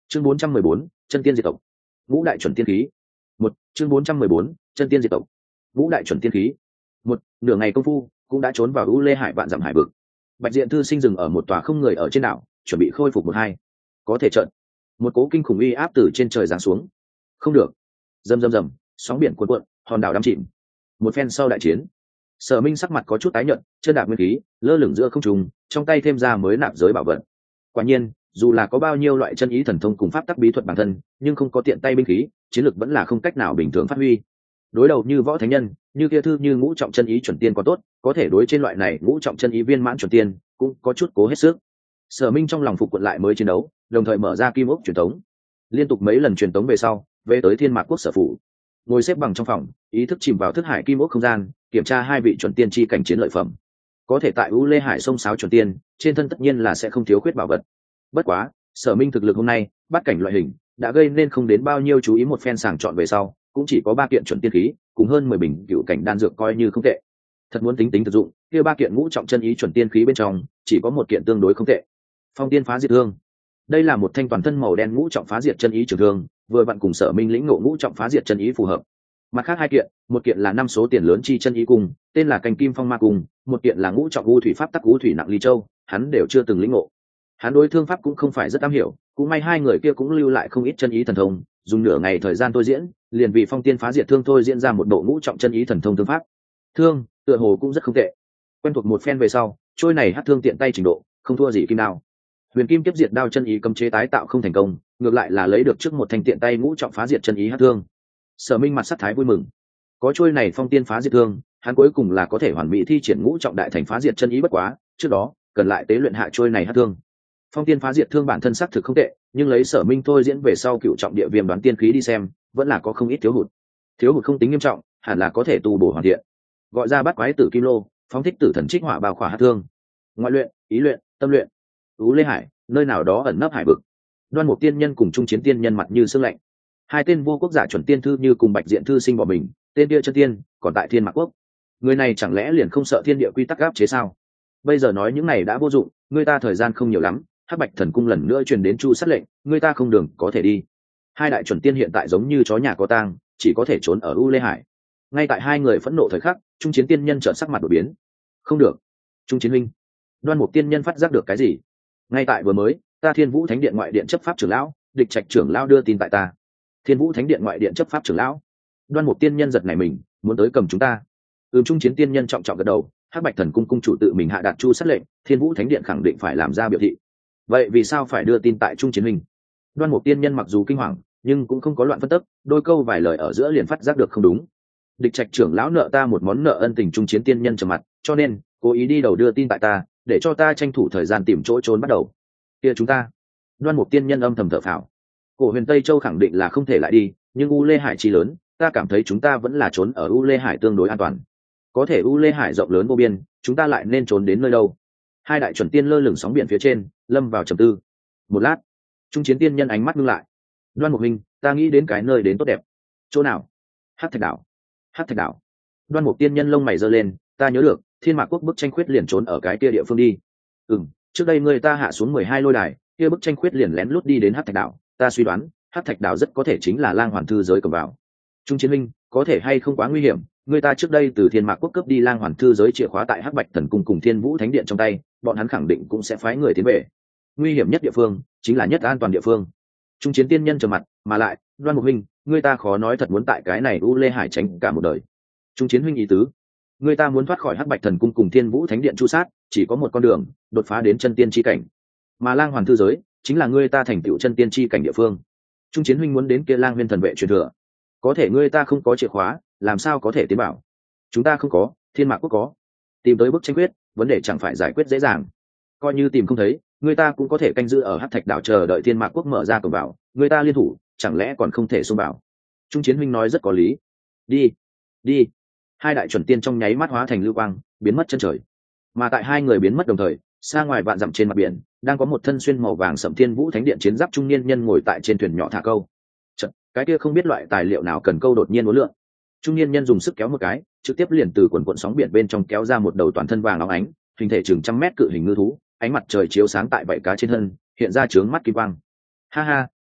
Chương 414, chân tiên diệt tộc. Ngũ đại chuẩn tiên khí. Một, chương 414, chân tiên diệt tộc. Ngũ đại chuẩn tiên khí. Một, nửa ngày công phu cũng đã trốn vào U Lê Hải vạn dặm hải vực. Bạch Diện Thư Sinh dừng ở một tòa không người ở trên đảo, chuẩn bị khôi phục một hai. Có thể trận. Một cố kinh khủng uy áp từ trên trời giáng xuống. Không được. Rầm rầm rầm, sóng biển cuộn cuộn, hòn đảo đắm chìm. Một phen sau đại chiến, Sở Minh sắc mặt có chút tái nhợt, chân đạp nguyên khí, lơ lửng giữa không trung, trong tay thêm ra mới nạp giới bảo vật. Quả nhiên, dù là có bao nhiêu loại chân ý thần thông cùng pháp tắc bí thuật bản thân, nhưng không có tiện tay binh khí, chiến lực vẫn là không cách nào bình thường phát huy. Đối đầu như võ thánh nhân, như kia thư như ngũ trọng chân ý chuẩn tiên có tốt, có thể đối trên loại này ngũ trọng chân ý viên mãn chuẩn tiên, cũng có chút cố hết sức. Sở Minh trong lòng phục quận lại mới chiến đấu, đồng thời mở ra kim ốc truyền tống. Liên tục mấy lần truyền tống về sau, về tới Thiên Mạc Quốc sở phủ. Ngồi xếp bằng trong phòng, ý thức chìm vào thức hải kim ốc không gian, kiểm tra hai vị chuẩn tiên chi cảnh chiến lợi phẩm. Có thể tại U Lê Hải sông sáo chuẩn tiên, trên thân tất nhiên là sẽ không thiếu khuyết bảo vật. Bất quá, Sở Minh thực lực hôm nay, bắt cảnh loại hình, đã gây nên không đến bao nhiêu chú ý, một phen sàng chọn về sau, cũng chỉ có 3 kiện chuẩn tiên khí, cùng hơn 10 bình cựu cảnh đan dược coi như không tệ. Thật muốn tính thực dụng, kia 3 kiện ngũ trọng chân ý chuẩn tiên khí bên trong, chỉ có 1 kiện tương đối không tệ. Phong Tiên Phá Diệt Thương. Đây là một thanh toàn thân màu đen ngũ trọng phá diệt chân ý trường thương, vừa vặn cùng Sở Minh lĩnh ngộ ngũ trọng phá diệt chân ý phù hợp. Mặt khác 2 kiện, một kiện là 5 số tiền lớn chi chân ý cung, tên là Cành Kim Phong Ma Cung, một kiện là ngũ trọng u thủy pháp tắc u thủy nặng ly châu, hắn đều chưa từng lĩnh ngộ. Hắn đối thương pháp cũng không phải rất am hiểu, cũng may 2 người kia cũng lưu lại không ít chân ý thần thông, dùng nửa ngày thời gian tôi diễn, liền vì Phong Tiên Phá Diệt Thương thôi diễn ra một bộ ngũ trọng chân ý thần thông thương pháp. Thương, tựa hồ cũng rất không tệ. Quen thuộc một phen về sau, trôi này hắc thương tiện tay trình độ, không thua gì kim đao. Huyền Kim Kiếp Diệt Đao chân ý cấm chế tái tạo không thành công, ngược lại là lấy được trước một thanh tiện tay ngũ trọng phá diệt chân ý hắc thương. Sở Minh mặt sắc thái vui mừng. Có trôi này Phong Tiên Phá Diệt Thương, hắn cuối cùng là có thể hoàn mỹ thi triển ngũ trọng đại thành phá diệt chân ý, bất quá, trước đó, cần lại tế luyện hạ trôi này hắc thương. Phong Tiên Phá Diệt Thương bản thân sắc thực không tệ, nhưng lấy Sở Minh thôi diễn về sau cựu trọng địa viêm đoán tiên khí đi xem, vẫn là có không ít thiếu hụt. Thiếu hụt không tính nghiêm trọng, hẳn là có thể tu bổ hoàn thiện. Gọi ra bắt quái tử kim lô, phóng thích tử thần trích hỏa bao khỏa hắc thương. Ngoại luyện, ý luyện, tâm luyện. U Lê Hải, nơi nào đó ẩn nấp hải vực. Đoan Mục Tiên Nhân cùng Trung Chiến Tiên Nhân mặt như sương lạnh. 2 tên vô quốc giả chuẩn tiên thư như cùng Bạch Diện Thư Sinh bỏ mình, tên kia chân tiên, còn tại Thiên Mạc Quốc. Người này chẳng lẽ liền không sợ thiên địa quy tắc áp chế sao? Bây giờ nói những này đã vô dụng, người ta thời gian không nhiều lắm, Hắc Bạch Thần Cung lần nữa truyền đến Chu sát lệnh, người ta không đường có thể đi. 2 đại chuẩn tiên hiện tại giống như chó nhà có tang, chỉ có thể trốn ở U Lê Hải. Ngay tại 2 người phẫn nộ thời khắc, Trung Chiến Tiên Nhân chợt sắc mặt đổi biến. Không được, Trung Chiến huynh. Đoan Mục Tiên Nhân phát giác được cái gì? Ngay tại vừa mới, ta Thiên Vũ Thánh Điện ngoại điện chấp pháp trưởng lão, Địch Trạch trưởng lão đưa tin tại ta. Thiên Vũ Thánh Điện ngoại điện chấp pháp trưởng lão. Đoan Mục Tiên Nhân giật nảy mình, muốn tới cầm chúng ta. Trung Chiến Tiên Nhân trọng trọng gật đầu, Hắc Bạch Thần Cung cung chủ tự mình hạ đạt Chu sát lệnh, Thiên Vũ Thánh Điện khẳng định phải làm ra biểu thị. Vậy vì sao phải đưa tin tại Trung Chiến huynh? Đoan Mục Tiên Nhân mặc dù kinh hoàng, nhưng cũng không có loạn phân tức, đôi câu vài lời ở giữa liền phát giác được không đúng. Địch Trạch trưởng lão nợ ta một món nợ ân tình, Trung Chiến Tiên Nhân trầm mặt, cho nên cố ý đi đầu đưa tin tại ta, để cho ta tranh thủ thời gian tìm chỗ trốn bắt đầu. Kia chúng ta. Đoan Mục Tiên Nhân âm thầm thở phào. Cổ Huyền Tây Châu khẳng định là không thể lại đi, nhưng U Lê Hải chi lớn, ta cảm thấy chúng ta vẫn là trốn ở U Lê Hải tương đối an toàn. Có thể U Lê Hải rộng lớn vô biên, chúng ta lại nên trốn đến nơi đâu? 2 đại chuẩn tiên lơ lửng sóng biển phía trên, lâm vào trầm tư. Một lát, Trung Chiến Tiên Nhân ánh mắt ngưng lại. Đoan Mục huynh, ta nghĩ đến cái nơi đến tốt đẹp. Chỗ nào? Hắc Thạch Đảo. Hắc Thạch Đảo. Đoan Mục Tiên Nhân lông mày giơ lên, ta nhớ được, Thiên Mạc Quốc bức tranh khuyết liền trốn ở cái kia địa phương đi. Trước đây người ta hạ xuống 12 lôi đài, kia bức tranh khuyết liền lén lút đi đến Hắc Thạch Đảo, ta suy đoán, Hắc Thạch Đảo rất có thể chính là Lang Hoàn Thư giới cầm vào. Trung Chiến minh, có thể hay không quá nguy hiểm, người ta trước đây từ Thiên Mạc Quốc cướp đi Lang Hoàn Thư giới chìa khóa tại Hắc Bạch Thần Cung cùng Thiên Vũ Thánh Điện trong tay, bọn hắn khẳng định cũng sẽ phái người tiến về. Nguy hiểm nhất địa phương chính là nhất an toàn địa phương. Trung Chiến Tiên Nhân trầm mặt, mà lại, Đoan Mục huynh, người ta khó nói thật muốn tại cái này U Lê Hải tránh cả một đời. Trung Chiến huynh ý tứ, người ta muốn thoát khỏi Hắc Bạch Thần Cung cùng Thiên Vũ Thánh Điện chu sát, chỉ có một con đường, đột phá đến chân tiên chi cảnh. Mà Lang Hoàn Thư giới chính là người ta thành tựu chân tiên chi cảnh địa phương. Trung Chiến huynh muốn đến kia Lang Nguyên Thần Vệ truyền thừa, có thể người ta không có chìa khóa, làm sao có thể tiến bảo? Chúng ta không có, Thiên Mạc Quốc có. Tìm tới bức tranh quyết, vấn đề chẳng phải giải quyết dễ dàng. Coi như tìm không thấy, người ta cũng có thể canh giữ ở Hắc Thạch Đảo chờ đợi Thiên Mạc Quốc mở ra cổng vào, người ta liên thủ, chẳng lẽ còn không thể xông vào? Trung Chiến huynh nói rất có lý. Đi, đi. 2 đại chuẩn tiên trong nháy mắt hóa thành lưu quang, biến mất chân trời. Mà tại 2 người biến mất đồng thời, xa ngoài vạn dặm trên mặt biển, đang có một thân xuyên màu vàng sẫm Thiên Vũ Thánh Điện chiến giáp trung niên nhân ngồi tại trên thuyền nhỏ thả câu. Chật, cái kia không biết loại tài liệu nào cần câu đột nhiên uốn lượn. Trung niên nhân dùng sức kéo một cái, trực tiếp liền từ quần quần sóng biển bên trong kéo ra một đầu toàn thân vàng óng ánh, hình thể chừng 100 mét cự hình ngư thú, ánh mặt trời chiếu sáng tại vảy cá trên thân, hiện ra chướng mắt kim quang. Ha ha,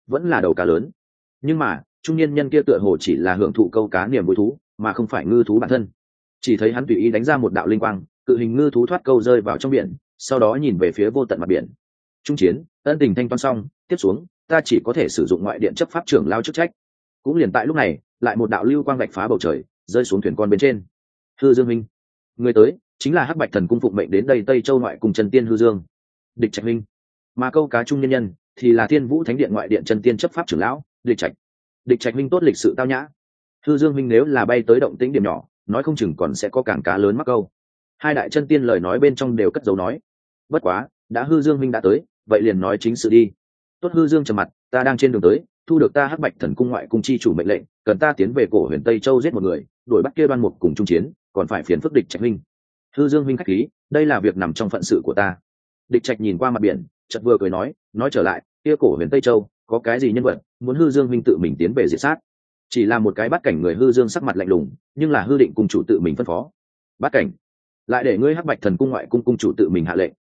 vẫn là đầu cá lớn. Nhưng mà trung niên nhân kia tựa hồ chỉ là hưởng thụ câu cá niềm vui thú mà không phải ngư thú bản thân. Chỉ thấy hắn tùy ý đánh ra một đạo linh quang, cự hình ngư thú thoát câu rơi vào trong biển, sau đó nhìn về phía vô tận mặt biển. Trung chiến, ân tình thanh toán xong, tiếp xuống ta chỉ có thể sử dụng ngoại điện chấp pháp trưởng lao chức trách. Cũng liền tại lúc này, lại một đạo lưu quang vạch phá bầu trời, rơi xuống thuyền con bên trên. Hư Dương minh, người tới chính là Hắc Bạch Thần cung phụng mệnh đến đây Tây Châu ngoại cùng chân tiên Hư Dương. Địch Trạch minh, mà câu cá trung nhân nhân thì là Thiên Vũ Thánh Điện ngoại điện chân tiên chấp pháp trưởng lão Địch Trạch. Địch Trạch minh tốt lịch sự tao nhã. Hư Dương minh nếu là bay tới động tĩnh điểm nhỏ, nói không chừng còn sẽ có cảng cá lớn mắc câu. Hai đại chân tiên lời nói bên trong đều cất dấu nói. Bất quá, đã Hư Dương minh đã tới, vậy liền nói chính sự đi. Tốt. Hư Dương trầm mặt, ta đang trên đường tới, thu được ta Hắc Bạch Thần cung ngoại cung chi chủ mệnh lệnh, cần ta tiến về cổ huyền Tây Châu giết một người, đuổi bắt kia Đoan Mục cùng trung chiến, còn phải phiền phức Địch Trạch minh. Hư Dương minh khách khí, đây là việc nằm trong phận sự của ta. Địch Trạch nhìn qua mặt biển, chợt vừa cười nói trở lại, kia cổ huyền Tây Châu có cái gì nhân vật muốn Hư Dương minh tự mình tiến về diệt sát? Chỉ là một cái bắt cảnh người. Hư Dương sắc mặt lạnh lùng, nhưng là Hư Định cung chủ tự mình phân phó. Bắt cảnh lại để ngươi Hắc Bạch Thần cung ngoại cung cung chủ tự mình hạ lệnh.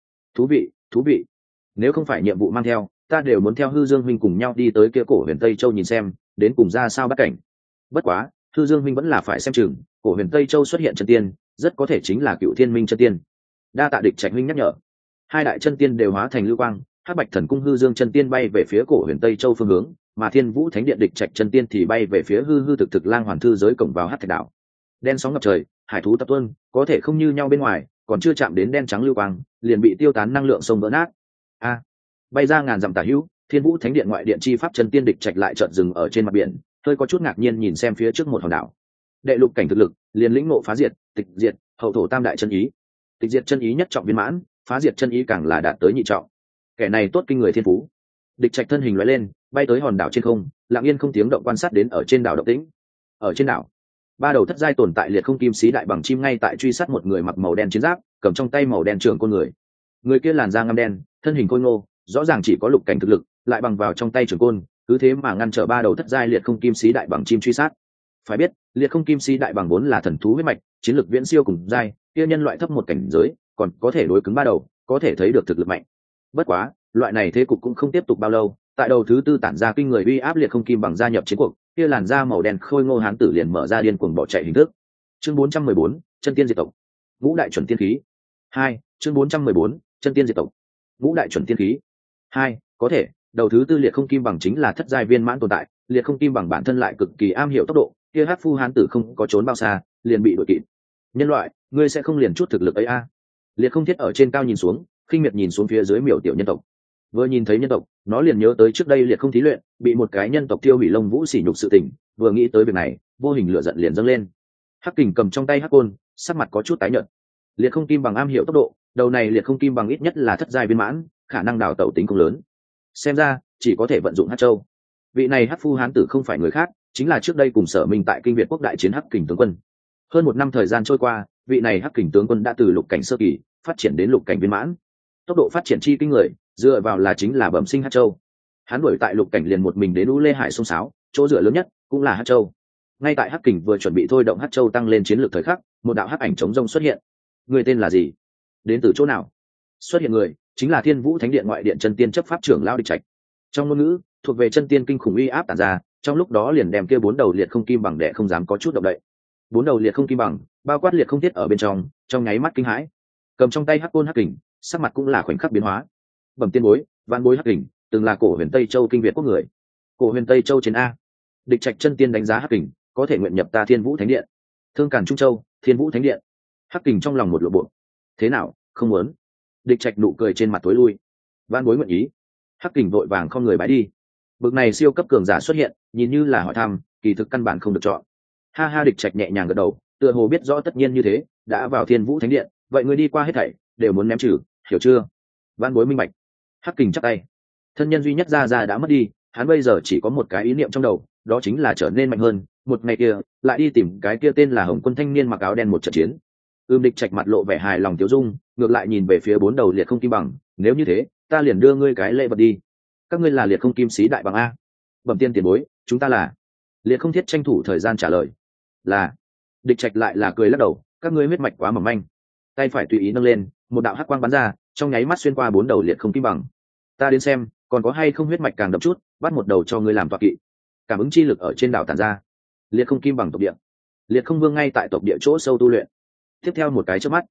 Thú vị, nếu không phải nhiệm vụ mang theo, ta đều muốn theo Hư Dương huynh cùng nhau đi tới kia cổ huyền Tây Châu nhìn xem đến cùng ra sao bắt cảnh. Bất quá Hư Dương huynh vẫn là phải xem chừng, cổ huyền Tây Châu xuất hiện chân tiên, rất có thể chính là Cựu Thiên Minh chân tiên. Đa tạ Địch Trạch huynh nhắc nhở. Hai đại chân tiên đều hóa thành lưu quang, Hắc Bạch Thần cung Hư Dương chân tiên bay về phía cổ huyền Tây Châu phương hướng, mà Thiên Vũ Thánh Điện Địch Trạch chân tiên thì bay về phía hư thực lang hoàn thư giới cổng vào Hắc Thạch đảo. Đen sóng ngập trời, hải thú tập tuân, có thể không như nhau bên ngoài, còn chưa chạm đến đen trắng lưu quang, liền bị tiêu tán năng lượng sông vỡ nát. Bay ra ngàn dặm tả hữu, Thiên Vũ Thánh Điện ngoại điện chi pháp chân tiên Địch Trạch lại chợt dừng ở trên mặt biển, hơi có chút ngạc nhiên nhìn xem phía trước một hòn đảo. Đệ lục cảnh thực lực, liền lĩnh ngộ phá diệt, tịch diệt, hậu thổ tam đại chân ý. Tịch diệt chân ý nhất trọng viên mãn, phá diệt chân ý càng là đạt tới nhị trọng. Kẻ này tốt kinh người thiên phú. Địch Trạch thân hình lóe lên, bay tới hòn đảo trên không, lặng yên không tiếng động quan sát đến ở trên đảo động tĩnh. Ở trên đảo, ba đầu thất giai tồn tại liệt không kim xí đại bằng chim ngay tại truy sát một người mặc màu đen chiến giáp, cầm trong tay màu đen trường côn người. Người kia làn da ngăm đen, thân hình khôi ngô, rõ ràng chỉ có lục cảnh thực lực, lại bằng vào trong tay trường côn, cứ thế mà ngăn trở ba đầu thất giai liệt không kim xí đại bằng chim truy sát. Phải biết, liệt không kim xí đại bằng vốn là thần thú huyết mạch, chiến lực viễn siêu cùng giai, kia nhân loại thấp một cảnh giới, còn có thể đối cứng ba đầu, có thể thấy được thực lực mạnh. Bất quá, loại này thế cục cũng không tiếp tục bao lâu, tại đầu thứ tư tản ra kinh người uy áp liệt không kim bằng gia nhập chiến cuộc, kia làn da màu đen khôi ngô hán tử liền mở ra điên cuồng bỏ chạy hình thức. Chương 414, chân tiên diệt tộc. Ngũ đại chuẩn tiên khí. 2, chương 414, chân tiên diệt tộc. Ngũ đại chuẩn tiên khí. 2, có thể, đầu thứ tư liệt không kim bằng chính là thất giai viên mãn tồn tại, liệt không kim bằng bản thân lại cực kỳ am hiểu tốc độ, kia hắc phu hán tử không có trốn bao xa, liền bị đuổi kịp. Nhân loại, ngươi sẽ không liền chút thực lực ấy a? Liệt không thiết ở trên cao nhìn xuống, khinh miệt nhìn xuống phía dưới miểu tiểu nhân tộc. Vừa nhìn thấy nhân tộc, nó liền nhớ tới trước đây liệt không thí luyện bị một cái nhân tộc tiêu hủy lông vũ sỉ nhục sự tình, vừa nghĩ tới việc này, vô hình lửa giận liền dâng lên. Hắc kình cầm trong tay hắc côn, sắc mặt có chút tái nhợt. Liệt không kim bằng am hiểu tốc độ, đầu này liệt không kim bằng ít nhất là thất giai viên mãn, khả năng đào tẩu tính không lớn. Xem ra chỉ có thể vận dụng hắc châu. Vị này hắc phu hán tử không phải người khác, chính là trước đây cùng Sở Minh tại kinh Việt quốc đại chiến hắc kình tướng quân. Hơn một năm thời gian trôi qua, vị này hắc kình tướng quân đã từ lục cảnh sơ kỳ phát triển đến lục cảnh viên mãn, tốc độ phát triển chi kinh người, dựa vào là chính là bẩm sinh hắc châu. Hắn đuổi tại lục cảnh liền một mình đến U Lê Hải sông Sáo, chỗ dựa lớn nhất cũng là hắc châu. Ngay tại hắc kình vừa chuẩn bị thôi động hắc châu tăng lên chiến lược thời khắc, một đạo hắc ảnh chống rông xuất hiện. Người tên là gì? Đến từ chỗ nào? Xuất hiện người chính là Thiên Vũ Thánh Điện ngoại điện chân tiên chấp pháp trưởng lão Địch Trạch. Trong ngôn ngữ thuộc về chân tiên kinh khủng uy áp tản ra, trong lúc đó liền đem kia bốn đầu liệt không kim bằng đệ không dám có chút động đậy. Bốn đầu liệt không kim bằng, bao quát liệt không thiết ở bên trong nháy mắt kinh hãi. Cầm trong tay hắc côn hắc kình, sắc mặt cũng là khoảnh khắc biến hóa. Bẩm tiên bối, vạn bối hắc kình, từng là cổ huyền Tây Châu kinh Việt quốc người. Cổ huyền Tây Châu trên a. Địch Trạch chân tiên đánh giá hắc kình, có thể nguyện nhập ta Thiên Vũ Thánh Điện. Thương Càn Trung Châu, Thiên Vũ Thánh Điện. Hắc kình trong lòng một lộ bộ. Thế nào, không muốn? Địch Trạch nụ cười trên mặt tối lui. Vạn bối nguyện ý. Hắc kình vội vàng không người bái đi. Bực này siêu cấp cường giả xuất hiện, nhìn như là hỏi thăm, kỳ thực căn bản không được chọn. Ha ha, Địch Trạch nhẹ nhàng gật đầu, tựa hồ biết rõ tất nhiên như thế, đã vào Thiên Vũ Thánh Điện, vậy ngươi đi qua hết thảy đều muốn ném trừ, hiểu chưa? Vạn bối minh bạch. Hắc kình chắp tay. Thân nhân duy nhất ra đã mất đi, hắn bây giờ chỉ có một cái ý niệm trong đầu, đó chính là trở nên mạnh hơn, một ngày kia lại đi tìm cái kia tên là Hồng Quân thanh niên mặc áo đen một trận chiến. Địch Trạch mặt lộ vẻ hài lòng tiêu dung, ngược lại nhìn về phía bốn đầu liệt không kim bằng, nếu như thế, ta liền đưa ngươi cái lễ vật đi. Các ngươi là liệt không kim sĩ đại bằng a? Bẩm tiên tiền bối, chúng ta là. Liệt không thiết tranh thủ thời gian trả lời. Là. Địch Trạch lại là cười lắc đầu, các ngươi huyết mạch quá mỏng manh. Tay phải tùy ý nâng lên, một đạo hắc quang bắn ra, trong nháy mắt xuyên qua bốn đầu liệt không kim bằng. Ta đến xem, còn có hay không huyết mạch càng đậm chút, bắt một đầu cho ngươi làm tọa kỵ. Cảm ứng chi lực ở trên đảo tản ra, liệt không kim bằng tộc địa, liệt không vương ngay tại tộc địa chỗ sâu tu luyện. Tiếp theo một cái chớp mắt,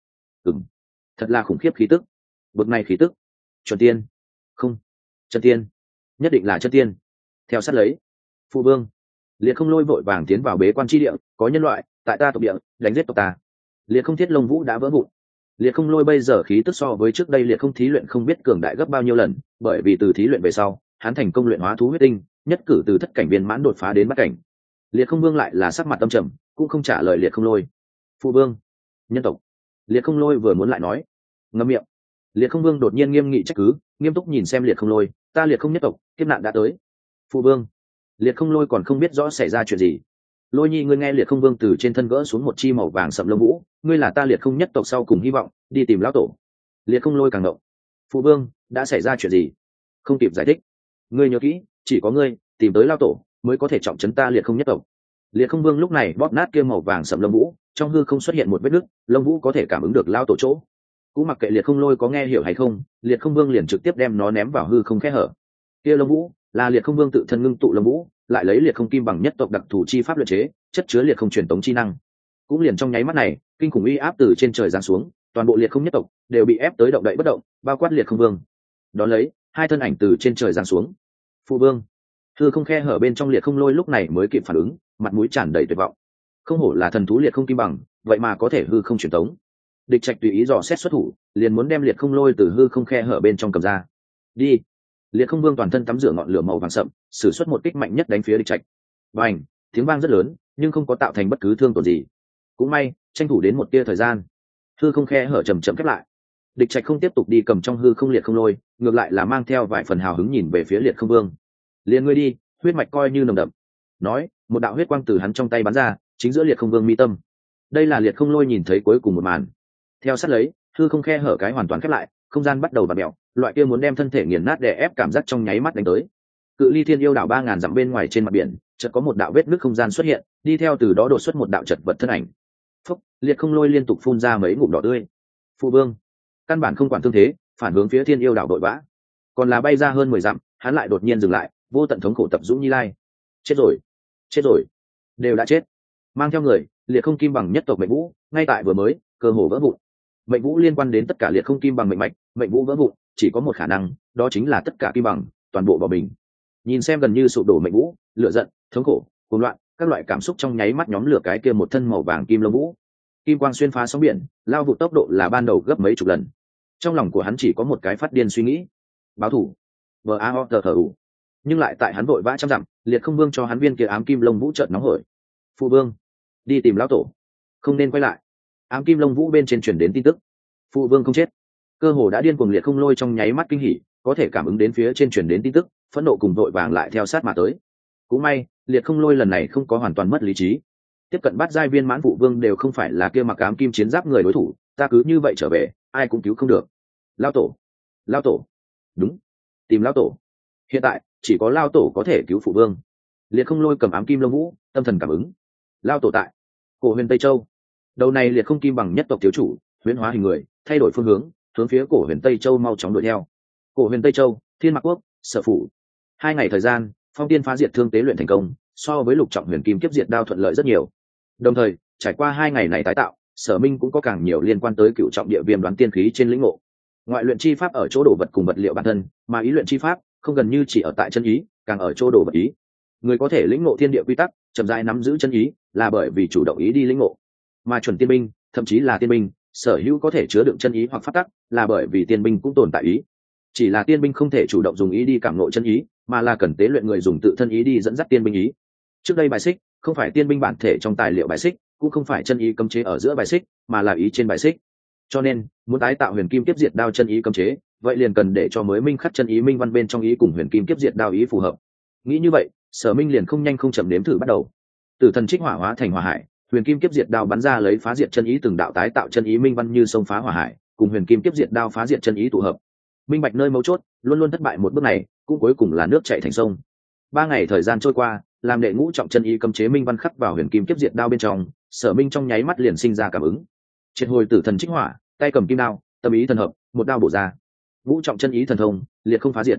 thật là khủng khiếp khí tức. Bực này khí tức, chuẩn tiên, không, chân tiên, nhất định là chân tiên. Theo sát lấy, phụ vương, liệt không lôi vội vàng tiến vào bế quan chi địa. Có nhân loại tại ta tộc địa đánh giết tộc ta. Liệt không thiết lông vũ đã vỡ vụn. Liệt không lôi bây giờ khí tức so với trước đây liệt không thí luyện không biết cường đại gấp bao nhiêu lần, bởi vì từ thí luyện về sau hắn thành công luyện hóa thú huyết tinh, nhất cử từ thất cảnh viên mãn đột phá đến bát cảnh. Liệt không vương lại là sắc mặt tâm trầm, cũng không trả lời liệt không lôi. Phụ vương, nhân tộc. Liệt không lôi vừa muốn lại nói, ngậm miệng. Liệt không vương đột nhiên nghiêm nghị trách cứ, nghiêm túc nhìn xem liệt không lôi. Ta liệt không nhất tộc, kiếp nạn đã tới. Phụ vương. Liệt không lôi còn không biết rõ xảy ra chuyện gì. Lôi nhi, ngươi nghe liệt không vương từ trên thân gỡ xuống một chi màu vàng sậm lông vũ, ngươi là ta liệt không nhất tộc sau cùng hy vọng, đi tìm lão tổ. Liệt không lôi càng động. Phụ vương, đã xảy ra chuyện gì? Không kịp giải thích. Ngươi nhớ kỹ, chỉ có ngươi tìm tới lão tổ mới có thể trọng trấn ta liệt không nhất tộc. Liệt không vương lúc này bóp nát kia màu vàng sậm lông vũ, trong hư không xuất hiện một vết nứt, lông vũ có thể cảm ứng được lão tổ chỗ. Cũng mặc kệ liệt không lôi có nghe hiểu hay không, liệt không vương liền trực tiếp đem nó ném vào hư không khe hở. Kia lông vũ là liệt không vương tự thân ngưng tụ lông vũ, lại lấy liệt không kim bằng nhất tộc đặc thù chi pháp luyện chế, chất chứa liệt không truyền tống chi năng. Cũng liền trong nháy mắt này, kinh khủng uy áp từ trên trời giáng xuống, toàn bộ liệt không nhất tộc đều bị ép tới động đậy bất động, bao quát liệt không vương. Đón lấy, hai thân ảnh từ trên trời giáng xuống. Phụ vương. Hư không khe hở bên trong liệt không lôi lúc này mới kịp phản ứng, mặt mũi tràn đầy tuyệt vọng. Không hổ là thần thú liệt không kim bằng, vậy mà có thể hư không truyền tống. Địch Trạch tùy ý dò xét xuất thủ, liền muốn đem liệt không lôi từ hư không khe hở bên trong cầm ra. Đi. Liệt không vương toàn thân tắm rửa ngọn lửa màu vàng sậm, sử xuất một kích mạnh nhất đánh phía Địch Trạch. Bành, tiếng vang rất lớn, nhưng không có tạo thành bất cứ thương tổn gì. Cũng may, tranh thủ đến một tia thời gian, hư không khe hở chậm chậm khép lại. Địch Trạch không tiếp tục đi cầm trong hư không liệt không lôi, ngược lại là mang theo vài phần hào hứng nhìn về phía liệt không vương. Liền ngươi đi, huyết mạch coi như nồng đậm. Nói, một đạo huyết quang từ hắn trong tay bắn ra, chính giữa liệt không vương mi tâm. Đây là liệt không lôi nhìn thấy cuối cùng một màn. Theo sát lấy, hư không khe hở cái hoàn toàn khép lại, không gian bắt đầu vặn mèo, loại kia muốn đem thân thể nghiền nát đè ép cảm giác trong nháy mắt đánh tới. Cự ly thiên yêu đảo 3000 dặm bên ngoài trên mặt biển, chợt có một đạo vết nứt không gian xuất hiện, đi theo từ đó đột xuất một đạo chật vật thân ảnh. Phúc, liệt không lôi liên tục phun ra mấy ngụm đỏ tươi. Phụ vương, căn bản không quản thương thế, phản hướng phía thiên yêu đảo đội vã. Còn là bay ra hơn 10 dặm, hắn lại đột nhiên dừng lại, vô tận thống khổ tập dũng như lai. Chết rồi, chết rồi, đều đã chết. Mang theo người, liệt không kim bằng nhất tộc mệnh vũ, ngay tại vừa mới, cơ hồ vỡ vụn. Mệnh vũ liên quan đến tất cả liệt không kim bằng mệnh mạch, mệnh vũ vỡ vụn, chỉ có một khả năng, đó chính là tất cả kim bằng, toàn bộ bỏ mình. Nhìn xem gần như sụp đổ mệnh vũ, lửa giận, thống khổ, cuồng loạn, các loại cảm xúc trong nháy mắt nhóm lửa cái kia một thân màu vàng kim lông vũ. Kim quang xuyên phá sóng biển, lao vụ tốc độ là ban đầu gấp mấy chục lần. Trong lòng của hắn chỉ có một cái phát điên suy nghĩ: báo thủ. VAOTHU. Nhưng lại tại hắn vội vã trăm dặm, liệt không vương cho hắn viên kia ám kim lông vũ chợt nóng hổi. Phụ vương, đi tìm lão tổ, không nên quay lại. Ám kim lông vũ bên trên truyền đến tin tức: phụ vương không chết. Cơ hồ đã điên cuồng liệt không lôi trong nháy mắt kinh hỉ, có thể cảm ứng đến phía trên truyền đến tin tức, phẫn nộ cùng vội vàng lại theo sát mà tới. Cũng may, liệt không lôi lần này không có hoàn toàn mất lý trí. Tiếp cận bát giai viên mãn phụ vương đều không phải là kia mặc ám kim chiến giáp người đối thủ, ta cứ như vậy trở về, ai cũng cứu không được. Lao tổ, lao tổ, đúng, tìm lao tổ. Hiện tại chỉ có lao tổ có thể cứu phụ vương. Liệt không lôi cầm ám kim lông vũ, tâm thần cảm ứng. Lao tổ tại cổ huyền Tây Châu. Đầu này liệt không kim bằng nhất tộc thiếu chủ, huyễn hóa hình người, thay đổi phương hướng phía cổ huyền Tây Châu mau chóng đuổi theo. Cổ huyền Tây Châu, Thiên Mạc Quốc, Sở Phủ. 2 ngày thời gian, phong tiên phá diệt thương tế luyện thành công, so với lục trọng huyền kim kiếp diệt đao thuận lợi rất nhiều. Đồng thời, trải qua 2 ngày này tái tạo, Sở Minh cũng có càng nhiều liên quan tới cựu trọng địa viêm đoán tiên khí trên lĩnh ngộ. Ngoại luyện chi pháp ở chỗ đồ vật cùng vật liệu bản thân, mà ý luyện chi pháp không gần như chỉ ở tại chân ý, càng ở chỗ đồ vật ý. Người có thể lĩnh ngộ thiên địa quy tắc, chậm rãi nắm giữ chân ý, là bởi vì chủ động ý đi lĩnh ngộ. Mà chuẩn tiên binh, thậm chí là tiên binh, sở hữu có thể chứa đựng chân ý hoặc pháp tắc, là bởi vì tiên binh cũng tồn tại ý. Chỉ là tiên binh không thể chủ động dùng ý đi cảm ngộ chân ý, mà là cần tế luyện người dùng tự thân ý đi dẫn dắt tiên binh ý. Trước đây bài xích không phải tiên binh bản thể trong tài liệu bài xích, cũng không phải chân ý cấm chế ở giữa bài xích, mà là ý trên bài xích. Cho nên, muốn tái tạo huyền kim kiếp diệt đao chân ý cấm chế, vậy liền cần để cho mới minh khắc chân ý minh văn bên trong ý cùng huyền kim kiếp diệt đao ý phù hợp. Nghĩ như vậy, Sở Minh liền không nhanh không chậm nếm thử bắt đầu. Tử thần trích hỏa hóa thành hỏa hải, huyền kim kiếp diệt đao bắn ra lấy phá diệt chân ý từng đạo tái tạo chân ý minh văn như sông phá hỏa hải, cùng huyền kim kiếp diệt đao phá diệt chân ý tụ hợp. Minh bạch nơi mấu chốt, luôn luôn thất bại một bước này, cũng cuối cùng là nước chảy thành sông. 3 ngày thời gian trôi qua, làm đệ ngũ trọng chân ý cấm chế minh văn khắc vào huyền kim kiếp diệt đao bên trong, Sở Minh trong nháy mắt liền sinh ra cảm ứng. Triệt hồi tử thần trích hỏa, tay cầm kim đao, tâm ý thần hợp, một đao bổ ra. Ngũ trọng chân ý thần thông, liệt không phá diệt.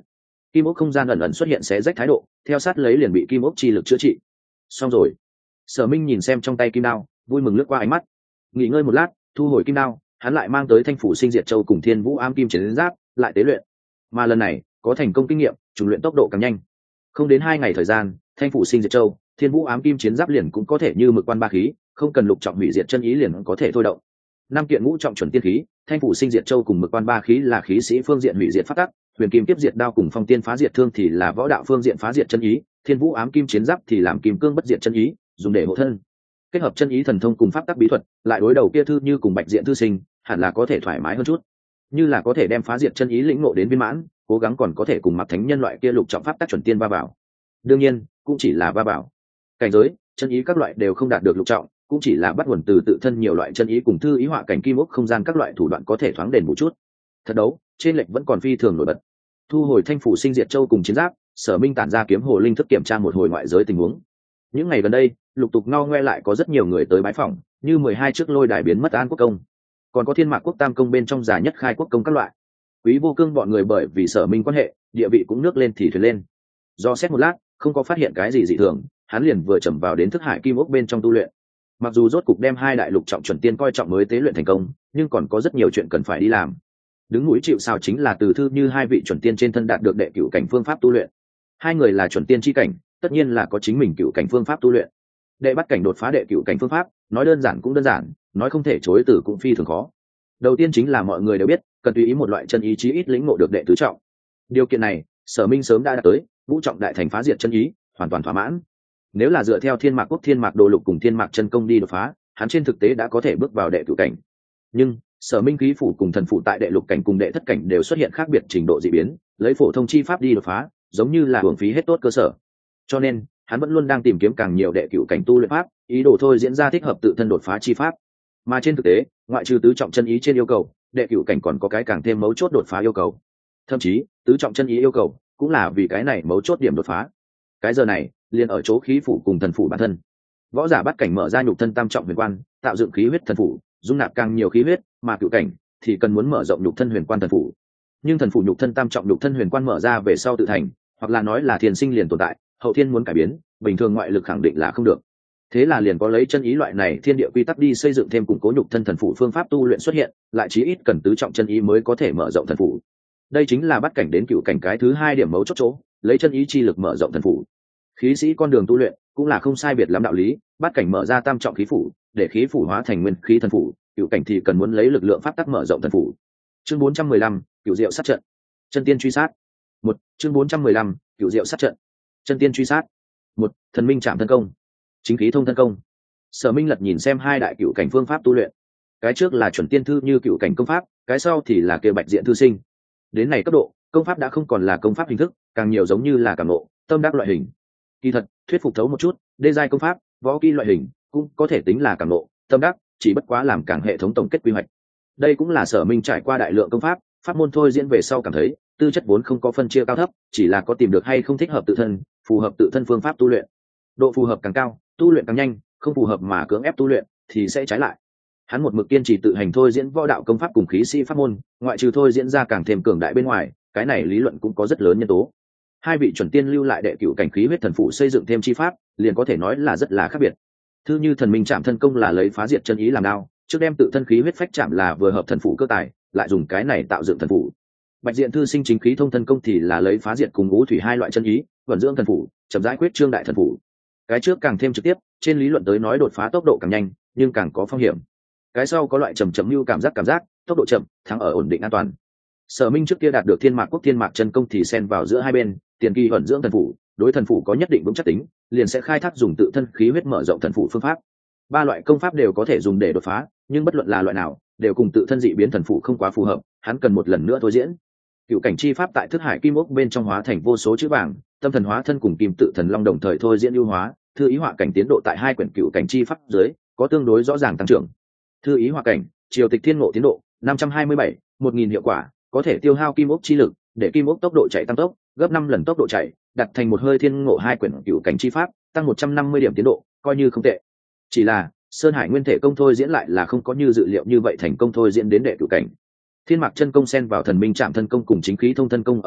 kim ốc không gian ẩn ẩn xuất hiện xé rách thái độ, theo sát lấy liền bị kim ốc chi lực chữa trị. Xong rồi. Sở Minh nhìn xem trong tay kim đao, vui mừng lướt qua ánh mắt. Nghỉ ngơi một lát, thu hồi kim đao, hắn lại mang tới Thanh Phủ Sinh Diệt Châu cùng Thiên Vũ Ám Kim Chiến Giáp, lại tế luyện. Mà lần này, có thành công kinh nghiệm, trùng luyện tốc độ càng nhanh. Không đến 2 ngày thời gian, Thanh Phủ Sinh Diệt Châu, Thiên Vũ Ám Kim Chiến Giáp liền cũng có thể như mực quan ba khí, không cần lục trọng hủy diệt chân ý liền có thể thôi động. 5 kiện ngũ trọng chuẩn tiên khí, Thanh Phủ Sinh Diệt Châu cùng mực quan ba khí là khí sĩ phương diện hủy diệt pháp tắc, Huyền Kim Tiếp Diệt Đao cùng Phong Tiên Phá Diệt Thương thì là võ đạo phương diện phá diệt chân ý, Thiên Vũ Ám Kim Chiến Giáp thì làm kim cương bất diệt chân ý, dùng để hộ thân. Kết hợp chân ý thần thông cùng pháp tắc bí thuật, lại đối đầu kia thư như cùng Bạch Diện thư sinh, hẳn là có thể thoải mái hơn chút. Như là có thể đem phá diệt chân ý lĩnh ngộ đến viên mãn, cố gắng còn có thể cùng Mặc Thánh Nhân loại kia lục trọng pháp tắc chuẩn tiên va vào. Đương nhiên, cũng chỉ là va vào. Cảnh giới, chân ý các loại đều không đạt được lục trọng, cũng chỉ là bắt nguồn từ tự thân nhiều loại chân ý cùng thư ý họa cảnh kim ốc không gian các loại thủ đoạn có thể thoáng đền bù chút. Thật đấu, trên lệch vẫn còn phi thường nổi bật. Thu hồi Thanh Phủ Sinh Diệt Châu cùng chiến giáp, Sở Minh tản ra kiếm hồ linh thức kiểm tra một hồi ngoại giới tình huống. Những ngày gần đây, lục tục ngao ngoe lại có rất nhiều người tới bái phỏng, như 12 trước lôi đài biến mất An Quốc công, còn có Thiên Mạc Quốc Tam công bên trong già nhất Khai Quốc công các loại. Quý Vô Cương bọn người bởi vì Sở Minh quan hệ, địa vị cũng nước lên thì thuyền lên. Do xét một lát, không có phát hiện cái gì dị thường, hắn liền vừa chầm vào đến thức hải kim ốc bên trong tu luyện. Mặc dù rốt cục đem 2 đại lục trọng chuẩn tiên coi trọng mới tế luyện thành công, nhưng còn có rất nhiều chuyện cần phải đi làm. Đứng núi chịu sào chính là từ thư như 2 vị chuẩn tiên trên thân đạt được đệ cửu cảnh phương pháp tu luyện. 2 người là chuẩn tiên chi cảnh, tất nhiên là có chính mình cửu cảnh phương pháp tu luyện. Đệ bắt cảnh đột phá đệ cửu cảnh phương pháp, nói đơn giản cũng đơn giản, nói không thể chối từ cũng phi thường khó. Đầu tiên chính là mọi người đều biết, cần tùy ý một loại chân ý chí ít lĩnh ngộ được đệ tứ trọng. Điều kiện này, Sở Minh sớm đã đạt tới, ngũ trọng đại thành phá diệt chân ý, hoàn toàn thỏa mãn. Nếu là dựa theo Thiên Mạc Quốc Thiên Mạc Đồ Lục cùng Thiên Mạc Chân Công đi đột phá, hắn trên thực tế đã có thể bước vào đệ cửu cảnh. Nhưng Sở Minh khí phủ cùng thần phủ tại đệ lục cảnh cùng đệ thất cảnh đều xuất hiện khác biệt trình độ dị biến, lấy phổ thông chi pháp đi đột phá, giống như là hưởng phí hết tốt cơ sở. Cho nên, hắn vẫn luôn đang tìm kiếm càng nhiều đệ cửu cảnh tu luyện pháp, ý đồ thôi diễn ra thích hợp tự thân đột phá chi pháp. Mà trên thực tế, ngoại trừ tứ trọng chân ý trên yêu cầu, đệ cửu cảnh còn có cái càng thêm mấu chốt đột phá yêu cầu. Thậm chí, tứ trọng chân ý yêu cầu cũng là vì cái này mấu chốt điểm đột phá. Cái giờ này, liền ở chỗ khí phủ cùng thần phủ bản thân. Võ giả bắt cảnh mở ra nhục thân tam trọng huyền quan, tạo dựng khí huyết thần phủ, dung nạp càng nhiều khí huyết, mà cửu cảnh thì cần muốn mở rộng nhục thân huyền quan thần phủ. Nhưng thần phủ nhục thân tam trọng nhục thân huyền quan mở ra về sau tự thành, hoặc là nói là thiên sinh liền tồn tại, hậu thiên muốn cải biến, bình thường ngoại lực khẳng định là không được. Thế là liền có lấy chân ý loại này thiên địa quy tắc đi xây dựng thêm củng cố nhục thân thần phủ phương pháp tu luyện xuất hiện, lại chí ít cần tứ trọng chân ý mới có thể mở rộng thần phủ. Đây chính là bắt cảnh đến cửu cảnh cái thứ 2 điểm mấu chốt chỗ, lấy chân ý chi lực mở rộng thần phủ. Khí sĩ con đường tu luyện cũng là không sai biệt lắm đạo lý, bắt cảnh mở ra tam trọng khí phủ, để khí phủ hóa thành nguyên khí thần phủ, cửu cảnh thì cần muốn lấy lực lượng pháp tắc mở rộng thần phủ. Chương 415, cửu diệu sát trận. Chân tiên truy sát. 1, chương 415, cửu diệu sát trận. Chân tiên truy sát. 1, thần minh chạm thân công. Chính khí thông thân công. Sở Minh lật nhìn xem 2 đại cửu cảnh phương pháp tu luyện. Cái trước là chuẩn tiên thư như cửu cảnh công pháp, cái sau thì là kia Bạch Diện thư sinh. Đến này cấp độ, công pháp đã không còn là công pháp hình thức, càng nhiều giống như là cảm ngộ, tâm đắc loại hình. Kỳ thật, thuyết phục thấu một chút, đê giai công pháp, võ kỹ loại hình cũng có thể tính là cảm ngộ, tâm đắc, chỉ bất quá làm càng hệ thống tổng kết quy hoạch. Đây cũng là Sở Minh trải qua đại lượng công pháp, pháp môn thôi diễn về sau cảm thấy, tư chất vốn không có phân chia cao thấp, chỉ là có tìm được hay không thích hợp tự thân, phù hợp tự thân phương pháp tu luyện. Độ phù hợp càng cao, tu luyện càng nhanh, không phù hợp mà cưỡng ép tu luyện thì sẽ trái lại. Hắn một mực kiên trì tự hành thôi diễn võ đạo công pháp cùng khí sĩ pháp môn, ngoại trừ thôi diễn ra càng thêm cường đại bên ngoài, cái này lý luận cũng có rất lớn nhân tố. 2 vị chuẩn tiên lưu lại đệ cửu cảnh khí huyết thần phụ xây dựng thêm chi pháp, liền có thể nói là rất là khác biệt. Thư như thần minh chạm thân công là lấy phá diệt chân ý làm đao, trước đem tự thân khí huyết phách chạm là vừa hợp thần phụ cơ tài, lại dùng cái này tạo dựng thần phụ. Bạch Diện thư sinh chính khí thông thân công thì là lấy phá diệt cùng ngũ thủy 2 loại chân ý, vận dưỡng thần phụ, chậm rãi quyết trương đại thần phụ. Cái trước càng thêm trực tiếp, trên lý luận tới nói đột phá tốc độ càng nhanh, nhưng càng có phong hiểm. Cái sau có loại trầm lưu cảm giác, tốc độ chậm, thắng ở ổn định an toàn. Sở Minh trước kia đạt được Thiên Mạc Quốc Thiên Mạc Chân Công thì xen vào giữa hai bên, tiền kỳ ẩn dưỡng thần phủ, đối thần phủ có nhất định vững chắc tính, liền sẽ khai thác dùng tự thân khí huyết mở rộng thần phủ phương pháp. 3 loại công pháp đều có thể dùng để đột phá, nhưng bất luận là loại nào, đều cùng tự thân dị biến thần phủ không quá phù hợp, hắn cần một lần nữa thôi diễn. Cựu cảnh chi pháp tại thức hải kim ốc bên trong hóa thành vô số chữ vàng, tâm thần hóa thân cùng kim tự thần long đồng thời thôi diễn ưu hóa, thư ý họa cảnh tiến độ tại 2 quyển cựu cảnh chi pháp dưới, có tương đối rõ ràng tăng trưởng. Thư ý họa cảnh, triều tịch thiên ngộ tiến độ 527, 1000 hiệu quả, có thể tiêu hao kim ốc chi lực, để kim ốc tốc độ chạy tăng tốc, gấp 5 lần tốc độ chạy, đặt thành một hơi thiên ngộ 2 quyển cựu cảnh chi pháp, tăng 150 điểm tiến độ, coi như không tệ. Chỉ là, Sơn Hải nguyên thể công thôi diễn lại là không có như dự liệu như vậy thành công thôi diễn đến đệ cựu cảnh. Thiên Mạc Chân Công xen vào thần minh chạm thân công cùng chính khí thông thân công ở giữa,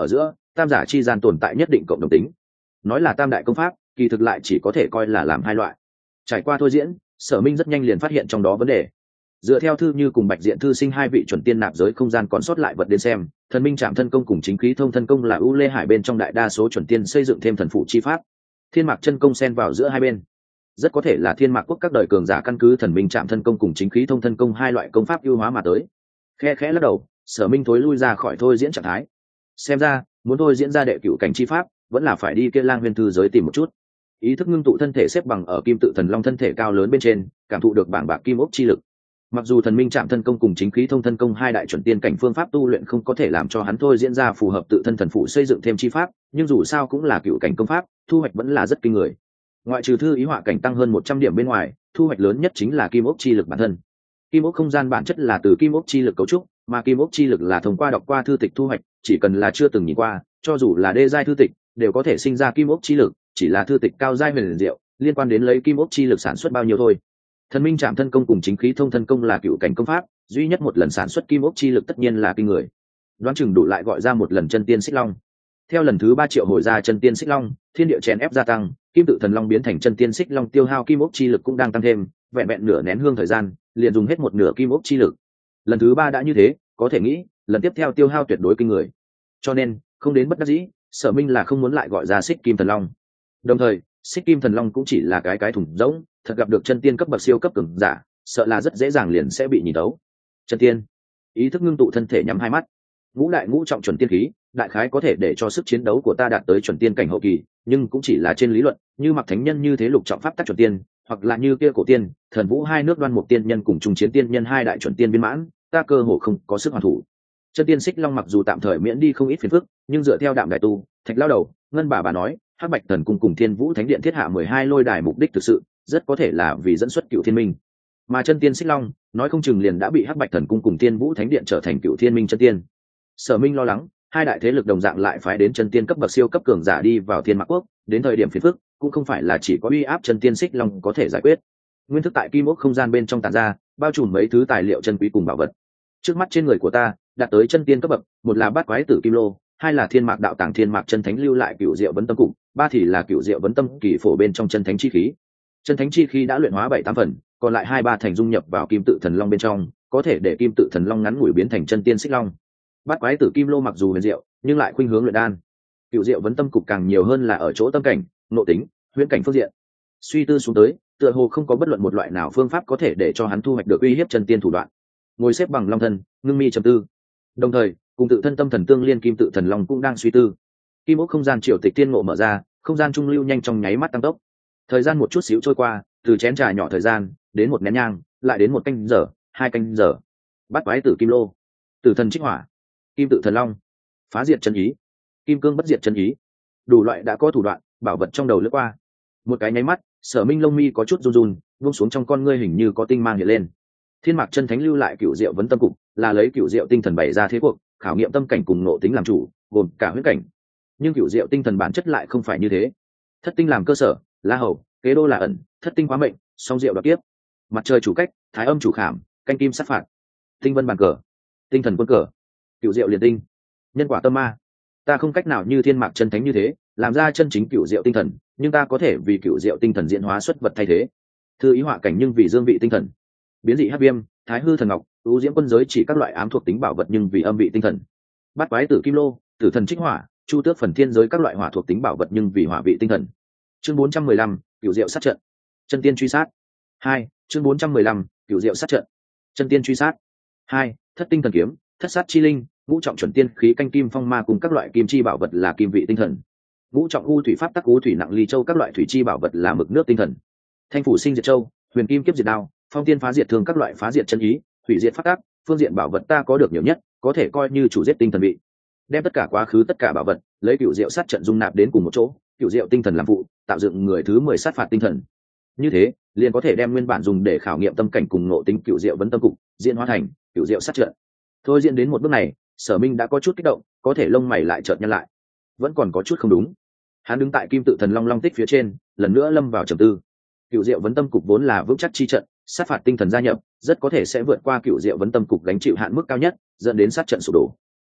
tam giả chi gian tồn tại nhất định cộng đồng tính. Nói là tam đại công pháp, kỳ thực lại chỉ có thể coi là làm hai loại. Trải qua thôi diễn, Sở Minh rất nhanh liền phát hiện trong đó vấn đề. Dựa theo Thư Như cùng Bạch Diện Thư Sinh hai vị chuẩn tiên nạp giới không gian còn sót lại vật đến xem, thần minh Trảm thân công cùng chính khí thông thân công là ưu lê hải bên trong đại đa số chuẩn tiên xây dựng thêm thần phụ chi pháp. Thiên Mạc chân công xen vào giữa hai bên, rất có thể là Thiên Mạc quốc các đời cường giả căn cứ thần minh Trảm thân công cùng chính khí thông thân công hai loại công pháp ưu hóa mà tới. Khe khẽ lắc đầu, Sở Minh thối lui ra khỏi thôi diễn trạng thái. Xem ra, muốn thôi diễn ra đệ cửu cảnh chi pháp, vẫn là phải đi Kia Lang Huyền thư giới tìm một chút. Ý thức ngưng tụ thân thể xếp bằng ở kim tự thần long thân thể cao lớn bên trên, cảm thụ được bảng bạc kim ốc chi lực. Mặc dù thần minh Trảm thân công cùng chính khí thông thân công hai đại chuẩn tiên cảnh phương pháp tu luyện không có thể làm cho hắn thôi diễn ra phù hợp tự thân thần phụ xây dựng thêm chi pháp, nhưng dù sao cũng là cựu cảnh công pháp, thu hoạch vẫn là rất kinh người. Ngoại trừ thư ý họa cảnh tăng hơn 100 điểm bên ngoài, thu hoạch lớn nhất chính là kim ốc chi lực bản thân. Kim ốc không gian bản chất là từ kim ốc chi lực cấu trúc, mà kim ốc chi lực là thông qua đọc qua thư tịch thu hoạch, chỉ cần là chưa từng nhìn qua, cho dù là đê giai thư tịch, đều có thể sinh ra kim ốc chi lực, chỉ là thư tịch cao giai huyền diệu, liên quan đến lấy kim ốc chi lực sản xuất bao nhiêu thôi. Thần minh Trảm thân công cùng chính khí thông thân công là cựu cảnh công pháp, duy nhất một lần sản xuất kim ốc chi lực tất nhiên là kinh người. Đoán chừng đủ lại gọi ra một lần chân tiên xích long. Theo lần thứ 3 triệu hồi ra chân tiên xích long, thiên địa chèn ép gia tăng, kim tự thần long biến thành chân tiên xích long tiêu hao kim ốc chi lực cũng đang tăng thêm, vẹn vẹn nửa nén hương thời gian, liền dùng hết một nửa kim ốc chi lực. Lần thứ 3 đã như thế, có thể nghĩ, lần tiếp theo tiêu hao tuyệt đối kinh người. Cho nên, không đến bất đắc dĩ, Sở Minh là không muốn lại gọi ra xích kim thần long. Đồng thời, xích kim thần long cũng chỉ là cái thủng rỗng, thật gặp được chân tiên cấp bậc siêu cấp cường giả, sợ là rất dễ dàng liền sẽ bị nhìn tấu. Chân tiên, ý thức ngưng tụ thân thể nhắm hai mắt, ngũ đại ngũ trọng chuẩn tiên khí, đại khái có thể để cho sức chiến đấu của ta đạt tới chuẩn tiên cảnh hậu kỳ, nhưng cũng chỉ là trên lý luận, như Mặc Thánh Nhân như thế lục trọng pháp tắc chuẩn tiên, hoặc là như kia Cổ Tiên, Thần Vũ hai nước Đoan Mục tiên nhân cùng Trung Chiến tiên nhân hai đại chuẩn tiên viên mãn, ta cơ hồ không có sức hoàn thủ. Chân tiên xích long mặc dù tạm thời miễn đi không ít phiền phức, nhưng dựa theo Đạm Đại Tu, Thạch Lao Đầu, Ngân bà nói, Hắc Bạch Thần cung cùng Thiên Vũ Thánh Điện thiết hạ 12 lôi đài mục đích thực sự rất có thể là vì dẫn xuất Cựu Thiên Minh, mà chân tiên xích long nói không chừng liền đã bị Hắc Bạch Thần cung cùng Thiên Vũ Thánh Điện trở thành Cựu Thiên Minh chân tiên. Sở Minh lo lắng, hai đại thế lực đồng dạng lại phái đến chân tiên cấp bậc siêu cấp cường giả đi vào Thiên Mạc quốc, đến thời điểm phiền phức cũng không phải là chỉ có uy áp chân tiên xích long có thể giải quyết. Nguyên thức tại kim ốc không gian bên trong tản ra, bao trùm mấy thứ tài liệu chân quý cùng bảo vật. Trước mắt trên người của ta đạt tới chân tiên cấp bậc, một là bát quái tử kim lô, hai là Thiên Mạc đạo tàng Thiên Mạc chân thánh lưu lại Cựu Diệu vấn tâm cục, ba thì là Cựu Diệu vấn tâm kỳ phổ bên trong chân thánh chi khí. Chân thánh chi khí đã luyện hóa 7-8 phần, còn lại 2-3 thành dung nhập vào kim tự thần long bên trong, có thể để kim tự thần long ngắn ngủi biến thành chân tiên xích long. Bát quái tử kim lô mặc dù huyền diệu, nhưng lại khuynh hướng luyện đan. Cựu Diệu vấn tâm cục càng nhiều hơn là ở chỗ tâm cảnh, nội tính, huyễn cảnh phương diện. Suy tư xuống tới, tựa hồ không có bất luận một loại nào phương pháp có thể để cho hắn thu hoạch được uy hiếp chân tiên thủ đoạn. Ngồi xếp bằng long thân, ngưng mi trầm tư. Đồng thời, cùng tự thân tâm thần tương liên kim tự thần long cũng đang suy tư. Kim ốc không gian triều tịch tiên ngộ mở ra, không gian trung lưu nhanh trong nháy mắt tăng tốc. Thời gian một chút xíu trôi qua, từ chén trà nhỏ thời gian đến một nén nhang, lại đến 1 canh giờ, 2 canh giờ. Bát quái tử kim lô, tử thần trích hỏa, kim tự thần long, phá diệt chân ý, kim cương bất diệt chân ý, đủ loại đã có thủ đoạn, bảo vật trong đầu lướt qua. Một cái nháy mắt, Sở Minh lông mi có chút run run, buông xuống trong con ngươi hình như có tinh mang hiện lên. Thiên Mạc chân thánh lưu lại Cựu Diệu vấn tâm cục, là lấy Cựu Diệu tinh thần bày ra thế cuộc, khảo nghiệm tâm cảnh cùng nội tính làm chủ, gồm cả huyễn cảnh. Nhưng Cựu Diệu tinh thần bản chất lại không phải như thế. Thất tinh làm cơ sở, La Hầu, Kế Đô là ẩn, thất tinh quá mệnh, song diệu đoạt tiếp. Mặt trời chủ cách, thái âm chủ khảm, canh kim sát phạt. Tinh vân bàn cờ, tinh thần quân cờ, Cựu Diệu liền tinh, nhân quả tâm ma. Ta không cách nào như Thiên Mạc chân thánh như thế, làm ra chân chính Cựu Diệu tinh thần, nhưng ta có thể vì Cựu Diệu tinh thần diễn hóa xuất vật thay thế. Thư ý họa cảnh nhưng vì dương vị tinh thần. Biến dị hắc viêm, thái hư thần ngọc, ưu diễm quân giới chỉ các loại ám thuộc tính bảo vật nhưng vì âm vị tinh thần. Bát quái tử kim lô, tử thần trích hỏa, chu tước phần thiên giới các loại hỏa thuộc tính bảo vật nhưng vì hỏa vị tinh thần. Chương 415, Cựu Diệu sát trận, chân tiên truy sát. 2. Chương 415, Cựu Diệu sát trận, chân tiên truy sát. 2. Thất tinh thần kiếm, thất sát chi linh, ngũ trọng chuẩn tiên khí canh kim phong ma cùng các loại kim chi bảo vật là kim vị tinh thần. Ngũ trọng u thủy pháp tắc u thủy nặng ly châu các loại thủy chi bảo vật là mực nước tinh thần. Thanh phủ sinh diệt châu, huyền kim kiếp diệt đao, phong tiên phá diệt thương các loại phá diệt chân ý, hủy diệt pháp tắc, phương diện bảo vật ta có được nhiều nhất, có thể coi như chủ giết tinh thần vị. Đem tất cả quá khứ tất cả bảo vật, lấy Cựu Diệu sát trận dung nạp đến cùng một chỗ, Cựu Diệu tinh thần làm phụ, tạo dựng người thứ 10 sát phạt tinh thần. Như thế, liền có thể đem nguyên bản dùng để khảo nghiệm tâm cảnh cùng nội tính Cựu Diệu vấn tâm cục, diễn hóa thành Cựu Diệu sát trận. Thôi diễn đến một bước này, Sở Minh đã có chút kích động, có thể lông mày lại chợt nhăn lại. Vẫn còn có chút không đúng. Hắn đứng tại kim tự thần long long tích phía trên, lần nữa lâm vào trầm tư. Cựu Diệu vấn tâm cục vốn là vững chắc chi trận, sát phạt tinh thần gia nhập, rất có thể sẽ vượt qua Cựu Diệu vấn tâm cục gánh chịu hạn mức cao nhất, dẫn đến sát trận sụp đổ.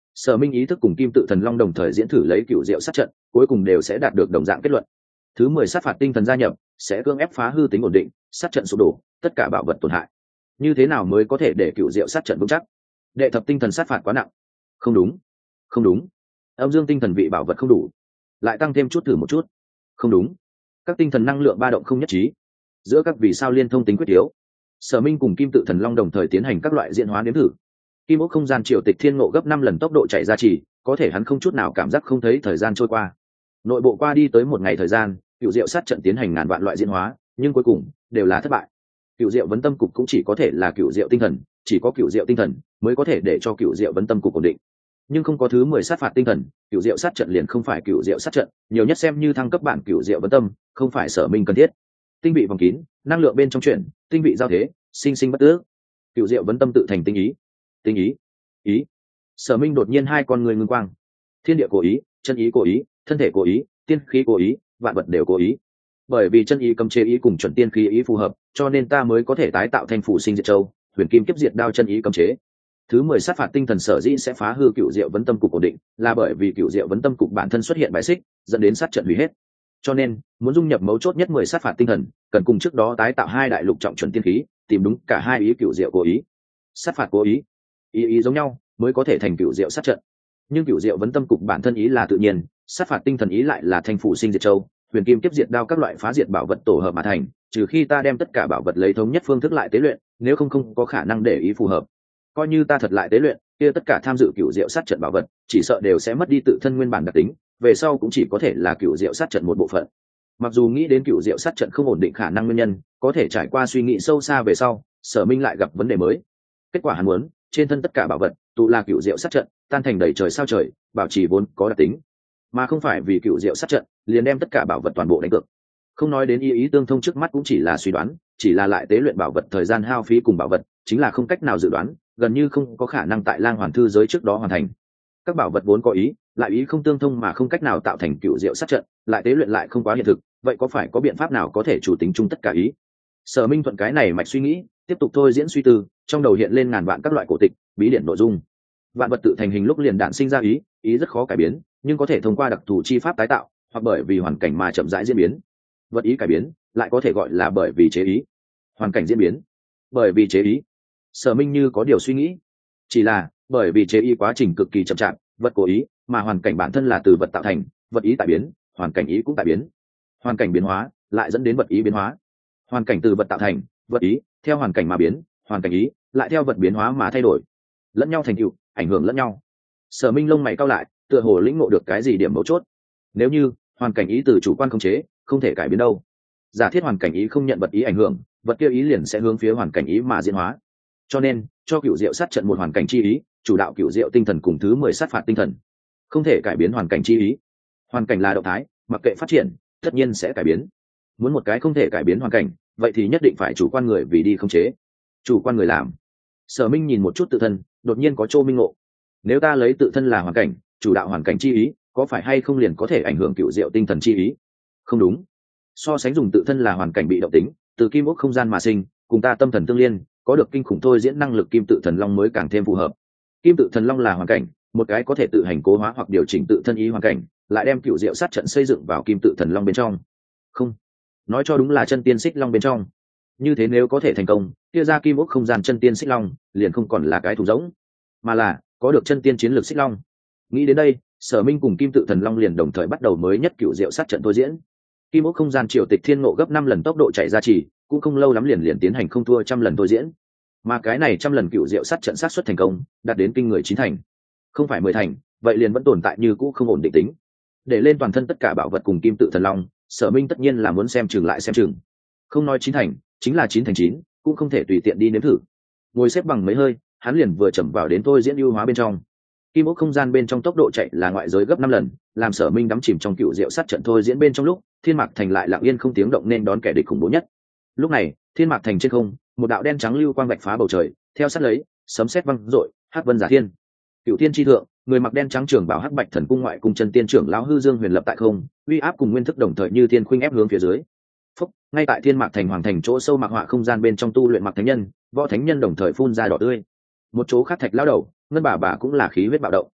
Sở Minh ý thức cùng Kim Tự Thần Long đồng thời diễn thử lấy cựu diệu sát trận, cuối cùng đều sẽ đạt được đồng dạng kết luận. Thứ 10 sát phạt tinh thần gia nhập, sẽ cưỡng ép phá hư tính ổn định, sát trận sụp đổ, tất cả bảo vật tổn hại. Như thế nào mới có thể để cựu diệu sát trận vững chắc? Đệ thập tinh thần sát phạt quá nặng. Không đúng, không đúng. Âm dương tinh thần vị bảo vật không đủ, lại tăng thêm chút thử một chút. Không đúng, các tinh thần năng lượng ba động không nhất trí, giữa các vì sao liên thông tính quyết yếu. Sở Minh cùng Kim Tự Thần Long đồng thời tiến hành các loại diễn hóa nếm thử. Kim ốc không gian triệu tịch thiên ngộ gấp 5 lần tốc độ chạy ra chỉ, có thể hắn không chút nào cảm giác không thấy thời gian trôi qua. Nội bộ qua đi tới một ngày thời gian, cựu diệu sát trận tiến hành ngàn vạn loại diễn hóa, nhưng cuối cùng đều là thất bại. Cựu diệu vấn tâm cục cũng chỉ có thể là cựu diệu tinh thần, chỉ có cựu diệu tinh thần mới có thể để cho cựu diệu vấn tâm cục ổn định. Nhưng không có thứ 10 sát phạt tinh thần, cựu diệu sát trận liền không phải cựu diệu sát trận, nhiều nhất xem như thăng cấp bản cựu diệu vấn tâm, không phải Sở Minh cần thiết. Tinh vị vòng kín, năng lượng bên trong chuyển, tinh vị giao thế, sinh sinh bất tước. Cựu diệu vấn tâm tự thành tinh ý. Tinh ý, ý. Sở Minh đột nhiên hai con người ngưng quang. Thiên địa cố ý, chân ý cố ý, thân thể cố ý, tiên khí cố ý, vạn vật đều cố ý. Bởi vì chân ý cấm chế ý cùng chuẩn tiên khí ý phù hợp, cho nên ta mới có thể tái tạo thành phủ sinh diệt châu, huyền kim kiếp diệt đao chân ý cấm chế. Thứ 10 sát phạt tinh thần sở dĩ sẽ phá hư cựu diệu vấn tâm cục ổn định, là bởi vì cựu diệu vấn tâm cục bản thân xuất hiện bài xích, dẫn đến sát trận hủy hết. Cho nên, muốn dung nhập mấu chốt nhất 10 sát phạt tinh thần, cần cùng trước đó tái tạo hai đại lục trọng chuẩn tiên khí, tìm đúng cả hai ý cựu diệu cố ý. Sát phạt cố ý, ý giống nhau, mới có thể thành cựu diệu sát trận. Nhưng cựu diệu vấn tâm cục bản thân ý là tự nhiên, sát phạt tinh thần ý lại là thành phủ sinh diệt châu, huyền kim kiếp diệt đao các loại phá diệt bảo vật tổ hợp mà thành, trừ khi ta đem tất cả bảo vật lấy thống nhất phương thức lại tế luyện, nếu không có khả năng để ý phù hợp. Coi như ta thật lại tế luyện, kia tất cả tham dự cựu diệu sát trận bảo vật, chỉ sợ đều sẽ mất đi tự thân nguyên bản đặc tính, về sau cũng chỉ có thể là cựu diệu sát trận một bộ phận. Mặc dù nghĩ đến cựu diệu sát trận không ổn định khả năng nguyên nhân, có thể trải qua suy nghĩ sâu xa về sau, Sở Minh lại gặp vấn đề mới. Kết quả hắn muốn, trên thân tất cả bảo vật tụ là cựu diệu sát trận, tan thành đầy trời sao trời, bảo trì vốn có đặc tính, mà không phải vì cựu diệu sát trận liền đem tất cả bảo vật toàn bộ đánh cược. Không nói đến ý tương thông trước mắt cũng chỉ là suy đoán, chỉ là lại tế luyện bảo vật thời gian hao phí cùng bảo vật chính là không cách nào dự đoán, gần như không có khả năng tại Lang Hoàn thư giới trước đó hoàn thành. Các bảo vật vốn có ý, lại ý không tương thông mà không cách nào tạo thành cựu diệu sát trận, lại tế luyện lại không quá hiện thực, vậy có phải có biện pháp nào có thể chủ tính chung tất cả ý? Sở Minh thuận cái này mạch suy nghĩ, tiếp tục thôi diễn suy tư, trong đầu hiện lên ngàn vạn các loại cổ tịch, bí điển nội dung. Vạn vật tự thành hình lúc liền đản sinh ra ý, ý rất khó cải biến, nhưng có thể thông qua đặc thù chi pháp tái tạo, hoặc bởi vì hoàn cảnh mà chậm rãi diễn biến. Vật ý cải biến, lại có thể gọi là bởi vì chế ý. Hoàn cảnh diễn biến, bởi vì chế ý. Sở Minh như có điều suy nghĩ, chỉ là bởi vì chế ý quá trình cực kỳ chậm chạp, vật cố ý, mà hoàn cảnh bản thân là từ vật tạo thành, vật ý tại biến, hoàn cảnh ý cũng tại biến. Hoàn cảnh biến hóa, lại dẫn đến vật ý biến hóa. Hoàn cảnh từ vật tạo thành, vật ý theo hoàn cảnh mà biến, hoàn cảnh ý lại theo vật biến hóa mà thay đổi, lẫn nhau thành tựu, ảnh hưởng lẫn nhau. Sở Minh lông mày cau lại, tựa hồ lĩnh ngộ được cái gì điểm mấu chốt. Nếu như hoàn cảnh ý từ chủ quan khống chế, không thể cải biến đâu. Giả thiết hoàn cảnh ý không nhận vật ý ảnh hưởng, vật kia ý liền sẽ hướng phía hoàn cảnh ý mà diễn hóa. Cho nên, cho cựu diệu sát trận một hoàn cảnh chi ý, chủ đạo cựu diệu tinh thần cùng thứ 10 sát phạt tinh thần. Không thể cải biến hoàn cảnh chi ý. Hoàn cảnh là động thái, mặc kệ phát triển, tất nhiên sẽ cải biến. Muốn một cái không thể cải biến hoàn cảnh, vậy thì nhất định phải chủ quan người vì đi khống chế. Chủ quan người làm. Sở Minh nhìn một chút tự thân, đột nhiên có chỗ minh ngộ. Nếu ta lấy tự thân là hoàn cảnh, chủ đạo hoàn cảnh chi ý, có phải hay không liền có thể ảnh hưởng cựu diệu tinh thần chi ý? Không đúng. So sánh dùng tự thân là hoàn cảnh bị động tính, từ kim ốc không gian mà sinh, cùng ta tâm thần tương liên, có được kinh khủng thôi diễn năng lực kim tự thần long mới càng thêm phù hợp. Kim tự thần long là hoàn cảnh, một cái có thể tự hành cố hóa hoặc điều chỉnh tự thân ý hoàn cảnh, lại đem cựu diệu sát trận xây dựng vào kim tự thần long bên trong. Không, nói cho đúng là chân tiên xích long bên trong. Như thế nếu có thể thành công, kia ra kim ốc không gian chân tiên xích long liền không còn là cái thùng rỗng, mà là có được chân tiên chiến lược xích long. Nghĩ đến đây, Sở Minh cùng kim tự thần long liền đồng thời bắt đầu mới nhất cựu diệu sát trận thôi diễn. Kim ốc không gian triều tịch thiên ngộ gấp 5 lần tốc độ chạy ra chỉ, cũng không lâu lắm liền tiến hành không thua trăm lần thôi diễn. Mà cái này trăm lần cựu diệu sát trận sát xuất thành công, đạt đến kinh người 9 thành. Không phải 10 thành, vậy liền vẫn tồn tại như cũ không ổn định tính. Để lên toàn thân tất cả bảo vật cùng kim tự thần long, Sở Minh tất nhiên là muốn xem chừng lại xem chừng. Không nói 9 thành, chính là 9 thành 9, cũng không thể tùy tiện đi nếm thử. Ngồi xếp bằng mấy hơi, hắn liền vừa chậm vào đến thôi diễn ưu hóa bên trong. Kim ốc không gian bên trong tốc độ chạy là ngoại giới gấp 5 lần, làm Sở Minh đắm chìm trong cựu diệu sát trận thôi diễn bên trong lúc, Thiên Mạc Thành lại lặng yên không tiếng động nên đón kẻ địch khủng bố nhất. Lúc này, Thiên Mạc Thành trên không, một đạo đen trắng lưu quang vạch phá bầu trời, theo sát lấy, sấm sét vang dội, hắc vân giả thiên. Cựu Thiên chi thượng, người mặc đen trắng trưởng bảo hắc bạch thần cung ngoại cùng chân tiên trưởng lão hư dương huyền lập tại không, uy áp cùng nguyên thức đồng thời như thiên khuynh ép hướng phía dưới. Phúc, ngay tại Thiên Mạc Thành hoàng thành chỗ sâu mạc họa không gian bên trong tu luyện Mạc Thánh Nhân, Võ Thánh Nhân đồng thời phun ra đỏ tươi. Một chỗ khác Thạch lão đầu, Ngân bà cũng là khí huyết bạo động.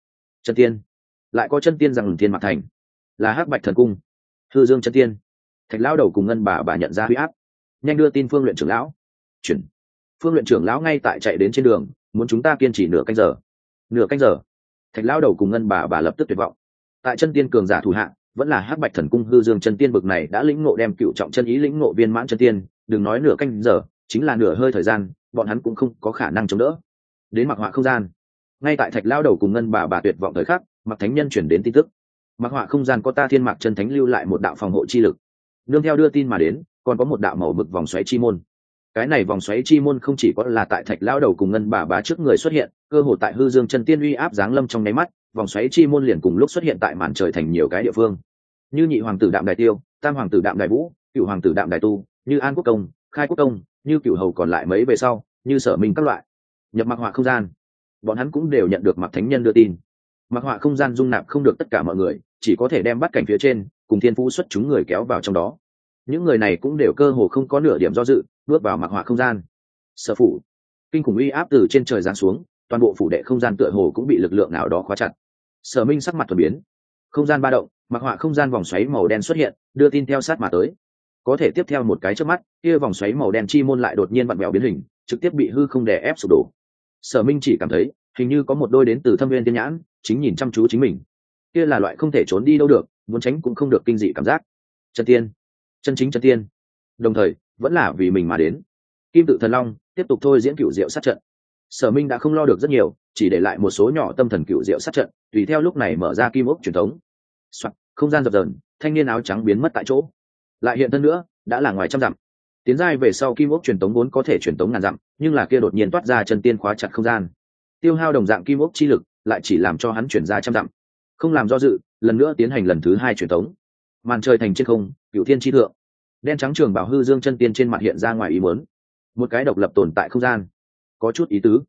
Chân tiên, lại có chân tiên rằng thiên mạc thành, là hắc bạch thần cung, hư dương chân tiên. Thạch lão đầu cùng ngân bà nhận ra huy áp, nhanh đưa tin phương luyện trưởng lão. Chuyển. Phương luyện trưởng lão ngay tại chạy đến trên đường, muốn chúng ta kiên trì nửa canh giờ. Nửa canh giờ. Thạch lão đầu cùng ngân bà lập tức tuyệt vọng. Tại chân tiên cường giả thủ hạng, vẫn là hắc bạch thần cung hư dương chân tiên bực này đã lĩnh ngộ đem cựu trọng chân ý lĩnh ngộ viên mãn chân tiên, đừng nói nửa canh giờ, chính là nửa hơi thời gian, bọn hắn cũng không có khả năng chống đỡ. Đến mặc họa không gian, ngay tại thạch lao đầu cùng ngân bà tuyệt vọng thời khắc, mặc thánh nhân chuyển đến tin tức. Mặc họa không gian có ta thiên mạc chân thánh lưu lại một đạo phòng hộ chi lực, nương theo đưa tin mà đến, còn có một đạo màu mực vòng xoáy chi môn. Cái này vòng xoáy chi môn không chỉ có là tại thạch lao đầu cùng ngân bà trước người xuất hiện, cơ hồ tại hư dương chân tiên uy áp giáng lâm trong nháy mắt, vòng xoáy chi môn liền cùng lúc xuất hiện tại màn trời thành nhiều cái địa phương, như nhị hoàng tử đạm đài tiêu, tam hoàng tử đạm đài vũ, cựu hoàng tử đạm đài tu, như an quốc công, khai quốc công, như cựu hầu còn lại mấy về sau, như sở minh các loại. Nhập mặc họa không gian, bọn hắn cũng đều nhận được mặc thánh nhân đưa tin. Mặc họa không gian dung nạp không được tất cả mọi người, chỉ có thể đem bắt cảnh phía trên cùng thiên phú xuất chúng người kéo vào trong đó. Những người này cũng đều cơ hồ không có nửa điểm do dự, bước vào mặc họa không gian. Sở phủ, kinh khủng uy áp từ trên trời giáng xuống, toàn bộ phủ đệ không gian tựa hồ cũng bị lực lượng nào đó khóa chặt. Sở minh sắc mặt thuần biến, không gian ba động, mặc họa không gian vòng xoáy màu đen xuất hiện, đưa tin theo sát mà tới. Có thể tiếp theo một cái chớp mắt, kia vòng xoáy màu đen chi môn lại đột nhiên vặn vẹo biến hình, trực tiếp bị hư không đè ép sụp đổ. Sở minh chỉ cảm thấy hình như có một đôi đến từ thâm viên tiên nhãn chính nhìn chăm chú chính mình. Kia là loại không thể trốn đi đâu được, muốn tránh cũng không được kinh dị cảm giác. Chân tiên, chân chính chân tiên, đồng thời vẫn là vì mình mà đến. Kim tự thần long tiếp tục thôi diễn cựu diệu sát trận. Sở minh đã không lo được rất nhiều, chỉ để lại một số nhỏ tâm thần cựu diệu sát trận, tùy theo lúc này mở ra kim ốc truyền thống. Không gian dập dờn, thanh niên áo trắng biến mất tại chỗ, lại hiện thân nữa, đã là ngoài trăm dặm. Tiến giai về sau kim ốc truyền tống vốn có thể truyền tống ngàn dặm, nhưng là kia đột nhiên toát ra chân tiên khóa chặt không gian, tiêu hao đồng dạng kim ốc chi lực, lại chỉ làm cho hắn chuyển ra trăm dặm. Không làm do dự, lần nữa tiến hành lần thứ hai truyền tống. Màn trời thành trên không, cửu thiên chi thượng, đen trắng trường bảo hư dương chân tiên trên mặt hiện ra ngoài ý muốn. Một cái độc lập tồn tại không gian, có chút ý tứ.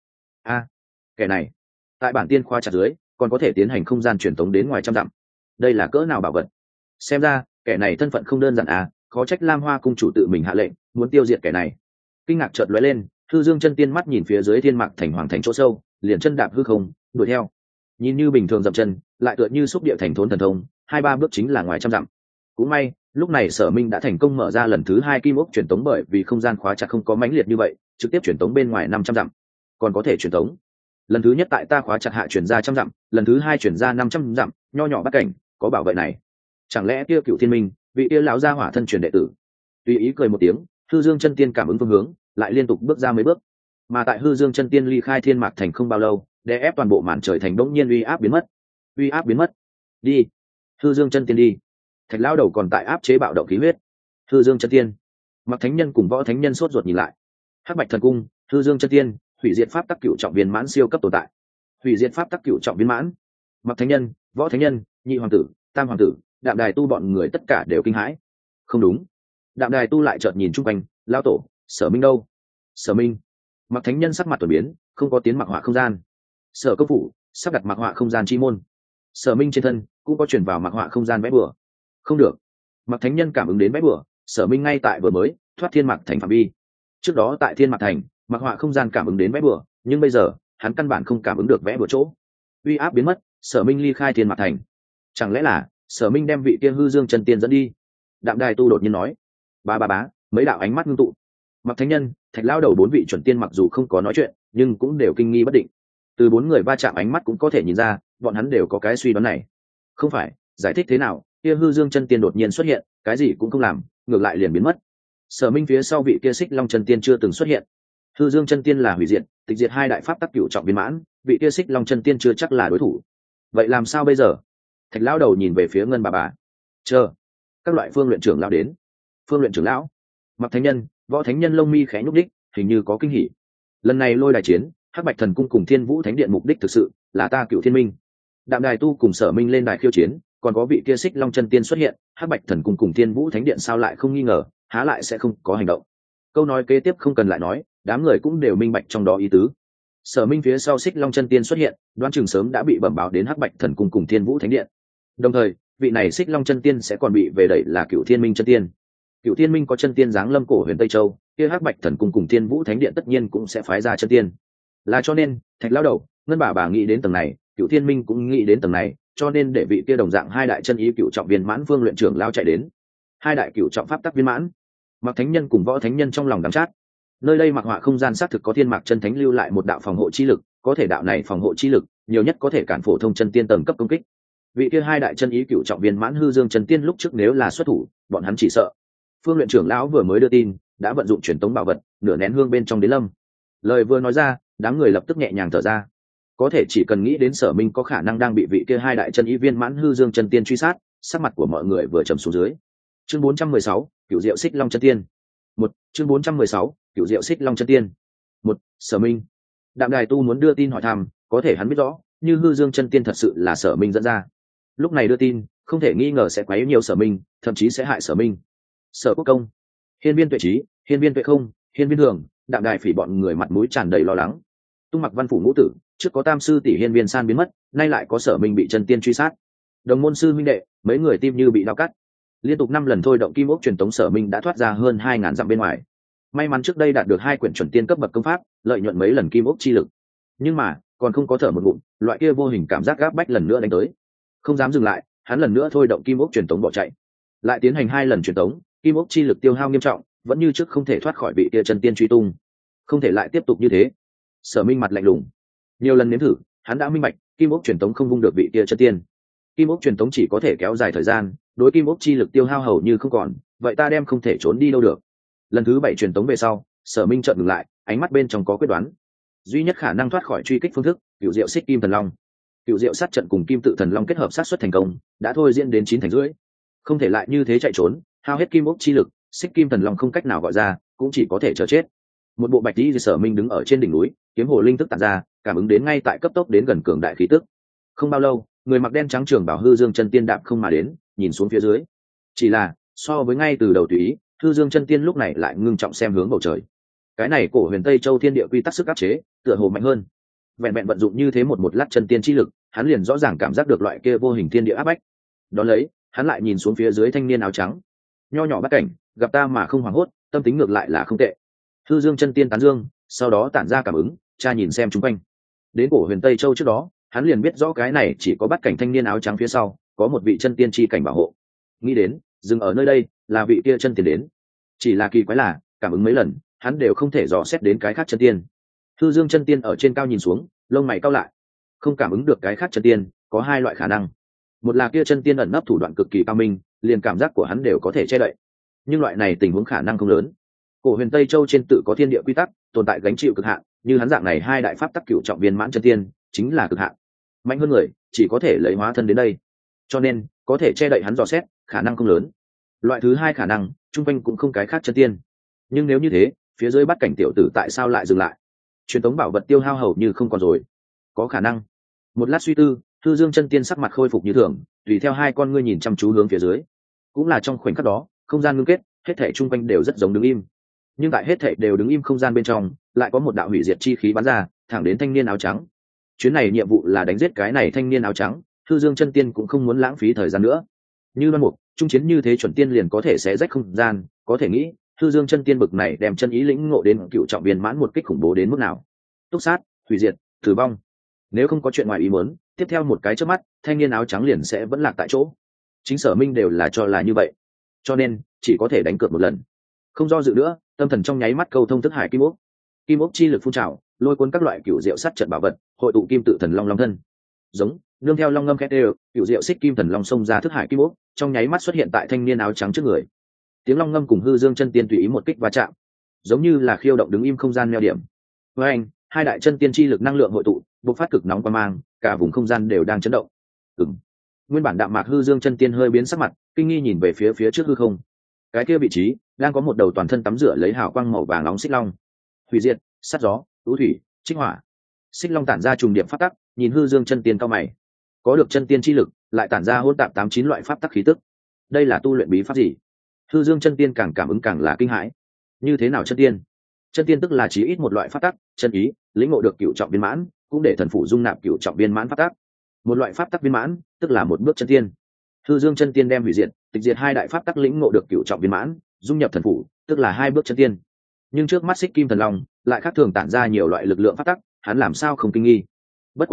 Kẻ này tại bản tiên khóa chặt dưới, còn có thể tiến hành không gian truyền tống đến ngoài trăm dặm. Đây là cỡ nào bảo vật? Xem ra kẻ này thân phận không đơn giản khó trách Lam Hoa cung chủ tự mình hạ lệnh muốn tiêu diệt kẻ này. Kinh ngạc chợt lóe lên, hư dương chân tiên mắt nhìn phía dưới thiên mạc thành hoàng thành chỗ sâu, liền chân đạp hư không đuổi theo. Nhìn như bình thường dậm chân, lại tựa như xúc địa thành thốn thần thông, 2-3 bước chính là ngoài trăm dặm. Cũng may lúc này Sở Minh đã thành công mở ra lần thứ hai kim ốc truyền tống, bởi vì không gian khóa chặt không có mãnh liệt như vậy, trực tiếp truyền tống bên ngoài 500 dặm. Còn có thể truyền tống lần thứ nhất tại ta khóa chặt hạ truyền ra 100 dặm, lần thứ hai truyền ra 500 dặm, nho nhỏ bắt cảnh, có bảo vệ này. Chẳng lẽ kia Cựu Thiên Minh, vị kia lão gia hỏa thân truyền đệ tử? Tùy ý cười một tiếng, hư dương chân tiên cảm ứng phương hướng, lại liên tục bước ra mấy bước. Mà tại hư dương chân tiên ly khai thiên mạc thành không bao lâu, đè ép toàn bộ màn trời thành đống nhiên uy áp biến mất. Uy áp biến mất. Đi. Hư dương chân tiên đi. Thạch lão đầu còn tại áp chế bạo động khí huyết. Hư dương chân tiên. Mặc thánh nhân cùng võ thánh nhân sốt ruột nhìn lại. Hắc bạch thần cung, hư dương chân tiên, hủy diệt pháp tắc cửu trọng viên mãn siêu cấp tồn tại. Hủy diệt pháp tắc cửu trọng viên mãn. Mặc thánh nhân, võ thánh nhân, nhị hoàng tử, tam hoàng tử, đạm đài tu bọn người tất cả đều kinh hãi. Không đúng. Đạm đài tu lại chợt nhìn chung quanh, lão tổ, Sở Minh đâu? Sở Minh. Mặc thánh nhân sắc mặt đổi biến, không có tiến mặc họa không gian. Sở công phủ sắp đặt mặc họa không gian chi môn. Sở Minh trên thân cũng có chuyển vào mặc họa không gian vẽ bừa. Không được. Mặc thánh nhân cảm ứng đến vẽ bừa, Sở Minh ngay tại vừa mới thoát thiên mạc thành phạm vi. Trước đó tại thiên mạc thành, mặc họa không gian cảm ứng đến vẽ bừa, nhưng bây giờ hắn căn bản không cảm ứng được vẽ bừa chỗ. Uy áp biến mất, Sở Minh ly khai thiên mạc thành. Chẳng lẽ là Sở Minh đem vị kia hư dương chân tiên dẫn đi? Đạm đài tu đột nhiên nói. Bá, mấy đạo ánh mắt ngưng tụ. Mặc thánh nhân, Thạch lão đầu 4 vị chuẩn tiên mặc dù không có nói chuyện, nhưng cũng đều kinh nghi bất định. Từ 4 người va chạm ánh mắt cũng có thể nhìn ra, bọn hắn đều có cái suy đoán này. Không phải, giải thích thế nào, kia hư dương chân tiên đột nhiên xuất hiện, cái gì cũng không làm, ngược lại liền biến mất. Sở Minh phía sau vị kia Xích Long chân tiên chưa từng xuất hiện. Hư dương chân tiên là hủy diệt, tịch diệt 2 đại pháp tắc cửu trọng viên mãn, vị kia Xích Long chân tiên chưa chắc là đối thủ. Vậy làm sao bây giờ? Thạch lão đầu nhìn về phía ngân bà. Chờ, các loại phương luyện trưởng lão đến. Phương luyện trưởng lão, Mặc thánh nhân, võ thánh nhân lông mi khẽ nhúc đích, hình như có kinh hỉ. Lần này lôi đài chiến, Hắc bạch thần cung cùng Thiên Vũ thánh điện mục đích thực sự là ta Cựu Thiên Minh. Đạm đài tu cùng Sở Minh lên đài khiêu chiến, còn có vị kia Xích Long chân tiên xuất hiện, Hắc bạch thần cung cùng Thiên Vũ thánh điện sao lại không nghi ngờ, há lại sẽ không có hành động. Câu nói kế tiếp không cần lại nói, đám người cũng đều minh bạch trong đó ý tứ. Sở Minh phía sau Xích Long chân tiên xuất hiện, đoán chừng sớm đã bị bẩm báo đến Hắc bạch thần cung cùng Thiên Vũ thánh điện. Đồng thời, vị này Xích Long chân tiên sẽ còn bị về đẩy là Cựu Thiên Minh chân tiên. Cựu Thiên Minh có chân tiên giáng lâm cổ huyền Tây Châu, kia Hắc bạch thần cung cùng Thiên Vũ thánh điện tất nhiên cũng sẽ phái ra chân tiên. Là cho nên, Thạch lão đầu, ngân bà nghĩ đến tầng này, Cựu Thiên Minh cũng nghĩ đến tầng này, cho nên để vị kia đồng dạng hai đại chân ý cựu trọng viên mãn Phương luyện trưởng lao chạy đến. Hai đại cựu trọng pháp tắc viên mãn. Mặc Thánh Nhân cùng Võ Thánh Nhân trong lòng đắm chát. Nơi đây mặc họa không gian xác thực có Thiên Mạc chân thánh lưu lại một đạo phòng hộ chi lực, có thể đạo này phòng hộ chi lực nhiều nhất có thể cản phổ thông chân tiên tầng cấp công kích. Vị kia hai đại chân ý cựu trọng viên mãn hư dương chân tiên lúc trước nếu là xuất thủ, bọn hắn chỉ sợ. Phương luyện trưởng lão vừa mới đưa tin, đã vận dụng truyền tống bảo vật, nửa nén hương bên trong đến lâm. Lời vừa nói ra, đám người lập tức nhẹ nhàng thở ra. Có thể chỉ cần nghĩ đến Sở Minh có khả năng đang bị vị kia hai đại chân ý viên mãn hư dương chân tiên truy sát, sắc mặt của mọi người vừa trầm xuống dưới. Chương 416, Cửu Diệu Xích Long chân tiên. Chương 416, Cửu Diệu Xích Long chân tiên. Sở Minh. Đạm Đài Tu muốn đưa tin hỏi thăm, có thể hắn biết rõ, như hư dương chân tiên thật sự là Sở Minh dẫn ra. Lúc này đưa tin, không thể nghi ngờ sẽ quấy nhiều Sở Minh, thậm chí sẽ hại Sở Minh. Sở Quốc Công, Hiên Viên Tuệ Trí, Hiên Viên Tuệ Không, Hiên Viên Hường, Đạm Đài Phỉ bọn người mặt mũi tràn đầy lo lắng. Tung Mặc Văn phủ ngũ tử, trước có tam sư tỷ Hiên Viên San biến mất, nay lại có Sở Minh bị chân tiên truy sát. Đồng môn sư minh đệ, mấy người tim như bị đau cắt. Liên tục 5 lần thôi động kim ốc truyền tống, Sở Minh đã thoát ra hơn 2000 dặm bên ngoài. May mắn trước đây đạt được 2 quyển chuẩn tiên cấp bậc công pháp, lợi nhuận mấy lần kim ốc chi lực. Nhưng mà, còn không có thở một ngụm, loại kia vô hình cảm giác gáp bách lần nữa đánh tới. Không dám dừng lại, hắn lần nữa thôi động kim ốc truyền tống bỏ chạy. Lại tiến hành 2 lần truyền tống, kim ốc chi lực tiêu hao nghiêm trọng, vẫn như trước không thể thoát khỏi vị kia chân tiên truy tung. Không thể lại tiếp tục như thế. Sở Minh mặt lạnh lùng. Nhiều lần nếm thử, hắn đã minh bạch, kim ốc truyền tống không vung được vị kia chân tiên. Kim ốc truyền tống chỉ có thể kéo dài thời gian, đối kim ốc chi lực tiêu hao hầu như không còn, vậy ta đem không thể trốn đi đâu được. Lần thứ 7 truyền tống về sau, Sở Minh chợt ngừng lại, ánh mắt bên trong có quyết đoán. Duy nhất khả năng thoát khỏi truy kích phương thức, Cửu Diệu Xích Kim Thần Long. Cửu Diệu sát trận cùng Kim Tự Thần Long kết hợp sát xuất thành công, đã thôi diễn đến 9 thành rưỡi. Không thể lại như thế chạy trốn, hao hết kim ốc chi lực, Xích Kim Thần Long không cách nào gọi ra, cũng chỉ có thể chờ chết. Một bộ bạch y Sở Minh đứng ở trên đỉnh núi, kiếm hồ linh tức tản ra, cảm ứng đến ngay tại cấp tốc đến gần cường đại khí tức. Không bao lâu, người mặc đen trắng trường bảo hư dương chân tiên đạp không mà đến, nhìn xuống phía dưới. Chỉ là, so với ngay từ đầu tùy ý, hư dương chân tiên lúc này lại ngưng trọng xem hướng bầu trời. Cái này cổ huyền Tây Châu thiên địa quy tắc sức áp chế, tựa hồ mạnh hơn. Vẹn vẹn vận dụng như thế một lát chân tiên chi lực, hắn liền rõ ràng cảm giác được loại kia vô hình thiên địa áp bách. Đón lấy, hắn lại nhìn xuống phía dưới thanh niên áo trắng. Nho nhỏ bắt cảnh, gặp ta mà không hoảng hốt, tâm tính ngược lại là không tệ. Hư dương chân tiên tán dương, sau đó tản ra cảm ứng, cha nhìn xem chúng quanh. Đến cổ huyền Tây Châu trước đó, hắn liền biết rõ cái này chỉ có bắt cảnh thanh niên áo trắng phía sau, có một vị chân tiên chi cảnh bảo hộ. Nghĩ đến, dừng ở nơi đây, là vị kia chân tiên đến. Chỉ là kỳ quái là, cảm ứng mấy lần, hắn đều không thể dò xét đến cái khác chân tiên. Hư dương chân tiên ở trên cao nhìn xuống, lông mày cau lại. Không cảm ứng được cái khác chân tiên, có 2 loại khả năng. Một là kia chân tiên ẩn nấp thủ đoạn cực kỳ cao minh, liền cảm giác của hắn đều có thể che đậy. Nhưng loại này tình huống khả năng không lớn. Cổ huyền Tây Châu trên tự có thiên địa quy tắc, tồn tại gánh chịu cực hạn, như hắn dạng này 2 đại pháp tắc cửu trọng viên mãn chân tiên, chính là cực hạn. Mạnh hơn người, chỉ có thể lấy hóa thân đến đây. Cho nên, có thể che đậy hắn dò xét, khả năng không lớn. Loại thứ 2 khả năng, trung quanh cũng không cái khác chân tiên. Nhưng nếu như thế, phía dưới bắt cảnh tiểu tử tại sao lại dừng lại? Truyền tống bảo vật tiêu hao hầu như không còn rồi. Có khả năng. Một lát suy tư, Hư Dương chân tiên sắc mặt khôi phục như thường, tùy theo 2 con ngươi nhìn chăm chú hướng phía dưới. Cũng là trong khoảnh khắc đó, không gian ngưng kết, hết thảy trung quanh đều rất giống đứng im. Nhưng tại hết thảy đều đứng im không gian bên trong, lại có một đạo hủy diệt chi khí bắn ra, thẳng đến thanh niên áo trắng. Chuyến này nhiệm vụ là đánh giết cái này thanh niên áo trắng, Hư Dương chân tiên cũng không muốn lãng phí thời gian nữa. Như Loan Mục, trung chiến như thế chuẩn tiên liền có thể xé rách không gian, có thể nghĩ, Hư Dương chân tiên bực này đem chân ý lĩnh ngộ đến cựu trọng viên mãn một kích khủng bố đến mức nào. Túc sát, hủy diệt, tử vong. Nếu không có chuyện ngoài ý muốn, tiếp theo một cái chớp mắt, thanh niên áo trắng liền sẽ vẫn lạc tại chỗ. Chính Sở Minh đều là cho là như vậy, cho nên chỉ có thể đánh cược một lần. Không do dự nữa, tâm thần trong nháy mắt câu thông thức hải kim ốc. Kim ốc chi lực phun trào, lôi cuốn các loại cựu diệu sát trận bảo vật, hội tụ kim tự thần long long thân. Giống, nương theo long ngâm khét đều, cựu diệu xích kim thần long xông ra thức hải kim ốc, trong nháy mắt xuất hiện tại thanh niên áo trắng trước người. Tiếng long ngâm cùng Hư Dương chân tiên tùy ý một kích va chạm, giống như là khiêu động đứng im không gian neo điểm. Với anh, 2 đại chân tiên chi lực năng lượng hội tụ, bộc phát cực nóng qua mang, cả vùng không gian đều đang chấn động. Nguyên bản đạm mạc Hư Dương chân tiên hơi biến sắc mặt, kinh nghi nhìn về phía trước hư không. Cái kia vị trí đang có một đầu toàn thân tắm rửa lấy hào quang màu vàng nóng xích long. Hủy diệt, sắt gió, ưu thủy, trích hỏa. Xích long tản ra trùng điểm pháp tắc, nhìn Hư Dương chân tiên cao mày. Có được chân tiên chi lực, lại tản ra hỗn tạp 89 loại pháp tắc khí tức. Đây là tu luyện bí pháp gì? Hư Dương chân tiên càng cảm ứng càng là kinh hãi. Như thế nào chân tiên? Chân tiên tức là chí ít một loại pháp tắc, chân ý, lĩnh ngộ được cửu trọng viên mãn, cũng để thần phủ dung nạp cửu trọng viên mãn pháp tắc. Một loại pháp tắc viên mãn, tức là một bước chân tiên. Hư Dương chân tiên đem hủy diệt, tịch diệt 2 đại pháp tắc lĩnh ngộ được cửu trọng viên mãn, dung nhập thần phủ, tức là 2 bước chân tiên. Nhưng trước mắt Xích Kim Thần Long lại khác thường tản ra nhiều loại lực lượng pháp tắc, hắn làm sao không kinh nghi. Bất quá,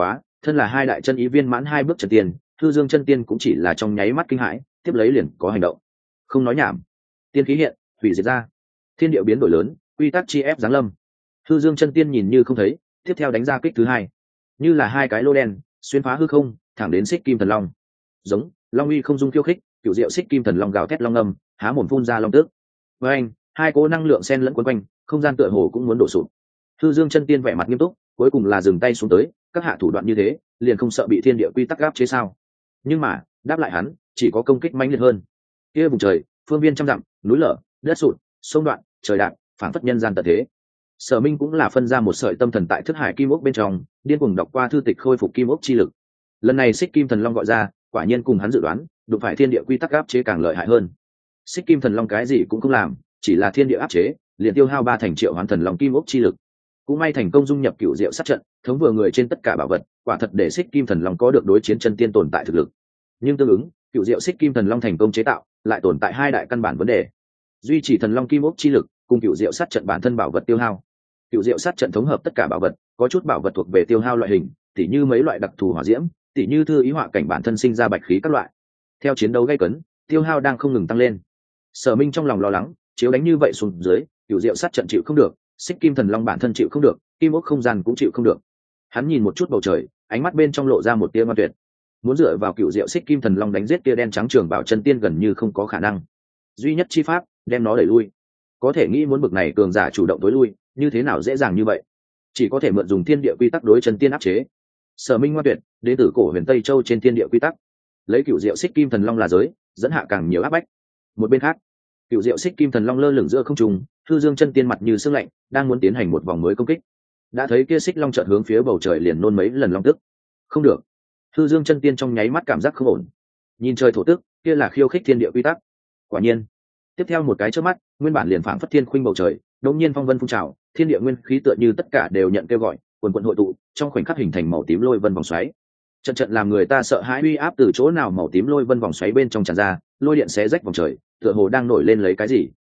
thân là hai đại chân ý viên mãn 2 bước chân tiên, Thư Dương chân tiên cũng chỉ là trong nháy mắt kinh hãi, tiếp lấy liền có hành động. Không nói nhảm, tiên khí hiện, hủy diệt ra, thiên địa biến đổi lớn, quy tắc chi ép giáng lâm. Thư Dương chân tiên nhìn như không thấy, tiếp theo đánh ra kích thứ hai, như là hai cái lô đen xuyên phá hư không, thẳng đến Xích Kim Thần Long. Giống, long uy không dung khiêu khích, cựu diệu Xích Kim Thần Long gào thét long âm, há mồm phun ra long tước. Với anh, hai cỗ năng lượng xen lẫn quấn quanh, không gian tựa hồ cũng muốn đổ sụp. Thư Dương chân tiên vẻ mặt nghiêm túc, cuối cùng là dừng tay xuống tới, các hạ thủ đoạn như thế, liền không sợ bị thiên địa quy tắc áp chế sao? Nhưng mà, đáp lại hắn, chỉ có công kích mãnh liệt hơn. Kia vùng trời, phương viên trăm dặm, núi lở, đất sụt, sông đoạn, trời đạp, phảng phất nhân gian tận thế. Sở Minh cũng là phân ra một sợi tâm thần tại thức hải kim ốc bên trong, điên cuồng đọc qua thư tịch khôi phục kim ốc chi lực. Lần này Xích Kim Thần Long gọi ra, quả nhiên cùng hắn dự đoán, đụng phải thiên địa quy tắc áp chế càng lợi hại hơn. Xích Kim Thần Long cái gì cũng không làm, chỉ là thiên địa áp chế, liền tiêu hao 3 thành triệu hoán thần long kim ốc chi lực. Cũng may thành công dung nhập cựu diệu sát trận, thống vừa người trên tất cả bảo vật, quả thật để Xích Kim Thần Long có được đối chiến chân tiên tồn tại thực lực. Nhưng tương ứng, cựu diệu Xích Kim Thần Long thành công chế tạo, lại tồn tại hai đại căn bản vấn đề. Duy trì thần long kim ốc chi lực, cùng cựu diệu sát trận bản thân bảo vật tiêu hao. Cựu diệu sát trận thống hợp tất cả bảo vật, có chút bảo vật thuộc về tiêu hao loại hình, tỉ như mấy loại đặc thù hỏa diễm, tỉ như thư ý họa cảnh bản thân sinh ra bạch khí các loại. Theo chiến đấu gay cấn, tiêu hao đang không ngừng tăng lên. Sở Minh trong lòng lo lắng, chiếu đánh như vậy xuống dưới, cựu diệu sát trận chịu không được, Xích Kim Thần Long bản thân chịu không được, kim ốc không gian cũng chịu không được. Hắn nhìn một chút bầu trời, ánh mắt bên trong lộ ra một tia ngoan tuyệt. Muốn dựa vào cựu diệu Xích Kim Thần Long đánh giết kia đen trắng trường bảo chân tiên gần như không có khả năng. Duy nhất chi pháp, đem nó đẩy lui. Có thể nghĩ muốn bực này cường giả chủ động tối lui, như thế nào dễ dàng như vậy? Chỉ có thể mượn dùng thiên địa quy tắc đối chân tiên áp chế. Sở Minh ngoan tuyệt, đến từ cổ huyền Tây Châu trên thiên địa quy tắc, lấy cựu diệu Xích Kim Thần Long là giới, dẫn hạ càng nhiều áp bách. Một bên khác, cựu diệu Xích Kim Thần Long lơ lửng giữa không trung, Thư Dương chân tiên mặt như sương lạnh, đang muốn tiến hành một vòng mới công kích. Đã thấy kia xích long chợt hướng phía bầu trời liền nôn mấy lần long tức. Không được. Thư Dương chân tiên trong nháy mắt cảm giác không ổn. Nhìn trời thổ tức, kia là khiêu khích thiên địa quy tắc. Quả nhiên, tiếp theo một cái chớp mắt, nguyên bản liền phảng phất thiên khuynh bầu trời, đột nhiên phong vân phun trào, thiên địa nguyên khí tựa như tất cả đều nhận kêu gọi, quần quần hội tụ, trong khoảnh khắc hình thành màu tím lôi vân vòng xoáy. Trận trận làm người ta sợ hãi uy áp từ chỗ nào màu tím lôi vân vòng xoáy bên trong tràn ra, lôi điện xé rách vòng trời, tựa hồ đang nổi lên lấy cái gì.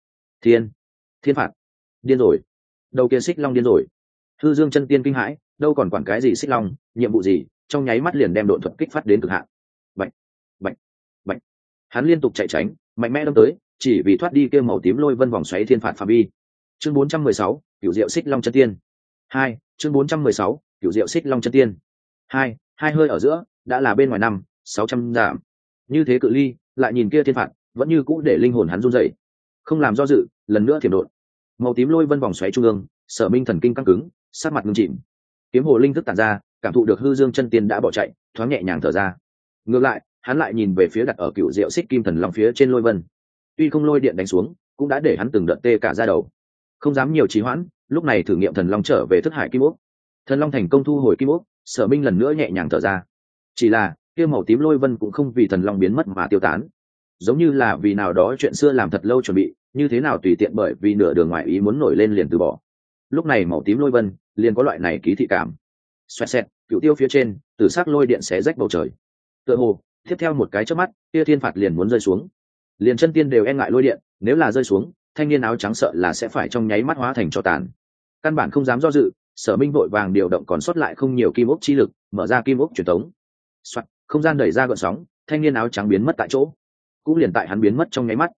Thiên phạt, điên rồi, đầu kia xích long điên rồi. Thư Dương chân tiên kinh hãi, đâu còn quản cái gì xích long, nhiệm vụ gì, trong nháy mắt liền đem độn thuật kích phát đến cực hạn. Bạch, bạch, bạch. Hắn liên tục chạy tránh, mạnh mẽ đâm tới, chỉ vì thoát đi kia màu tím lôi vân vòng xoáy thiên phạt phạm vi. Chương 416, Cửu Diệu Xích Long chân tiên. 2, chương 416, Cửu Diệu Xích Long chân tiên. 2, hai hơi ở giữa, đã là bên ngoài 500-600 giảm. Như thế cự ly, lại nhìn kia thiên phạt, vẫn như cũ để linh hồn hắn run rẩy. Không làm do dự, lần nữa thiểm độn. Màu tím lôi vân vòng xoáy trung ương, Sở Minh thần kinh căng cứng, sát mặt ngưng chìm. Kiếm hồ linh thức tản ra, cảm thụ được Hư Dương chân tiên đã bỏ chạy, thoáng nhẹ nhàng thở ra. Ngược lại, hắn lại nhìn về phía đặt ở Cửu Diệu Xích Kim Thần Long phía trên lôi vân. Tuy không lôi điện đánh xuống, cũng đã để hắn từng đợt tê cả da đầu. Không dám nhiều trì hoãn, lúc này thử nghiệm thần long trở về thức hải kim ốc. Thần long thành công thu hồi kim ốc, Sở Minh lần nữa nhẹ nhàng thở ra. Chỉ là kia màu tím lôi vân cũng không vì thần long biến mất mà tiêu tán, giống như là vì nào đó chuyện xưa làm thật lâu chuẩn bị, như thế nào tùy tiện bởi vì nửa đường ngoại ý muốn nổi lên liền từ bỏ. Lúc này màu tím lôi vân liền có loại này ký thị cảm. Xoẹt xẹt, cựu tiêu phía trên, tử sắc lôi điện xé rách bầu trời. Tựa hồ, tiếp theo một cái chớp mắt, kia thiên phạt liền muốn rơi xuống. Liền chân tiên đều e ngại lôi điện, nếu là rơi xuống, thanh niên áo trắng sợ là sẽ phải trong nháy mắt hóa thành tro tàn. Căn bản không dám do dự, Sở Minh vội vàng điều động còn sót lại không nhiều kim ốc chi lực, mở ra kim ốc truyền tống. Soạt, không gian đẩy ra gợn sóng, thanh niên áo trắng biến mất tại chỗ. Cũng liền tại hắn biến mất trong nháy mắt.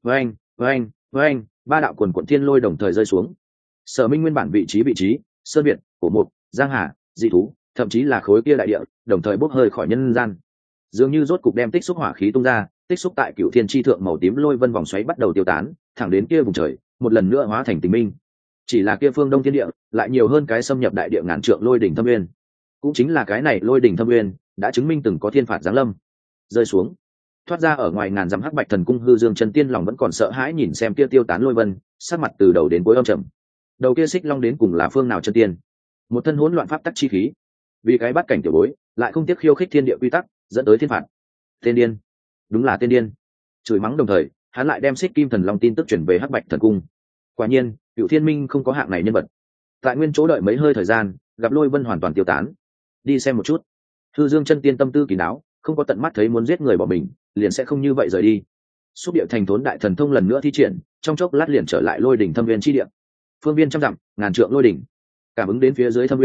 Vâng, ba đạo quần quần thiên lôi đồng thời rơi xuống. Sở Minh nguyên bản vị trí, Sơn Việt, Cổ Mục, Giang Hà, dị thú, thậm chí là khối kia đại địa, đồng thời bốc hơi khỏi nhân gian. Dường như rốt cục đem tích xúc hỏa khí tung ra, tích xúc tại Cửu Thiên chi thượng màu tím lôi vân vòng xoáy bắt đầu tiêu tán, thẳng đến kia vùng trời, một lần nữa hóa thành tình minh. Chỉ là kia phương đông thiên địa, lại nhiều hơn cái xâm nhập đại địa ngàn trượng lôi đỉnh thâm nguyên. Cũng chính là cái này lôi đỉnh thâm nguyên, đã chứng minh từng có thiên phạt giáng lâm. Rơi xuống, thoát ra ở ngoài ngàn dặm hắc bạch thần cung Hư Dương chân tiên lòng vẫn còn sợ hãi nhìn xem kia tiêu tán lôi vân, sắc mặt từ đầu đến cuối âm trầm. Đầu kia xích long đến cùng là phương nào chân tiên? Một thân hỗn loạn pháp tắc chi khí, vì cái bắt cảnh tiểu bối, lại không tiếc khiêu khích thiên địa quy tắc, dẫn tới thiên phạt. Tên điên, đúng là tên điên. Chửi mắng đồng thời, hắn lại đem Xích Kim Thần Long tin tức chuyển về hắc bạch thần cung. Quả nhiên, Cửu Thiên Minh không có hạng này nhân vật. Tại nguyên chỗ đợi mấy hơi thời gian, gặp lôi vân hoàn toàn tiêu tán. Đi xem một chút. Hư Dương chân tiên tâm tư kỳ đáo, không có tận mắt thấy muốn giết người bỏ mình, liền sẽ không như vậy rời đi. Xúc địa thành thốn đại thần thông lần nữa thi triển, trong chốc lát liền trở lại lôi đỉnh thâm viên chi địa. Phương viên trăm dặm, ngàn trượng lôi đỉnh. Cảm ứng đến phía dưới thâm viên,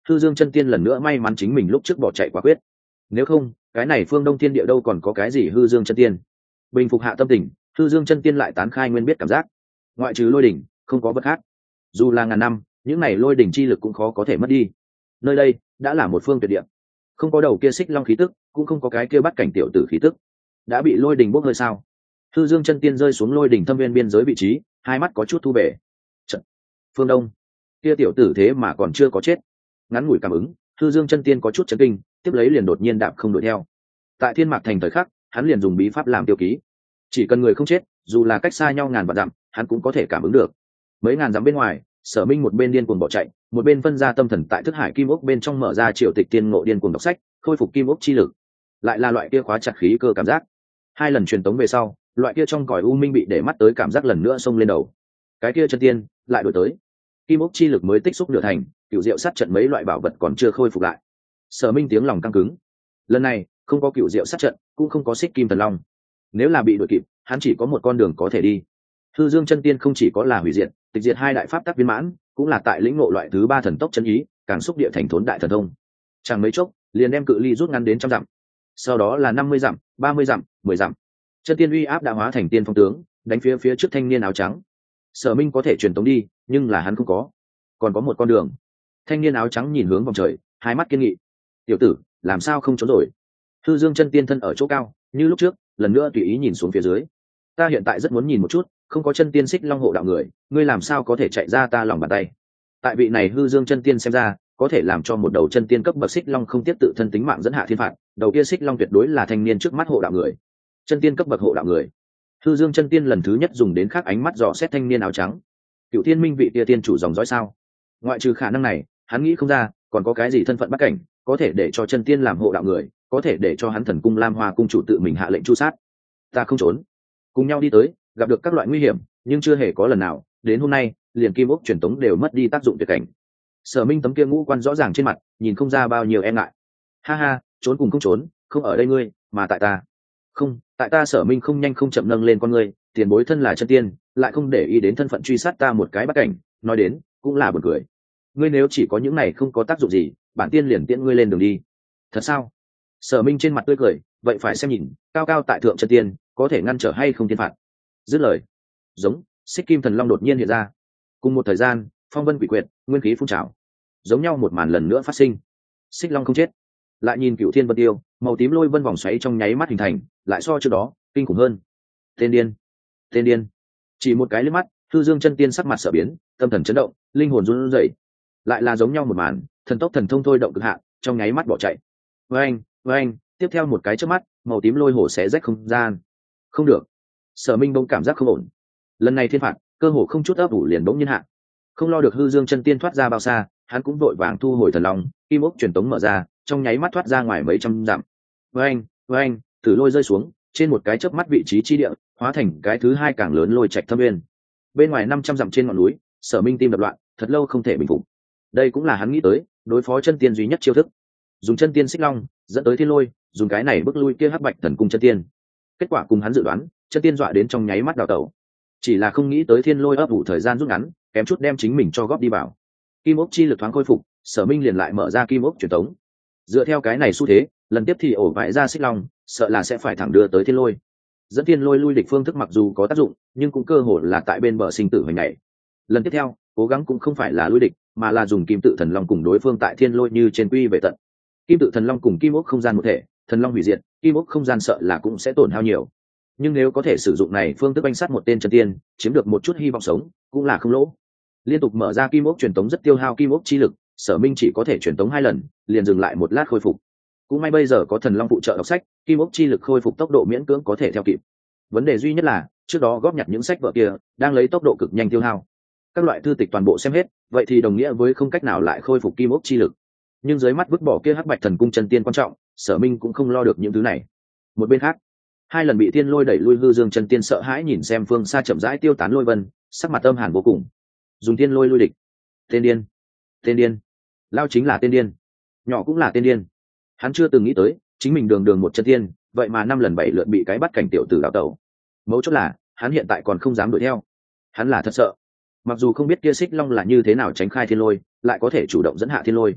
Hư Dương chân tiên lần nữa may mắn chính mình lúc trước bỏ chạy quả quyết, nếu không cái này phương đông thiên địa đâu còn có cái gì Hư Dương chân tiên. Bình phục hạ tâm tình, Hư Dương chân tiên lại tán khai nguyên biết cảm giác, ngoại trừ lôi đỉnh không có vật khác. Dù là ngàn năm, những này lôi đỉnh chi lực cũng khó có thể mất đi. Nơi đây đã là một phương tuyệt địa, không có đầu kia xích long khí tức, cũng không có cái kia bắt cảnh tiểu tử khí tức, đã bị lôi đỉnh bốc hơi sao. Hư Dương chân tiên rơi xuống lôi đỉnh thâm viên biên giới vị trí, hai mắt có chút thu về. Trận. Phương đông, kia tiểu tử thế mà còn chưa có chết. Ngắn ngủi cảm ứng, Hư Dương chân tiên có chút chấn kinh, tiếp lấy liền đột nhiên đạp không đuổi theo. Tại Thiên Mạc Thành thời khắc, hắn liền dùng bí pháp làm tiêu ký, chỉ cần người không chết, dù là cách xa nhau ngàn vạn dặm, hắn cũng có thể cảm ứng được. Mấy ngàn dặm bên ngoài, Sở Minh một bên điên cuồng bỏ chạy, một bên phân ra tâm thần tại thức hải kim ốc bên trong mở ra Triệu Tịch Tiên Ngộ điên cuồng đọc sách, khôi phục kim ốc chi lực. Lại là loại kia khóa chặt khí cơ cảm giác. Hai lần truyền tống về sau, loại kia trong cõi u minh bị để mắt tới cảm giác lần nữa xông lên đầu. Cái kia chân tiên lại đổi tới. Kim ốc chi lực mới tích xúc nửa thành, cựu diệu sát trận mấy loại bảo vật còn chưa khôi phục lại. Sở Minh tiếng lòng căng cứng. Lần này, không có cựu diệu sát trận, cũng không có xích kim thần long. Nếu là bị đuổi kịp, hắn chỉ có một con đường có thể đi. Hư Dương chân tiên không chỉ có là hủy diệt, tịch diệt hai đại pháp tắc viên mãn, cũng là tại lĩnh ngộ loại thứ ba thần tốc chân ý, càng xúc địa thành thốn đại thần thông. Chẳng mấy chốc, liền đem cự ly rút ngắn đến trăm dặm. Sau đó là 50 dặm, 30 dặm, 10 dặm. Chân tiên uy áp đã hóa thành tiên phong tướng, đánh phía trước thanh niên áo trắng. Sở Minh có thể truyền tống đi, nhưng là hắn không có. Còn có một con đường. Thanh niên áo trắng nhìn hướng vòng trời, hai mắt kiên nghị. Tiểu tử, làm sao không trốn rồi? Hư Dương chân tiên thân ở chỗ cao, như lúc trước, lần nữa tùy ý nhìn xuống phía dưới. Ta hiện tại rất muốn nhìn một chút, không có chân tiên xích long hộ đạo người, ngươi làm sao có thể chạy ra ta lòng bàn tay? Tại vị này Hư Dương chân tiên xem ra, có thể làm cho một đầu chân tiên cấp bậc xích long không tiếp tự thân tính mạng dẫn hạ thiên phạt, đầu kia xích long tuyệt đối là thanh niên trước mắt hộ đạo người. Chân tiên cấp bậc hộ đạo người. Hư Dương chân tiên lần thứ nhất dùng đến khác ánh mắt dò xét thanh niên áo trắng. Cựu Thiên Minh vị tia tiên chủ dòng dõi sao? Ngoại trừ khả năng này, hắn nghĩ không ra còn có cái gì thân phận bắt cảnh có thể để cho chân tiên làm hộ đạo người, có thể để cho hắn Thần Cung Lam Hoa cung chủ tự mình hạ lệnh tru sát. Ta không trốn. Cùng nhau đi tới, gặp được các loại nguy hiểm, nhưng chưa hề có lần nào đến hôm nay liền kim ốc truyền tống đều mất đi tác dụng tuyệt cảnh. Sở Minh tấm kia ngũ quan rõ ràng trên mặt, nhìn không ra bao nhiêu e ngại. Ha ha, trốn cùng không trốn, không ở đây ngươi, mà tại ta. Không, tại ta. Sở Minh không nhanh không chậm nâng lên con ngươi, tiền bối thân là chân tiên, lại không để ý đến thân phận truy sát ta một cái bắt cảnh, nói đến cũng là buồn cười. Ngươi nếu chỉ có những này không có tác dụng gì, bản tiên liền tiễn ngươi lên đường đi. Thật sao? Sở Minh trên mặt tươi cười, vậy phải xem nhìn, cao cao tại thượng chân tiên, có thể ngăn trở hay không thiên phạt. Dứt lời, giống xích kim thần long đột nhiên hiện ra. Cùng một thời gian, phong vân quỷ quyệt, nguyên khí phun trào, giống nhau một màn lần nữa phát sinh. Xích long không chết, lại nhìn cựu thiên vân tiêu, màu tím lôi vân vòng xoáy trong nháy mắt hình thành, lại so trước đó kinh khủng hơn. Tên điên, tên điên. Chỉ một cái liếc mắt, Hư Dương chân tiên sắc mặt sợ biến, tâm thần chấn động, linh hồn run rẩy. Lại là giống nhau một màn, thần tốc thần thông thôi động cực hạn, trong nháy mắt bỏ chạy. Với anh, tiếp theo một cái chớp mắt, màu tím lôi hổ xé rách không gian. Không được. Sở Minh bỗng cảm giác không ổn. Lần này thiên phạt, cơ hồ không chút ấp ủ liền bỗng nhiên hạ. Không lo được Hư Dương chân tiên thoát ra bao xa, hắn cũng vội vàng thu hồi thần long, kim ốc truyền tống mở ra, trong nháy mắt thoát ra ngoài mấy trăm dặm. Với anh, tử lôi rơi xuống, trên một cái chớp mắt vị trí chi địa, hóa thành cái thứ hai càng lớn lôi trạch thâm nguyên. Bên ngoài 500 dặm trên ngọn núi, Sở Minh tim đập loạn, thật lâu không thể bình phục. Đây cũng là hắn nghĩ tới, đối phó chân tiên duy nhất chiêu thức. Dùng chân tiên xích long, dẫn tới thiên lôi, dùng cái này bước lui kia hắc bạch thần cung chân tiên. Kết quả cùng hắn dự đoán, chân tiên dọa đến trong nháy mắt đào tẩu. Chỉ là không nghĩ tới thiên lôi ấp ủ thời gian rút ngắn, kém chút đem chính mình cho góp đi vào. Kim ốc chi lực thoáng khôi phục, Sở Minh liền lại mở ra kim ốc truyền tống. Dựa theo cái này xu thế, lần tiếp thì ổ vãi ra xích long, sợ là sẽ phải thẳng đưa tới thiên lôi. Dẫn thiên lôi lui địch phương thức mặc dù có tác dụng, nhưng cũng cơ hội là tại bên bờ sinh tử hồi nhảy. Lần tiếp theo, cố gắng cũng không phải là lui địch, mà là dùng kim tự thần long cùng đối phương tại thiên lôi như trên quy về tận. Kim tự thần long cùng kim ốc không gian một thể, thần long hủy diệt, kim ốc không gian sợ là cũng sẽ tổn hao nhiều. Nhưng nếu có thể sử dụng này phương thức banh sát một tên chân tiên, chiếm được một chút hy vọng sống, cũng là không lỗ. Liên tục mở ra kim ốc truyền tống rất tiêu hao kim ốc chi lực, Sở Minh chỉ có thể truyền tống 2 lần, liền dừng lại một lát khôi phục. Cũng may bây giờ có thần long phụ trợ đọc sách, kim ốc chi lực khôi phục tốc độ miễn cưỡng có thể theo kịp. Vấn đề duy nhất là trước đó góp nhặt những sách vở kia đang lấy tốc độ cực nhanh tiêu hao. Các loại thư tịch toàn bộ xem hết, vậy thì đồng nghĩa với không cách nào lại khôi phục kim ốc chi lực. Nhưng dưới mắt vứt bỏ kia hắc bạch thần cung chân tiên quan trọng, Sở Minh cũng không lo được những thứ này. Một bên khác, 2 lần bị thiên lôi đẩy lui Hư Dương chân tiên sợ hãi nhìn xem phương xa chậm rãi tiêu tán lôi vân, sắc mặt âm hàn vô cùng. Dùng thiên lôi lui địch. Tên điên, tên điên. Lao chính là tên điên, nhỏ cũng là tên điên. Hắn chưa từng nghĩ tới, chính mình đường đường một chân tiên, vậy mà 5 lần 7 lượt bị cái bắt cảnh tiểu tử đào tẩu. Mấu chốt là, hắn hiện tại còn không dám đuổi theo. Hắn là thật sợ. Mặc dù không biết kia xích long là như thế nào tránh khai thiên lôi, lại có thể chủ động dẫn hạ thiên lôi.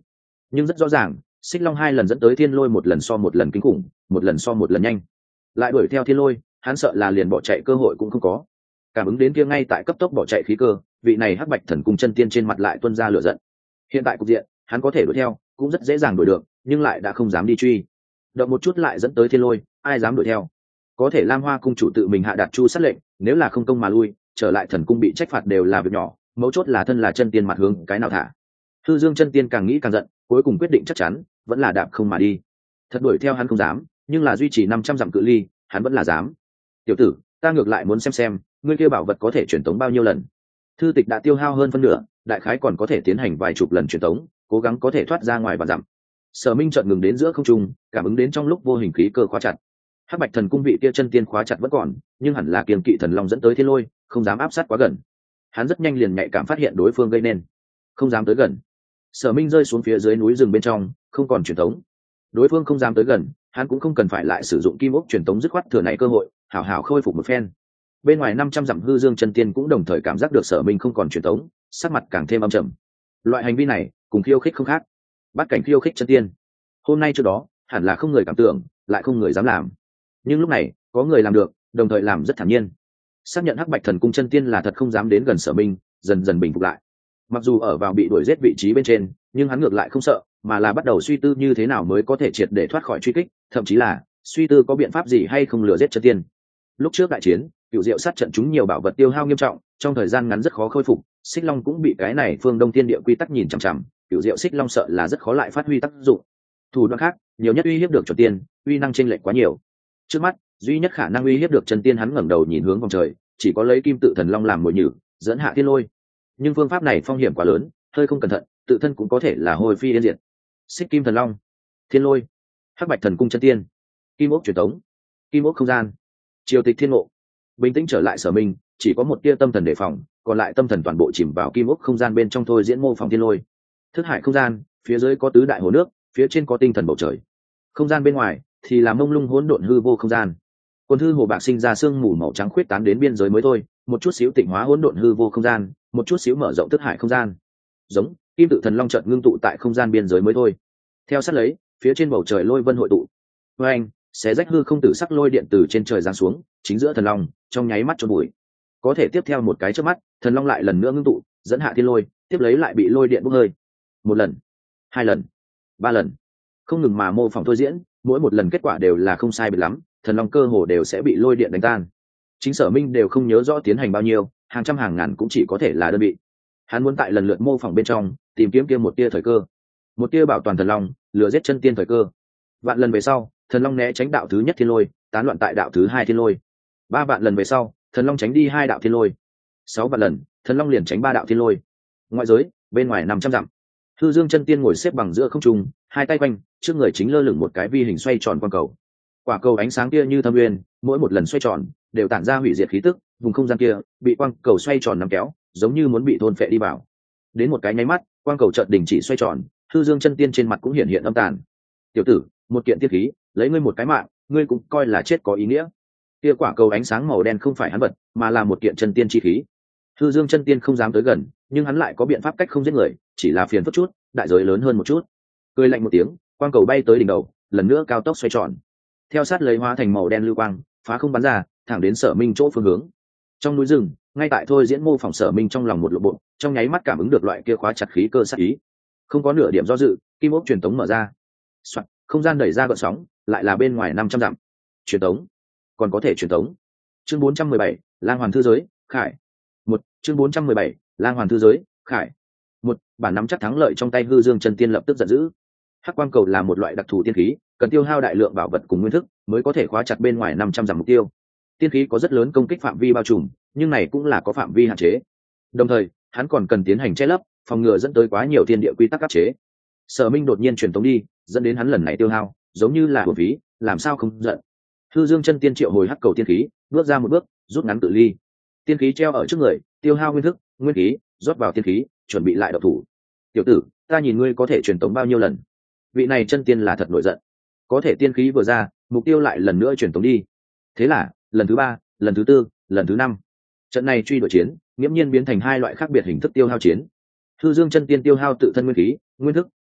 nhưng rất rõ ràng xích long 2 lần dẫn tới thiên lôi một lần so một lần kinh khủng, một lần so một lần nhanh, lại đuổi theo thiên lôi hắn sợ là liền bỏ chạy cơ hội cũng không có. Cảm ứng đến kia ngay tại cấp tốc bỏ chạy khí cơ, vị này hắc bạch thần cung chân tiên trên mặt lại tuôn ra lửa giận. Hiện tại cục diện hắn có thể đuổi theo cũng rất dễ dàng đuổi được, nhưng lại đã không dám đi truy, động một chút lại dẫn tới thiên lôi, ai dám đuổi theo. Có thể Lam Hoa cung chủ tự mình hạ đạt chu sát lệnh, nếu là không công mà lui, trở lại thần cung bị trách phạt đều là việc nhỏ, mấu chốt là thân là chân tiên mặt hướng cái nào thả. Hư Dương chân tiên càng nghĩ càng giận, cuối cùng quyết định chắc chắn vẫn là đạp không mà đi. Thật đuổi theo hắn không dám, nhưng là duy trì 500 dặm cự ly hắn vẫn là dám. Tiểu tử, ta ngược lại muốn xem ngươi kia bảo vật có thể truyền tống bao nhiêu lần. Thư tịch đã tiêu hao hơn phân nửa, đại khái còn có thể tiến hành vài chục lần truyền tống, cố gắng có thể thoát ra ngoài và dặm. Sở Minh chợt ngừng đến giữa không trung, cảm ứng đến trong lúc vô hình khí cơ khóa chặt. Hắc bạch thần cung vị kia chân tiên khóa chặt vẫn còn, nhưng hẳn là kiềm kỵ thần long dẫn tới thiên lôi, không dám áp sát quá gần. Hắn rất nhanh liền nhạy cảm phát hiện đối phương gây nên, không dám tới gần. Sở Minh rơi xuống phía dưới núi rừng bên trong, không còn truyền tống. Đối phương không dám tới gần, hắn cũng không cần phải lại sử dụng kim ốc truyền tống, dứt khoát thừa này cơ hội hảo hảo khôi phục một phen. Bên ngoài 500 dặm Hư Dương chân tiên cũng đồng thời cảm giác được Sở Minh không còn truyền tống, sắc mặt càng thêm âm trầm. Loại hành vi này cùng khiêu khích không khác, bắt cảnh khiêu khích chân tiên. Hôm nay trước đó hẳn là không người cảm tưởng, lại không người dám làm, nhưng lúc này có người làm được, đồng thời làm rất thản nhiên. Xác nhận hắc bạch thần cung chân tiên là thật không dám đến gần Sở Minh, dần dần bình phục lại. Mặc dù ở vào bị đuổi giết vị trí bên trên, nhưng hắn ngược lại không sợ, mà là bắt đầu suy tư như thế nào mới có thể triệt để thoát khỏi truy kích, thậm chí là suy tư có biện pháp gì hay không lừa giết chân tiên. Lúc trước đại chiến, Cựu Diệu sát trận chúng nhiều bảo vật tiêu hao nghiêm trọng, trong thời gian ngắn rất khó khôi phục. Xích Long cũng bị cái này phương Đông Thiên Địa quy tắc nhìn chằm chằm, Cựu Diệu Xích Long sợ là rất khó lại phát huy tác dụng. Thủ đoạn khác, nhiều nhất uy hiếp được chuẩn tiên, uy năng chênh lệch quá nhiều. Trước mắt, duy nhất khả năng uy hiếp được chân tiên, hắn ngẩng đầu nhìn hướng vòng trời, chỉ có lấy Kim Tự Thần Long làm mồi nhử, dẫn hạ thiên lôi. Nhưng phương pháp này phong hiểm quá lớn, hơi không cẩn thận, tự thân cũng có thể là hồi phi yên diệt. Xích Kim Thần Long, thiên lôi, hắc bạch thần cung chân tiên, kim ốc truyền tống, kim ốc không gian, triều tịch thiên ngộ. Bình tĩnh trở lại Sở Minh, chỉ có một tia tâm thần đề phòng, còn lại tâm thần toàn bộ chìm vào kim ốc không gian bên trong thôi diễn mô phỏng thiên lôi. Thức hải không gian, phía dưới có tứ đại hồ nước, phía trên có tinh thần bầu trời. Không gian bên ngoài thì là mông lung hỗn độn hư vô không gian. Quần thư hồ bạc sinh ra sương mù màu trắng khuyết tán đến biên giới mới thôi, một chút xíu tịnh hóa hỗn độn hư vô không gian, một chút xíu mở rộng thức hải không gian. Giống Kim Tự Thần Long chợt ngưng tụ tại không gian biên giới mới thôi. Theo sát lấy, phía trên bầu trời lôi vân hội tụ. Với anh, xé rách hư không tử sắc lôi điện từ trên trời giáng xuống, chính giữa thần long, trong nháy mắt chôn bụi. Có thể tiếp theo một cái chớp mắt, thần long lại lần nữa ngưng tụ, dẫn hạ thiên lôi, tiếp lấy lại bị lôi điện bốc hơi. Một lần, hai lần, ba lần, không ngừng mà mô phỏng thôi diễn, mỗi một lần kết quả đều là không sai biệt lắm, thần long cơ hồ đều sẽ bị lôi điện đánh tan. Chính Sở Minh đều không nhớ rõ tiến hành bao nhiêu, hàng trăm hàng ngàn cũng chỉ có thể là đơn vị. Hắn muốn tại lần lượt mô phỏng bên trong tìm kiếm kia một tia thời cơ, một tia bảo toàn thần long, lừa giết chân tiên thời cơ. Vạn lần về sau, thần long né tránh đạo thứ nhất thiên lôi, tán loạn tại đạo thứ hai thiên lôi. 3 vạn lần về sau, thần long tránh đi 2 đạo thiên lôi. 6 vạn lần, thần long liền tránh 3 đạo thiên lôi. Ngoại giới, bên ngoài 500 dặm, Hư Dương chân tiên ngồi xếp bằng giữa không trung, hai tay quanh, trước người chính lơ lửng một cái vi hình xoay tròn quang cầu. Quả cầu ánh sáng kia như thâm uyên, mỗi một lần xoay tròn đều tản ra hủy diệt khí tức, vùng không gian kia bị quang cầu xoay tròn nắm kéo, giống như muốn bị thôn phệ đi vào. Đến một cái nháy mắt, quang cầu chợt đình chỉ xoay tròn, Hư Dương chân tiên trên mặt cũng hiện hiện âm tàn. Tiểu tử, một kiện tiên khí, lấy ngươi một cái mạng, ngươi cũng coi là chết có ý nghĩa. Kia quả cầu ánh sáng màu đen không phải hắn vật, mà là một kiện chân tiên chi khí. Hư Dương chân tiên không dám tới gần, nhưng hắn lại có biện pháp cách không giết người, chỉ là phiền phức chút, đại giới lớn hơn một chút. Cười lạnh một tiếng, quang cầu bay tới đỉnh đầu, lần nữa cao tốc xoay tròn. Theo sát lấy hóa thành màu đen lưu quang, phá không bắn ra, thẳng đến Sở Minh chỗ phương hướng. Trong núi rừng, ngay tại thôi diễn mô phỏng Sở Minh trong lòng một lộ bộ, trong nháy mắt cảm ứng được loại kia khóa chặt khí cơ sát ý. Không có nửa điểm do dự, kim ốc truyền tống mở ra. Soạn, không gian đẩy ra gợn sóng, lại là bên ngoài 500 dặm. Truyền tống, còn có thể truyền tống. Chương 417, Lang Hoàn thư giới, Khải. Chương 417, Lang Hoàn thư giới, Khải. Bản nắm chắc thắng lợi trong tay Hư Dương chân tiên lập tức giận dữ. Hắc quang cầu là một loại đặc thù tiên khí, cần tiêu hao đại lượng bảo vật cùng nguyên thức mới có thể khóa chặt bên ngoài 500 dặm mục tiêu. Tiên khí có rất lớn công kích phạm vi bao trùm, nhưng này cũng là có phạm vi hạn chế. Đồng thời, hắn còn cần tiến hành che lấp, phòng ngừa dẫn tới quá nhiều thiên địa quy tắc áp chế. Sở Minh đột nhiên truyền tống đi, dẫn đến hắn lần này tiêu hao, giống như là hồn phí, làm sao không giận. Hư Dương chân tiên triệu hồi hắc cầu tiên khí, bước ra một bước, rút ngắn cự ly. Tiên khí treo ở trước người, tiêu hao nguyên thức, nguyên khí, rót vào tiên khí, chuẩn bị lại độc thủ. Tiểu tử, ta nhìn ngươi có thể truyền tống bao nhiêu lần? Vị này chân tiên là thật nổi giận. Có thể tiên khí vừa ra, mục tiêu lại lần nữa truyền tống đi. Thế là, lần thứ 3, lần thứ 4, lần thứ 5. Trận này truy đuổi chiến, nghiễm nhiên biến thành hai loại khác biệt hình thức tiêu hao chiến. Hư Dương chân tiên tiêu hao tự thân nguyên khí, nguyên thức,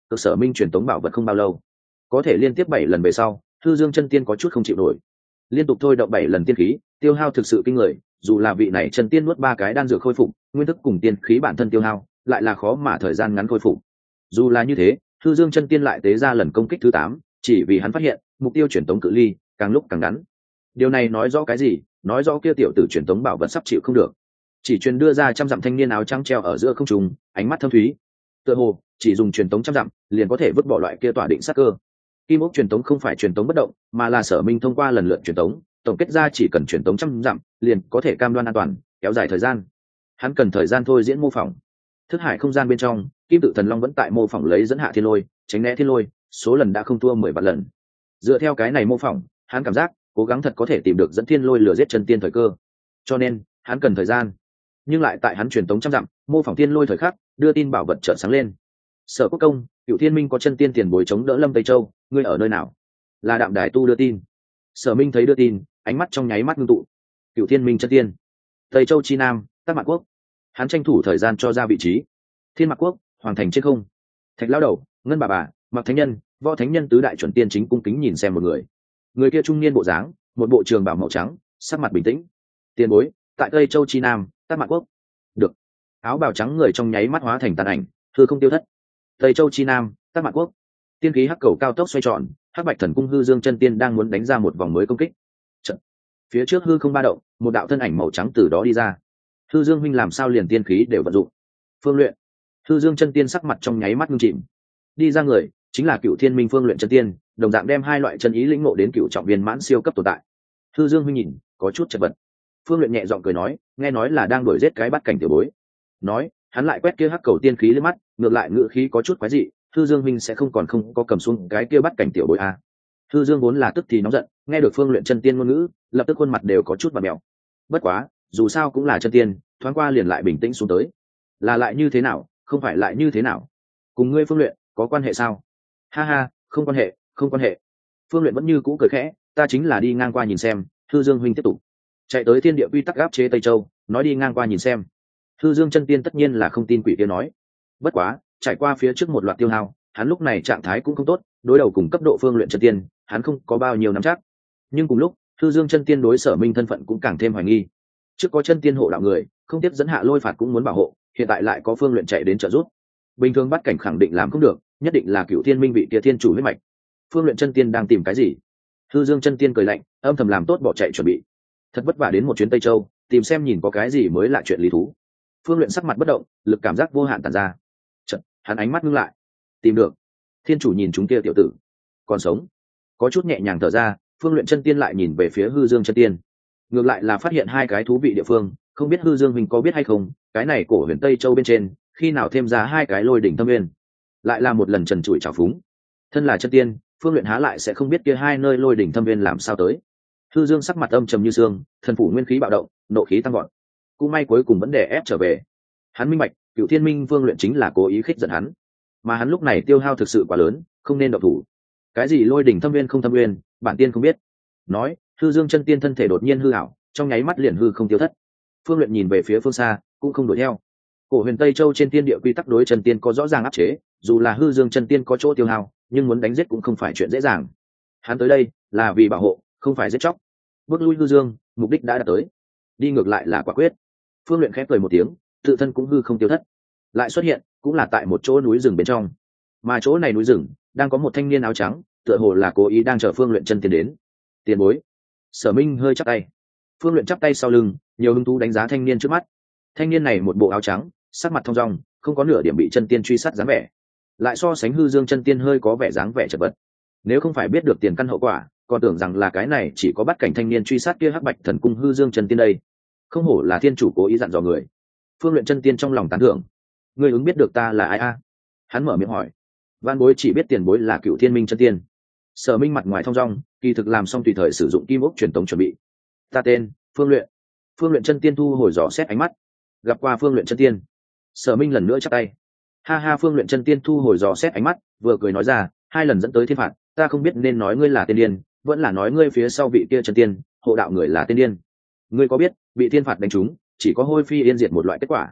cực sở minh truyền tống bảo vật không bao lâu, có thể liên tiếp 7 lần về sau, Thư Dương chân tiên có chút không chịu nổi. Liên tục thôi động 7 lần tiên khí, tiêu hao thực sự kinh người, dù là vị này chân tiên nuốt 3 cái đan dược khôi phục, nguyên thức cùng tiên khí bản thân tiêu hao, lại là khó mà thời gian ngắn khôi phục. Dù là như thế, Thư Dương chân tiên lại tế ra lần công kích thứ 8, chỉ vì hắn phát hiện, mục tiêu truyền tống cự ly càng lúc càng ngắn. Điều này nói rõ cái gì? Nói rõ kia tiểu tử truyền tống bảo vật sắp chịu không được. Chỉ truyền đưa ra trăm dặm thanh niên áo trắng treo ở giữa không trung, ánh mắt thâm thúy. Tựa hồ chỉ dùng truyền tống trăm dặm, liền có thể vứt bỏ loại kia tỏa định sát cơ. Kim ốc truyền tống không phải truyền tống bất động, mà là Sở Minh thông qua lần lượt truyền tống, tổng kết ra chỉ cần truyền tống trăm dặm, liền có thể cam đoan an toàn, kéo dài thời gian. Hắn cần thời gian thôi diễn mô phỏng. Thức hải không gian bên trong, Kim Tự Thần Long vẫn tại mô phỏng lấy dẫn hạ thiên lôi, tránh né thiên lôi, số lần đã không thua 10 vạn lần. Dựa theo cái này mô phỏng, hắn cảm giác cố gắng thật có thể tìm được dẫn thiên lôi lừa giết chân tiên thời cơ. Cho nên, hắn cần thời gian. Nhưng lại tại hắn truyền tống trăm dặm, mô phỏng thiên lôi thời khắc, đưa tin bảo vật chợt sáng lên. Sở Quốc Công, Cựu Thiên Minh có chân tiên tiền bối chống đỡ Lâm Tây Châu, ngươi ở nơi nào? Là Đạm Đài Tu đưa tin. Sở Minh thấy đưa tin, ánh mắt trong nháy mắt ngưng tụ. Cựu Thiên Minh chân tiên, Tây Châu chi nam, Tắc Mạn Quốc. Hắn tranh thủ thời gian cho ra vị trí. Thiên Mạc Quốc, Hoàng Thành trên không. Thạch Lão Đầu, Ngân Bà, Mặc Thánh Nhân, Võ Thánh Nhân tứ đại chuẩn tiên chính cung kính nhìn xem một người. Người kia trung niên bộ dáng, một bộ trường bào màu trắng, sắc mặt bình tĩnh. Tiền bối, tại Tây Châu chi nam, Tắc Mạn Quốc. Được. Áo bào trắng người trong nháy mắt hóa thành tàn ảnh, hư không tiêu thất. Tây Châu chi nam, Tắc Mạn Quốc. Tiên khí hắc cầu cao tốc xoay tròn, Hắc Bạch Thần Cung hư dương chân tiên đang muốn đánh ra một vòng mới công kích. Trận. Phía trước hư không ba động, một đạo thân ảnh màu trắng từ đó đi ra. Hư Dương huynh làm sao liền tiên khí đều vận dụng? Phương Luyện. Hư Dương chân tiên sắc mặt trong nháy mắt ngưng chìm. Đi ra người, chính là Cựu Thiên Minh Phương Luyện chân tiên, đồng dạng đem hai loại chân ý lĩnh ngộ đến cựu trọng viên mãn siêu cấp tồn tại. Hư Dương huynh nhìn, có chút chật vật. Phương Luyện nhẹ giọng cười nói, nghe nói là đang đuổi giết cái bắt cảnh tiểu bối. Nói, hắn lại quét kia hắc cầu tiên khí lên mắt, ngược lại ngữ khí có chút quái dị, Hư Dương huynh sẽ không có cầm xuống cái kia bắt cảnh tiểu bối à? Hư Dương vốn là tức thì nóng giận, nghe được Phương Luyện chân tiên ngôn ngữ, lập tức khuôn mặt đều có chút bặm mèo. Bất quá, dù sao cũng là chân tiên, thoáng qua liền lại bình tĩnh xuống tới. Là lại như thế nào, không phải lại như thế nào? Cùng ngươi Phương Luyện có quan hệ sao? Ha ha, không quan hệ, không quan hệ. Phương Luyện vẫn như cũ cười khẽ, ta chính là đi ngang qua nhìn xem. Hư Dương huynh tiếp tục chạy tới thiên địa quy tắc áp chế Tây Châu, nói đi ngang qua nhìn xem. Hư Dương chân tiên tất nhiên là không tin quỷ kia nói. Bất quá, trải qua phía trước một loạt tiêu hao, hắn lúc này trạng thái cũng không tốt, đối đầu cùng cấp độ Phương Luyện chân tiên, hắn không có bao nhiêu nắm chắc. Nhưng cùng lúc, Hư Dương chân tiên đối Sở Minh thân phận cũng càng thêm hoài nghi. Trước có chân tiên hộ đạo người, không tiếp dẫn hạ lôi phạt cũng muốn bảo hộ, hiện tại lại có Phương Luyện chạy đến trợ giúp. Bình thường bắt cảnh khẳng định làm không được, nhất định là Cựu Thiên Minh vị kia thiên chủ huyết mạch. Phương Luyện chân tiên đang tìm cái gì? Hư Dương chân tiên cười lạnh, âm thầm làm tốt bỏ chạy chuẩn bị. Thật vất vả đến một chuyến Tây Châu, tìm xem nhìn có cái gì mới lạ chuyện lý thú. Phương Luyện sắc mặt bất động, lực cảm giác vô hạn tản ra. Chợt, hắn ánh mắt ngưng lại. Tìm được. Thiên chủ nhìn chúng kia tiểu tử, còn sống. Có chút nhẹ nhàng thở ra, Phương Luyện chân tiên lại nhìn về phía Hư Dương chân tiên. Ngược lại là phát hiện hai cái thú vị địa phương, không biết Hư Dương mình có biết hay không, cái này cổ huyền Tây Châu bên trên, khi nào thêm ra hai cái lôi đỉnh thâm nguyên, lại là một lần trần trụi trào phúng. Thân là chân tiên, Phương Luyện há lại sẽ không biết kia hai nơi lôi đỉnh thâm nguyên làm sao tới. Hư Dương sắc mặt âm trầm như xương, thần phủ nguyên khí bạo động, nộ khí tăng vọt. Cũng may cuối cùng vẫn đè ép trở về. Hắn minh bạch, Cựu Thiên Minh Phương Luyện chính là cố ý khích giận hắn, mà hắn lúc này tiêu hao thực sự quá lớn, không nên động thủ. Cái gì lôi đỉnh thâm nguyên không thâm nguyên, bản tiên không biết. Nói, Hư Dương chân tiên thân thể đột nhiên hư ảo, trong nháy mắt liền hư không tiêu thất. Phương Luyện nhìn về phía phương xa, cũng không đuổi theo. Cổ huyền Tây Châu trên tiên địa quy tắc đối chân tiên có rõ ràng áp chế, dù là Hư Dương chân tiên có chỗ tiêu hao, nhưng muốn đánh giết cũng không phải chuyện dễ dàng. Hắn tới đây là vì bảo hộ, không phải giết chóc. Bước lui Hư Dương, mục đích đã đạt tới. Đi ngược lại là quả quyết. Phương Luyện khẽ cười một tiếng, tự thân cũng hư không tiêu thất. Lại xuất hiện, cũng là tại một chỗ núi rừng bên trong. Mà chỗ này núi rừng, đang có một thanh niên áo trắng, tựa hồ là cố ý đang chờ Phương Luyện chân tiên đến. Tiền bối. Sở Minh hơi chắp tay. Phương Luyện chắp tay sau lưng, nhiều hứng thú đánh giá thanh niên trước mắt. Thanh niên này một bộ áo trắng, sắc mặt thong dong, không có nửa điểm bị chân tiên truy sát dáng vẻ. Lại so sánh Hư Dương chân tiên hơi có vẻ dáng vẻ chật vật. Nếu không phải biết được tiền căn hậu quả, còn tưởng rằng là cái này chỉ có bắt cảnh thanh niên truy sát kia Hắc Bạch Thần Cung Hư Dương chân tiên đây. Không hổ là thiên chủ cố ý dặn dò người. Phương Luyện chân tiên trong lòng tán thưởng. Ngươi ứng biết được ta là ai a? Hắn mở miệng hỏi. Van bối chỉ biết tiền bối là Cựu Thiên Minh chân tiên. Sở Minh mặt ngoài thong dong, kỳ thực làm xong tùy thời sử dụng kim ốc truyền tống chuẩn bị. Ta tên Phương Luyện. Phương Luyện chân tiên thu hồi dò xét ánh mắt. Gặp qua Phương Luyện chân tiên. Sở Minh lần nữa chắp tay. Ha ha, Phương Luyện chân tiên thu hồi dò xét ánh mắt, vừa cười nói ra, hai lần dẫn tới thiên phạt, ta không biết nên nói ngươi là tiên điên, vẫn là nói ngươi phía sau vị kia chân tiên, hộ đạo người là tiên điên. Ngươi có biết, bị thiên phạt đánh trúng, chỉ có hôi phi yên diệt một loại kết quả.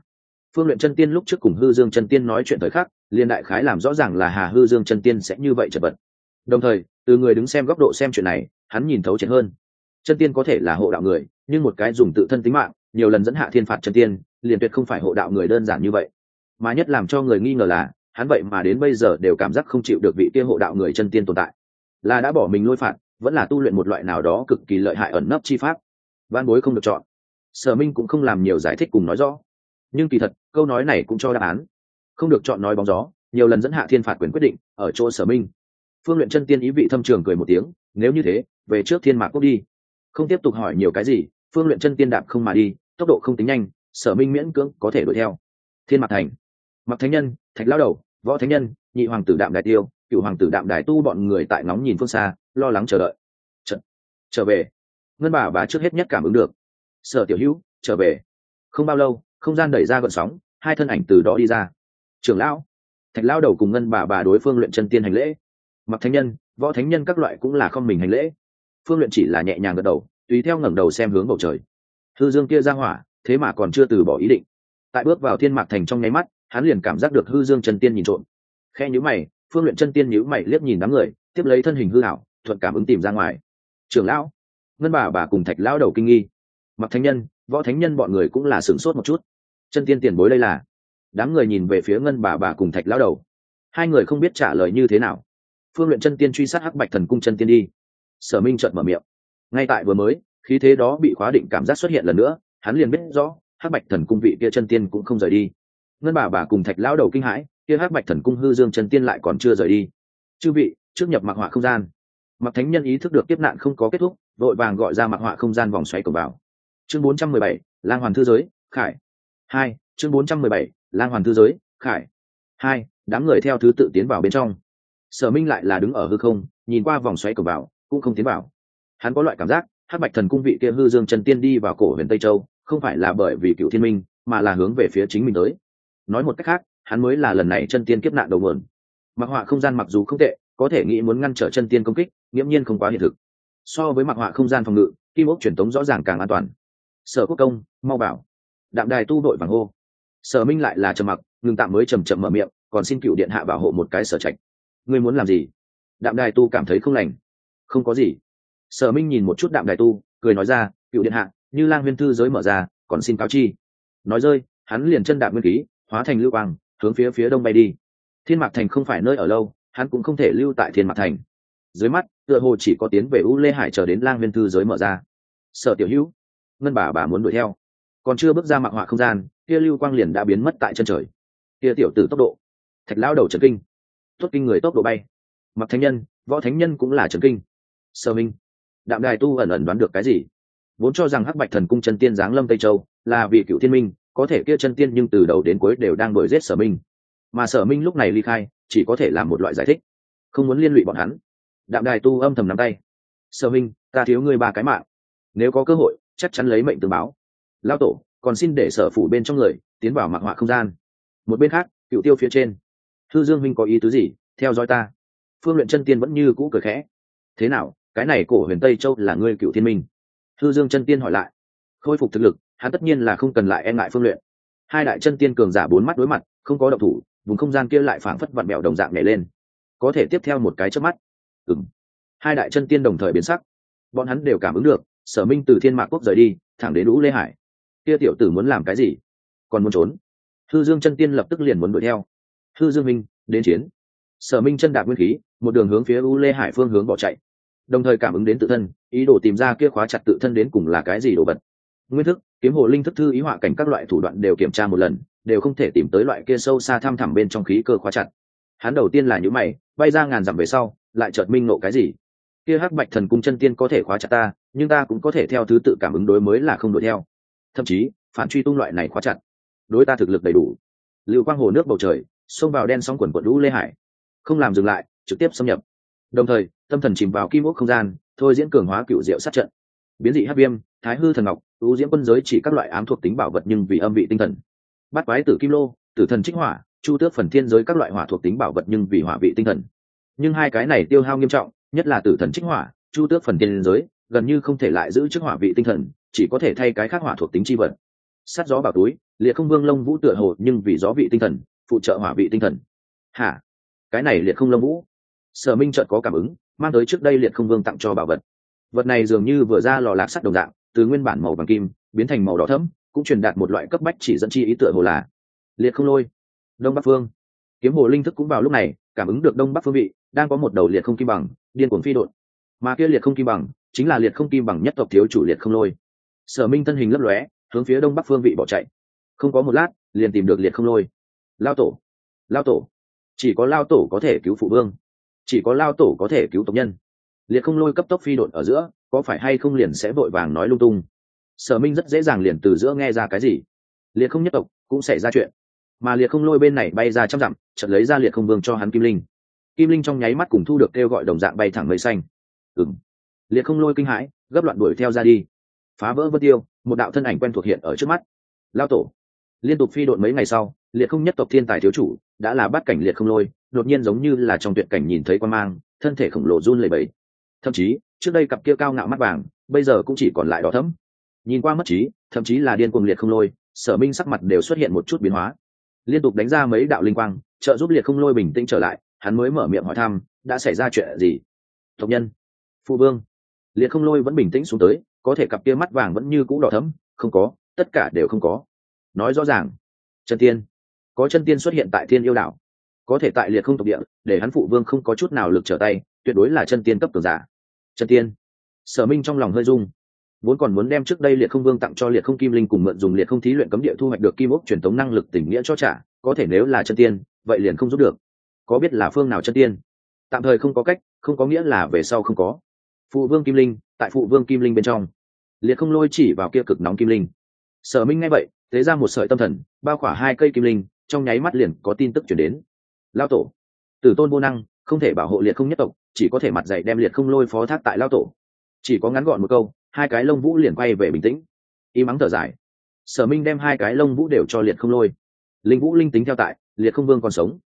Phương Luyện chân tiên lúc trước cùng Hư Dương chân tiên nói chuyện thời khắc, liên đại khái làm rõ ràng là Hà Hư Dương chân tiên sẽ như vậy chật vật. Đồng thời, từ người đứng xem góc độ xem chuyện này, hắn nhìn thấu triệt hơn. Chân tiên có thể là hộ đạo người, nhưng một cái dùng tự thân tính mạng, nhiều lần dẫn hạ thiên phạt chân tiên, liền tuyệt không phải hộ đạo người đơn giản như vậy. Mà nhất làm cho người nghi ngờ là, hắn vậy mà đến bây giờ đều cảm giác không chịu được vị kia hộ đạo người chân tiên tồn tại, là đã bỏ mình lôi phạt, vẫn là tu luyện một loại nào đó cực kỳ lợi hại ẩn nấp chi pháp. Van bối không được chọn. Sở Minh cũng không làm nhiều giải thích cùng nói rõ, nhưng kỳ thật câu nói này cũng cho đáp án. Không được chọn nói bóng gió, nhiều lần dẫn hạ thiên phạt quyền quyết định ở chỗ Sở Minh. Phương Luyện chân tiên ý vị thâm trường cười một tiếng, nếu như thế, về trước Thiên Mạc Quốc đi. Không tiếp tục hỏi nhiều cái gì, Phương Luyện chân tiên đạp không mà đi, tốc độ không tính nhanh, Sở Minh miễn cưỡng có thể đuổi theo. Thiên Mạc thành, Mặc Thánh Nhân, Thạch Lão Đầu, Võ Thánh Nhân, Nhị Hoàng tử Đạm Đài Tiêu, Cửu Hoàng tử Đạm Đài Tu bọn người tại ngóng nhìn phương xa, lo lắng chờ đợi. Trở về. Ngân bà trước hết nhất cảm ứng được. Sở Tiểu Hữu, trở về. Không bao lâu, không gian đẩy ra gợn sóng, hai thân ảnh từ đó đi ra. Trưởng lão, Thạch Lão Đầu cùng Ngân bà đối Phương Luyện chân tiên hành lễ. Mặc Thánh Nhân, Võ Thánh Nhân các loại cũng là không mình hành lễ. Phương Luyện chỉ là nhẹ nhàng gật đầu, tùy theo ngẩng đầu xem hướng bầu trời. Hư Dương kia ra hỏa, thế mà còn chưa từ bỏ ý định. Tại bước vào Thiên Mạc thành trong nháy mắt, hắn liền cảm giác được Hư Dương chân tiên nhìn trộm. Khe nhíu mày, Phương Luyện chân tiên nhíu mày liếc nhìn đám người, tiếp lấy thân hình hư ảo, thuận cảm ứng tìm ra ngoài. Trưởng lão, Ngân bà cùng Thạch Lão Đầu kinh nghi. Mặc Thánh Nhân, Võ Thánh Nhân bọn người cũng là sửng sốt một chút. Chân tiên tiền bối đây là? Đám người nhìn về phía Ngân bà cùng Thạch Lão Đầu, hai người không biết trả lời như thế nào. Phương Luyện chân tiên truy sát Hắc Bạch Thần Cung chân tiên đi. Sở Minh chợt mở miệng. Ngay tại vừa mới, khí thế đó bị khóa định cảm giác xuất hiện lần nữa, hắn liền biết rõ Hắc Bạch Thần Cung vị kia chân tiên cũng không rời đi. Ngân bà cùng Thạch Lão Đầu kinh hãi, kia Hắc Bạch Thần Cung Hư Dương chân tiên lại còn chưa rời đi. Chư vị, trước nhập Mặc Họa không gian. Mặc Thánh Nhân ý thức được kiếp nạn không có kết thúc, vội vàng gọi ra Mặc Họa không gian vòng xoáy cổng vào. Chương 417, Lang Hoàn thư giới, Khải. 2, chương 417, Lang Hoàn thư giới, Khải. 2, đám người theo thứ tự tiến vào bên trong. Sở Minh lại là đứng ở hư không, nhìn qua vòng xoáy cổng vào, cũng không tiến vào. Hắn có loại cảm giác, Hắc Bạch Thần Cung vị kia Hư Dương chân tiên đi vào cổ huyền Tây Châu, không phải là bởi vì Cựu Thiên Minh, mà là hướng về phía chính mình tới. Nói một cách khác, hắn mới là lần này chân tiên kiếp nạn đầu nguồn. Mặc Họa không gian mặc dù không tệ, có thể nghĩ muốn ngăn trở chân tiên công kích, nghiễm nhiên không quá hiện thực. So với Mặc Họa không gian phòng ngự, kim ốc truyền tống rõ ràng càng an toàn. Sở Quốc công, mau bảo. Đạm Đài Tu đội vàng hô. Sở Minh lại là trầm mặc, ngừng tạm mới chậm chậm mở miệng, còn xin Cựu điện hạ bảo hộ một cái Sở Trạch. Ngươi muốn làm gì? Đạm Đài Tu cảm thấy không lành. Không có gì. Sở Minh nhìn một chút Đạm Đài Tu, cười nói ra, Cựu điện hạ, như Lang Huyên thư giới mở ra, còn xin cáo chi. Nói rơi, hắn liền chân đạp nguyên khí, hóa thành lưu quang, hướng phía đông bay đi. Thiên Mạc thành không phải nơi ở lâu, hắn cũng không thể lưu tại Thiên Mạc thành. Dưới mắt, tựa hồ chỉ có tiến về U Lê Hải chờ đến Lang Huyên thư giới mở ra. Sở Tiểu Hữu, Ngân bà muốn đuổi theo, còn chưa bước ra Mặc Họa không gian, kia lưu quang liền đã biến mất tại chân trời. Kia tiểu tử tốc độ. Thạch Lão Đầu chấn kinh. Tốt kinh người tốc độ bay. Mặc Thánh Nhân, Võ Thánh Nhân cũng là chấn kinh. Sở Minh, Đạm Đài Tu ẩn đoán được cái gì? Vốn cho rằng Hắc Bạch Thần Cung chân tiên giáng lâm Tây Châu là vì Cựu Thiên Minh, có thể kia chân tiên nhưng từ đầu đến cuối đều đang đuổi giết Sở Minh. Mà Sở Minh lúc này ly khai, chỉ có thể làm một loại giải thích, không muốn liên lụy bọn hắn. Đạm Đài Tu âm thầm nắm tay. Sở Minh, ta thiếu ngươi 3 cái mạng, nếu có cơ hội, chắc chắn lấy mệnh tương báo. Lão tổ, còn xin để Sở phủ bên trong người tiến vào Mặc Họa không gian. Một bên khác, Cựu Tiêu phía trên. Hư Dương huynh có ý tứ gì? Theo dõi ta. Phương Luyện chân tiên vẫn như cũ cười khẽ. Thế nào, cái này cổ huyền Tây Châu là ngươi Cựu Thiên Minh? Hư Dương chân tiên hỏi lại. Khôi phục thực lực, hắn tất nhiên là không cần lại e ngại Phương Luyện. Hai đại chân tiên cường giả 4 mắt đối mặt, không có động thủ, vùng không gian kia lại phảng phất vặn mèo đồng dạng nhảy lên. Có thể tiếp theo một cái chớp mắt. Hai đại chân tiên đồng thời biến sắc. Bọn hắn đều cảm ứng được, Sở Minh từ Thiên Mạc Quốc rời đi, thẳng đến U Lê Hải. Kia tiểu tử muốn làm cái gì? Còn muốn trốn? Hư Dương chân tiên lập tức liền muốn đuổi theo. Hư Dương minh, đến chiến. Sở Minh chân đạp nguyên khí, một đường hướng phía U Lê Hải phương hướng bỏ chạy, đồng thời cảm ứng đến tự thân, ý đồ tìm ra kia khóa chặt tự thân đến cùng là cái gì đồ vật. Nguyên thức, kiếm hồ linh thức thư ý họa cảnh các loại thủ đoạn đều kiểm tra một lần, đều không thể tìm tới loại kia sâu xa thăm thẳm bên trong khí cơ khóa chặt. Hắn đầu tiên là nhíu mày, bay ra ngàn dặm về sau, lại chợt minh nộ cái gì. Kia Hắc Bạch Thần Cung chân tiên có thể khóa chặt ta, nhưng ta cũng có thể theo thứ tự cảm ứng đối mới là không đuổi theo. Thậm chí, phản truy tung loại này khóa chặt, đối ta thực lực đầy đủ. Lưu quang hồ nước bầu trời, xông vào đen sóng quần quần U Lê Hải, không làm dừng lại, trực tiếp xâm nhập. Đồng thời, tâm thần chìm vào kim ốc không gian, thôi diễn cường hóa cựu diệu sát trận. Biến dị hắc viêm, thái hư thần ngọc, ưu diễm quân giới chỉ các loại ám thuộc tính bảo vật nhưng vì âm vị tinh thần. Bát quái tử kim lô, tử thần trích hỏa, chu tước phần thiên giới các loại hỏa thuộc tính bảo vật nhưng vì hỏa vị tinh thần. Nhưng hai cái này tiêu hao nghiêm trọng, nhất là tử thần trích hỏa, chu tước phần thiên giới, gần như không thể lại giữ chức hỏa vị tinh thần, chỉ có thể thay cái khác hỏa thuộc tính chi vật. sát gió bảo túi, liệt không vương lông vũ tựa hồ nhưng vì gió vị tinh thần phụ trợ hỏa vị tinh thần. Hả? Cái này liệt không lông vũ? Sở Minh chợt có cảm ứng, mang tới trước đây liệt không vương tặng cho bảo vật. Vật này dường như vừa ra lò lạc sắt đồng dạng, từ nguyên bản màu vàng kim biến thành màu đỏ thẫm, cũng truyền đạt một loại cấp bách chỉ dẫn chi ý tựa hồ là liệt không lôi. Đông Bắc phương, kiếm hồ linh thức cũng vào lúc này cảm ứng được đông bắc phương vị đang có một đầu liệt không kim bằng điên cuồng phi đột, mà kia liệt không kim bằng chính là liệt không kim bằng nhất tộc thiếu chủ liệt không lôi. Sở Minh thân hình lấp lóe hướng phía đông bắc phương vị bỏ chạy, không có một lát liền tìm được liệt không lôi. Lao tổ, lao tổ, chỉ có lao tổ có thể cứu phụ vương, chỉ có lao tổ có thể cứu tộc nhân. Liệt không lôi cấp tốc phi đột ở giữa, có phải hay không liền sẽ vội vàng nói lung tung. Sở Minh rất dễ dàng liền từ giữa nghe ra cái gì. Liệt không nhất tộc cũng xảy ra chuyện, mà liệt không lôi bên này bay ra trăm dặm, chợt lấy ra liệt không vương cho hắn kim linh. Kim linh trong nháy mắt cùng thu được kêu gọi đồng dạng bay thẳng mây xanh. Liệt không lôi kinh hãi gấp loạn đuổi theo ra đi. Phá vỡ vân tiêu, một đạo thân ảnh quen thuộc hiện ở trước mắt. Lao tổ. Liên tục phi độn mấy ngày sau, liệt không nhất tộc thiên tài thiếu chủ đã là bắt cảnh liệt không lôi, đột nhiên giống như là trong tuyệt cảnh nhìn thấy quan mang, thân thể khổng lồ run lẩy bẩy. Thậm chí trước đây cặp kia cao ngạo mắt vàng bây giờ cũng chỉ còn lại đỏ thẫm. Nhìn qua mất trí, thậm chí là điên cuồng liệt không lôi, Sở Minh sắc mặt đều xuất hiện một chút biến hóa, liên tục đánh ra mấy đạo linh quang trợ giúp liệt không lôi bình tĩnh trở lại. Hắn mới mở miệng hỏi thăm đã xảy ra chuyện gì. Tộc nhân, phụ vương. Liệt không lôi vẫn bình tĩnh xuống tới, có thể cặp kia mắt vàng vẫn như cũ đỏ thẫm. Không có, tất cả đều không có. Nói rõ ràng, chân tiên, có chân tiên xuất hiện tại Thiên Yêu đảo, có thể tại liệt không tộc địa để hắn phụ vương không có chút nào lực trở tay, tuyệt đối là chân tiên cấp cường giả. Chân tiên. Sở Minh trong lòng hơi rung, vốn còn muốn đem trước đây liệt không vương tặng cho liệt không kim linh cùng mượn dùng liệt không thí luyện cấm địa thu hoạch được kim ốc truyền thống năng lực tình nghĩa cho trả, có thể nếu là chân tiên vậy liền không giúp được. Có biết là phương nào chân tiên? Tạm thời không có cách, không có nghĩa là về sau không có. Phụ vương kim linh, tại phụ vương kim linh bên trong. Liệt không lôi chỉ vào kia cực nóng kim linh. Sở Minh nghe vậy tế ra một sợi tâm thần bao khỏa hai cây kim linh, trong nháy mắt liền có tin tức chuyển đến. Lao tổ, tử tôn vô năng, không thể bảo hộ liệt không nhất tộc, chỉ có thể mặt dạy đem liệt không lôi phó thác tại lao tổ. Chỉ có ngắn gọn một câu, hai cái lông vũ liền quay về bình tĩnh. Im mắng thở dài, Sở Minh đem hai cái lông vũ đều cho liệt không lôi. Linh vũ linh tính theo tại, liệt không vương còn sống.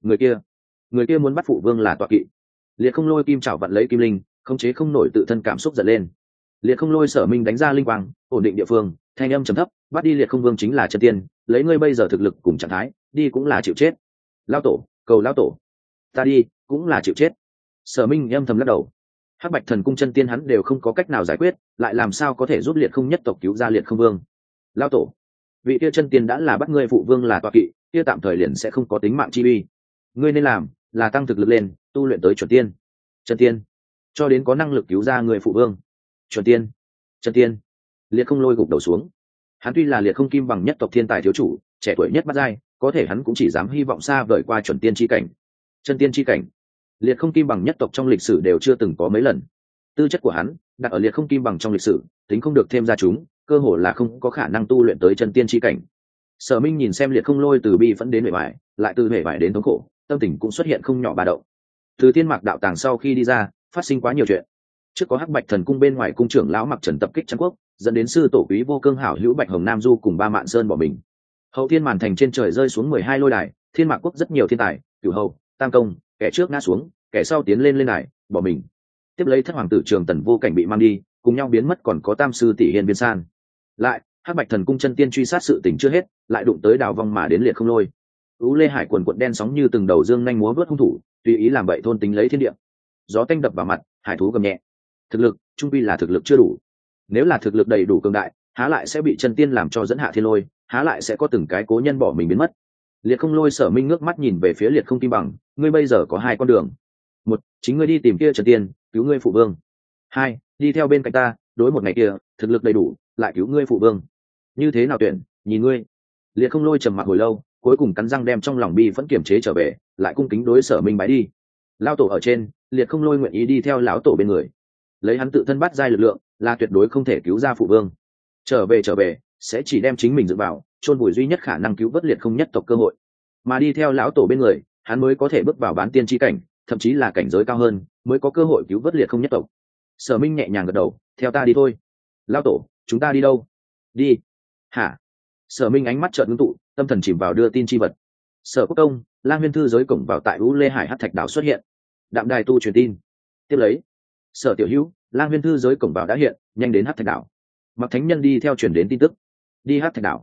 Người kia muốn bắt phụ vương là tọa kỵ. Liệt không lôi kim chảo vặn lấy kim linh, khống chế không nổi tự thân cảm xúc giật lên. Liệt không lôi Sở Minh đánh ra linh quang ổn định địa phương, thanh âm trầm thấp, bắt đi liệt không vương chính là chân tiên, lấy ngươi bây giờ thực lực cùng trạng thái đi cũng là chịu chết. Lao tổ, cầu lao tổ, ta đi cũng là chịu chết. Sở Minh âm thầm lắc đầu, hắc bạch thần cung chân tiên hắn đều không có cách nào giải quyết, lại làm sao có thể giúp liệt không nhất tộc cứu ra liệt không vương. Lao tổ, vị kia chân tiên đã là bắt ngươi phụ vương là tọa kỵ, kia tạm thời liền sẽ không có tính mạng chi uy. Ngươi nên làm là tăng thực lực lên, tu luyện tới chuẩn tiên, chân tiên, cho đến có năng lực cứu ra người phụ vương. Chuẩn tiên, chân tiên. Liệt không lôi gục đầu xuống. Hắn tuy là liệt không kim bằng nhất tộc thiên tài thiếu chủ, trẻ tuổi nhất bắt giai, có thể hắn cũng chỉ dám hy vọng xa vời qua chuẩn tiên chi cảnh. Chân tiên chi cảnh, liệt không kim bằng nhất tộc trong lịch sử đều chưa từng có mấy lần. Tư chất của hắn đặt ở liệt không kim bằng trong lịch sử, tính không được thêm ra chúng, cơ hồ là không có khả năng tu luyện tới chân tiên chi cảnh. Sở Minh nhìn xem liệt không lôi từ bi phẫn đến bề bại, lại từ bề bại đến thống khổ, tâm tình cũng xuất hiện không nhỏ ba động. Từ Tiên Mạc đạo tàng sau khi đi ra, phát sinh quá nhiều chuyện. Trước có hắc bạch thần cung bên ngoài cung trưởng lão Mặc Trần tập kích Trấn Quốc, dẫn đến sư tổ quý vô cương hảo hữu Bạch Hồng Nam Du cùng Ba Mạn Sơn bỏ mình. Hậu Thiên Màn Thành trên trời rơi xuống 12 lôi đài, Thiên Mạc quốc rất nhiều thiên tài, Cửu Hầu, Tam Công, kẻ trước ngã xuống, kẻ sau tiến lên đài, bỏ mình. Tiếp lấy thất hoàng tử Trường Tần vô cảnh bị mang đi, cùng nhau biến mất còn có Tam sư tỷ Hiên Viên San. Lại, hắc bạch thần cung chân tiên truy sát sự tình chưa hết, lại đụng tới đào vong mà đến liệt không lôi. Ú Lê Hải quần quận đen sóng như từng đầu dương nhanh múa vớt hung thủ, tùy ý làm vậy thôn tính lấy thiên địa. Gió tanh đập vào mặt, hải thú gầm nhẹ. Thực lực, trung quy là thực lực chưa đủ. Nếu là thực lực đầy đủ cường đại, há lại sẽ bị chân tiên làm cho dẫn hạ thiên lôi, há lại sẽ có từng cái cố nhân bỏ mình biến mất. Liệt không lôi Sở Minh ngước mắt nhìn về phía liệt không kim bằng, ngươi bây giờ có hai con đường. Một, chính ngươi đi tìm kia chân tiên, cứu ngươi phụ vương. Hai, đi theo bên cạnh ta, đối một ngày kia, thực lực đầy đủ, lại cứu ngươi phụ vương. Như thế nào tuyển, nhìn ngươi. Liệt không lôi trầm mặc hồi lâu, cuối cùng cắn răng đem trong lòng bi vẫn kiềm chế trở về, lại cung kính đối Sở Minh bái đi. Lão tổ ở trên, liệt không lôi nguyện ý đi theo lão tổ bên người. Lấy hắn tự thân bắt giai lực lượng, là tuyệt đối không thể cứu ra phụ vương. Trở về, sẽ chỉ đem chính mình dựa vào, chôn vùi duy nhất khả năng cứu vớt liệt không nhất tộc cơ hội. Mà đi theo lão tổ bên người, hắn mới có thể bước vào bán tiên chi cảnh, thậm chí là cảnh giới cao hơn, mới có cơ hội cứu vớt liệt không nhất tộc. Sở Minh nhẹ nhàng gật đầu, theo ta đi thôi. Lão tổ, chúng ta đi đâu? Đi. Hả? Sở Minh ánh mắt chợt ngưng tụ, tâm thần chìm vào đưa tin chi vật. Sở Quốc Công, Lang Nguyên thư giới cổng vào tại U Lê Hải Hắc Thạch đảo xuất hiện. Đạm đài tu truyền tin. Tiếp lấy, Sở Tiểu Hữu, Lang Nguyên thư giới cổng vào đã hiện, nhanh đến Hắc Thạch đảo. Mặc Thánh Nhân đi theo truyền đến tin tức. Đi Hắc Thạch đảo,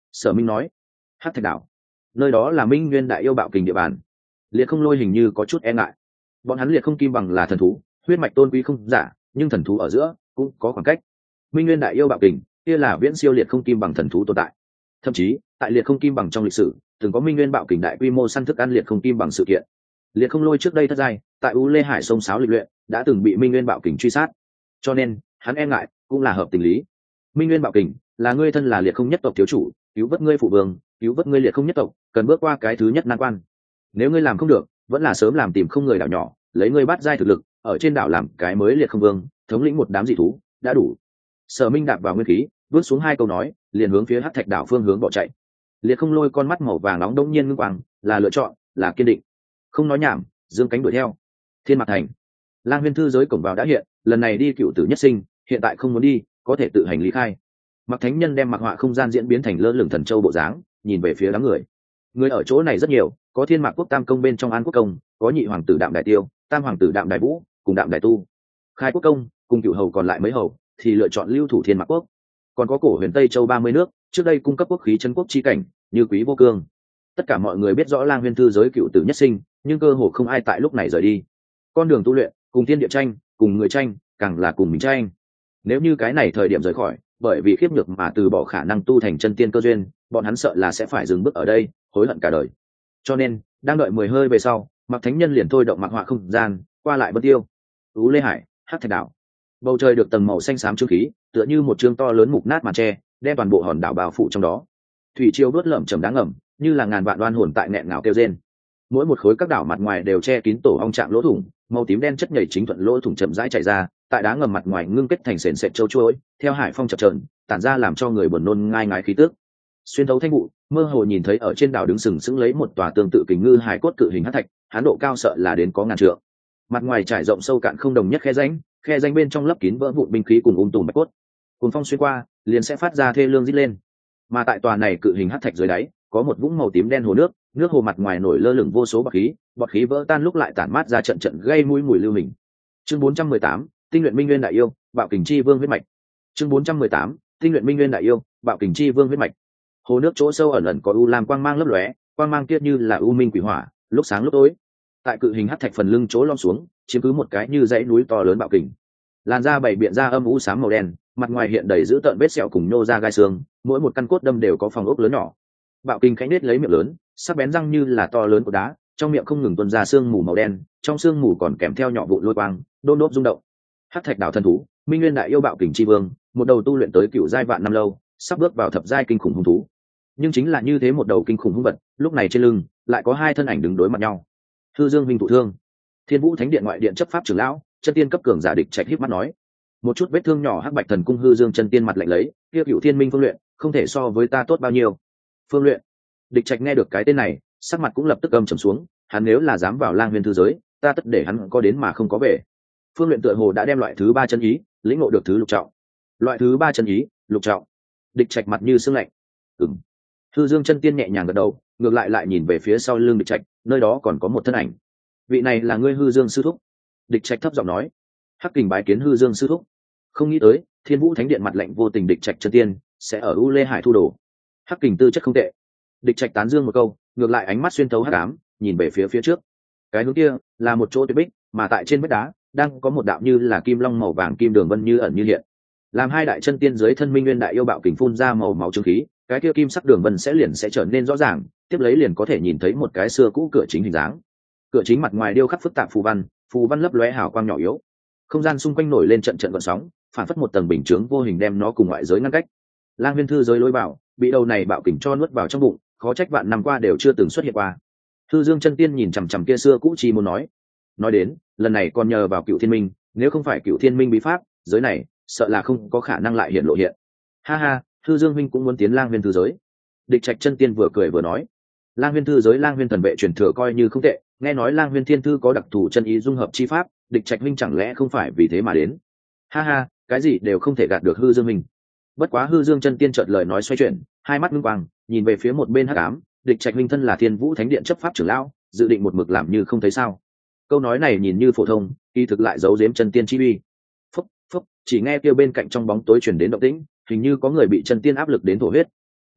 Sở Minh nói. Hắc thạch đảo, nơi đó là Minh Nguyên đại yêu bạo kình địa bàn. Liệt Không Lôi hình như có chút e ngại. Bọn hắn Liệt Không Kim Bằng là thần thú, huyết mạch tôn quý không giả, nhưng thần thú ở giữa cũng có khoảng cách. Minh Nguyên đại yêu bạo kình kia là viễn siêu Liệt Không Kim Bằng thần thú tồn tại. Thậm chí tại Liệt Không Kim Bằng trong lịch sử từng có Minh Nguyên bạo kình đại quy mô săn thức ăn Liệt Không Kim Bằng sự kiện. Liệt Không Lôi trước đây thất giai tại U Lê Hải sông sáo lịch luyện đã từng bị Minh Nguyên bạo kình truy sát, cho nên hắn e ngại cũng là hợp tình lý. Minh Nguyên bạo kình là ngươi thân là Liệt Không nhất tộc thiếu chủ, cứu vớt ngươi phụ vương, cứu vớt ngươi Liệt Không nhất tộc, cần bước qua cái thứ nhất nan quan. Nếu ngươi làm không được, vẫn là sớm làm tìm không người đảo nhỏ, lấy ngươi bắt giai thực lực ở trên đảo làm cái mới Liệt Không vương, thống lĩnh một đám dị thú đã đủ. Sở Minh đạp vào nguyên khí, bước xuống hai câu nói, liền hướng phía Hắc thạch đảo phương hướng bỏ chạy. Liệt Không Lôi con mắt màu vàng nóng đông nhiên ngưng quang, là lựa chọn, là kiên định. Không nói nhảm, dương cánh đuổi theo. Thiên Mạc Thành, Lang Huyên thư giới cổng vào đã hiện, lần này đi cựu tử nhất sinh, hiện tại không muốn đi, có thể tự hành lý khai. Mặc Thánh Nhân đem mặc họa không gian diễn biến thành lơ lửng thần châu bộ dáng, nhìn về phía đám người. Người ở chỗ này rất nhiều, có Thiên Mạc quốc Tam công bên trong An quốc công, có nhị hoàng tử Đạm Đại Tiêu, tam hoàng tử Đạm Đại Vũ, cùng Đạm Đại Tu. Khai quốc công, cùng cựu hầu còn lại mấy hầu, thì lựa chọn lưu thủ Thiên Mạc quốc. Còn có cổ huyền Tây Châu 30 nước, trước đây cung cấp quốc khí chân quốc chi cảnh, như Quý Vô Cương. Tất cả mọi người biết rõ Lang Huyên thư giới cựu tử nhất sinh, nhưng cơ hồ không ai tại lúc này rời đi. Con đường tu luyện, cùng thiên địa tranh, cùng người tranh, càng là cùng mình tranh. Nếu như cái này thời điểm rời khỏi, bởi vì khiếp nhược mà từ bỏ khả năng tu thành chân tiên cơ duyên, bọn hắn sợ là sẽ phải dừng bước ở đây, hối hận cả đời. Cho nên, đang đợi 10 hơi về sau, Mặc Thánh Nhân liền thôi động mặc họa không gian, qua lại Vân Tiêu, Ú Lê Hải, Hắc thạch đảo. Bầu trời được tầng màu xanh xám trương khí, tựa như một chương to lớn mục nát màn tre, đem toàn bộ hòn đảo bao phủ trong đó. Thủy triều đuốt lởm chầm đáng ngầm, như là ngàn vạn oan hồn tại nghẹn ngào kêu rên. Mỗi một khối các đảo mặt ngoài đều che kín tổ ong trạng lỗ thủng, màu tím đen chất nhảy chính thuận lỗ thủng chậm rãi chảy ra, tại đá ngầm mặt ngoài ngưng kết thành sền sệt châu chuối, theo hải phong chập chờn, tản ra làm cho người buồn nôn ngai ngái khí tức. Xuyên thấu thanh vụ, mơ hồ nhìn thấy ở trên đảo đứng sừng sững lấy một tòa tương tự kình ngư hải cốt cự hình hắc thạch, hán độ cao sợ là đến có ngàn trượng. Mặt ngoài trải rộng sâu cạn không đồng nhất khe rãnh bên trong lấp kín vỡ vụn binh khí cùng tùm bạch cốt. Cuồng phong xuyên qua, liền sẽ phát ra thê lương rít lên. Mà tại tòa này cự hình hắc thạch dưới đáy, có một vũng màu tím đen hồ nước, nước hồ mặt ngoài nổi lơ lửng vô số bọt khí vỡ tan lúc lại tản mát ra trận trận gây mũi mùi lưu hình. Chương 418, tinh luyện Minh Nguyên đại yêu, bạo kình chi vương huyết mạch. Chương 418, tinh luyện Minh Nguyên đại yêu, bạo kình chi vương huyết mạch. Hồ nước chỗ sâu ẩn ẩn có u lam quang mang lấp lóe, quang mang kia như là u minh quỷ hỏa, lúc sáng lúc tối. Tại cự hình hắc thạch phần lưng chỗ lom xuống, chiếm cứ một cái như dãy núi to lớn bạo kình. Làn da bảy biện ra âm u xám màu đen, mặt ngoài hiện đầy dữ tợn vết sẹo cùng nô ra gai xương, mỗi một căn cốt đâm đều có phòng ốc lớn nhỏ. Bạo kình khẽ nết lấy miệng lớn, sắc bén răng như là to lớn của đá, trong miệng không ngừng tuôn ra sương mù màu đen, trong sương mù còn kèm theo nhỏ vụn lôi quang, đôn đốp rung động. Hắc thạch đảo thần thú, Minh Nguyên đại yêu bạo kình chi vương, một đầu tu luyện tới cựu giai vạn năm lâu, sắp bước vào thập giai kinh khủng hung thú. Nhưng chính là như thế một đầu kinh khủng hung vật, lúc này trên lưng lại có hai thân ảnh đứng đối mặt nhau. Hư Dương Vinh thụ thương. Thiên Vũ Thánh Điện ngoại điện chấp pháp trưởng lão, chân tiên cấp cường giả địch trạch híp mắt nói, một chút vết thương nhỏ hắc bạch thần cung Hư Dương chân tiên mặt lạnh lấy, kia cựu thiên minh phương luyện, không thể so với ta tốt bao nhiêu. Phương luyện. Địch trạch nghe được cái tên này, sắc mặt cũng lập tức âm trầm xuống, hắn nếu là dám vào Lang Huyên thư giới, ta tất để hắn có đến mà không có về. Phương luyện tựa hồ đã đem loại thứ 3 chân ý lĩnh ngộ được thứ lục trọng. Loại thứ 3 chân ý, lục trọng. Địch trạch mặt như sương lạnh. Ừm. Hư Dương chân tiên nhẹ nhàng gật đầu, ngược lại nhìn về phía sau lưng địch trạch, nơi đó còn có một thân ảnh. Vị này là ngươi Hư Dương sư thúc. Địch trạch thấp giọng nói. Hắc kình bái kiến Hư Dương sư thúc. Không nghĩ tới Thiên Vũ Thánh Điện mặt lạnh vô tình địch trạch chân tiên sẽ ở U Lê Hải thu đồ. Hắc kình tư chất không tệ. Địch trạch tán dương một câu, ngược lại ánh mắt xuyên thấu hắc ám, nhìn về phía trước. Cái hướng kia là một chỗ tuyệt bích, mà tại trên vách đá đang có một đạo như là kim long màu vàng kim đường vân như ẩn như hiện. Làm hai đại chân tiên dưới thân Minh Nguyên đại yêu bạo kình phun ra màu máu trương khí, cái kia kim sắc đường vân sẽ trở nên rõ ràng, tiếp lấy liền có thể nhìn thấy một cái xưa cũ cửa chính hình dáng. Cửa chính mặt ngoài điêu khắc phức tạp phù văn lấp lóe hào quang nhỏ yếu. Không gian xung quanh nổi lên trận trận gợn sóng, phản phất một tầng bình chướng vô hình đem nó cùng ngoại giới ngăn cách. Lang Huyên thư giới lối vào, bị đầu này bạo kình cho nuốt vào trong bụng, khó trách vạn năm qua đều chưa từng xuất hiện qua. Hư Dương chân tiên nhìn chằm chằm kia xưa cũ chi muốn nói đến, lần này còn nhờ vào Cựu Thiên Minh, nếu không phải Cựu Thiên Minh bí pháp, giới này sợ là không có khả năng lại hiện lộ hiện. Ha ha, Hư Dương huynh cũng muốn tiến Lang Huyên thư giới. Địch trạch chân tiên vừa cười vừa nói, Lang Huyên thư giới Lang Huyên thần vệ truyền thừa coi như không tệ, nghe nói Lang Huyên thiên thư có đặc thù chân ý dung hợp chi pháp, địch trạch huynh chẳng lẽ không phải vì thế mà đến. Ha ha, cái gì đều không thể gạt được Hư Dương huynh. Bất quá Hư Dương chân tiên chợt lời nói xoay chuyển, hai mắt ngưng quang, nhìn về phía một bên hắc ám, địch trạch huynh thân là Thiên Vũ Thánh Điện chấp pháp trưởng lão, dự định một mực làm như không thấy sao. Câu nói này nhìn như phổ thông, kỳ thực lại giấu giếm chân tiên chi uy. Phúc phúc, chỉ nghe kêu bên cạnh trong bóng tối truyền đến động tĩnh, hình như có người bị chân tiên áp lực đến thổ huyết.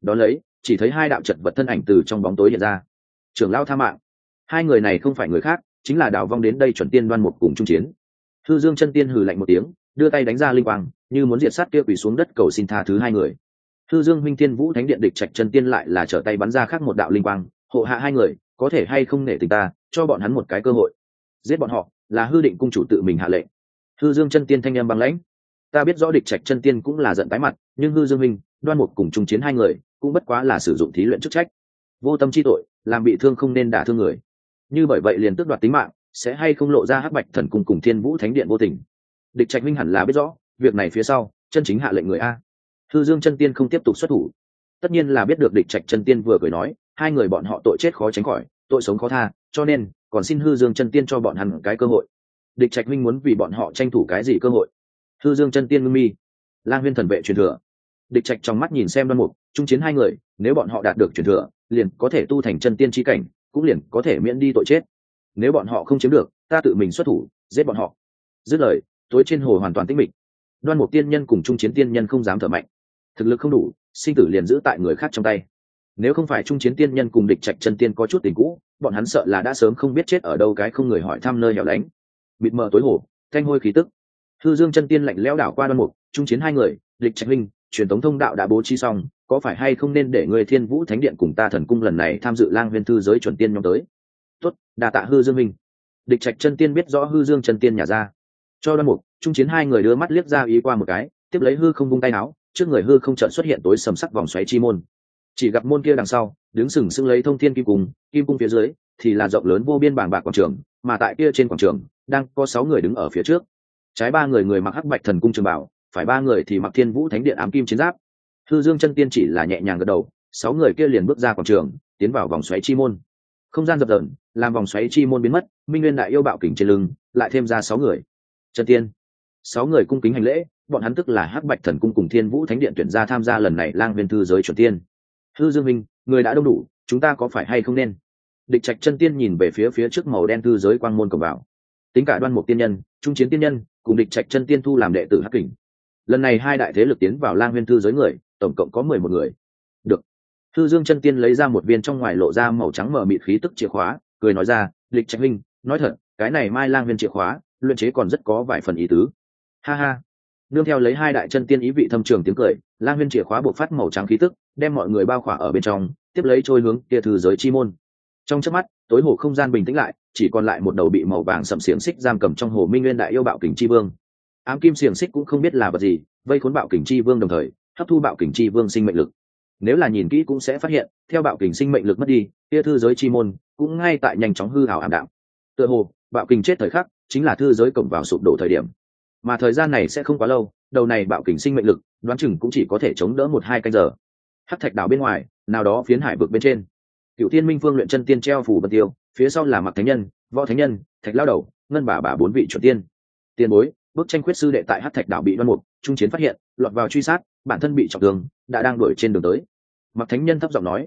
Đón lấy chỉ thấy hai đạo chật vật thân ảnh từ trong bóng tối hiện ra. Trưởng lão tha mạng. Hai người này không phải người khác, chính là đào vong đến đây chuẩn tiên Đoan Mục cùng Trung Chiến. Hư Dương chân tiên hừ lạnh một tiếng, đưa tay đánh ra linh quang, như muốn diệt sát kia quỳ xuống đất cầu xin tha thứ hai người. Hư Dương Minh Thiên Vũ Thánh Điện địch trạch chân tiên lại là trở tay bắn ra khác một đạo linh quang, hộ hạ hai người, có thể hay không nể tình ta, cho bọn hắn một cái cơ hội. Giết bọn họ, là Hư Định cung chủ tự mình hạ lệnh. Hư Dương chân tiên thanh âm băng lãnh. Ta biết rõ địch trạch chân tiên cũng là giận tái mặt, nhưng Hư Dương Minh, Đoan Mục cùng Trung Chiến hai người, cũng bất quá là sử dụng thí luyện chức trách. Vô tâm chi tội, làm bị thương không nên đả thương người. Như bởi vậy liền tước đoạt tính mạng, sẽ hay không lộ ra Hắc Bạch Thần cung cùng Thiên Vũ Thánh Điện vô tình. Địch trạch minh hẳn là biết rõ, việc này phía sau, chân chính hạ lệnh người a. Hư Dương chân tiên không tiếp tục xuất thủ, tất nhiên là biết được địch trạch chân tiên vừa cười nói, hai người bọn họ tội chết khó tránh khỏi, tội sống khó tha, cho nên còn xin Hư Dương chân tiên cho bọn hắn cái cơ hội. Địch trạch minh muốn vì bọn họ tranh thủ cái gì cơ hội? Hư Dương chân tiên ngưng mi. Lang Huyên thần vệ truyền thừa. Địch trạch trong mắt nhìn xem Đoan Mục, Trung Chiến hai người, nếu bọn họ đạt được truyền thừa, liền có thể tu thành chân tiên chi cảnh, cũng liền có thể miễn đi tội chết. Nếu bọn họ không chiếm được, ta tự mình xuất thủ giết bọn họ. Dứt lời, tối trên hồ hoàn toàn tĩnh mịch. Đoan Mục tiên nhân cùng Trung Chiến tiên nhân không dám thở mạnh, thực lực không đủ, sinh tử liền giữ tại người khác trong tay. Nếu không phải Trung Chiến tiên nhân cùng địch trạch chân tiên có chút tình cũ, bọn hắn sợ là đã sớm không biết chết ở đâu cái không người hỏi thăm nơi hẻo lánh. Mịt mờ tối hồ, thanh hôi khí tức. Hư Dương chân tiên lạnh lẽo đảo qua Đoan Mục, Trung Chiến hai người, địch trạch huynh, truyền thống thông đạo đã bố trí xong, có phải hay không nên để người Thiên Vũ Thánh Điện cùng ta thần cung lần này tham dự Lang Huyên thư giới chuẩn tiên nhóm tới? Tốt, đa tạ Hư Dương huynh. Địch trạch chân tiên biết rõ Hư Dương chân tiên nhà ra, cho Đoan Mục, Trung Chiến hai người đưa mắt liếc ra ý qua một cái, tiếp lấy hư không vung tay áo, trước người hư không chợt xuất hiện tối sầm sắc vòng xoáy chi môn. Chỉ gặp môn kia đằng sau, đứng sừng sững lấy Thông Thiên kim cung phía dưới thì là rộng lớn vô biên bảng bạc quảng trường, mà tại kia trên quảng trường đang có 6 người đứng ở phía trước. Trái 3 người người mặc Hắc Bạch Thần cung trường bảo, phải 3 người thì mặc Thiên Vũ Thánh Điện ám kim chiến giáp. Hư Dương chân tiên chỉ là nhẹ nhàng gật đầu, 6 người kia liền bước ra quảng trường, tiến vào vòng xoáy chi môn. Không gian dập dờn, làm vòng xoáy chi môn biến mất, Minh Nguyên đại yêu bạo kình trên lưng, lại thêm ra 6 người. Chân tiên. 6 người cung kính hành lễ, bọn hắn tức là Hắc Bạch Thần cung cùng Thiên Vũ Thánh Điện tuyển ra tham gia lần này Lang Huyên thư giới chuẩn tiên. Hư Dương minh, người đã đông đủ, chúng ta có phải hay không nên? Địch trạch chân tiên nhìn về phía trước màu đen thư giới quang môn cổng vào. Tính cả Đoan Mục tiên nhân, Trung Chiến tiên nhân, cùng địch trạch chân tiên thu làm đệ tử Hắc Kình. Lần này hai đại thế lực tiến vào Lang Huyên thư giới người, tổng cộng có 11 người. Được. Hư Dương chân tiên lấy ra một viên trong ngoài lộ ra màu trắng mờ mịt khí tức chìa khóa, cười nói ra, "Địch trạch huynh, nói thật, cái này Mai Lang Huyên chìa khóa, luyện chế còn rất có vài phần ý tứ." Ha ha. Nương theo lấy hai đại chân tiên ý vị thâm trường tiếng cười, Lang Huyên chìa khóa bộc phát màu trắng khí tức, đem mọi người bao khỏa ở bên trong, tiếp lấy trôi hướng kia thư giới chi môn. Trong chớp mắt, tối hồ không gian bình tĩnh lại, chỉ còn lại một đầu bị màu vàng sậm xiềng xích giam cầm trong hồ Minh Nguyên đại yêu bạo kình chi vương. Ám kim xiềng xích cũng không biết là vật gì, vây khốn bạo kình chi vương đồng thời hấp thu bạo kình chi vương sinh mệnh lực. Nếu là nhìn kỹ cũng sẽ phát hiện, theo bạo kình sinh mệnh lực mất đi, kia thư giới chi môn cũng ngay tại nhanh chóng hư ảo ảm đạm. Tựa hồ, bạo kình chết thời khắc, chính là thư giới cổng vào sụp đổ thời điểm. Mà thời gian này sẽ không quá lâu, đầu này bạo kình sinh mệnh lực, đoán chừng cũng chỉ có thể chống đỡ 1-2 canh giờ. Hắc thạch đảo bên ngoài, nào đó phiến hải vực bên trên, Cửu Thiên Minh Phương luyện chân tiên treo phủ vân tiêu, phía sau là Mặc Thánh Nhân, Võ Thánh Nhân, Thạch Lao Đầu, Ngân bà 4 vị chuẩn tiên. Tiền bối, bức tranh quyết sư đệ tại Hắc thạch đảo bị Đoan Mục, Trung Chiến phát hiện, lọt vào truy sát, bản thân bị trọng thương, đã đang đuổi trên đường tới. Mặc Thánh Nhân thấp giọng nói,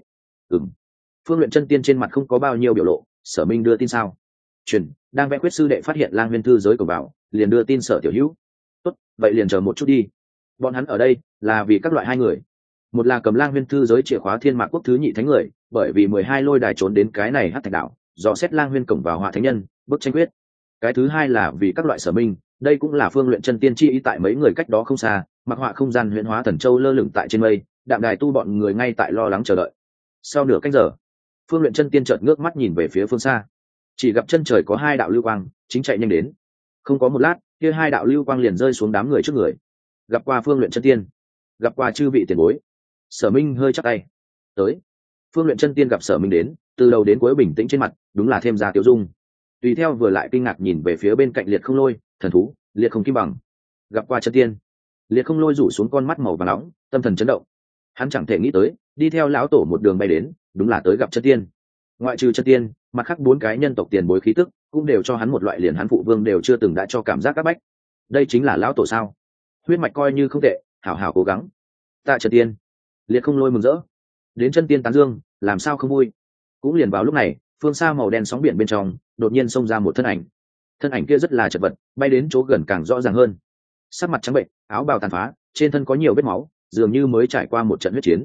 Phương luyện chân tiên trên mặt không có bao nhiêu biểu lộ, Sở Minh đưa tin sao? Truyền, đang vẽ quyết sư đệ phát hiện Lang Huyên thư giới cổng vào, liền đưa tin Sở tiểu hữu. Tốt, vậy liền chờ một chút đi. Bọn hắn ở đây là vì các loại hai người. Một là cầm Lang Huyên thư giới chìa khóa Thiên Mạc quốc thứ nhị thánh người, bởi vì 12 lôi đài trốn đến cái này Hắc thạch đảo, dò xét Lang Huyên cổng vào Hỏa Thánh Nhân, bức tranh quyết. Cái thứ hai là vì các loại Sở Minh, đây cũng là phương luyện chân tiên chi ý tại mấy người cách đó không xa, mặc họa không gian huyễn hóa thần châu lơ lửng tại trên mây, đạm đài tu bọn người ngay tại lo lắng chờ đợi. Sau nửa canh giờ, phương luyện chân tiên chợt ngước mắt nhìn về phía phương xa, chỉ gặp chân trời có 2 đạo lưu quang chính chạy nhanh đến. Không có một lát, kia 2 đạo lưu quang liền rơi xuống đám người trước người. Gặp qua phương luyện chân tiên, gặp qua chư vị tiền bối. Sở Minh hơi chắp tay. Tới. Phương luyện chân tiên gặp Sở Minh đến, từ đầu đến cuối bình tĩnh trên mặt, đúng là thêm ra tiêu dung. Tùy theo vừa lại kinh ngạc nhìn về phía bên cạnh Liệt Không Lôi, thần thú, Liệt Không Kim Bằng. Gặp qua chân tiên. Liệt Không Lôi rủ xuống con mắt màu vàng nóng, tâm thần chấn động. Hắn chẳng thể nghĩ tới, đi theo lão tổ một đường bay đến, đúng là tới gặp chân tiên. Ngoại trừ chân tiên, mặt khác 4 cái nhân tộc tiền bối khí tức, cũng đều cho hắn một loại liền hắn phụ vương đều chưa từng đã cho cảm giác các bách. Đây chính là lão tổ sao? Huyết mạch coi như không tệ, hảo hảo cố gắng. Tạ chân tiên. Liệt Không Lôi mừng rỡ. Đến chân tiên tán dương, làm sao không vui. Cũng liền vào lúc này, phương xa màu đen sóng biển bên trong, đột nhiên xông ra một thân ảnh. Thân ảnh kia rất là chật vật, bay đến chỗ gần càng rõ ràng hơn. Sắc mặt trắng bệnh, áo bào tàn phá, trên thân có nhiều vết máu, dường như mới trải qua một trận huyết chiến.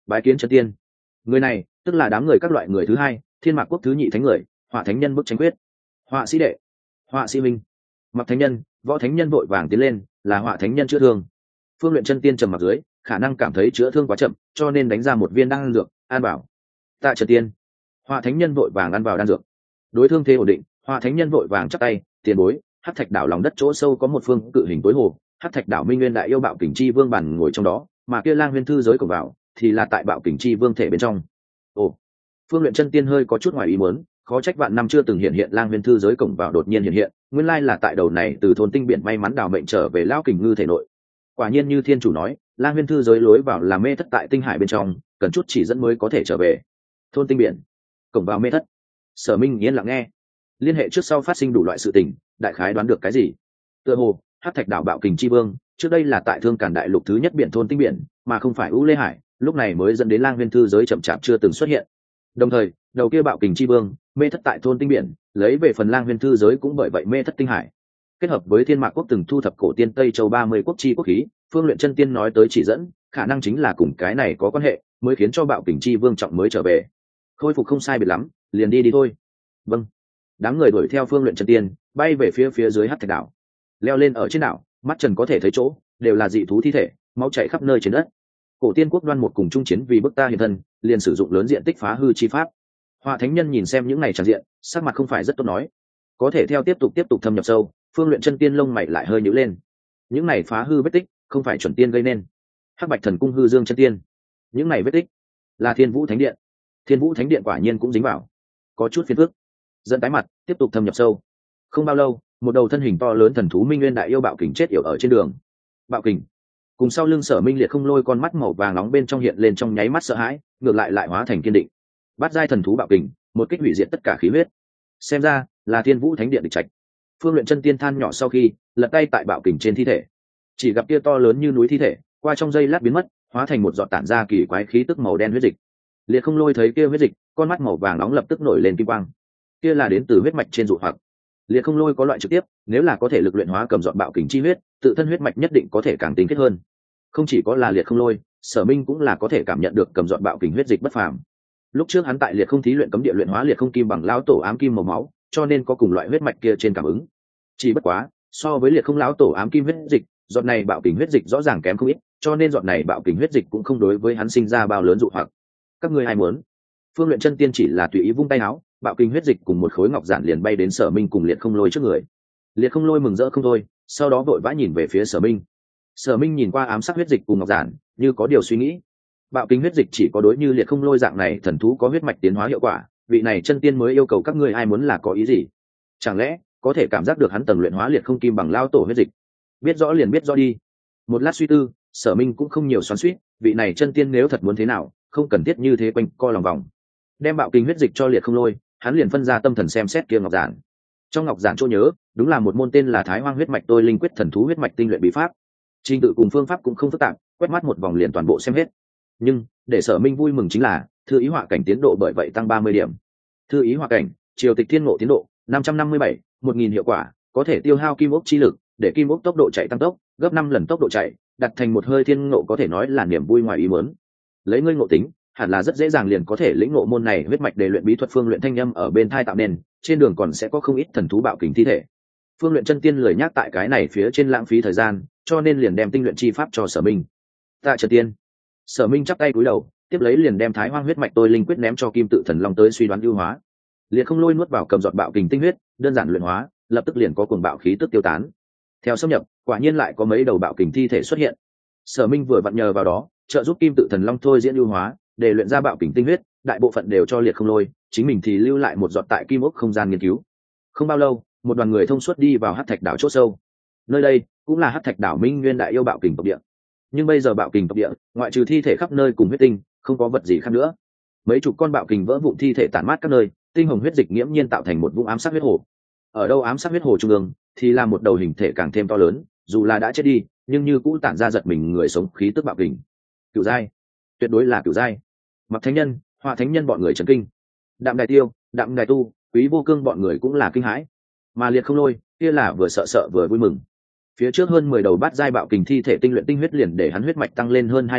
bái kiến chân tiên. Người này tức là đám người các loại người thứ hai, Thiên Mạc quốc thứ nhị thánh người, Họa thánh nhân bức tranh quyết. Họa sĩ đệ, Họa sĩ minh, Mặc thánh nhân, Võ thánh nhân vội vàng tiến lên, là Họa thánh nhân chữa thương. Phương Luyện chân tiên trầm mặc dưới, khả năng cảm thấy chữa thương quá chậm, cho nên đánh ra một viên đan dược, an bảo. Tạ chân tiên. Họa thánh nhân vội vàng ăn vào đan dược. Đối thương thế ổn định, Họa thánh nhân vội vàng chắp tay, tiền bối. Hắc thạch đảo lòng đất chỗ sâu có một phương cự hình tối hồ, Hắc thạch đảo Minh Nguyên đại yêu Bạo Kình Chi Vương bản ngồi trong đó, mà kia Lang Huyên thư giới cổng vào thì là tại Bạo Kình Chi Vương thể bên trong. Ồ. Phương Luyện chân tiên hơi có chút ngoài ý muốn, khó trách vạn năm chưa từng hiện hiện Lang Huyên thư giới cổng vào đột nhiên hiện hiện, nguyên lai là tại đầu này từ thôn tinh biển may mắn đào mệnh trở về lão kình ngư thể nội. Quả nhiên như thiên chủ nói, Lang Huyên thư giới lối vào là mê thất tại tinh hải bên trong, cần chút chỉ dẫn mới có thể trở về. Thôn tinh biển, cổng vào mê thất. Sở Minh yên lặng nghe, liên hệ trước sau phát sinh đủ loại sự tình, đại khái đoán được cái gì. Tựa hồ Hắc thạch đảo Bạo Kình Chi Vương trước đây là tại Thương Càn đại lục thứ nhất biển thôn tinh biển, mà không phải U Lê Hải, lúc này mới dẫn đến Lang Huyên thư giới chậm chạp chưa từng xuất hiện. Đồng thời đầu kia Bạo Kình Chi Vương mê thất tại thôn tinh biển, lấy về phần Lang Huyên thư giới cũng bởi vậy mê thất tinh hải. Kết hợp với Thiên Mạc quốc từng thu thập cổ tiên Tây Châu 30 quốc chi quốc khí, Phương Luyện chân tiên nói tới chỉ dẫn, khả năng chính là cùng cái này có quan hệ, mới khiến cho Bạo Kình Chi Vương trọng mới trở về. Khôi phục không sai biệt lắm, liền đi thôi. Vâng. Đám người đuổi theo Phương Luyện chân tiên, bay về phía dưới Hắc thạch đảo. Leo lên ở trên đảo, mắt trần có thể thấy chỗ, đều là dị thú thi thể, máu chảy khắp nơi trên đất. Cổ tiên quốc Đoan một cùng trung chiến vì bức ta hiện thân, liền sử dụng lớn diện tích phá hư chi pháp. Họa thánh nhân nhìn xem những này tràn diện, sắc mặt không phải rất tốt nói. Có thể theo tiếp tục thâm nhập sâu, Phương Luyện chân tiên lông mày lại hơi nhíu lên. Những này phá hư vết tích, không phải chuẩn tiên gây nên. Hắc Bạch Thần Cung hư dương chân tiên, những này vết tích là Thiên Vũ Thánh Điện. Thiên Vũ Thánh Điện quả nhiên cũng dính vào, có chút phiền phức. Dẫn tái mặt, tiếp tục thâm nhập sâu. Không bao lâu, một đầu thân hình to lớn thần thú Minh Nguyên đại yêu Bạo Kình chết yểu ở trên đường. Bạo Kình cùng sau lưng Sở Minh Liệt không lôi con mắt màu vàng nóng bên trong hiện lên trong nháy mắt sợ hãi, ngược lại hóa thành kiên định. Bát giai thần thú Bạo Kình, một kích hủy diệt tất cả khí huyết. Xem ra là Thiên Vũ Thánh Điện địch trạch. Phương Luyện chân tiên than nhỏ sau khi lật tay tại Bạo Kình trên thi thể, chỉ gặp kia to lớn như núi thi thể, qua trong giây lát biến mất, hóa thành một giọt tản ra kỳ quái khí tức màu đen huyết dịch. Liệt không lôi thấy kia huyết dịch, con mắt màu vàng nóng lập tức nổi lên kim quang. Kia là đến từ huyết mạch trên dụ hoặc. Liệt không lôi có loại trực tiếp, nếu là có thể lực luyện hóa cầm dọn Bạo Kình chi huyết, tự thân huyết mạch nhất định có thể càng tinh kết hơn. Không chỉ có là Liệt không lôi, Sở Minh cũng là có thể cảm nhận được cầm dọn Bạo Kình huyết dịch bất phàm. Lúc trước hắn tại Liệt không thí luyện cấm địa luyện hóa liệt không kim bằng lão tổ ám kim màu máu, cho nên có cùng loại huyết mạch kia trên cảm ứng. Chỉ bất quá, so với liệt không lão tổ ám kim huyết dịch, giọt này Bạo Kình huyết dịch rõ ràng kém không ít, cho nên giọt này Bạo Kình huyết dịch cũng không đối với hắn sinh ra bao lớn dụ hoặc. Các ngươi ai muốn? Phương Luyện chân tiên chỉ là tùy ý vung tay áo, Bạo Kình huyết dịch cùng một khối ngọc giản liền bay đến Sở Minh cùng Liệt không lôi trước người. Liệt không lôi mừng rỡ không thôi, sau đó vội vã nhìn về phía Sở Minh. Sở Minh nhìn qua ám sắc huyết dịch cùng ngọc giản, như có điều suy nghĩ. Bạo Kình huyết dịch chỉ có đối như Liệt không lôi dạng này thần thú có huyết mạch tiến hóa hiệu quả, vị này chân tiên mới yêu cầu các ngươi ai muốn là có ý gì? Chẳng lẽ có thể cảm giác được hắn tầng luyện hóa liệt không kim bằng lao tổ huyết dịch? Biết rõ liền biết rõ đi. Một lát suy tư, Sở Minh cũng không nhiều xoắn xuýt, vị này chân tiên nếu thật muốn thế nào, không cần thiết như thế quanh co lòng vòng. Đem Bạo Kình huyết dịch cho Liệt không lôi, hắn liền phân ra tâm thần xem xét kia ngọc giản. Trong ngọc giản chỗ nhớ, đúng là một môn tên là Thái Hoang huyết mạch tôi linh quyết thần thú huyết mạch tinh luyện bí pháp. Trình tự cùng phương pháp cũng không phức tạp, quét mắt một vòng liền toàn bộ xem hết. Nhưng để Sở Minh vui mừng chính là thư ý họa cảnh tiến độ bởi vậy tăng 30 điểm. Thư ý họa cảnh, triều tịch thiên ngộ tiến độ 557, 1000 hiệu quả, có thể tiêu hao kim ốc chi lực, để kim ốc tốc độ chạy tăng tốc, gấp 5 lần tốc độ chạy, đặt thành một hơi thiên ngộ có thể nói là niềm vui ngoài ý muốn. Lấy ngươi ngộ tính, hẳn là rất dễ dàng liền có thể lĩnh ngộ môn này huyết mạch để luyện bí thuật phương luyện thanh âm ở bên thai tạo nên, trên đường còn sẽ có không ít thần thú Bạo Kình thi thể. Phương Luyện chân tiên lười nhắc tại cái này phía trên lãng phí thời gian, cho nên liền đem tinh luyện chi pháp cho Sở Minh. Tạ Trần Tiên. Sở Minh chắp tay cúi đầu, tiếp lấy liền đem Thái Hoang huyết mạch tôi linh quyết ném cho Kim Tự Thần Long tới suy đoán ưu hóa. Liệt không lôi nuốt vào cầm giọt Bạo Kình tinh huyết, đơn giản luyện hóa, lập tức liền có cuồng bạo khí tức tiêu tán. Theo xâm nhập, quả nhiên lại có mấy đầu Bạo Kình thi thể xuất hiện. Sở Minh vừa vặn nhờ vào đó, trợ giúp Kim Tự Thần Long thôi diễn ưu hóa, để luyện ra Bạo Kình tinh huyết, đại bộ phận đều cho Liệt không lôi, chính mình thì lưu lại một giọt tại Kim Ốc không gian nghiên cứu. Không bao lâu, một đoàn người thông suốt đi vào Hắc Thạch đảo chỗ sâu. Nơi đây cũng là Hắc Thạch đảo Minh Nguyên đại yêu Bạo Kình tộc địa. Nhưng bây giờ Bạo Kình tộc địa, ngoại trừ thi thể khắp nơi cùng huyết tinh, không có vật gì khác nữa. Mấy chục con Bạo Kình vỡ vụn thi thể tản mát các nơi, tinh hồng huyết dịch nghiễm nhiên tạo thành một vũng ám sát huyết hồ. Ở đâu ám sát huyết hồ trung ương, thì là một đầu hình thể càng thêm to lớn, dù là đã chết đi, nhưng như cũ tản ra giật mình người sống khí tức Bạo Kình. Cửu giai, tuyệt đối là cửu giai. Mặc Thánh Nhân, Họa Thánh Nhân bọn người chấn kinh. Đạm Đài Tiêu, Đạm Đài Tu, Quý Vô Cương bọn người cũng là kinh hãi. Mà Liệt không lôi, kia là vừa sợ vừa vui mừng. Phía trước hơn 10 đầu bát giai Bạo Kình thi thể tinh luyện tinh huyết liền để hắn huyết mạch tăng lên hơn 2 lần,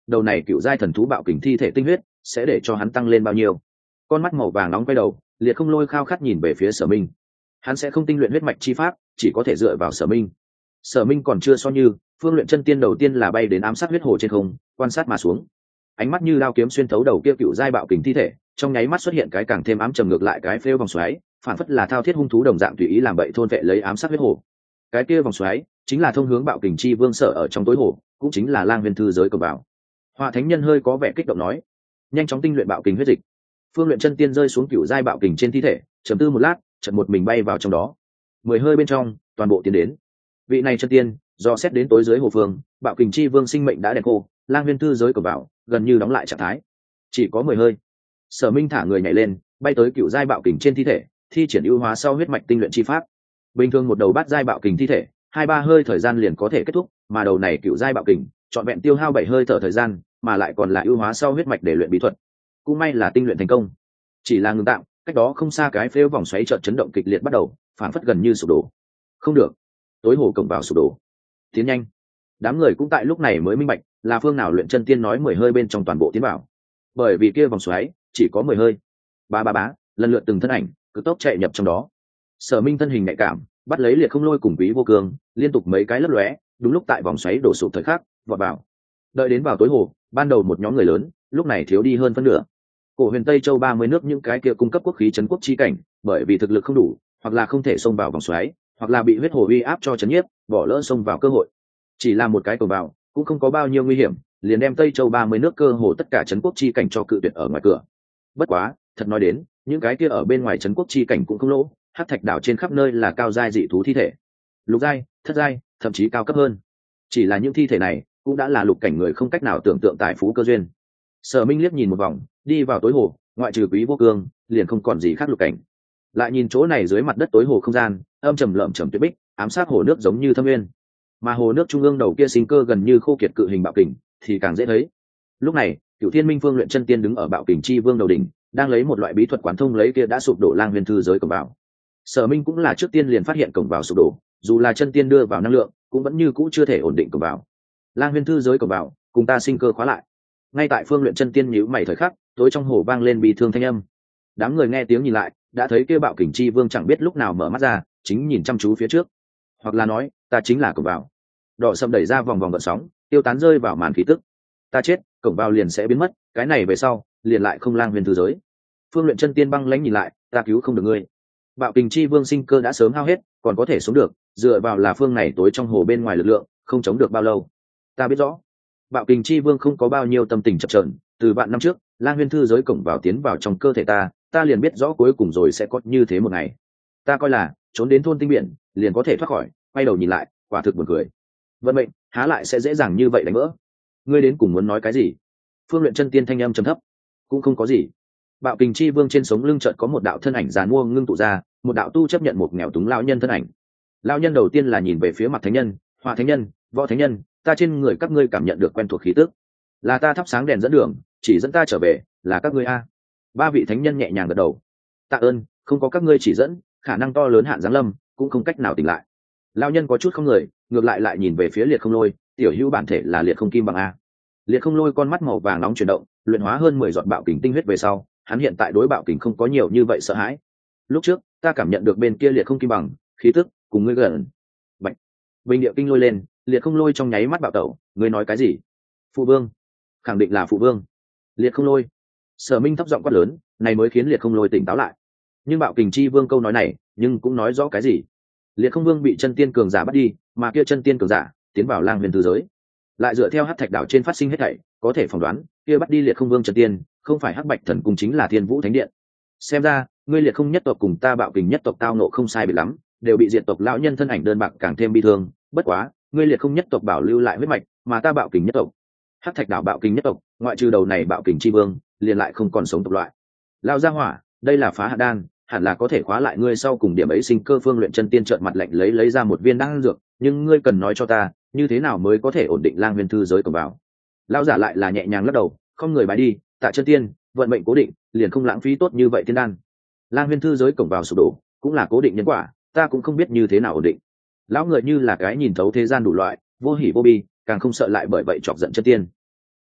đầu này cựu giai thần thú bạo kình thi thể tinh huyết sẽ để cho hắn tăng lên bao nhiêu. Con mắt màu vàng nóng quay đầu, Liệt Không Lôi khao khát nhìn về phía Sở Minh. Hắn sẽ không tinh luyện huyết mạch chi pháp, chỉ có thể dựa vào Sở Minh. Sở Minh còn chưa so như, phương luyện chân tiên đầu tiên là bay đến ám sát huyết hồ trên không, quan sát mà xuống. Ánh mắt như lao kiếm xuyên thấu đầu kia cựu giai bạo kình thi thể, trong nháy mắt xuất hiện cái càng thêm ám trầm ngược lại cái phêu vòng xoáy, phản phất là thao thiết hung thú đồng dạng tùy ý làm bậy thôn vệ lấy ám sát huyết hồ. Cái kia vòng xoáy chính là thông hướng bạo kình chi vương sở ở trong tối hồ, cũng chính là lang huyền thư giới cầm vào. Họa thánh nhân hơi có vẻ kích động nói, nhanh chóng tinh luyện bạo kình huyết dịch. Phương luyện chân tiên rơi xuống cựu giai bạo kình trên thi thể, chấm tư một lát, chợt một mình bay vào trong đó. 10 hơi bên trong, toàn bộ tiến đến. Vị này chân tiên do xét đến tối dưới hồ phương, bạo kình chi vương sinh mệnh đã đèn khô, lang huyền thư giới cầm vào gần như đóng lại trạng thái, chỉ có 10 hơi. Sở Minh thả người nhảy lên, bay tới cựu giai bạo kình trên thi thể, thi triển ưu hóa sau huyết mạch tinh luyện chi pháp. Bình thường một đầu bát giai bạo kình thi thể 2-3 hơi thời gian liền có thể kết thúc, mà đầu này cựu giai bạo kình trọn vẹn tiêu hao 7 hơi thở thời gian, mà lại còn là ưu hóa sau huyết mạch để luyện bí thuật. Cũng may là tinh luyện thành công, chỉ là ngừng tạm. Cách đó không xa cái phếu vòng xoáy chợt chấn động kịch liệt bắt đầu, phản phất gần như sụp đổ. Không được, tối hồ cổng vào sụp đổ. Tiến nhanh. Đám người cũng tại lúc này mới minh bạch là phương nào luyện chân tiên nói 10 hơi bên trong toàn bộ tiến vào, bởi vì kia vòng xoáy chỉ có 10 hơi. Bá lần lượt từng thân ảnh cực tốc chạy nhập trong đó. Sở Minh thân hình nhạy cảm, bắt lấy Liệt Không Lôi cùng Quý Vô Cương, liên tục mấy cái lấp lóe, đúng lúc tại vòng xoáy đổ sụp thời khắc vọt vào. Đợi đến vào tối hồ, ban đầu một nhóm người lớn lúc này thiếu đi hơn phân nửa. Cổ huyền Tây Châu 30 nước những cái kia cung cấp quốc khí trấn quốc chi cảnh, bởi vì thực lực không đủ, hoặc là không thể xông vào vòng xoáy, hoặc là bị huyết hồ uy áp cho chấn nhiếp, bỏ lỡ xông vào cơ hội. Chỉ là một cái cầu vào, cũng không có bao nhiêu nguy hiểm, liền đem Tây Châu 30 nước cơ hồ tất cả trấn quốc chi cảnh cho cự tuyệt ở ngoài cửa. Bất quá, thật nói đến, những cái kia ở bên ngoài trấn quốc chi cảnh cũng không lỗ, hắc thạch đảo trên khắp nơi là cao giai dị thú thi thể, lục giai, thất giai, thậm chí cao cấp hơn. Chỉ là những thi thể này cũng đã là lục cảnh người không cách nào tưởng tượng tài phú cơ duyên. Sở Minh liếc nhìn một vòng, đi vào tối hồ, ngoại trừ Quý Vô Cương, liền không còn gì khác lục cảnh. Lại nhìn chỗ này dưới mặt đất tối hồ không gian, âm trầm lợm trầm tuyệt bích, ám sát hồ nước giống như thâm nguyên. Mà hồ nước trung ương đầu kia sinh cơ gần như khô kiệt cự hình bạo kình thì càng dễ thấy. Lúc này, Cửu Thiên Minh Phương luyện chân tiên đứng ở bạo kình chi vương đầu đỉnh, đang lấy một loại bí thuật quán thông lấy kia đã sụp đổ lang huyền thư giới cổng vào. Sở Minh cũng là trước tiên liền phát hiện cổng vào sụp đổ, dù là chân tiên đưa vào năng lượng, cũng vẫn như cũ chưa thể ổn định cổng vào. Lang huyền thư giới cổng vào, cùng ta sinh cơ khóa lại. Ngay tại Phương luyện chân tiên nhíu mày thời khắc, tối trong hồ vang lên bi thương thanh âm. Đám người nghe tiếng nhìn lại, đã thấy kia bạo kình chi vương chẳng biết lúc nào mở mắt ra, chính nhìn chăm chú phía trước. Hoặc là nói, ta chính là cổng vào. Đỏ sầm đẩy ra vòng vòng gợn sóng, tiêu tán rơi vào màn khí tức. Ta chết, cổng vào liền sẽ biến mất, cái này về sau, liền lại không lang huyền thư giới. Phương luyện chân tiên băng lãnh nhìn lại, ta cứu không được ngươi. Bạo kình chi vương sinh cơ đã sớm hao hết, còn có thể sống được, dựa vào là phương này tối trong hồ bên ngoài lực lượng, không chống được bao lâu. Ta biết rõ, bạo kình chi vương không có bao nhiêu tâm tình chập chờn, từ vạn năm trước, lang huyền thư giới cổng vào tiến vào trong cơ thể ta liền biết rõ cuối cùng rồi sẽ có như thế một ngày. Ta coi là trốn đến thôn tinh biển, liền có thể thoát khỏi, quay đầu nhìn lại, quả thực buồn cười. Vận mệnh há lại sẽ dễ dàng như vậy đánh vỡ. Ngươi đến cùng muốn nói cái gì? Phương luyện chân tiên thanh âm trầm thấp. Cũng không có gì. Bạo kình chi vương trên sống lưng chợt có một đạo thân ảnh giàn mua ngưng tụ ra, một đạo tu chấp nhận một nghèo túng lão nhân thân ảnh. Lão nhân đầu tiên là nhìn về phía mặt thánh nhân, Hỏa thánh nhân, Võ thánh nhân, ta trên người các ngươi cảm nhận được quen thuộc khí tức. Là ta thắp sáng đèn dẫn đường, chỉ dẫn ta trở về, là các ngươi a. Ba vị thánh nhân nhẹ nhàng gật đầu. Tạ ơn, không có các ngươi chỉ dẫn, khả năng to lớn hạn giáng lâm, cũng không cách nào tỉnh lại. Lão nhân có chút không người, ngược lại nhìn về phía Liệt Không Lôi, tiểu hữu bản thể là Liệt Không Kim Bằng a. Liệt Không Lôi con mắt màu vàng nóng chuyển động, luyện hóa hơn 10 giọt bạo kình tinh huyết về sau, hắn hiện tại đối bạo kình không có nhiều như vậy sợ hãi. Lúc trước, ta cảm nhận được bên kia Liệt Không Kim Bằng, khí tức cùng ngươi gần. Bạch. Bình địa kinh lôi lên, Liệt Không Lôi trong nháy mắt bạo tẩu, ngươi nói cái gì? Phụ vương. Khẳng định là phụ vương. Liệt Không Lôi. Sở Minh thấp giọng quát lớn, này mới khiến Liệt Không Lôi tỉnh táo lại. Nhưng bạo kình chi vương câu nói này, nhưng cũng nói rõ cái gì? Liệt Không Vương bị chân tiên cường giả bắt đi, mà kia chân tiên cường giả tiến vào lang huyền thư giới. Lại dựa theo hắc thạch đảo trên phát sinh hết thảy, có thể phỏng đoán, kia bắt đi Liệt Không Vương chân tiên, không phải Hắc Bạch Thần Cung chính là Thiên Vũ Thánh Điện. Xem ra, ngươi Liệt Không nhất tộc cùng ta bạo kình nhất tộc tao nộ không sai biệt lắm, đều bị diệt tộc lão nhân thân ảnh đơn bạc càng thêm bi thương, bất quá, ngươi Liệt Không nhất tộc bảo lưu lại huyết mạch, mà ta bạo kình nhất tộc. Hắc thạch đảo bạo kình nhất tộc, ngoại trừ đầu này bạo kình chi vương, liền lại không còn sống tộc loại. Lao gia hỏa, đây là phá hạ đan, hẳn là có thể khóa lại ngươi sau cùng điểm ấy sinh cơ. Phương luyện chân tiên trợn mặt lạnh lấy ra một viên đan dược, nhưng ngươi cần nói cho ta, như thế nào mới có thể ổn định lang huyền thư giới cổng vào. Lão giả lại là nhẹ nhàng lắc đầu, không người bái đi, Tạ chân tiên, vận mệnh cố định, liền không lãng phí tốt như vậy tiên đan. Lang huyền thư giới cổng vào sụp đổ, cũng là cố định nhân quả, ta cũng không biết như thế nào ổn định. Lão người như là cái nhìn thấu thế gian đủ loại, vô hỉ vô bi, càng không sợ lại bởi vậy chọc giận chân tiên.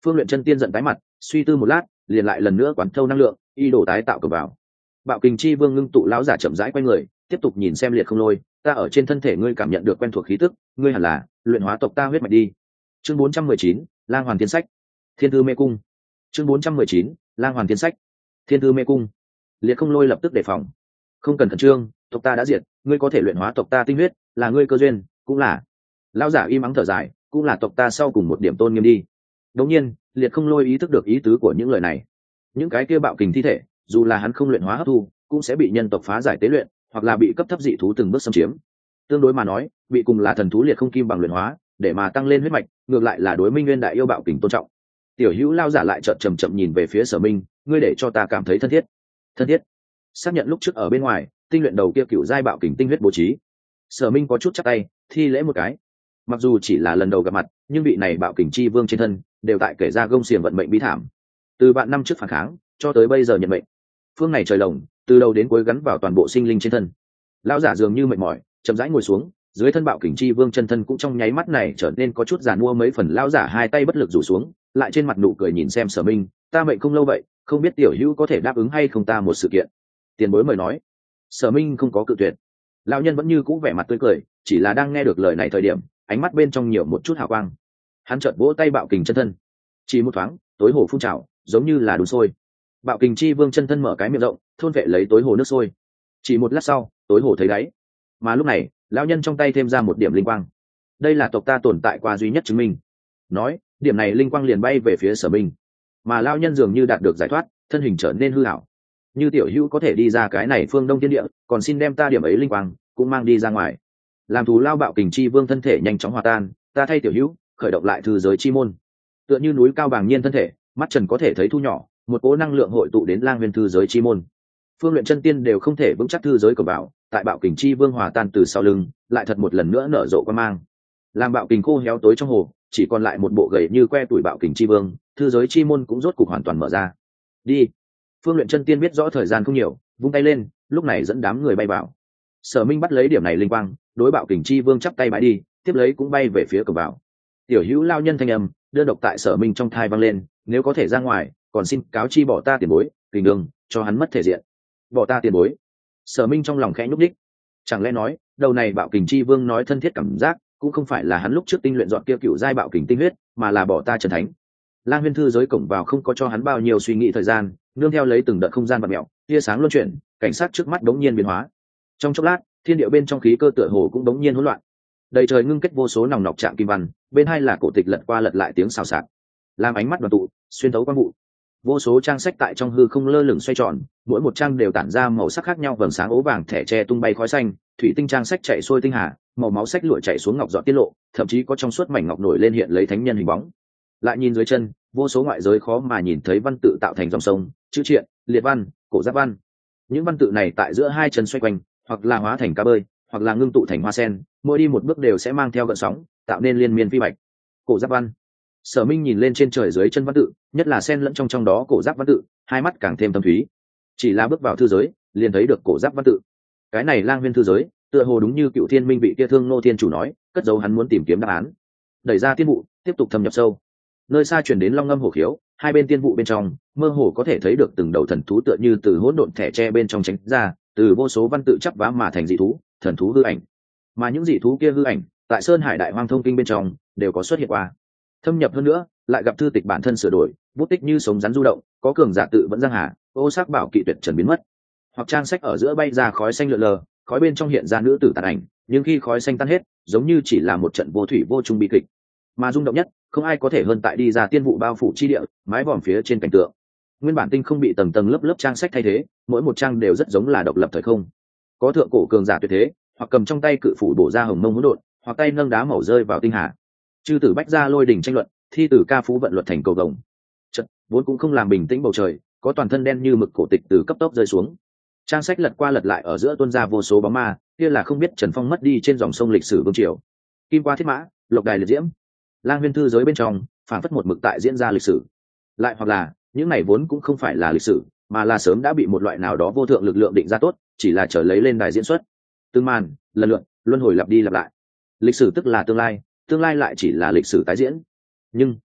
Phương Luyện Chân Tiên giận tái mặt, suy tư một lát, liền lại lần nữa quán thâu năng lượng, y đổ tái tạo cờ vào. Bạo Kình Chi Vương ngưng tụ lão giả chậm rãi quay người, tiếp tục nhìn xem Liệt Không Lôi, ta ở trên thân thể ngươi cảm nhận được quen thuộc khí tức, ngươi hẳn là luyện hóa tộc ta huyết mạch đi. Chương 419, Lang Hoàn Thiên Sách. Thiên Thư Mê Cung. Chương 419, Lang Hoàn Thiên Sách. Thiên Thư Mê Cung. Liệt Không Lôi lập tức đề phòng. Không cần khẩn trương, tộc ta đã diệt, ngươi có thể luyện hóa tộc ta tinh huyết, là ngươi cơ duyên, cũng là. Lão giả im ắng thở dài, cũng là tộc ta sau cùng một điểm tôn nghiêm đi. Đống nhiên, Liệt Không Lôi ý thức được ý tứ của những lời này. Những cái kia bạo kình thi thể, dù là hắn không luyện hóa hấp thu, cũng sẽ bị nhân tộc phá giải tế luyện, hoặc là bị cấp thấp dị thú từng bước xâm chiếm. Tương đối mà nói, bị cùng là thần thú liệt không kim bằng luyện hóa, để mà tăng lên huyết mạch, ngược lại là đối Minh Nguyên đại yêu bạo kình tôn trọng. Tiểu Hữu lao giả lại chậm chậm nhìn về phía Sở Minh, ngươi để cho ta cảm thấy thân thiết. Thân thiết? Xác nhận lúc trước ở bên ngoài, tinh luyện đầu kia cựu giai bạo kình tinh huyết bố trí. Sở Minh có chút chắc tay, thi lễ một cái. Mặc dù chỉ là lần đầu gặp mặt, nhưng vị này bạo kình chi vương trên thân đều tại kể ra gông xiềng vận mệnh bí thảm. Từ vạn năm trước phản kháng, cho tới bây giờ nhận mệnh. Phương này trời lồng, từ đầu đến cuối gắn vào toàn bộ sinh linh trên thân. Lão giả dường như mệt mỏi, chậm rãi ngồi xuống, dưới thân bạo kình chi vương chân thân cũng trong nháy mắt này trở nên có chút giàn mua mấy phần. Lão giả hai tay bất lực rủ xuống, lại trên mặt nụ cười nhìn xem Sở Minh, ta mệnh không lâu vậy, không biết tiểu hữu có thể đáp ứng hay không ta một sự kiện. Tiền bối mời nói. Sở Minh không có cự tuyệt. Lão nhân vẫn như cũ vẻ mặt tươi cười, chỉ là đang nghe được lời này thời điểm, ánh mắt bên trong nhiều một chút hào quang. Hắn chợt vỗ tay bạo kình chân thân, chỉ một thoáng, tối hồ phun trào, giống như là đun sôi. Bạo kình chi vương chân thân mở cái miệng rộng, thôn vệ lấy tối hồ nước sôi. Chỉ một lát sau, tối hồ thấy đáy. Mà lúc này, lão nhân trong tay thêm ra một điểm linh quang. Đây là tộc ta tồn tại qua duy nhất chứng minh. Nói, điểm này linh quang liền bay về phía Sở Minh. Mà lão nhân dường như đạt được giải thoát, thân hình trở nên hư ảo. Như tiểu hữu có thể đi ra cái này phương Đông Thiên Địa, còn xin đem ta điểm ấy linh quang cũng mang đi ra ngoài. Làm thù lao bạo kình chi vương thân thể nhanh chóng hòa tan, ta thay tiểu hữu khởi động lại thư giới chi môn. Tựa như núi cao bàng nhiên thân thể, mắt trần có thể thấy thu nhỏ, một cỗ năng lượng hội tụ đến Lang Nguyên thư giới chi môn. Phương Luyện Chân Tiên đều không thể vững chắc thư giới của bảo, tại bạo kình chi vương hòa tan từ sau lưng, lại thật một lần nữa nở rộ quan mang. Làm bạo kình khô héo tối trong hồ, chỉ còn lại một bộ gầy như que tuổi bạo kình chi vương, thư giới chi môn cũng rốt cục hoàn toàn mở ra. Đi. Phương Luyện Chân Tiên biết rõ thời gian không nhiều, vung tay lên, lúc này dẫn đám người bay vào. Sở Minh bắt lấy điểm này linh quang, đối bạo kình chi vương chắp tay bãi đi, tiếp lấy cũng bay về phía cửa vào. Tiểu Hữu lao nhân thanh âm đơn độc tại Sở Minh trong thai vang lên, nếu có thể ra ngoài, còn xin cáo chi bỏ ta tiền bối, kình đường cho hắn mất thể diện. Bỏ ta tiền bối. Sở Minh trong lòng khẽ nhúc đích, chẳng lẽ nói đầu này bạo kình chi vương nói thân thiết cảm giác cũng không phải là hắn lúc trước tinh luyện dọn kia cựu giai bạo kình tinh huyết, mà là bỏ ta trần thánh. Lang Huyên thư giới cổng vào không có cho hắn bao nhiêu suy nghĩ thời gian, nương theo lấy từng đợt không gian bạt mẹo, tia sáng luân chuyển, cảnh sát trước mắt đống nhiên biến hóa. Trong chốc lát, thiên địa bên trong khí cơ tựa hồ cũng đống nhiên hỗn loạn. Đầy trời ngưng kết vô số nòng nọc trạng kim văn, bên hai là cổ tịch lật qua lật lại tiếng xào xạc, làm ánh mắt đoàn tụ xuyên thấu quang vụ. Vô số trang sách tại trong hư không lơ lửng xoay tròn, mỗi một trang đều tản ra màu sắc khác nhau, vầng sáng ố vàng thẻ tre tung bay khói xanh, thủy tinh trang sách chạy xuôi tinh hà, màu máu sách lụa chạy xuống ngọc dọn tiết lộ, thậm chí có trong suốt mảnh ngọc nổi lên hiện lấy thánh nhân hình bóng. Lại nhìn dưới chân, vô số ngoại giới khó mà nhìn thấy văn tự tạo thành dòng sông, chữ triện, liệt văn, cổ giáp văn. Những văn tự này tại giữa hai chân xoay quanh, hoặc là hóa thành cá bơi, hoặc là ngưng tụ thành hoa sen, mỗi đi một bước đều sẽ mang theo gợn sóng, tạo nên liên miên phi bạch. Cổ giáp văn. Sở Minh nhìn lên trên trời dưới chân văn tự, nhất là xen lẫn trong đó cổ giáp văn tự, hai mắt càng thêm thâm thúy. Chỉ là bước vào thư giới, liền thấy được cổ giáp văn tự. Cái này Lang Huyên thư giới, tựa hồ đúng như Cựu Thiên Minh vị kia Thương Nô Thiên chủ nói, cất dấu hắn muốn tìm kiếm đáp án. Đẩy ra tiên vụ, tiếp tục thâm nhập sâu. Nơi xa truyền đến long ngâm hổ khiếu, hai bên tiên vụ bên trong, mơ hồ có thể thấy được từng đầu thần thú tựa như từ hỗn độn thẻ tre bên trong tránh ra, từ vô số văn tự chắp vá mà thành dị thú, thần thú hư ảnh. Mà những dị thú kia hư ảnh, tại Sơn Hải Đại Hoang Thông Kinh bên trong, đều có xuất hiện qua. Thâm nhập hơn nữa, lại gặp thư tịch bản thân sửa đổi, bút tích như sống rắn du động, có cường giả tự vẫn giang hà, ô sắc bảo kỵ tuyệt trần biến mất. Hoặc trang sách ở giữa bay ra khói xanh lượn lờ, khói bên trong hiện ra nữ tử tàn ảnh, nhưng khi khói xanh tan hết, giống như chỉ là một trận vô thủy vô chung bi kịch. Mà rung động nhất, không ai có thể hơn tại đi ra tiên vụ bao phủ chi địa, mái vòm phía trên cảnh tượng. Nguyên bản tinh không bị tầng tầng lớp lớp trang sách thay thế, mỗi một trang đều rất giống là độc lập thời không. Có thượng cổ cường giả tuyệt thế, hoặc cầm trong tay cự phủ bổ ra hồng mông hỗn độn, hoặc tay nâng đá màu rơi vào tinh hà. Chư tử bách gia lôi đình tranh luận, thi tử ca phú vận luật thành cầu vồng. Chợt, vốn cũng không làm bình tĩnh bầu trời, có toàn thân đen như mực cổ tịch từ cấp tốc rơi xuống. Trang sách lật qua lật lại ở giữa tuôn ra vô số bóng ma, kia là không biết Trần Phong mất đi trên dòng sông lịch sử vương triều. Kim qua thiết mã, lộc đài liệt diễm. Lang Huyên thư giới bên trong, phản phất một mực tại diễn ra lịch sử. Lại hoặc là, những này vốn cũng không phải là lịch sử, mà là sớm đã bị một loại nào đó vô thượng lực lượng định ra tốt, chỉ là chờ lấy lên đài diễn xuất. Tương màn, lần lượt, luân hồi lặp đi lặp lại. Lịch sử tức là tương lai lại chỉ là lịch sử tái diễn. Nhưng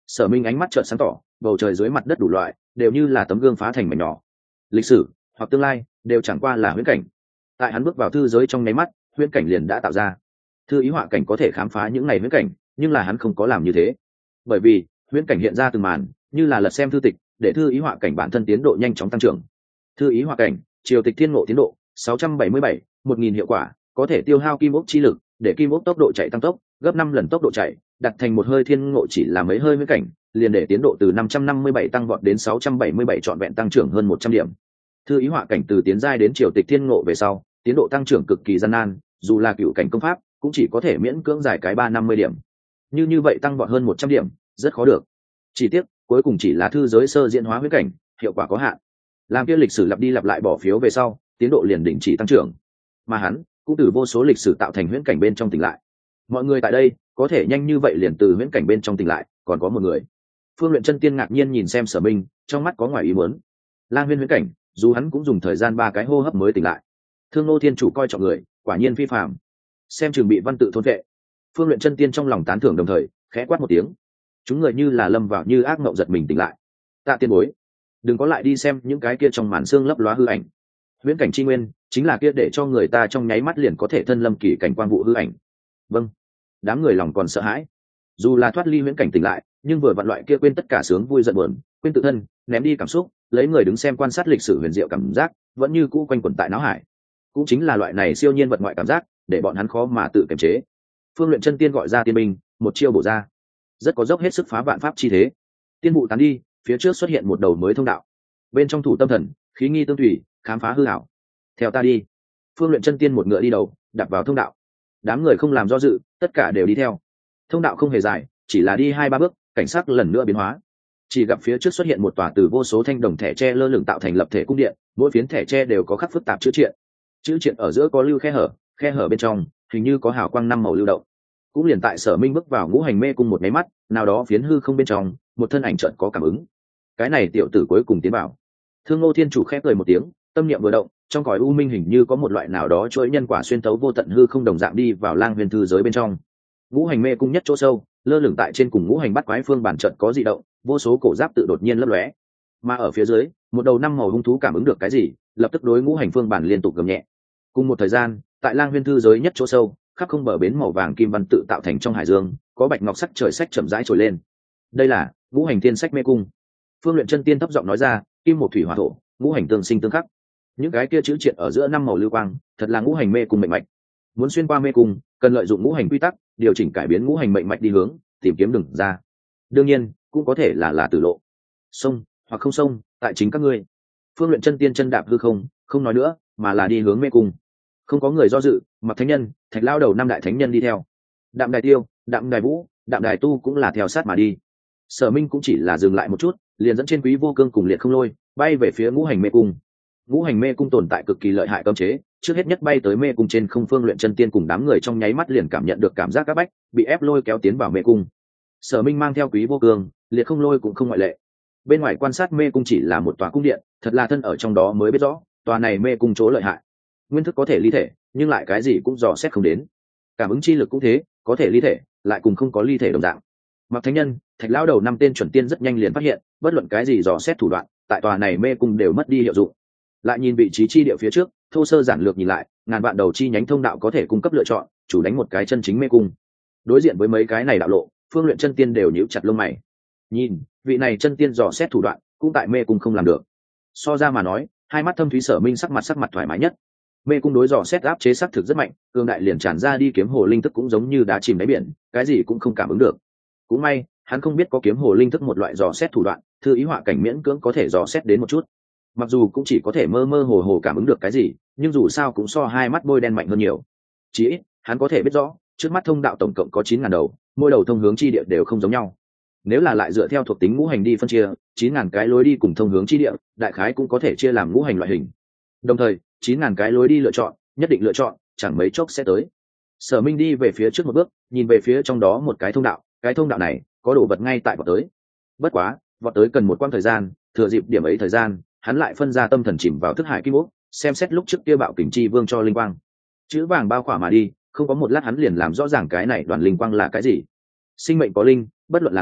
Sở Minh ánh mắt trợn sáng tỏ, bầu trời dưới mặt đất đủ loại đều như là tấm gương phá thành mảnh nhỏ. Lịch sử hoặc tương lai đều chẳng qua là huyễn cảnh. Tại hắn bước vào thư giới trong nháy mắt, huyễn cảnh liền đã tạo ra. Thư ý họa cảnh có thể khám phá những này huyễn cảnh, nhưng là hắn không có làm như thế. Bởi vì huyễn cảnh hiện ra từng màn, như là lật xem thư tịch, để thư ý họa cảnh bản thân tiến độ nhanh chóng tăng trưởng. Thư ý họa cảnh, triều tịch thiên ngộ tiến độ 677, 1000 hiệu quả, có thể tiêu hao kim ốc chi lực, để kim ốc tốc độ chạy tăng tốc, gấp 5 lần tốc độ chạy, đặt thành một hơi thiên ngộ chỉ là mấy hơi huyễn cảnh, liền để tiến độ từ 557 tăng vọt đến 677 trọn vẹn tăng trưởng hơn 100 điểm. Thư ý họa cảnh từ tiến giai đến triều tịch thiên ngộ về sau, tiến độ tăng trưởng cực kỳ gian nan, dù là cựu cảnh công pháp, cũng chỉ có thể miễn cưỡng giải cái 350 điểm. Như vậy tăng vọt hơn 100 điểm, rất khó được. Chỉ tiếc, cuối cùng chỉ là thư giới sơ diễn hóa huyễn cảnh, hiệu quả có hạn. Làm kia lịch sử lặp đi lặp lại bỏ phiếu về sau, tiến độ liền đình chỉ tăng trưởng. Mà hắn cũng từ vô số lịch sử tạo thành huyễn cảnh bên trong tỉnh lại. Mọi người tại đây có thể nhanh như vậy liền từ huyễn cảnh bên trong tỉnh lại, còn có một người. Phương Luyện Chân Tiên ngạc nhiên nhìn xem Sở Minh, trong mắt có ngoài ý muốn. Lang Huyên huyễn cảnh, dù hắn cũng dùng thời gian 3 cái hô hấp mới tỉnh lại. Thương Nô Thiên chủ coi trọng người, quả nhiên phi phàm. Xem chừng bị văn tự thôn vệ. Phương Luyện Chân Tiên trong lòng tán thưởng đồng thời, khẽ quát một tiếng. Chúng người như là lâm vào như ác mộng giật mình tỉnh lại. Tạ tiên bối, đừng có lại đi xem những cái kia trong màn xương lấp lóa hư ảnh. Huyễn cảnh chi nguyên chính là kia để cho người ta trong nháy mắt liền có thể thân lâm kỳ cảnh quang vụ hư ảnh. Vâng. Đám người lòng còn sợ hãi. Dù là thoát ly huyễn cảnh tỉnh lại, nhưng vừa vặn loại kia quên tất cả sướng vui giận buồn, quên tự thân, ném đi cảm xúc, lấy người đứng xem quan sát lịch sử huyền diệu cảm giác, vẫn như cũ quanh quẩn tại não hải. Cũng chính là loại này siêu nhiên vật ngoại cảm giác, để bọn hắn khó mà tự kiềm chế. Phương Luyện Chân Tiên gọi ra tiên binh, một chiêu bổ ra, rất có dốc hết sức phá vạn pháp chi thế. Tiên vụ tán đi, phía trước xuất hiện một đầu mới thông đạo. Bên trong thủ tâm thần, khí nghi tương thủy, khám phá hư ảo. Theo ta đi. Phương Luyện Chân Tiên một ngựa đi đầu, đạp vào thông đạo. Đám người không làm do dự, tất cả đều đi theo. Thông đạo không hề dài, chỉ là đi 2-3 bước, cảnh sắc lần nữa biến hóa. Chỉ gặp phía trước xuất hiện một tòa từ vô số thanh đồng thẻ tre lơ lửng tạo thành lập thể cung điện, mỗi phiến thẻ tre đều có khắc phức tạp chữ triện. Chữ triện ở giữa có lưu khe hở bên trong hình như có hào quang 5 màu lưu động. Cũng liền tại Sở Minh bước vào ngũ hành mê cung một máy mắt, nào đó phiến hư không bên trong, một thân ảnh chợt có cảm ứng. Cái này tiểu tử cuối cùng tiến vào. Thương Ngô Thiên chủ khẽ cười một tiếng, tâm niệm vừa động, trong cõi u minh hình như có một loại nào đó chuỗi nhân quả xuyên tấu vô tận hư không đồng dạng đi vào Lang Huyền thư giới bên trong. Ngũ hành mê cung nhất chỗ sâu, lơ lửng tại trên cùng ngũ hành bắt quái phương bản trận có dị động, vô số cổ giáp tự đột nhiên lấp lóe. Mà ở phía dưới, một đầu 5 màu hung thú cảm ứng được cái gì, lập tức đối ngũ hành phương bản liên tục gầm nhẹ. Cùng một thời gian, tại Lang Huyền thư giới nhất chỗ sâu, khắp không bờ bến màu vàng kim văn tự tạo thành trong hải dương, có bạch ngọc sắc trời sách chậm rãi trồi lên. Đây là ngũ hành tiên sách mê cung. Phương Luyện Chân Tiên thấp giọng nói ra, kim một thủy hỏa thổ, ngũ hành tương sinh tương khắc. Những cái kia chữ triện ở giữa 5 màu lưu quang, thật là ngũ hành mê cung mệnh mạch. Muốn xuyên qua mê cung, cần lợi dụng ngũ hành quy tắc, điều chỉnh cải biến ngũ hành mệnh mạch đi hướng, tìm kiếm đường ra. Đương nhiên, cũng có thể là tử lộ. Sông hoặc không sông, tại chính các ngươi. Phương Luyện Chân Tiên chân đạp hư không nói nữa, mà là đi hướng mê cung. Không có người do dự, Mặc Thánh Nhân, Thạch Lao đầu 5 đại thánh nhân đi theo. Đạm Đài Tiêu, Đạm Đài Vũ, Đạm Đài Tu cũng là theo sát mà đi. Sở Minh cũng chỉ là dừng lại một chút, liền dẫn trên Quý Vô Cương cùng Liệt Không Lôi bay về phía ngũ hành mê cung. Ngũ hành mê cung tồn tại cực kỳ lợi hại cấm chế, trước hết nhất bay tới mê cung trên không. Phương Luyện Chân Tiên cùng đám người trong nháy mắt liền cảm nhận được cảm giác áp bách, bị ép lôi kéo tiến vào mê cung. Sở Minh mang theo Quý Vô Cương, Liệt Không Lôi cũng không ngoại lệ. Bên ngoài quan sát mê cung chỉ là một tòa cung điện, thật là thân ở trong đó mới biết rõ, tòa này mê cung chỗ lợi hại. Nguyên thức có thể ly thể, nhưng lại cái gì cũng dò xét không đến. Cảm ứng chi lực cũng thế, có thể ly thể, lại cùng không có ly thể đồng dạng. Mặc Thánh Nhân, Thạch Lão đầu 5 tên chuẩn tiên rất nhanh liền phát hiện, bất luận cái gì dò xét thủ đoạn, tại tòa này mê cung đều mất đi hiệu dụng. Lại nhìn vị trí chi địa phía trước, thô sơ giản lược nhìn lại, ngàn vạn đầu chi nhánh thông đạo có thể cung cấp lựa chọn, chủ đánh một cái chân chính mê cung. Đối diện với mấy cái này đạo lộ, Phương Luyện Chân Tiên đều nhíu chặt lông mày. Nhìn, vị này chân tiên dò xét thủ đoạn, cũng tại mê cung không làm được. So ra mà nói, hai mắt thâm thúy Sở Minh sắc mặt thoải mái nhất. Mê cung đối dò xét áp chế sắc thực rất mạnh, cương đại liền tràn ra đi kiếm hồ linh thức cũng giống như đá chìm đáy biển, cái gì cũng không cảm ứng được. Cũng may, hắn không biết có kiếm hồ linh thức một loại dò xét thủ đoạn, thư ý họa cảnh miễn cưỡng có thể dò xét đến một chút. Mặc dù cũng chỉ có thể mơ mơ hồ hồ cảm ứng được cái gì, nhưng dù sao cũng so hai mắt bôi đen mạnh hơn nhiều. Chỉ ít, hắn có thể biết rõ, trước mắt thông đạo tổng cộng có 9.000 đầu, mỗi đầu thông hướng chi địa đều không giống nhau. Nếu là lại dựa theo thuộc tính ngũ hành đi phân chia, 9.000 cái lối đi cùng thông hướng chi địa, đại khái cũng có thể chia làm ngũ hành loại hình. Đồng thời, 9.000 cái lối đi lựa chọn, nhất định lựa chọn, chẳng mấy chốc sẽ tới. Sở Minh đi về phía trước một bước, nhìn về phía trong đó một cái thông đạo, cái thông đạo này có đồ vật ngay tại vọt tới. Bất quá, vọt tới cần một quãng thời gian, thừa dịp điểm ấy thời gian, hắn lại phân ra tâm thần chìm vào thức hải kim ốc, xem xét lúc trước kia bạo kình chi vương cho linh quang. Chữ vàng bao khỏa mà đi, không có một lát hắn liền làm rõ ràng cái này đoàn linh quang là cái gì. Sinh mệnh có linh, bất luận là người,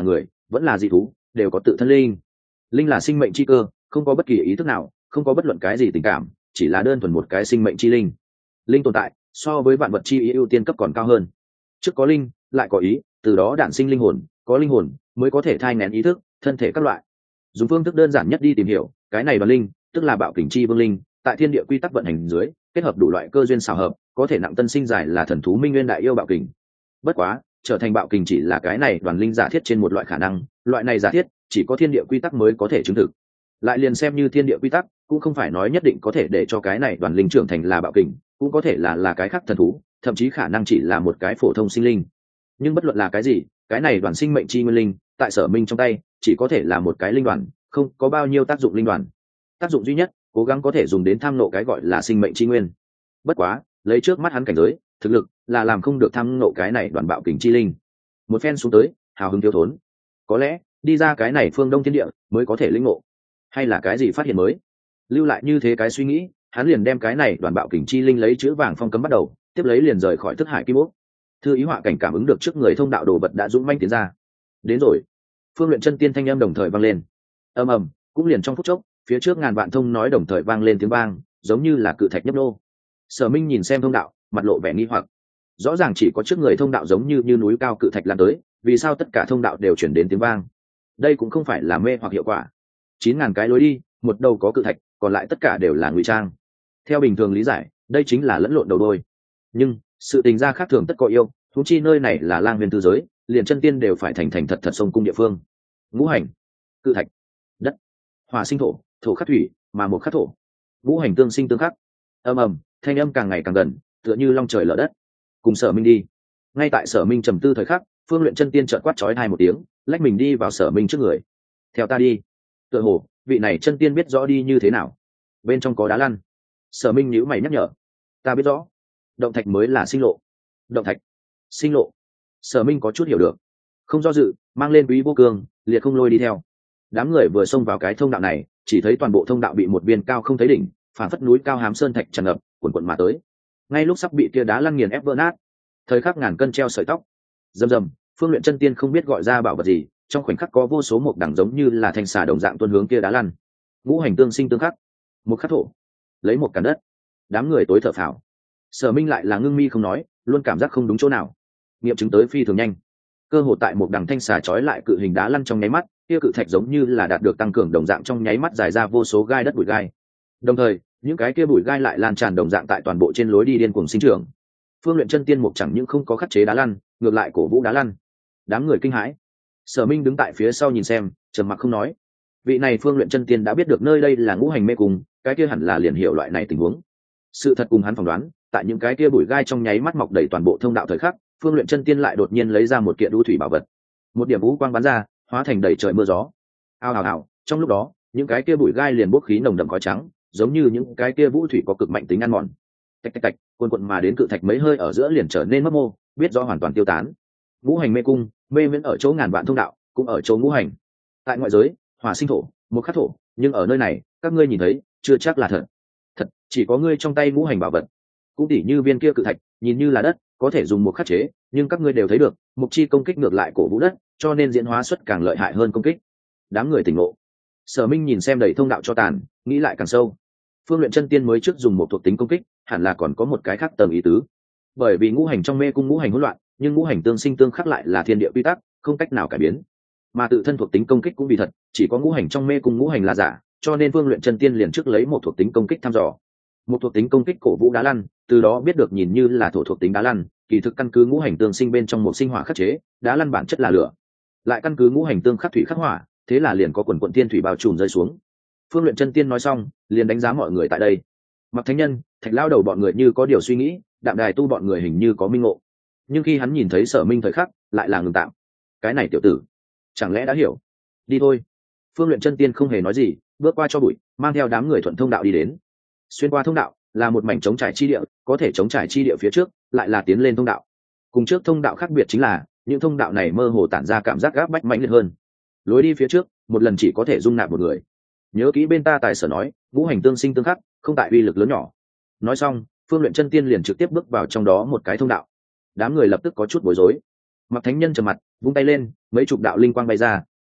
vẫn là dị thú, đều có tự thân linh. Linh là sinh mệnh chi cơ, không có bất kỳ ý thức nào, không có bất luận cái gì tình cảm, chỉ là đơn thuần một cái sinh mệnh chi linh. Linh tồn tại so với vạn vật chi ý ưu tiên cấp còn cao hơn. Trước có linh, lại có ý, từ đó đản sinh linh hồn, có linh hồn mới có thể thai nghén ý thức, thân thể các loại. Dùng phương thức đơn giản nhất đi tìm hiểu, cái này đoàn linh, tức là bạo kình chi vương linh, tại thiên địa quy tắc vận hành dưới, kết hợp đủ loại cơ duyên xảo hợp, có thể nặng tân sinh giải là thần thú minh nguyên đại yêu bạo kình. Bất quá, trở thành bạo kình chỉ là cái này đoàn linh giả thiết trên một loại khả năng, loại này giả thiết chỉ có thiên địa quy tắc mới có thể chứng thực. Lại liền xem như thiên địa quy tắc, cũng không phải nói nhất định có thể để cho cái này đoàn linh trưởng thành là bạo kình, cũng có thể là cái khác thần thú, thậm chí khả năng chỉ là một cái phổ thông sinh linh. Nhưng bất luận là cái gì, cái này đoàn sinh mệnh chi nguyên linh, tại Sở Minh trong tay, chỉ có thể là một cái linh đoàn, không có bao nhiêu tác dụng linh đoàn. Tác dụng duy nhất, cố gắng có thể dùng đến tham nộ cái gọi là sinh mệnh chi nguyên. Bất quá, lấy trước mắt hắn cảnh giới, thực lực là làm không được tham nộ cái này đoàn bạo kình chi linh. Một phen xuống tới, hào hứng thiếu thốn. Có lẽ, đi ra cái này phương Đông thiên địa mới có thể linh ngộ, hay là cái gì phát hiện mới. Lưu lại như thế cái suy nghĩ, hắn liền đem cái này đoàn bạo kình chi linh lấy chữ vàng phong cấm bắt đầu, tiếp lấy liền rời khỏi thức hải kim ốc. Thư ý họa cảnh cảm ứng được trước người thông đạo đồ vật đã dũng manh tiến ra. Đến rồi. Phương Luyện chân tiên thanh âm đồng thời vang lên. Ầm ầm, cũng liền trong phút chốc, phía trước ngàn vạn thông nói đồng thời vang lên tiếng vang, giống như là cự thạch nhấp nô. Sở Minh nhìn xem thông đạo, mặt lộ vẻ nghi hoặc. Rõ ràng chỉ có trước người thông đạo giống như núi cao cự thạch lan tới, vì sao tất cả thông đạo đều chuyển đến tiếng vang? Đây cũng không phải là mê hoặc hiệu quả. 9.000 cái lối đi, một đầu có cự thạch, còn lại tất cả đều là ngụy trang. Theo bình thường lý giải, đây chính là lẫn lộn đầu đôi. Nhưng sự tình gia khác thường tất có yêu, huống chi nơi này là lang huyền tư giới, liền chân tiên đều phải thành thật sông cung địa phương. Ngũ hành, cự thạch, đất, hỏa sinh thổ, thổ khắc thủy, mà một khắc thổ. Ngũ hành tương sinh tương khắc. Ầm ầm, thanh âm càng ngày càng gần, tựa như long trời lở đất. Cùng Sở Minh đi. Ngay tại Sở Minh trầm tư thời khắc, Phương Luyện chân tiên chợt quát chói tai một tiếng, lách mình đi vào Sở Minh trước người. Theo ta đi. Tựa hồ vị này chân tiên biết rõ đi như thế nào. Bên trong có đá lăn. Sở Minh nhíu mày nhắc nhở. Ta biết rõ. Động thạch mới là sinh lộ. Động thạch, sinh lộ. Sở Minh có chút hiểu được, không do dự, mang lên Quý Vô Cương, liệt không lôi đi theo. Đám người vừa xông vào cái thông đạo này, chỉ thấy toàn bộ thông đạo bị một viên cao không thấy đỉnh, phản phất núi cao hám sơn thạch tràn ngập, cuồn cuộn mà tới. Ngay lúc sắp bị kia đá lăn nghiền ép vỡ nát, thời khắc ngàn cân treo sợi tóc. Rầm rầm, Phương Luyện chân tiên không biết gọi ra bảo vật gì, trong khoảnh khắc có vô số mộc đằng giống như là thanh xà đồng dạng tuôn hướng kia đá lăn. Ngũ hành tương sinh tương khắc, một khắc thổ, lấy một càn đất. Đám người tối thở phào. Sở Minh lại là ngưng mi không nói, luôn cảm giác không đúng chỗ nào. Nghiệm chứng tới phi thường nhanh. Cơ hồ tại một đằng thanh xà trói lại cự hình đá lăn trong nháy mắt, kia cự thạch giống như là đạt được tăng cường đồng dạng trong nháy mắt giải ra vô số gai đất bụi gai. Đồng thời, những cái kia bụi gai lại lan tràn đồng dạng tại toàn bộ trên lối đi điên cuồng sinh trưởng. Phương Luyện chân tiên mục chẳng những không có khắc chế đá lăn, ngược lại cổ vũ đá lăn. Đám người kinh hãi. Sở Minh đứng tại phía sau nhìn xem, trầm mặc không nói. Vị này Phương Luyện chân tiên đã biết được nơi đây là ngũ hành mê cung, cái kia hẳn là liền hiểu loại này tình huống. Sự thật cùng hắn phỏng đoán, tại những cái kia bụi gai trong nháy mắt mọc đầy toàn bộ thông đạo thời khắc, Phương Luyện chân tiên lại đột nhiên lấy ra một kiện đu thủy bảo vật. Một điểm vũ quang bắn ra, hóa thành đầy trời mưa gió. Ao ào ào, trong lúc đó, những cái kia bụi gai liền bốc khí nồng đậm khói trắng, giống như những cái kia vũ thủy có cực mạnh tính ăn mòn. Tạch tạch tạch, cuồn cuộn mà đến cự thạch mấy hơi ở giữa liền trở nên mấp mô, biết rõ hoàn toàn tiêu tán. Ngũ hành mê cung, mê miễn ở chỗ ngàn vạn thông đạo, cũng ở chỗ ngũ hành. Tại ngoại giới, hỏa sinh thổ, một khắc thổ, nhưng ở nơi này, các ngươi nhìn thấy, chưa chắc là thật. Thật, chỉ có ngươi trong tay ngũ hành bảo vật. Cũng tỉ như viên kia cự thạch, nhìn như là đất, có thể dùng một khắc chế, nhưng các ngươi đều thấy được, mục chi công kích ngược lại cổ vũ đất, cho nên diễn hóa xuất càng lợi hại hơn công kích. Đám người tỉnh ngộ. Sở Minh nhìn xem đầy thông đạo cho tàn, nghĩ lại càng sâu. Phương Luyện chân tiên mới trước dùng một thuộc tính công kích, hẳn là còn có một cái khác tầng ý tứ. Bởi vì ngũ hành trong mê cung ngũ hành hỗn loạn, nhưng ngũ hành tương sinh tương khắc lại là thiên địa quy tắc, không cách nào cải biến. Mà tự thân thuộc tính công kích cũng vì thật, chỉ có ngũ hành trong mê cung ngũ hành là giả, cho nên Phương Luyện chân tiên liền trước lấy một thuộc tính công kích thăm dò. Một thuộc tính công kích cổ vũ đá lăn, từ đó biết được nhìn như là thổ thuộc tính đá lăn, kỳ thực căn cứ ngũ hành tương sinh bên trong một sinh hỏa khắc chế, đá lăn bản chất là lửa. Lại căn cứ ngũ hành tương khắc thủy khắc hỏa, thế là liền có quần quần thiên thủy bao trùm rơi xuống. Phương Luyện chân tiên nói xong, liền đánh giá mọi người tại đây. Mặc Thánh Nhân, Thạch Lao đầu bọn người như có điều suy nghĩ, Đạm Đài tu bọn người hình như có minh ngộ. Nhưng khi hắn nhìn thấy Sở Minh thời khắc, lại là ngừng tạm. Cái này tiểu tử, chẳng lẽ đã hiểu? Đi thôi. Phương Luyện chân tiên không hề nói gì, bước qua cho bụi, mang theo đám người thuận thông đạo đi đến. Xuyên qua thông đạo là một mảnh trống trải chi địa, có thể trống trải chi địa phía trước lại là tiến lên thông đạo. Cùng trước thông đạo khác biệt chính là những thông đạo này mơ hồ tản ra cảm giác gáp bách mạnh liệt hơn. Lối đi phía trước một lần chỉ có thể dung nạp một người. Nhớ kỹ bên ta tài sở nói, ngũ hành tương sinh tương khắc, không tại uy lực lớn nhỏ. Nói xong, Phương Luyện chân tiên liền trực tiếp bước vào trong đó một cái thông đạo. Đám người lập tức có chút bối rối. Mặc Thánh Nhân trầm mặt, vung tay lên, mấy chục đạo linh quang bay ra,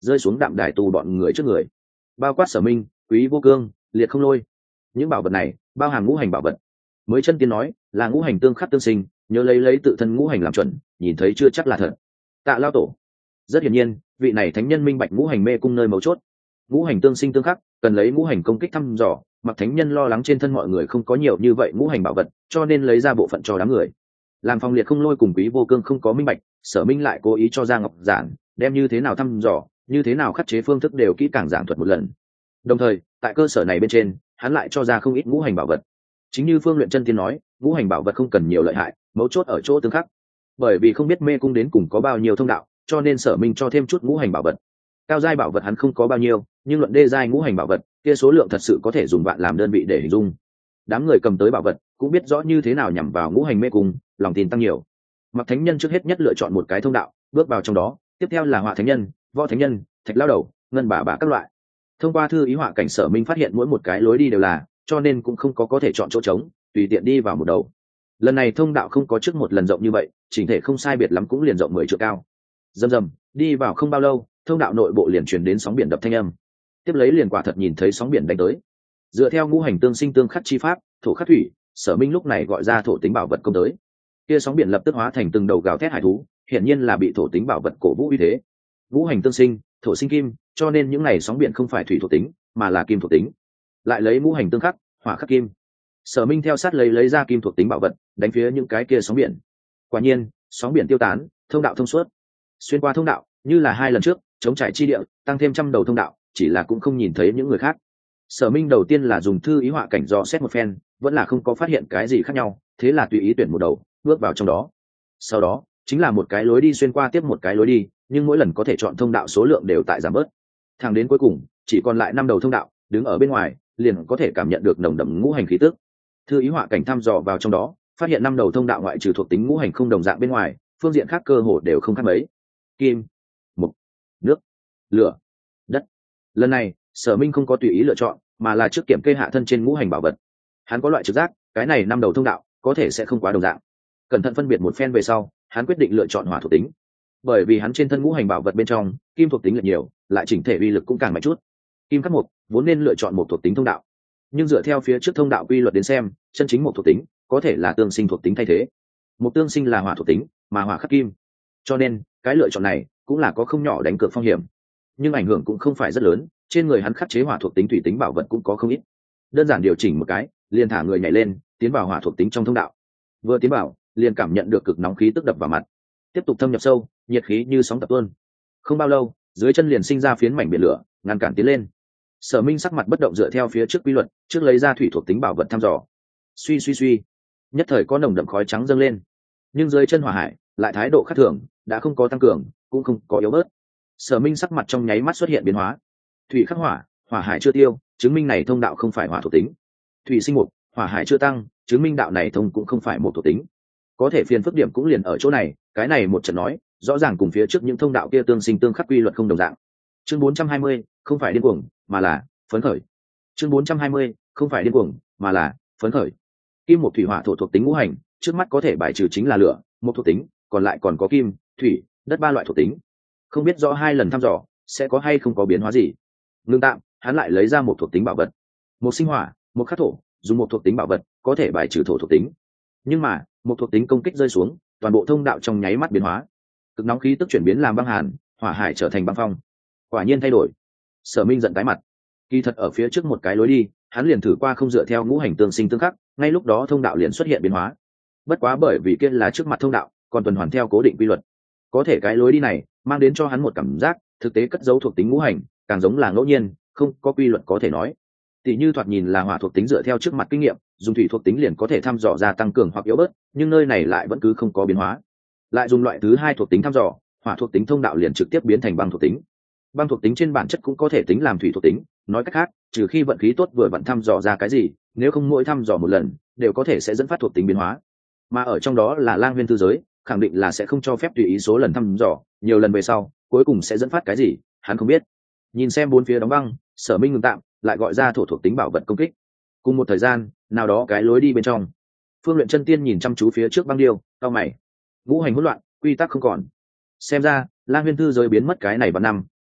rơi xuống đạm đài tù bọn người trước người, bao quát Sở Minh, Quý Vô Cương, Liệt Không Lôi. Những bảo vật này bao hàm ngũ hành bảo vật. Mới chân tiên nói là ngũ hành tương khắc tương sinh, nhớ lấy tự thân ngũ hành làm chuẩn, nhìn thấy chưa chắc là thật. Tạ Lao Tổ. Rất hiển nhiên, vị này thánh nhân minh bạch ngũ hành mê cung nơi mấu chốt. Ngũ hành tương sinh tương khắc, cần lấy ngũ hành công kích thăm dò, mặc thánh nhân lo lắng trên thân mọi người không có nhiều như vậy ngũ hành bảo vật, cho nên lấy ra bộ phận cho đám người. Làm Phong Liệt Không Lôi cùng Quý Vô Cương không có minh bạch, Sở Minh lại cố ý cho ra ngọc giản, đem như thế nào thăm dò, như thế nào khắc chế phương thức đều kỹ càng giảng thuật một lần. Đồng thời, tại cơ sở này bên trên, hắn lại cho ra không ít ngũ hành bảo vật. Chính như Phương Luyện Chân Tiên nói, ngũ hành bảo vật không cần nhiều lợi hại, mấu chốt ở chỗ tương khắc. Bởi vì không biết mê cung đến cùng có bao nhiêu thông đạo, cho nên Sở Minh cho thêm chút ngũ hành bảo vật. Cao giai bảo vật hắn không có bao nhiêu, nhưng luận đê giai ngũ hành bảo vật, kia số lượng thật sự có thể dùng vạn làm đơn vị để hình dung. Đám người cầm tới bảo vật, cũng biết rõ như thế nào nhằm vào ngũ hành mê cung, lòng tin tăng nhiều. Mặc Thánh Nhân trước hết nhất lựa chọn một cái thông đạo, bước vào trong đó, tiếp theo là Họa Thánh Nhân, Võ Thánh Nhân, Thạch Lao Đầu, Ngân Bà Bà các loại. Thông qua thư ý họa cảnh, Sở Minh phát hiện mỗi một cái lối đi đều là, cho nên cũng không có thể chọn chỗ trống, tùy tiện đi vào một đầu. Lần này thông đạo không có trước một lần rộng như vậy, chỉnh thể không sai biệt lắm cũng liền rộng 10 trượng cao. Rầm rầm, đi vào không bao lâu, thông đạo nội bộ liền truyền đến sóng biển đập thanh âm. Tiếp lấy liền quả thật nhìn thấy sóng biển đánh tới. Dựa theo ngũ hành tương sinh tương khắc chi pháp, thổ khắc thủy, Sở Minh lúc này gọi ra thổ tính bảo vật công tới. Kia sóng biển lập tức hóa thành từng đầu gào thét hải thú, hiển nhiên là bị thổ tính bảo vật cổ vũ uy thế. Ngũ hành tương sinh, thổ sinh kim, cho nên những này sóng biển không phải thủy thuộc tính, mà là kim thuộc tính. Lại lấy ngũ hành tương khắc, hỏa khắc kim. Sở Minh theo sát lấy ra kim thuộc tính bảo vật, đánh phía những cái kia sóng biển. Quả nhiên, sóng biển tiêu tán, thông đạo thông suốt. Xuyên qua thông đạo, như là hai lần trước, chống trải chi địa, tăng thêm trăm đầu thông đạo, chỉ là cũng không nhìn thấy những người khác. Sở Minh đầu tiên là dùng thư ý họa cảnh dò xét một phen, vẫn là không có phát hiện cái gì khác nhau, thế là tùy ý tuyển một đầu, bước vào trong đó. Sau đó, chính là một cái lối đi xuyên qua tiếp một cái lối đi, nhưng mỗi lần có thể chọn thông đạo số lượng đều tại giảm bớt. Thẳng đến cuối cùng, chỉ còn lại 5 đầu thông đạo, đứng ở bên ngoài, liền có thể cảm nhận được nồng đậm ngũ hành khí tức. Thư ý họa cảnh thăm dò vào trong đó, phát hiện 5 đầu thông đạo ngoại trừ thuộc tính ngũ hành không đồng dạng bên ngoài, phương diện khác cơ hồ đều không khác mấy. Kim, mộc, nước, lửa, đất. Lần này, Sở Minh không có tùy ý lựa chọn, mà là trước kiểm kê hạ thân trên ngũ hành bảo vật. Hắn có loại trực giác, cái này 5 đầu thông đạo có thể sẽ không quá đồng dạng. Cẩn thận phân biệt một phen về sau, hắn quyết định lựa chọn hỏa thuộc tính. Bởi vì hắn trên thân ngũ hành bảo vật bên trong, kim thuộc tính là nhiều, lại chỉnh thể uy lực cũng càng mạnh chút. Kim khắc mộc, vốn nên lựa chọn một thuộc tính thông đạo. Nhưng dựa theo phía trước thông đạo quy luật đến xem, chân chính một thuộc tính có thể là tương sinh thuộc tính thay thế. Một tương sinh là hỏa thuộc tính, mà hỏa khắc kim. Cho nên, cái lựa chọn này cũng là có không nhỏ đánh cược phong hiểm. Nhưng ảnh hưởng cũng không phải rất lớn, trên người hắn khắc chế hỏa thuộc tính thủy tính bảo vật cũng có không ít. Đơn giản điều chỉnh một cái, liền thả người nhảy lên, tiến vào hỏa thuộc tính trong thông đạo. Vừa tiến vào, liền cảm nhận được cực nóng khí tức đập vào mặt. Tiếp tục thâm nhập sâu, nhiệt khí như sóng tập tuôn. Không bao lâu, dưới chân liền sinh ra phiến mảnh biển lửa, ngăn cản tiến lên. Sở Minh sắc mặt bất động dựa theo phía trước quy luật, trước lấy ra thủy thuộc tính bảo vật thăm dò. Suy suy suy, nhất thời có nồng đậm khói trắng dâng lên. Nhưng dưới chân hỏa hải lại thái độ khác thường, đã không có tăng cường, cũng không có yếu bớt. Sở Minh sắc mặt trong nháy mắt xuất hiện biến hóa. Thủy khắc hỏa, hỏa hải chưa tiêu, chứng minh này thông đạo không phải hỏa thuộc tính. Thủy sinh mục, hỏa hải chưa tăng, chứng minh đạo này thông cũng không phải một thuộc tính. Có thể phiền phức điểm cũng liền ở chỗ này, cái này một trận nói, rõ ràng cùng phía trước những thông đạo kia tương sinh tương khắc quy luật không đồng dạng. Chương 420, không phải điên cuồng, mà là phấn khởi. Chương 420, không phải điên cuồng, mà là phấn khởi. Kim một thủy hỏa thổ thuộc tính ngũ hành, trước mắt có thể bài trừ chính là lửa, một thuộc tính, còn lại còn có kim, thủy, đất 3 loại thuộc tính. Không biết rõ 2 lần thăm dò sẽ có hay không có biến hóa gì. Ngưng tạm, hắn lại lấy ra một thuộc tính bảo vật. Một sinh hỏa, một khắc thổ, dùng một thuộc tính bảo vật có thể bài trừ thổ thuộc tính. Nhưng mà, một thuộc tính công kích rơi xuống, toàn bộ thông đạo trong nháy mắt biến hóa. Cực nóng khí tức chuyển biến làm băng hàn, hỏa hải trở thành băng phong. Quả nhiên thay đổi. Sở Minh giận tái mặt. Kỳ thật ở phía trước một cái lối đi, hắn liền thử qua không dựa theo ngũ hành tương sinh tương khắc, ngay lúc đó thông đạo liền xuất hiện biến hóa. Bất quá bởi vì kia là trước mặt thông đạo, còn tuần hoàn theo cố định quy luật. Có thể cái lối đi này mang đến cho hắn một cảm giác, thực tế cất giấu thuộc tính ngũ hành, càng giống là ngẫu nhiên, không có quy luật có thể nói. Tỷ như thoạt nhìn là hỏa thuộc tính dựa theo trước mặt kinh nghiệm, dùng thủy thuộc tính liền có thể thăm dò ra tăng cường hoặc yếu bớt, nhưng nơi này lại vẫn cứ không có biến hóa. Lại dùng loại thứ 2 thuộc tính thăm dò, hỏa thuộc tính thông đạo liền trực tiếp biến thành băng thuộc tính. Băng thuộc tính trên bản chất cũng có thể tính làm thủy thuộc tính, nói cách khác, trừ khi vận khí tốt vừa vặn thăm dò ra cái gì, nếu không mỗi thăm dò một lần đều có thể sẽ dẫn phát thuộc tính biến hóa. Mà ở trong đó là Lang Nguyên Thư giới, khẳng định là sẽ không cho phép tùy ý số lần thăm dò, nhiều lần về sau, cuối cùng sẽ dẫn phát cái gì, hắn không biết. Nhìn xem bốn phía đóng băng, Sở Minh ngừng tạm, lại gọi ra thổ thuộc tính bảo vật công kích. Cùng một thời gian, nào đó cái lối đi bên trong, Phương Luyện Chân Tiên nhìn chăm chú phía trước băng điêu, cau mày. Ngũ hành hỗn loạn, quy tắc không còn. Xem ra, Lang Nguyên Thư giới biến mất cái này vào năm,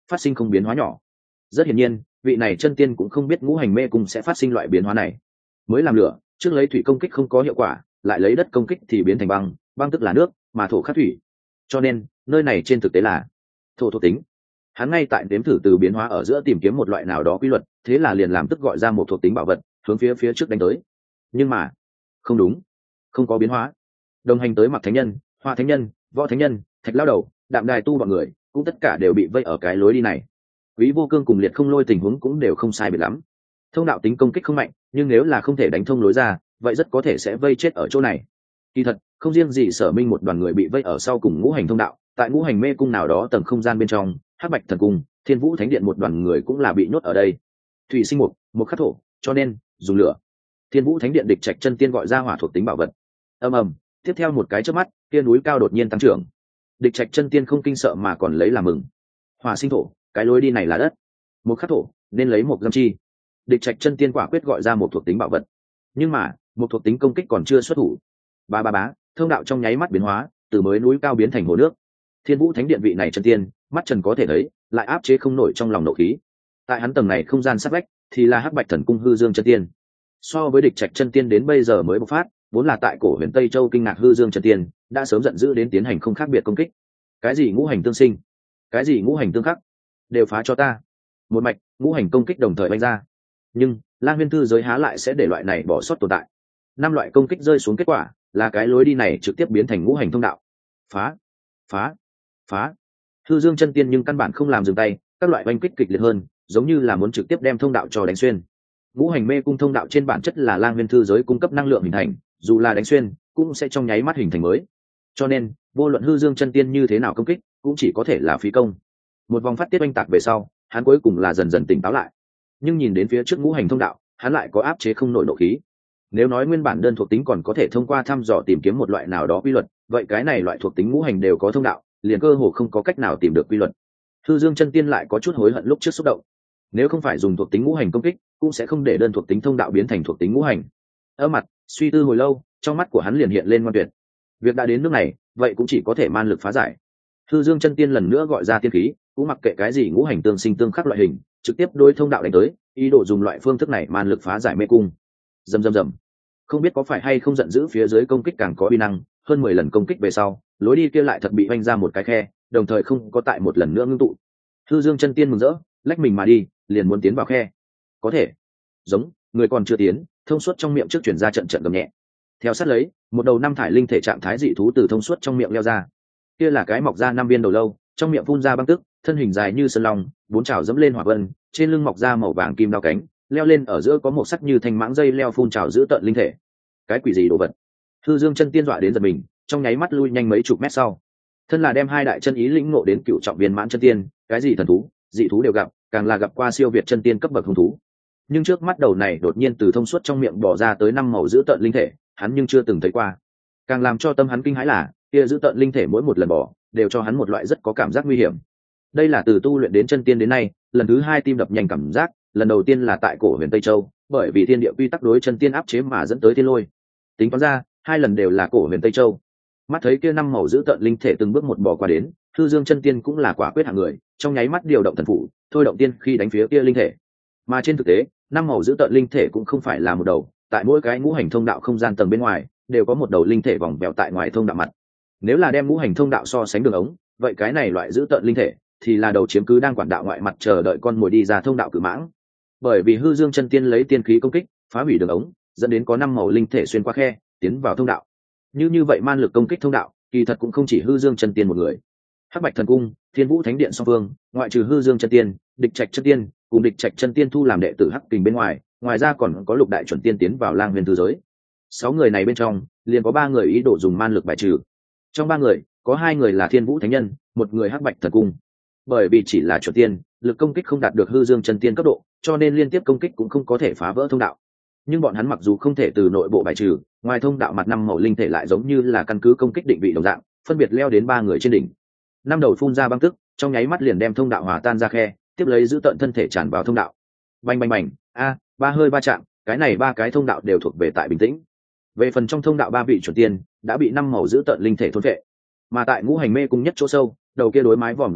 phát sinh không biến hóa nhỏ. Rất hiển nhiên vị này chân tiên cũng không biết ngũ hành mê cung sẽ phát sinh loại biến hóa này. Mới làm lửa, trước lấy thủy công kích không có hiệu quả, lại lấy đất công kích thì biến thành băng, băng tức là nước mà thổ khắc thủy, cho nên nơi này trên thực tế là thổ thuộc tính. Hắn ngay tại đếm thử từ biến hóa ở giữa tìm kiếm một loại nào đó quy luật, thế là liền làm tức gọi ra một thuộc tính bảo vật hướng phía trước đánh tới. Nhưng mà không đúng, không có biến hóa. Đồng hành tới Mặc Thánh Nhân, Hoa Thánh Nhân, Võ Thánh Nhân, Thạch Lao Đầu, Đạm Đài Tu bọn người cũng tất cả đều bị vây ở cái lối đi này. Quý Vô Cương cùng Liệt Không Lôi tình huống cũng đều không sai biệt lắm. Thông đạo tính công kích không mạnh, nhưng nếu là không thể đánh thông lối ra, vậy rất có thể sẽ vây chết ở chỗ này. Kỳ thật không riêng gì Sở Minh một đoàn người bị vây ở sau cùng ngũ hành thông đạo, tại ngũ hành mê cung nào đó tầng không gian bên trong, Hắc Bạch Thần Cung, Thiên Vũ Thánh Điện một đoàn người cũng là bị nhốt ở đây. Thủy sinh một khắc thổ, cho nên dùng lửa. Thiên Vũ Thánh Điện địch trạch chân tiên gọi ra hỏa thuộc tính bảo vật. Ầm ầm, tiếp theo một cái chớp mắt, kia núi cao đột nhiên tăng trưởng. Địch trạch chân tiên không kinh sợ mà còn lấy làm mừng. Hỏa sinh thổ, cái lối đi này là đất. Một khắc thổ, nên lấy một giam chi. Địch trạch chân tiên quả quyết gọi ra một thuộc tính bảo vật. Nhưng mà, một thuộc tính công kích còn chưa xuất thủ. Ba ba bá, thông đạo trong nháy mắt biến hóa, từ mới núi cao biến thành hồ nước. Thiên Vũ Thánh Điện vị này chân tiên, mắt trần có thể thấy, lại áp chế không nổi trong lòng nộ khí. Tại hắn tầng này không gian sát vách, thì là Hắc Bạch Thần Cung hư dương chân tiên. So với địch trạch chân tiên đến bây giờ mới bộc phát, vốn là tại cổ huyền Tây Châu kinh ngạc hư dương chân tiên, đã sớm giận dữ đến tiến hành không khác biệt công kích. Cái gì ngũ hành tương sinh, cái gì ngũ hành tương khắc, đều phá cho ta. Một mạch ngũ hành công kích đồng thời đánh ra. Nhưng Lang Nguyên Thư giới há lại sẽ để loại này bỏ sót tồn tại. 5 loại công kích rơi xuống, kết quả là cái lối đi này trực tiếp biến thành ngũ hành thông đạo. Phá, phá, phá. Hư dương chân tiên nhưng căn bản không làm dừng tay, các loại oanh kích kịch liệt hơn, giống như là muốn trực tiếp đem thông đạo cho đánh xuyên. Ngũ hành mê cung thông đạo trên bản chất là Lang Nguyên Thư giới cung cấp năng lượng hình thành, dù là đánh xuyên cũng sẽ trong nháy mắt hình thành mới, cho nên vô luận hư dương chân tiên như thế nào công kích cũng chỉ có thể là phí công. Một vòng phát tiết oanh tạc về sau, hắn cuối cùng là dần dần tỉnh táo lại, nhưng nhìn đến phía trước ngũ hành thông đạo, hắn lại có áp chế không nổi nộ khí. Nếu nói nguyên bản đơn thuộc tính còn có thể thông qua thăm dò tìm kiếm một loại nào đó quy luật, vậy cái này loại thuộc tính ngũ hành đều có thông đạo, liền cơ hồ không có cách nào tìm được quy luật. Hư dương chân tiên lại có chút hối hận lúc trước xúc động, nếu không phải dùng thuộc tính ngũ hành công kích, cũng sẽ không để đơn thuộc tính thông đạo biến thành thuộc tính ngũ hành. Ở mặt suy tư hồi lâu, trong mắt của hắn liền hiện lên ngoan tuyệt. Việc đã đến nước này, vậy cũng chỉ có thể man lực phá giải. Hư dương chân tiên lần nữa gọi ra tiên khí, cũng mặc kệ cái gì ngũ hành tương sinh tương khắc loại hình, trực tiếp đối thông đạo đánh tới, ý đồ dùng loại phương thức này man lực phá giải mê cung. Rầm rầm rầm. Không biết có phải hay không giận dữ phía dưới công kích càng có uy năng, hơn 10 lần công kích về sau, lối đi kia lại thật bị vanh ra một cái khe, đồng thời không có tại một lần nữa ngưng tụ. Hư dương chân tiên mừng rỡ, lách mình mà đi, liền muốn tiến vào khe. Có thể. Giống, người còn chưa tiến, thông suốt trong miệng trước chuyển ra trận trận gầm nhẹ. Theo sát lấy, một đầu năm thải linh thể trạng thái dị thú từ thông suốt trong miệng leo ra. Kia là cái mọc ra 5 viên đầu lâu, trong miệng phun ra băng tức, thân hình dài như sơn long, 4 trảo dẫm lên hỏa vân, trên lưng mọc ra màu vàng kim đao cánh, leo lên ở giữa có một sắc như thanh mãng dây leo phun trào giữ tận linh thể. Cái quỷ gì đồ vật? Hư dương chân tiên dọa đến giật mình, trong nháy mắt lui nhanh mấy chục mét sau. Thân là đem 2 đại chân ý lĩnh ngộ đến cựu trọng viên mãn chân tiên, cái gì thần thú, dị thú đều gặp, càng là gặp qua siêu việt chân tiên cấp bậc hung thú. Nhưng trước mắt đầu này đột nhiên từ thông suốt trong miệng bỏ ra tới 5 màu giữ tận linh thể, hắn nhưng chưa từng thấy qua. Càng làm cho tâm hắn kinh hãi là, kia giữ tận linh thể mỗi một lần bỏ, đều cho hắn một loại rất có cảm giác nguy hiểm. Đây là từ tu luyện đến chân tiên đến nay, lần thứ 2 tim đập nhanh cảm giác, lần đầu tiên là tại cổ huyền Tây Châu, bởi vì thiên địa quy tắc đối chân tiên áp chế mà dẫn tới thiên lôi. Tính toán ra, 2 lần đều là cổ huyền Tây Châu. Mắt thấy kia 5 màu giữ tận linh thể từng bước một bò qua đến, Hư Dương chân tiên cũng là quả quyết hạng người, trong nháy mắt điều động thần phủ, thôi động tiên khi đánh phía kia linh thể. Mà trên thực tế, 5 màu giữ tận linh thể cũng không phải là một đầu, tại mỗi cái ngũ hành thông đạo không gian tầng bên ngoài, đều có một đầu linh thể vòng vèo tại ngoài thông đạo mặt. Nếu là đem ngũ hành thông đạo so sánh đường ống, vậy cái này loại giữ tận linh thể thì là đầu chiếm cứ đang quản đạo ngoại mặt chờ đợi con mồi đi ra thông đạo cử mãng. Bởi vì Hư Dương chân tiên lấy tiên khí công kích, phá hủy đường ống, dẫn đến có 5 màu linh thể xuyên qua khe, tiến vào thông đạo. Như vậy man lực công kích thông đạo, kỳ thật cũng không chỉ Hư Dương chân tiên một người. Hắc Bạch Thần Cung, Thiên Vũ Thánh Điện song phương, ngoại trừ Hư Dương chân tiên, Địch Trạch chân tiên, cùng Địch Trạch chân tiên thu làm đệ tử Hắc Kình bên ngoài, ngoài ra còn có Lục đại chuẩn tiên tiến vào Lang Huyền Thư giới. 6 người này bên trong, liền có 3 người ý đồ dùng man lực bài trừ. Trong 3 người, có 2 người là Thiên Vũ Thánh Nhân, một người Hắc Bạch Thần Cung. Bởi vì chỉ là chuẩn tiên, lực công kích không đạt được Hư Dương chân tiên cấp độ, cho nên liên tiếp công kích cũng không có thể phá vỡ thông đạo. Nhưng bọn hắn mặc dù không thể từ nội bộ bài trừ, ngoài thông đạo mặt 5 màu linh thể lại giống như là căn cứ công kích định vị đồng dạng, phân biệt leo đến 3 người trên đỉnh. 5 đầu phun ra băng tức, trong nháy mắt liền đem thông đạo hòa tan ra khe, tiếp lấy giữ tận thân thể tràn vào thông đạo. Bành bành bành, ba hơi ba chạm, cái này 3 cái thông đạo đều thuộc về tại bình tĩnh. Về phần trong thông đạo 3 vị chuẩn tiên đã bị 5 màu giữ tận linh thể thôn phệ. Mà tại ngũ hành mê cung nhất chỗ sâu, đầu kia đối mái vòm gào thét,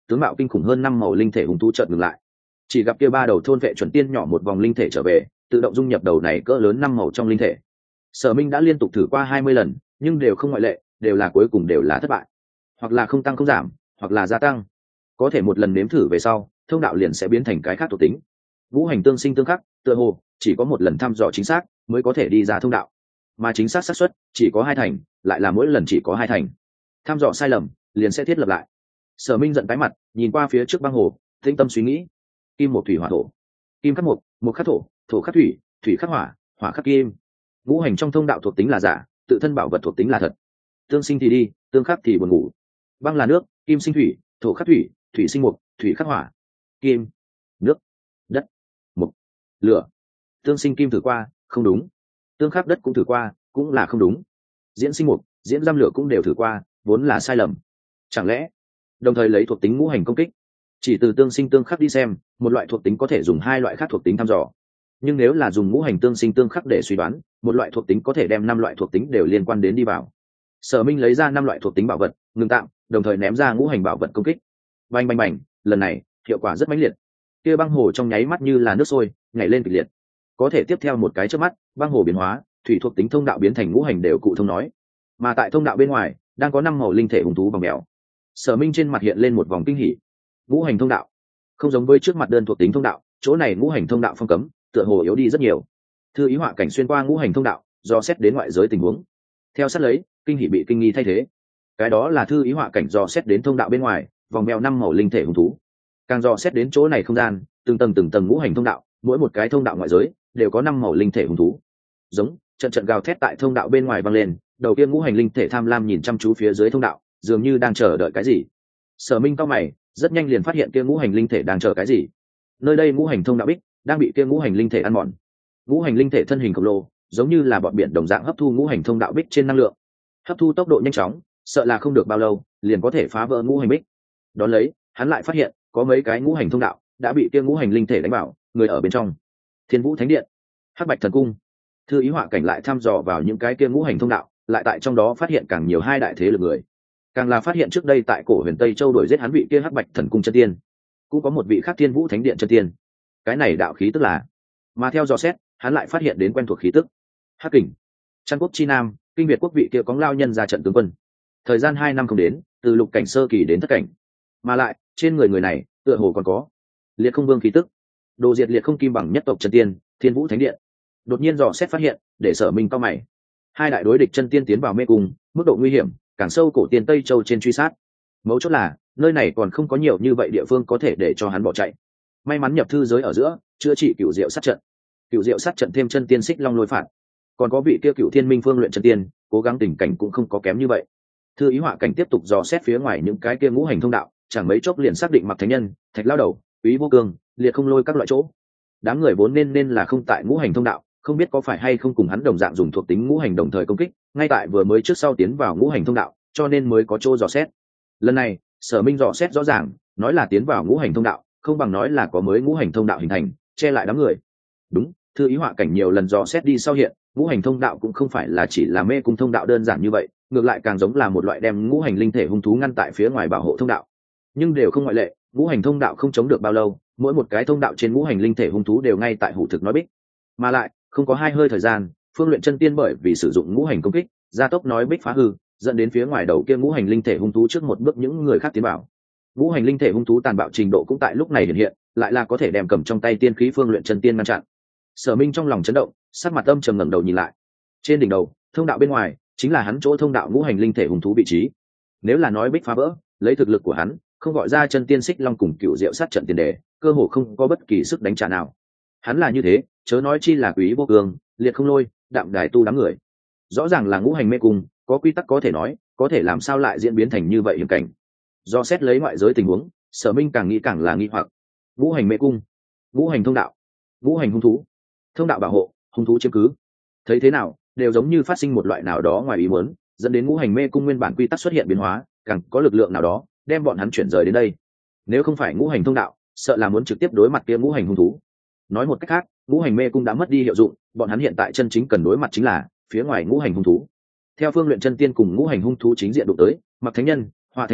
tướng mạo kinh khủng hơn 5 màu linh thể hung thú chợt ngừng lại. Chỉ gặp kia 3 đầu thôn vệ chuẩn tiên nhỏ một vòng linh thể trở về, tự động dung nhập đầu này cỡ lớn 5 màu trong linh thể. Sở Minh đã liên tục thử qua 20 lần, nhưng đều không ngoại lệ, đều là cuối cùng đều là thất bại. Hoặc là không tăng không giảm, hoặc là gia tăng. Có thể một lần nếm thử về sau, thông đạo liền sẽ biến thành cái khác thuộc tính. Ngũ hành tương sinh tương khắc, tựa hồ chỉ có một lần thăm dò chính xác mới có thể đi ra thông đạo, mà chính xác xác suất chỉ có 2 thành, lại là mỗi lần chỉ có 2 thành. Thăm dò sai lầm liền sẽ thiết lập lại. Sở Minh giận tái mặt, nhìn qua phía trước băng hồ, tĩnh tâm suy nghĩ. Kim một thủy hỏa thổ, kim khắc mộc khắc thổ, thổ khắc thủy, thủy khắc hỏa, hỏa khắc kim. Ngũ hành trong thông đạo thuộc tính là giả, tự thân bảo vật thuộc tính là thật. Tương sinh thì đi, tương khắc thì buồn ngủ. Băng là nước, kim sinh thủy, thổ khắc thủy, thủy sinh mộc, thủy khắc hỏa. Kim, nước, đất, mộc, lửa. Tương sinh kim thử qua, không đúng. Tương khắc đất cũng thử qua, cũng là không đúng. Diễn sinh mộc, diễn giam lửa cũng đều thử qua, vốn là sai lầm. Chẳng lẽ đồng thời lấy thuộc tính ngũ hành công kích, chỉ từ tương sinh tương khắc đi xem, một loại thuộc tính có thể dùng 2 loại khác thuộc tính thăm dò, nhưng nếu là dùng ngũ hành tương sinh tương khắc để suy đoán, một loại thuộc tính có thể đem 5 loại thuộc tính đều liên quan đến đi vào. Sở Minh lấy ra 5 loại thuộc tính bảo vật, ngừng tạm, đồng thời ném ra ngũ hành bảo vật công kích. Bành bành bành, lần này hiệu quả rất mãnh liệt. Kia băng hồ trong nháy mắt như là nước sôi, nhảy lên kịch liệt. Có thể tiếp theo một cái chớp mắt, băng hồ biến hóa, thủy thuộc tính thông đạo biến thành ngũ hành đều cụ thông nói. Mà tại thông đạo bên ngoài, đang có 5 màu linh thể hung thú vòng mèo. Sở Minh trên mặt hiện lên một vòng kinh hỉ. Ngũ hành thông đạo không giống với trước mặt đơn thuộc tính thông đạo, chỗ này ngũ hành thông đạo phong cấm, tựa hồ yếu đi rất nhiều. Thư ý họa cảnh xuyên qua ngũ hành thông đạo, do xét đến ngoại giới tình huống. Theo sát lấy, kinh hỉ bị kinh nghi thay thế. Cái đó là thư ý họa cảnh do xét đến thông đạo bên ngoài, vòng mèo 5 màu linh thể hung thú. Càng do xét đến chỗ này không gian, từng tầng ngũ hành thông đạo, mỗi một cái thông đạo ngoại giới đều có 5 màu linh thể hung thú. Giống trận gào thét tại thông đạo bên ngoài vang lên, đầu tiên ngũ hành linh thể tham lam nhìn chăm chú phía dưới thông đạo, dường như đang chờ đợi cái gì. Sở Minh cau mày, rất nhanh liền phát hiện kia ngũ hành linh thể đang chờ cái gì. Nơi đây ngũ hành thông đạo bích đang bị kia ngũ hành linh thể ăn mòn. Ngũ hành linh thể thân hình khổng lồ, giống như là bọn biển đồng dạng hấp thu ngũ hành thông đạo bích trên năng lượng. Hấp thu tốc độ nhanh chóng, sợ là không được bao lâu liền có thể phá vỡ ngũ hành bích. Đón lấy, hắn lại phát hiện có mấy cái ngũ hành thông đạo đã bị kia ngũ hành linh thể đánh vào, người ở bên trong. Thiên Vũ Thánh Điện, Hắc Bạch Thần Cung. Thư ý họa cảnh lại thăm dò vào những cái kia ngũ hành thông đạo, lại tại trong đó phát hiện càng nhiều 2 đại thế lực người. Càng là phát hiện trước đây tại cổ huyền Tây Châu đuổi giết hắn vị kia Hắc Bạch Thần Cung chân tiên, cũng có một vị khác Thiên Vũ Thánh Điện chân tiên. Cái này đạo khí tức là, mà theo dò xét, hắn lại phát hiện đến quen thuộc khí tức. Hắc Kình, Trăn Quốc chi Nam, Kinh Việt quốc vị kia cóng lao nhân ra trận tướng quân. Thời gian 2 năm không đến, từ lục cảnh sơ kỳ đến thất cảnh, mà lại trên người này tựa hồ còn có Liệt Không Vương khí tức. Đồ diệt Liệt Không Kim bằng nhất tộc chân tiên, Thiên Vũ Thánh Điện. Đột nhiên dò xét phát hiện, để Sở Minh cau mày. 2 đại đối địch chân tiên tiến vào mê cung, mức độ nguy hiểm càng sâu cổ tiền Tây Châu trên truy sát. Mấu chốt là nơi này còn không có nhiều như vậy địa phương có thể để cho hắn bỏ chạy. May mắn nhập thư giới ở giữa, chữa trị cựu diệu sát trận. Cựu diệu sát trận thêm chân tiên xích long lôi phạt, còn có vị kia Cựu Thiên Minh Phương luyện chân tiên, cố gắng tình cảnh cũng không có kém như vậy. Thư ý họa cảnh tiếp tục dò xét phía ngoài những cái kia ngũ hành thông đạo, chẳng mấy chốc liền xác định Mặc Thánh Nhân, Thạch Lao Đầu, Úy Vô Cương, Liệt Không Lôi các loại chỗ. Đám người vốn nên là không tại ngũ hành thông đạo, không biết có phải hay không cùng hắn đồng dạng dùng thuộc tính ngũ hành đồng thời công kích, ngay tại vừa mới trước sau tiến vào ngũ hành thông đạo, cho nên mới có chỗ dò xét. Lần này, Sở Minh dò xét rõ ràng, nói là tiến vào ngũ hành thông đạo, không bằng nói là có mới ngũ hành thông đạo hình thành, che lại đám người. Đúng, thư ý họa cảnh nhiều lần dò xét đi sau hiện, ngũ hành thông đạo cũng không phải là chỉ là mê cung thông đạo đơn giản như vậy, ngược lại càng giống là một loại đem ngũ hành linh thể hung thú ngăn tại phía ngoài bảo hộ thông đạo. Nhưng đều không ngoại lệ, ngũ hành thông đạo không chống được bao lâu, mỗi một cái thông đạo trên ngũ hành linh thể hung thú đều ngay tại hủ thực nói bích. Mà lại, không có 2 hơi thời gian, Phương Luyện chân tiên bởi vì sử dụng ngũ hành công kích, gia tốc nói bích phá hư, dẫn đến phía ngoài đầu kia ngũ hành linh thể hung thú trước một bước những người khác tiến vào. Ngũ hành linh thể hung thú tàn bạo trình độ cũng tại lúc này hiện hiện, lại là có thể đem cầm trong tay tiên khí Phương Luyện chân tiên ngăn chặn. Sở Minh trong lòng chấn động, sắc mặt âm trầm ngẩng đầu nhìn lại. Trên đỉnh đầu, thông đạo bên ngoài, chính là hắn chỗ thông đạo ngũ hành linh thể hung thú vị trí. Nếu là nói bích phá vỡ, lấy thực lực của hắn, không gọi ra chân tiên xích long cùng cựu diệu sát trận tiền đề, cơ hồ không có bất kỳ sức đánh trả nào. Hắn là như thế, chớ nói chi là Úy Vô Cương, Liệt Không Lôi, Đạm Đài tu đám người. Rõ ràng là ngũ hành mê cung, có quy tắc có thể nói, có thể làm sao lại diễn biến thành như vậy hiểm cảnh. Do xét lấy ngoại giới tình huống, Sở Minh càng nghĩ càng là nghi hoặc. Ngũ hành mê cung, ngũ hành thông đạo, ngũ hành hung thú, thông đạo bảo hộ, hung thú chiếm cứ. Thấy thế nào, đều giống như phát sinh một loại nào đó ngoài ý muốn, dẫn đến ngũ hành mê cung nguyên bản quy tắc xuất hiện biến hóa, càng có lực lượng nào đó đem bọn hắn chuyển rời đến đây. Nếu không phải ngũ hành thông đạo, sợ là muốn trực tiếp đối mặt kia ngũ hành hung thú. Nói một cách khác, ngũ hành mê cung đã mất đi hiệu dụng, bọn hắn hiện tại chân chính cần đối mặt chính là phía ngoài ngũ hành hung thú. Theo Phương Luyện chân tiên cùng ngũ hành hung thú chính diện đụng tới, Mặc Thánh Nhân, Hỏa Thánh Nhân,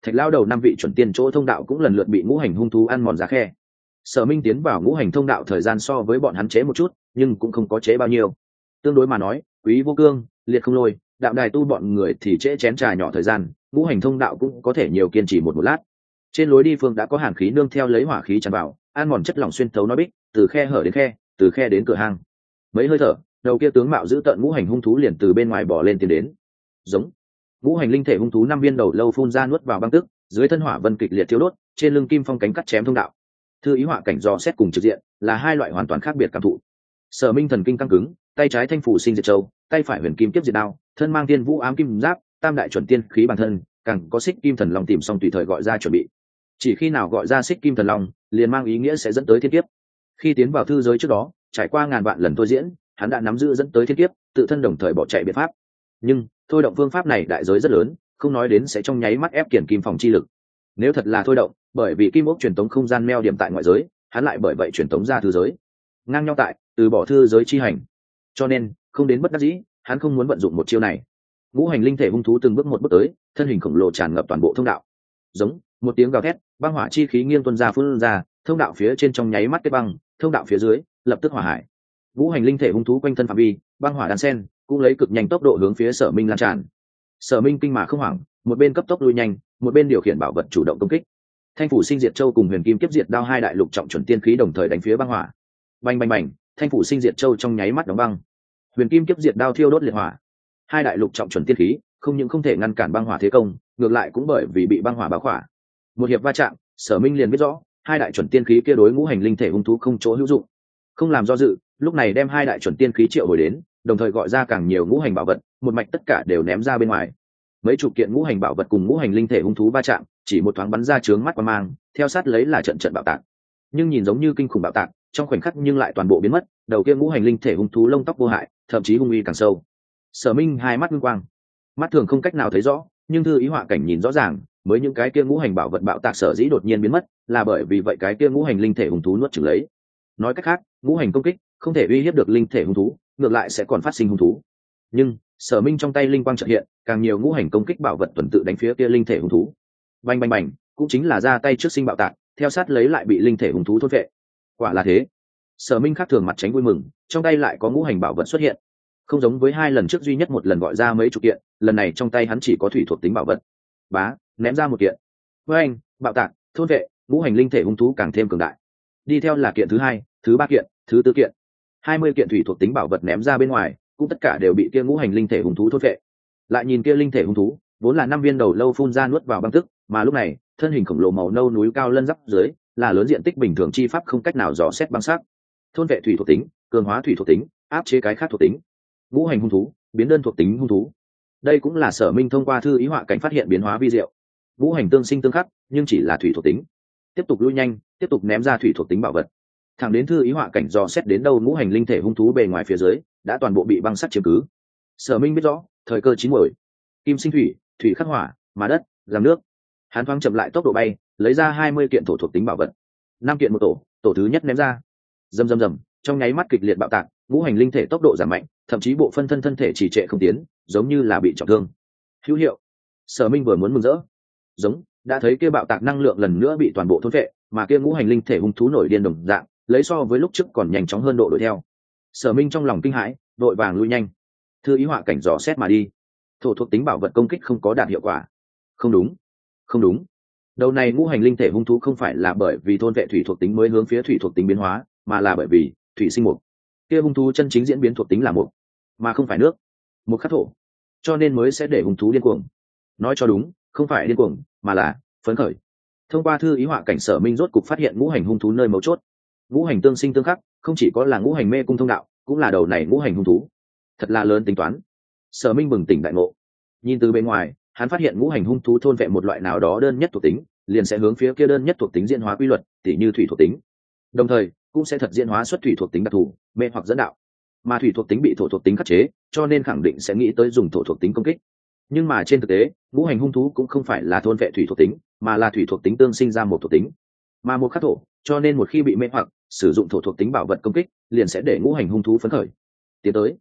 Thạch lao đầu 5 vị chuẩn tiên chỗ thông đạo cũng lần lượt bị ngũ hành hung thú ăn mòn ra khe. Sở Minh tiến vào ngũ hành thông đạo thời gian so với bọn hắn chế một chút, nhưng cũng không có chế bao nhiêu. Tương đối mà nói, Quý Vô Cương, Liệt Không Lôi, Đạm Đài Tu bọn người thì chế chén trà nhỏ thời gian, ngũ hành thông đạo cũng có thể nhiều kiên trì một lát. Trên lối đi phương đã có hàn khí nương theo lấy hỏa khí tràn vào, ăn mòn chất lỏng xuyên thấu nói bích, từ khe hở đến khe, từ khe đến cửa hang. Mấy hơi thở, đầu kia tướng mạo giữ tợn ngũ hành hung thú liền từ bên ngoài bò lên tiến đến. Giống. Ngũ hành linh thể hung thú 5 viên đầu lâu phun ra nuốt vào băng tức, dưới thân hỏa vân kịch liệt thiêu đốt, trên lưng kim phong cánh cắt chém thông đạo. Thư ý họa cảnh do xét cùng trực diện là hai loại hoàn toàn khác biệt cảm thụ. Sở Minh thần kinh căng cứng, tay trái thanh phủ sinh diệt châu, tay phải huyền kim tiếp diệt đao, thân mang tiên vũ ám kim giáp, tam đại chuẩn tiên khí bản thân, càng có xích kim thần long tìm xong tùy thời gọi ra chuẩn bị. Chỉ khi nào gọi ra xích kim thần long, liền mang ý nghĩa sẽ dẫn tới thiên kiếp. Khi tiến vào thư giới trước đó, trải qua ngàn vạn lần thôi diễn, hắn đã nắm giữ dẫn tới thiên kiếp, tự thân đồng thời bỏ chạy biện pháp. Nhưng thôi động phương pháp này đại giới rất lớn, không nói đến sẽ trong nháy mắt ép kiển kim phòng chi lực. Nếu thật là thôi động, bởi vì kim ốc truyền tống không gian meo điểm tại ngoại giới, hắn lại bởi vậy truyền tống ra thư giới, ngang nhau tại từ bỏ thư giới chi hành. Cho nên không đến bất đắc dĩ, hắn không muốn vận dụng một chiêu này. Ngũ hành linh thể hung thú từng bước một bước tới, thân hình khổng lồ tràn ngập toàn bộ thông đạo. Giống một tiếng gào thét, băng hỏa chi khí nghiêng tuôn ra phun ra, thông đạo phía trên trong nháy mắt kết băng, thông đạo phía dưới lập tức hỏa hải. Ngũ hành linh thể hung thú quanh thân phạm vi, băng hỏa đan sen, cũng lấy cực nhanh tốc độ hướng phía Sở Minh lan tràn. Sở Minh kinh mà không hoảng, một bên cấp tốc lui nhanh, một bên điều khiển bảo vật chủ động công kích. Thanh phủ sinh diệt châu cùng huyền kim kiếp diệt đao hai đại lục trọng chuẩn tiên khí đồng thời đánh phía băng hỏa. Bành bành bành, thanh phủ sinh diệt châu trong nháy mắt đóng băng. Huyền kim kiếp diệt đao thiêu đốt liệt hỏa. Hai đại lục trọng chuẩn tiên khí, không những không thể ngăn cản băng hỏa thế công, ngược lại cũng bởi vì bị băng hỏa bao khỏa. Một hiệp va chạm, Sở Minh liền biết rõ, hai đại chuẩn tiên khí kia đối ngũ hành linh thể hung thú không chỗ hữu dụng. Không làm do dự, lúc này đem hai đại chuẩn tiên khí triệu hồi đến, đồng thời gọi ra càng nhiều ngũ hành bảo vật, một mạch tất cả đều ném ra bên ngoài. Mấy chục kiện ngũ hành bảo vật cùng ngũ hành linh thể hung thú va chạm, chỉ một thoáng bắn ra chướng mắt qua mang, theo sát lấy là trận trận bạo tạc. Nhưng nhìn giống như kinh khủng bạo tạc, trong khoảnh khắc nhưng lại toàn bộ biến mất, đầu kia ngũ hành linh thể hung thú lông tóc vô hại, thậm chí hung uy càng sâu. Sở Minh hai mắt ngưng quang, mắt thường không cách nào thấy rõ, nhưng thư ý họa cảnh nhìn rõ ràng, mới những cái kia ngũ hành bảo vật bạo tạc sở dĩ đột nhiên biến mất, là bởi vì vậy cái kia ngũ hành linh thể hung thú nuốt chửng lấy. Nói cách khác, ngũ hành công kích không thể uy hiếp được linh thể hung thú, ngược lại sẽ còn phát sinh hung thú. Nhưng Sở Minh trong tay linh quang chợt hiện, càng nhiều ngũ hành công kích bảo vật tuần tự đánh phía kia linh thể hung thú. Bành bành bành, cũng chính là ra tay trước sinh bạo tạc, theo sát lấy lại bị linh thể hung thú thôn phệ. Quả là thế. Sở Minh khác thường mặt tránh vui mừng, trong tay lại có ngũ hành bảo vật xuất hiện. Không giống với hai lần trước duy nhất một lần gọi ra mấy chục kiện, lần này trong tay hắn chỉ có thủy thuộc tính bảo vật. Bá, ném ra một kiện. Với anh, bạo tạc, thôn phệ, ngũ hành linh thể hung thú càng thêm cường đại. Đi theo là kiện thứ hai, thứ ba kiện, thứ tư kiện. 20 kiện thủy thuộc tính bảo vật ném ra bên ngoài, cũng tất cả đều bị kia ngũ hành linh thể hung thú thôn phệ. Lại nhìn kia linh thể hung thú, vốn là 5 viên đầu lâu phun ra nuốt vào băng tức, mà lúc này, thân hình khổng lồ màu nâu núi cao lân giáp dưới, là lớn diện tích bình thường chi pháp không cách nào dò xét băng sắc. Thôn vệ thủy thuộc tính, cường hóa thủy thuộc tính, áp chế cái khác thuộc tính. Ngũ hành hung thú, biến đơn thuộc tính hung thú. Đây cũng là Sở Minh thông qua thư ý họa cảnh phát hiện biến hóa vi diệu. Ngũ hành tương sinh tương khắc, nhưng chỉ là thủy thuộc tính. Tiếp tục lui nhanh, tiếp tục ném ra thủy thuộc tính bảo vật. Thẳng đến thư ý họa cảnh dò xét đến đâu ngũ hành linh thể hung thú bề ngoài phía dưới, đã toàn bộ bị băng sắt chiếm cứ. Sở Minh biết rõ, thời cơ chín muồi. Kim sinh thủy, thủy khắc hỏa, mà đất làm nước. Hắn thoáng chậm lại tốc độ bay, lấy ra 20 kiện thổ thuộc tính bảo vật. 5 kiện một tổ, tổ thứ nhất ném ra. Rầm rầm rầm, trong nháy mắt kịch liệt bạo tạc, ngũ hành linh thể tốc độ giảm mạnh, thậm chí bộ phân thân thể trì trệ không tiến, giống như là bị trọng thương. Hữu hiệu. Sở Minh vừa muốn mừng rỡ. Giống, đã thấy kia bạo tạc năng lượng lần nữa bị toàn bộ thôn phệ, mà kia ngũ hành linh thể hung thú nổi điên đồng dạng, lấy so với lúc trước còn nhanh chóng hơn độ đuổi theo. Sở Minh trong lòng kinh hãi, vội vàng lui nhanh. Thư ý họa cảnh dò xét mà đi. Thổ thuộc tính bảo vật công kích không có đạt hiệu quả. Không đúng, không đúng. Đầu này ngũ hành linh thể hung thú không phải là bởi vì thôn vệ thủy thuộc tính mới hướng phía thủy thuộc tính biến hóa, mà là bởi vì thủy sinh mục. Kia hung thú chân chính diễn biến thuộc tính là mục, mà không phải nước. Mục khắc thổ, cho nên mới sẽ để hung thú điên cuồng. Nói cho đúng, không phải điên cuồng, mà là phấn khởi. Thông qua thư ý họa cảnh, Sở Minh rốt cục phát hiện ngũ hành hung thú nơi mấu chốt. Ngũ hành tương sinh tương khắc, không chỉ có là ngũ hành mê cung thông đạo, cũng là đầu này ngũ hành hung thú. Thật là lớn tính toán. Sở Minh bừng tỉnh đại ngộ. Nhìn từ bên ngoài, hắn phát hiện ngũ hành hung thú thôn vệ một loại nào đó đơn nhất thuộc tính, liền sẽ hướng phía kia đơn nhất thuộc tính diễn hóa quy luật, tỉ như thủy thuộc tính. Đồng thời, cũng sẽ thật diễn hóa xuất thủy thuộc tính đặc thù, mê hoặc dẫn đạo. Mà thủy thuộc tính bị thổ thuộc tính khắc chế, cho nên khẳng định sẽ nghĩ tới dùng thổ thuộc tính công kích. Nhưng mà trên thực tế, ngũ hành hung thú cũng không phải là thôn vệ thủy thuộc tính, mà là thủy thuộc tính tương sinh ra một thuộc tính. Mà một khắc thổ, cho nên một khi bị mê hoặc, sử dụng thổ thuộc tính bảo vật công kích, liền sẽ để ngũ hành hung thú phấn khởi. Tiến tới.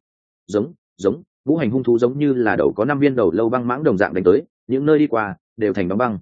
Giống, ngũ hành hung thú giống như là đầu có 5 viên đầu lâu băng mãng đồng dạng đánh tới, những nơi đi qua đều thành đóng băng.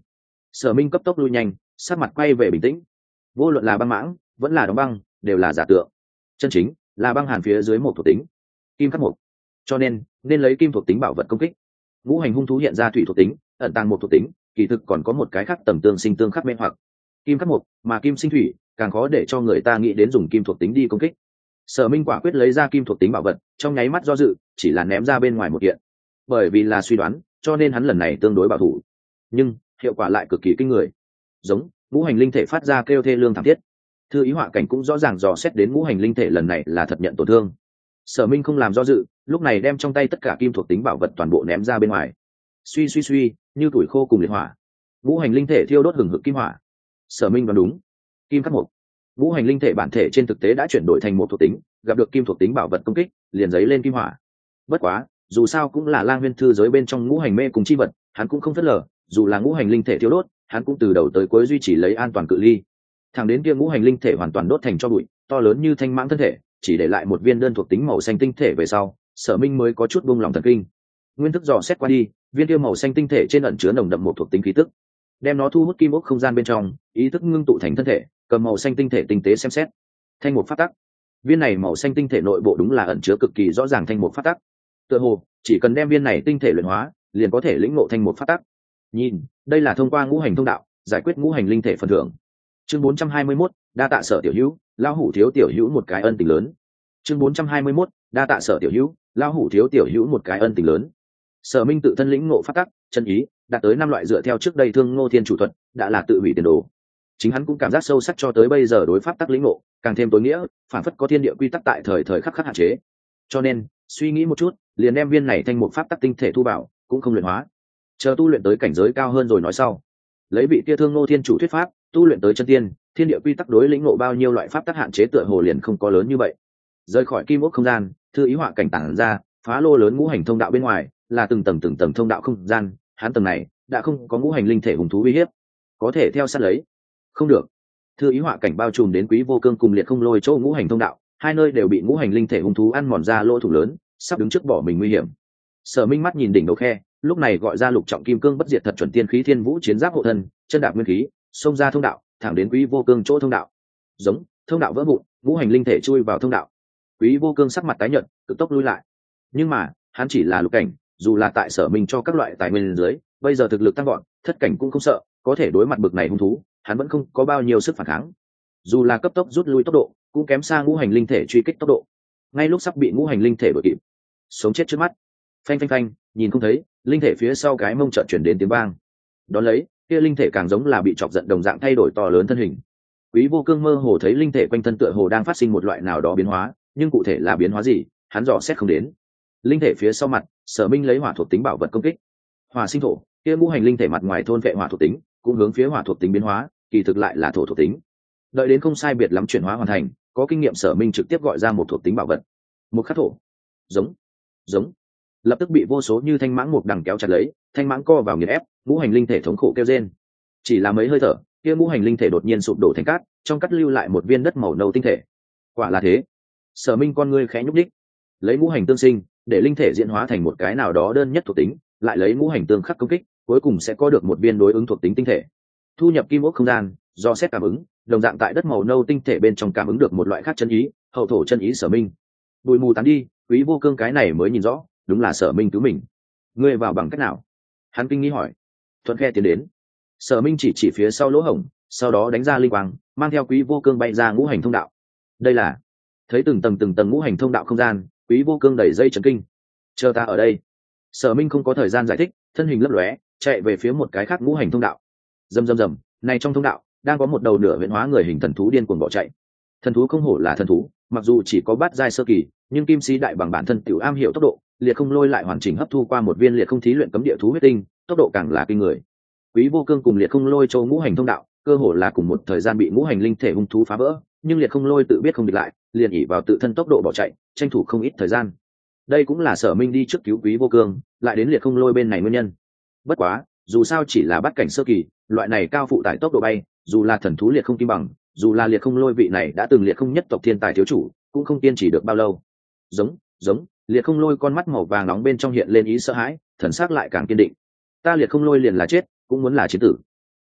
Sở Minh cấp tốc lui nhanh, sắc mặt quay về bình tĩnh. Vô luận là băng mãng vẫn là đóng băng đều là giả tượng, chân chính là băng hàn phía dưới một thuộc tính kim khắc mộc, cho nên lấy kim thuộc tính bảo vật công kích. Ngũ hành hung thú hiện ra thủy thuộc tính, ẩn tàng một thuộc tính, kỳ thực còn có một cái khác tầm tương sinh tương khắc mê hoặc kim khắc mộc, mà kim sinh thủy càng khó để cho người ta nghĩ đến dùng kim thuộc tính đi công kích. Sở Minh quả quyết lấy ra kim thuộc tính bảo vật, trong nháy mắt do dự, chỉ là ném ra bên ngoài một kiện. Bởi vì là suy đoán, cho nên hắn lần này tương đối bảo thủ, nhưng hiệu quả lại cực kỳ kinh người. Giống ngũ hành linh thể phát ra kêu thê lương thảm thiết. Thư ý họa cảnh cũng rõ ràng dò xét đến ngũ hành linh thể lần này là thật nhận tổn thương. Sở Minh không làm do dự, lúc này đem trong tay tất cả kim thuộc tính bảo vật toàn bộ ném ra bên ngoài. Suy suy suy, như tuổi khô cùng liệt hỏa, ngũ hành linh thể thiêu đốt hừng hực kim hỏa. Sở Minh đoán đúng, kim khắc mộc. Ngũ hành linh thể bản thể trên thực tế đã chuyển đổi thành một thuộc tính, gặp được kim thuộc tính bảo vật công kích, liền giấy lên kim hỏa. Bất quá, dù sao cũng là Lang Nguyên thư giới bên trong ngũ hành mê cùng chi vật, hắn cũng không phớt lờ, dù là ngũ hành linh thể thiêu đốt, hắn cũng từ đầu tới cuối duy trì lấy an toàn cự ly. Thẳng đến kia ngũ hành linh thể hoàn toàn đốt thành tro bụi, to lớn như thanh mãng thân thể, chỉ để lại một viên đơn thuộc tính màu xanh tinh thể về sau, Sở Minh mới có chút buông lòng thần kinh. Nguyên thức dò xét qua đi, viên kia màu xanh tinh thể trên ẩn chứa nồng đậm một thuộc tính khí tức, đem nó thu hút kim ốc không gian bên trong, ý thức ngưng tụ thành thân thể, cầm màu xanh tinh thể tinh tế xem xét. Thanh một phát tắc. Viên này màu xanh tinh thể nội bộ đúng là ẩn chứa cực kỳ rõ ràng thanh một phát tắc. Tựa hồ chỉ cần đem viên này tinh thể luyện hóa, liền có thể lĩnh ngộ thanh một phát tắc. Nhìn, đây là thông qua ngũ hành thông đạo, giải quyết ngũ hành linh thể phần thưởng. Chương 421, đa tạ Sở tiểu hữu, lão hủ thiếu tiểu hữu một cái ân tình lớn. Chương 421, đa tạ Sở tiểu hữu, lão hủ thiếu tiểu hữu một cái ân tình lớn. Sở Minh tự thân lĩnh ngộ phát tắc, chân ý, đạt tới 5 loại dựa theo trước đây Thương Ngô Thiên chủ thuật, đã là tự hủy tiền đồ. Chính hắn cũng cảm giác sâu sắc cho tới bây giờ đối pháp tắc lĩnh ngộ, càng thêm tối nghĩa, phản phất có thiên địa quy tắc tại thời thời khắc khắc hạn chế. Cho nên, suy nghĩ một chút, liền đem viên này thành một pháp tắc tinh thể thu bảo, cũng không luyện hóa. Chờ tu luyện tới cảnh giới cao hơn rồi nói sau. Lấy vị kia Thương Ngô Thiên chủ thuyết pháp, tu luyện tới chân tiên, thiên địa quy tắc đối lĩnh ngộ bao nhiêu loại pháp tắc hạn chế tựa hồ liền không có lớn như vậy. Rời khỏi kim ốc không gian, thư ý họa cảnh tản ra, phá lô lớn ngũ hành thông đạo bên ngoài, là từng tầng thông đạo không gian, hắn tầng này đã không có ngũ hành linh thể hùng thú uy hiếp, có thể theo sát lấy. Không được, thư ý họa cảnh bao trùm đến Quý Vô Cương cùng Liệt Không Lôi chỗ ngũ hành thông đạo, hai nơi đều bị ngũ hành linh thể hung thú ăn mòn ra lỗ thủng lớn, sắp đứng trước bỏ mình nguy hiểm. Sở Minh mắt nhìn đỉnh đầu khe, lúc này gọi ra lục trọng kim cương bất diệt thật chuẩn tiên khí thiên vũ chiến giáp hộ thân, chân đạp nguyên khí, xông ra thông đạo, thẳng đến Quý Vô Cương chỗ thông đạo. Giống, thông đạo vỡ vụn, ngũ hành linh thể chui vào thông đạo. Quý Vô Cương sắc mặt tái nhợt, cực tốc lui lại. Nhưng mà, hắn chỉ là lục cảnh, dù là tại Sở Minh cho các loại tài nguyên dưới, bây giờ thực lực tăng gọn, thất cảnh cũng không sợ, có thể đối mặt bực này hung thú, hắn vẫn không có bao nhiêu sức phản kháng. Dù là cấp tốc rút lui tốc độ, cũng kém xa ngũ hành linh thể truy kích tốc độ. Ngay lúc sắp bị ngũ hành linh thể đuổi kịp, sống chết trước mắt. Phanh phanh phanh, nhìn không thấy, linh thể phía sau cái mông chợt chuyển đến tiếng vang. Đón lấy, kia linh thể càng giống là bị chọc giận đồng dạng thay đổi to lớn thân hình. Quý Vô Cương mơ hồ thấy linh thể quanh thân tựa hồ đang phát sinh một loại nào đó biến hóa, nhưng cụ thể là biến hóa gì, hắn dò xét không đến. Linh thể phía sau mặt, Sở Minh lấy hỏa thuộc tính bảo vật công kích. Hỏa sinh thổ, kia ngũ hành linh thể mặt ngoài thôn vệ hỏa thuộc tính, cũng hướng phía hỏa thuộc tính biến hóa, kỳ thực lại là thổ thuộc tính. Đợi đến không sai biệt lắm chuyển hóa hoàn thành, có kinh nghiệm Sở Minh trực tiếp gọi ra một thuộc tính bảo vật. Một khắc thổ. Giống, giống. Lập tức bị vô số như thanh mãng một đằng kéo chặt lấy, thanh mãng co vào nghiền ép, ngũ hành linh thể thống khổ kêu rên. Chỉ là mấy hơi thở, kia ngũ hành linh thể đột nhiên sụp đổ thành cát, trong cát lưu lại một viên đất màu nâu tinh thể. Quả là thế. Sở Minh con ngươi khẽ nhúc nhích, lấy ngũ hành tương sinh, để linh thể diễn hóa thành một cái nào đó đơn nhất thuộc tính, lại lấy ngũ hành tương khắc công kích, cuối cùng sẽ có được một viên đối ứng thuộc tính tinh thể. Thu nhập kim ốc không gian, do xét cảm ứng, đồng dạng tại đất màu nâu tinh thể bên trong cảm ứng được một loại khác chân ý, hậu thổ chân ý Sở Minh. Bụi mù tán đi, Quý Vô Cương cái này mới nhìn rõ, đúng là Sở Minh cứu mình. Ngươi vào bằng cách nào? Hắn kinh nghi hỏi. Thuận khe tiến đến. Sở Minh chỉ phía sau lỗ hổng, sau đó đánh ra linh quang, mang theo Quý Vô Cương bay ra ngũ hành thông đạo. Đây là thấy từng tầng ngũ hành thông đạo không gian, Quý Vô Cương đẩy dây chấn kinh. Chờ ta ở đây. Sở Minh không có thời gian giải thích, thân hình lấp lóe, chạy về phía một cái khác ngũ hành thông đạo. Rầm, này trong thông đạo đang có một đầu nửa huyễn hóa người hình thần thú điên cuồng bỏ chạy. Thần thú không hổ là thần thú, mặc dù chỉ có bát giai sơ kỳ, nhưng kim sĩ đại bằng bản thân tiểu am hiểu tốc độ, Liệt Không Lôi lại hoàn chỉnh hấp thu qua một viên liệt không thí luyện cấm địa thú huyết tinh, tốc độ càng là kinh người. Quý Vô Cương cùng Liệt Không Lôi châu ngũ hành thông đạo, cơ hồ là cùng một thời gian bị ngũ hành linh thể hung thú phá vỡ, nhưng Liệt Không Lôi tự biết không địch lại, liền ỷ vào tự thân tốc độ bỏ chạy, tranh thủ không ít thời gian. Đây cũng là Sở Minh đi trước cứu Quý Vô Cương, lại đến Liệt Không Lôi bên này nguyên nhân. Bất quá, dù sao chỉ là bắt cảnh sơ kỳ, loại này cao phụ tải tốc độ bay, dù là thần thú liệt không kim bằng, dù là Liệt Không Lôi vị này đã từng liệt không nhất tộc thiên tài thiếu chủ, cũng không kiên trì được bao lâu. Giống, Liệt Không Lôi con mắt màu vàng nóng bên trong hiện lên ý sợ hãi, thần sắc lại càng kiên định. Ta Liệt Không Lôi liền là chết, cũng muốn là chiến tử.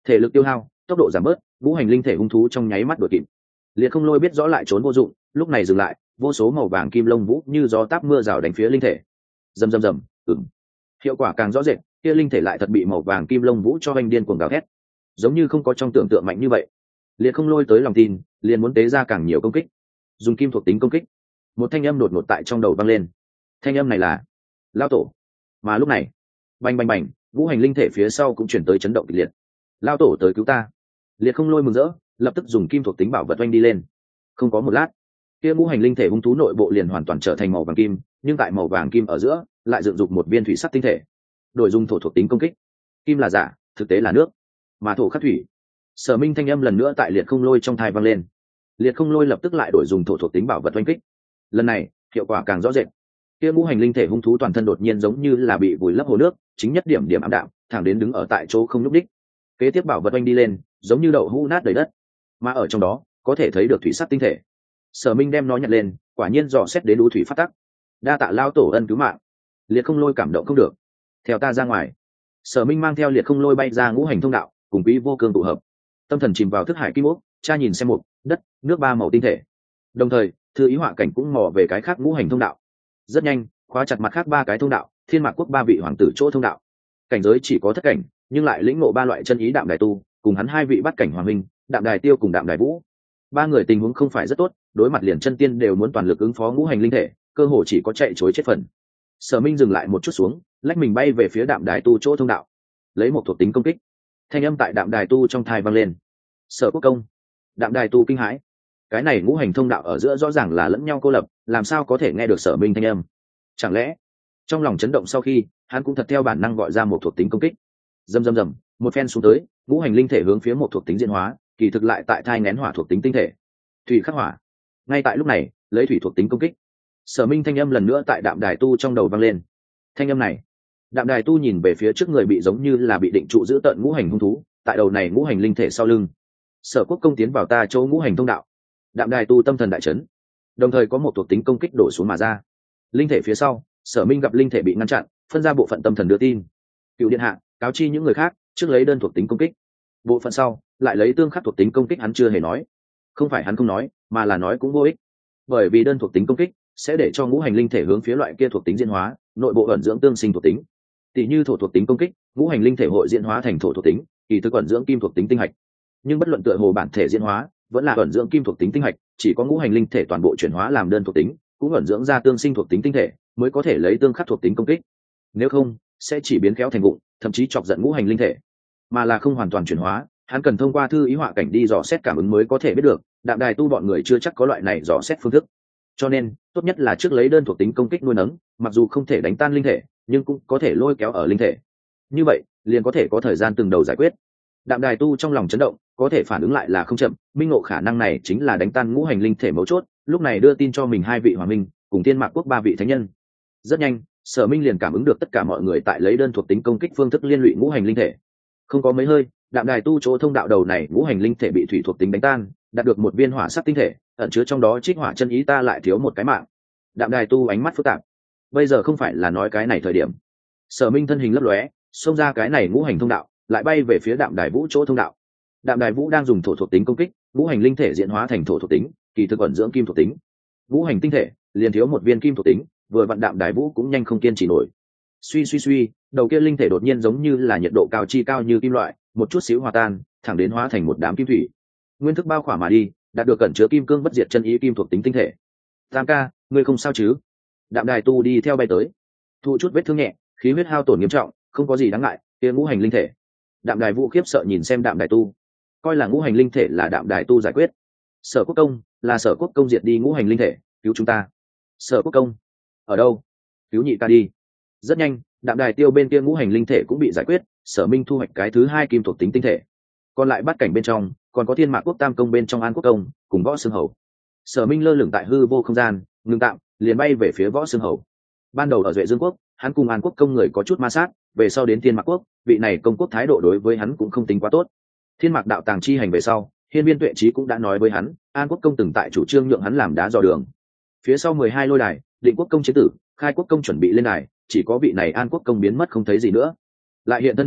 thể lực tiêu hao, tốc độ giảm bớt, ngũ hành linh thể hung thú trong nháy mắt đuổi kịp. Liệt Không Lôi biết rõ lại trốn vô dụng, lúc này dừng lại, vô số màu vàng kim lông vũ như gió táp mưa rào đánh phía linh thể. Rầm rầm rầm, hiệu quả càng rõ rệt, kia linh thể lại thật bị màu vàng kim lông vũ cho anh điên cuồng gào thét, giống như không có trong tưởng tượng mạnh như vậy. Liệt Không Lôi tới lòng tin, liền muốn tế ra càng nhiều công kích, dùng kim thuộc tính công kích. Một thanh âm đột ngột tại trong đầu vang lên, thanh âm này là lao tổ. Mà lúc này, bành bành bành, ngũ hành linh thể phía sau cũng chuyển tới chấn động kịch liệt. Lao tổ tới cứu ta. Liệt Không Lôi mừng rỡ, lập tức dùng kim thuộc tính bảo vật oanh đi lên. Không có một lát, kia ngũ hành linh thể hung thú nội bộ liền hoàn toàn trở thành màu vàng kim, nhưng tại màu vàng kim ở giữa lại dựng dục một viên thủy sắc tinh thể, đổi dùng thổ thuộc tính công kích. Kim là giả, thực tế là nước, mà thổ khắc thủy. Sở Minh thanh âm lần nữa tại Liệt Không Lôi trong thai vang lên. Liệt Không Lôi lập tức lại đổi dùng thổ thuộc tính bảo vật oanh kích. Lần này hiệu quả càng rõ rệt, kia ngũ hành linh thể hung thú toàn thân đột nhiên giống như là bị vùi lấp hồ nước, chính nhất điểm điểm ảm đạm, thẳng đến đứng ở tại chỗ không nhúc đích. Kế tiếp bảo vật oanh đi lên, giống như đậu hũ nát đầy đất, mà ở trong đó có thể thấy được thủy sắc tinh thể. Sở Minh đem nó nhặt lên, quả nhiên dò xét đến đũ thủy phát tắc. Đa tạ lao tổ ân cứu mạng. Liệt Không Lôi cảm động không được. Theo ta ra ngoài. Sở Minh mang theo Liệt Không Lôi bay ra ngũ hành thông đạo, cùng Quý Vô Cương tụ hợp. Tâm thần chìm vào thức hải kim ốc, cha nhìn xem một đất, nước ba màu tinh thể. Đồng thời, thư ý họa cảnh cũng mò về cái khác ngũ hành thông đạo. Rất nhanh, khóa chặt mặt khác ba cái thông đạo, Thiên Mạc Quốc ba vị hoàng tử chỗ thông đạo. Cảnh giới chỉ có thất cảnh, nhưng lại lĩnh ngộ ba loại chân ý Đạm Đài Tu, cùng hắn hai vị bắt cảnh hoàng minh, Đạm Đài Tiêu cùng Đạm Đài Vũ. Ba người tình huống không phải rất tốt, đối mặt liền chân tiên đều muốn toàn lực ứng phó ngũ hành linh thể, cơ hồ chỉ có chạy chối chết phần. Sở Minh dừng lại một chút xuống, lách mình bay về phía Đạm Đài Tu chỗ thông đạo, lấy một thuộc tính công kích. Thanh âm tại Đạm Đài Tu trong thai vang lên. Sở Quốc công. Đạm Đài Tu kinh hãi. Cái này ngũ hành thông đạo ở giữa rõ ràng là lẫn nhau cô lập, làm sao có thể nghe được Sở Minh thanh âm? Chẳng lẽ? Trong lòng chấn động sau khi, hắn cũng thật theo bản năng gọi ra một thuộc tính công kích. Rầm rầm rầm, một phen xuống tới, ngũ hành linh thể hướng phía một thuộc tính diễn hóa, kỳ thực lại tại thai nghén hỏa thuộc tính tinh thể. Thủy khắc hỏa. Ngay tại lúc này, lấy thủy thuộc tính công kích. Sở Minh thanh âm lần nữa tại Đạm Đài Tu trong đầu vang lên. Thanh âm này, Đạm Đài Tu nhìn về phía trước người bị giống như là bị định trụ giữ tận ngũ hành hung thú, tại đầu này ngũ hành linh thể sau lưng. Sở Quốc công tiến vào ta chỗ ngũ hành thông đạo. Đạm Đài Tu tâm thần đại chấn, đồng thời có một thuộc tính công kích đổ xuống mà ra. Linh thể phía sau, Sở Minh gặp linh thể bị ngăn chặn, phân ra bộ phận tâm thần đưa tin. Cựu điện hạ, cáo chi những người khác, trước lấy đơn thuộc tính công kích. Bộ phận sau, lại lấy tương khắc thuộc tính công kích. Hắn chưa hề nói, không phải hắn không nói, mà là nói cũng vô ích, bởi vì đơn thuộc tính công kích sẽ để cho ngũ hành linh thể hướng phía loại kia thuộc tính diễn hóa, nội bộ ẩn dưỡng tương sinh thuộc tính. Tỷ như thổ thuộc tính công kích, ngũ hành linh thể hội diễn hóa thành thổ thuộc tính, kỳ thực ẩn dưỡng kim thuộc tính tinh hạch. Nhưng bất luận tựa hồ bản thể diễn hóa, vẫn là ẩn dưỡng kim thuộc tính tinh hạch, chỉ có ngũ hành linh thể toàn bộ chuyển hóa làm đơn thuộc tính, cũng ẩn dưỡng ra tương sinh thuộc tính tinh thể, mới có thể lấy tương khắc thuộc tính công kích. Nếu không, sẽ chỉ biến khéo thành vụng, thậm chí chọc giận ngũ hành linh thể. Mà là không hoàn toàn chuyển hóa, hắn cần thông qua thư ý họa cảnh đi dò xét cảm ứng mới có thể biết được. Đạm Đài Tu bọn người chưa chắc có loại này dò xét phương thức, cho nên tốt nhất là trước lấy đơn thuộc tính công kích nuôi nấng, mặc dù không thể đánh tan linh thể, nhưng cũng có thể lôi kéo ở linh thể. Như vậy liền có thể có thời gian từng đầu giải quyết. Đạm Đài Tu trong lòng chấn động, có thể phản ứng lại là không chậm, minh ngộ khả năng này chính là đánh tan ngũ hành linh thể mấu chốt, lúc này đưa tin cho mình hai vị hoàng minh cùng Thiên Mạc Quốc ba vị thánh nhân. Rất nhanh, Sở Minh liền cảm ứng được tất cả mọi người tại lấy đơn thuộc tính công kích phương thức liên lụy ngũ hành linh thể. Không có mấy hơi, Đạm Đài Tu chỗ thông đạo đầu này ngũ hành linh thể bị thủy thuộc tính đánh tan, đạt được một viên hỏa sắc tinh thể, ẩn chứa trong đó trích hỏa chân ý, ta lại thiếu một cái mạng. Đạm Đài Tu ánh mắt phức tạp, bây giờ không phải là nói cái này thời điểm. Sở Minh thân hình lấp lóe, xông ra cái này ngũ hành thông đạo, lại bay về phía Đạm Đài Vũ chỗ thông đạo. Đạm Đài Vũ đang dùng thổ thuộc tính công kích, ngũ hành linh thể diễn hóa thành thổ thuộc tính, kỳ thực ẩn dưỡng kim thuộc tính. Ngũ hành tinh thể liền thiếu một viên kim thuộc tính, vừa vặn Đạm Đài Vũ cũng nhanh không kiên trì nổi. Suy suy suy, đầu kia linh thể đột nhiên giống như là nhiệt độ cao chi cao như kim loại, một chút xíu hòa tan, thẳng đến hóa thành một đám kim thủy. Nguyên thức bao khỏa mà đi, đạt được cẩn chứa kim cương bất diệt chân ý kim thuộc tính tinh thể. Tam ca, ngươi không sao chứ? Đạm Đài Tu đi theo bay tới, thụ chút vết thương nhẹ, khí huyết hao tổn nghiêm trọng, không có gì đáng ngại. Kia ngũ hành linh thể. Đạm Đài Vũ khiếp sợ nhìn xem Đạm Đài Tu, coi là ngũ hành linh thể là Đạm Đài Tu giải quyết. Sở Quốc công, là Sở Quốc công diệt đi ngũ hành linh thể, cứu chúng ta. Sở Quốc công ở đâu? Cứu nhị ca đi. Rất nhanh, Đạm Đài Tiêu bên kia ngũ hành linh thể cũng bị giải quyết. Sở Minh thu hoạch cái thứ hai kim thuộc tính tinh thể, còn lại bắt cảnh bên trong còn có Thiên Mạc Quốc tam công bên trong An Quốc công cùng Võ Xương Hầu. Sở Minh lơ lửng tại hư vô không gian, ngừng tạm, liền bay về phía Võ Xương Hầu. Ban đầu ở Duệ Dương Quốc, hắn cùng An Quốc công người có chút ma sát, về sau đến Thiên Mạc Quốc, vị này công quốc thái độ đối với hắn cũng không tính quá tốt. Thiên Mạc đạo tàng chi hành về sau, Hiên Viên Tuệ Trí cũng đã nói với hắn, An Quốc công từng tại chủ trương nhượng hắn làm đá dò đường. Phía sau 12 lôi đài, Định Quốc công chế tử, Khai Quốc công chuẩn bị lên đài, chỉ có vị này An Quốc công biến mất không thấy gì nữa. Lại hiện thân nữa,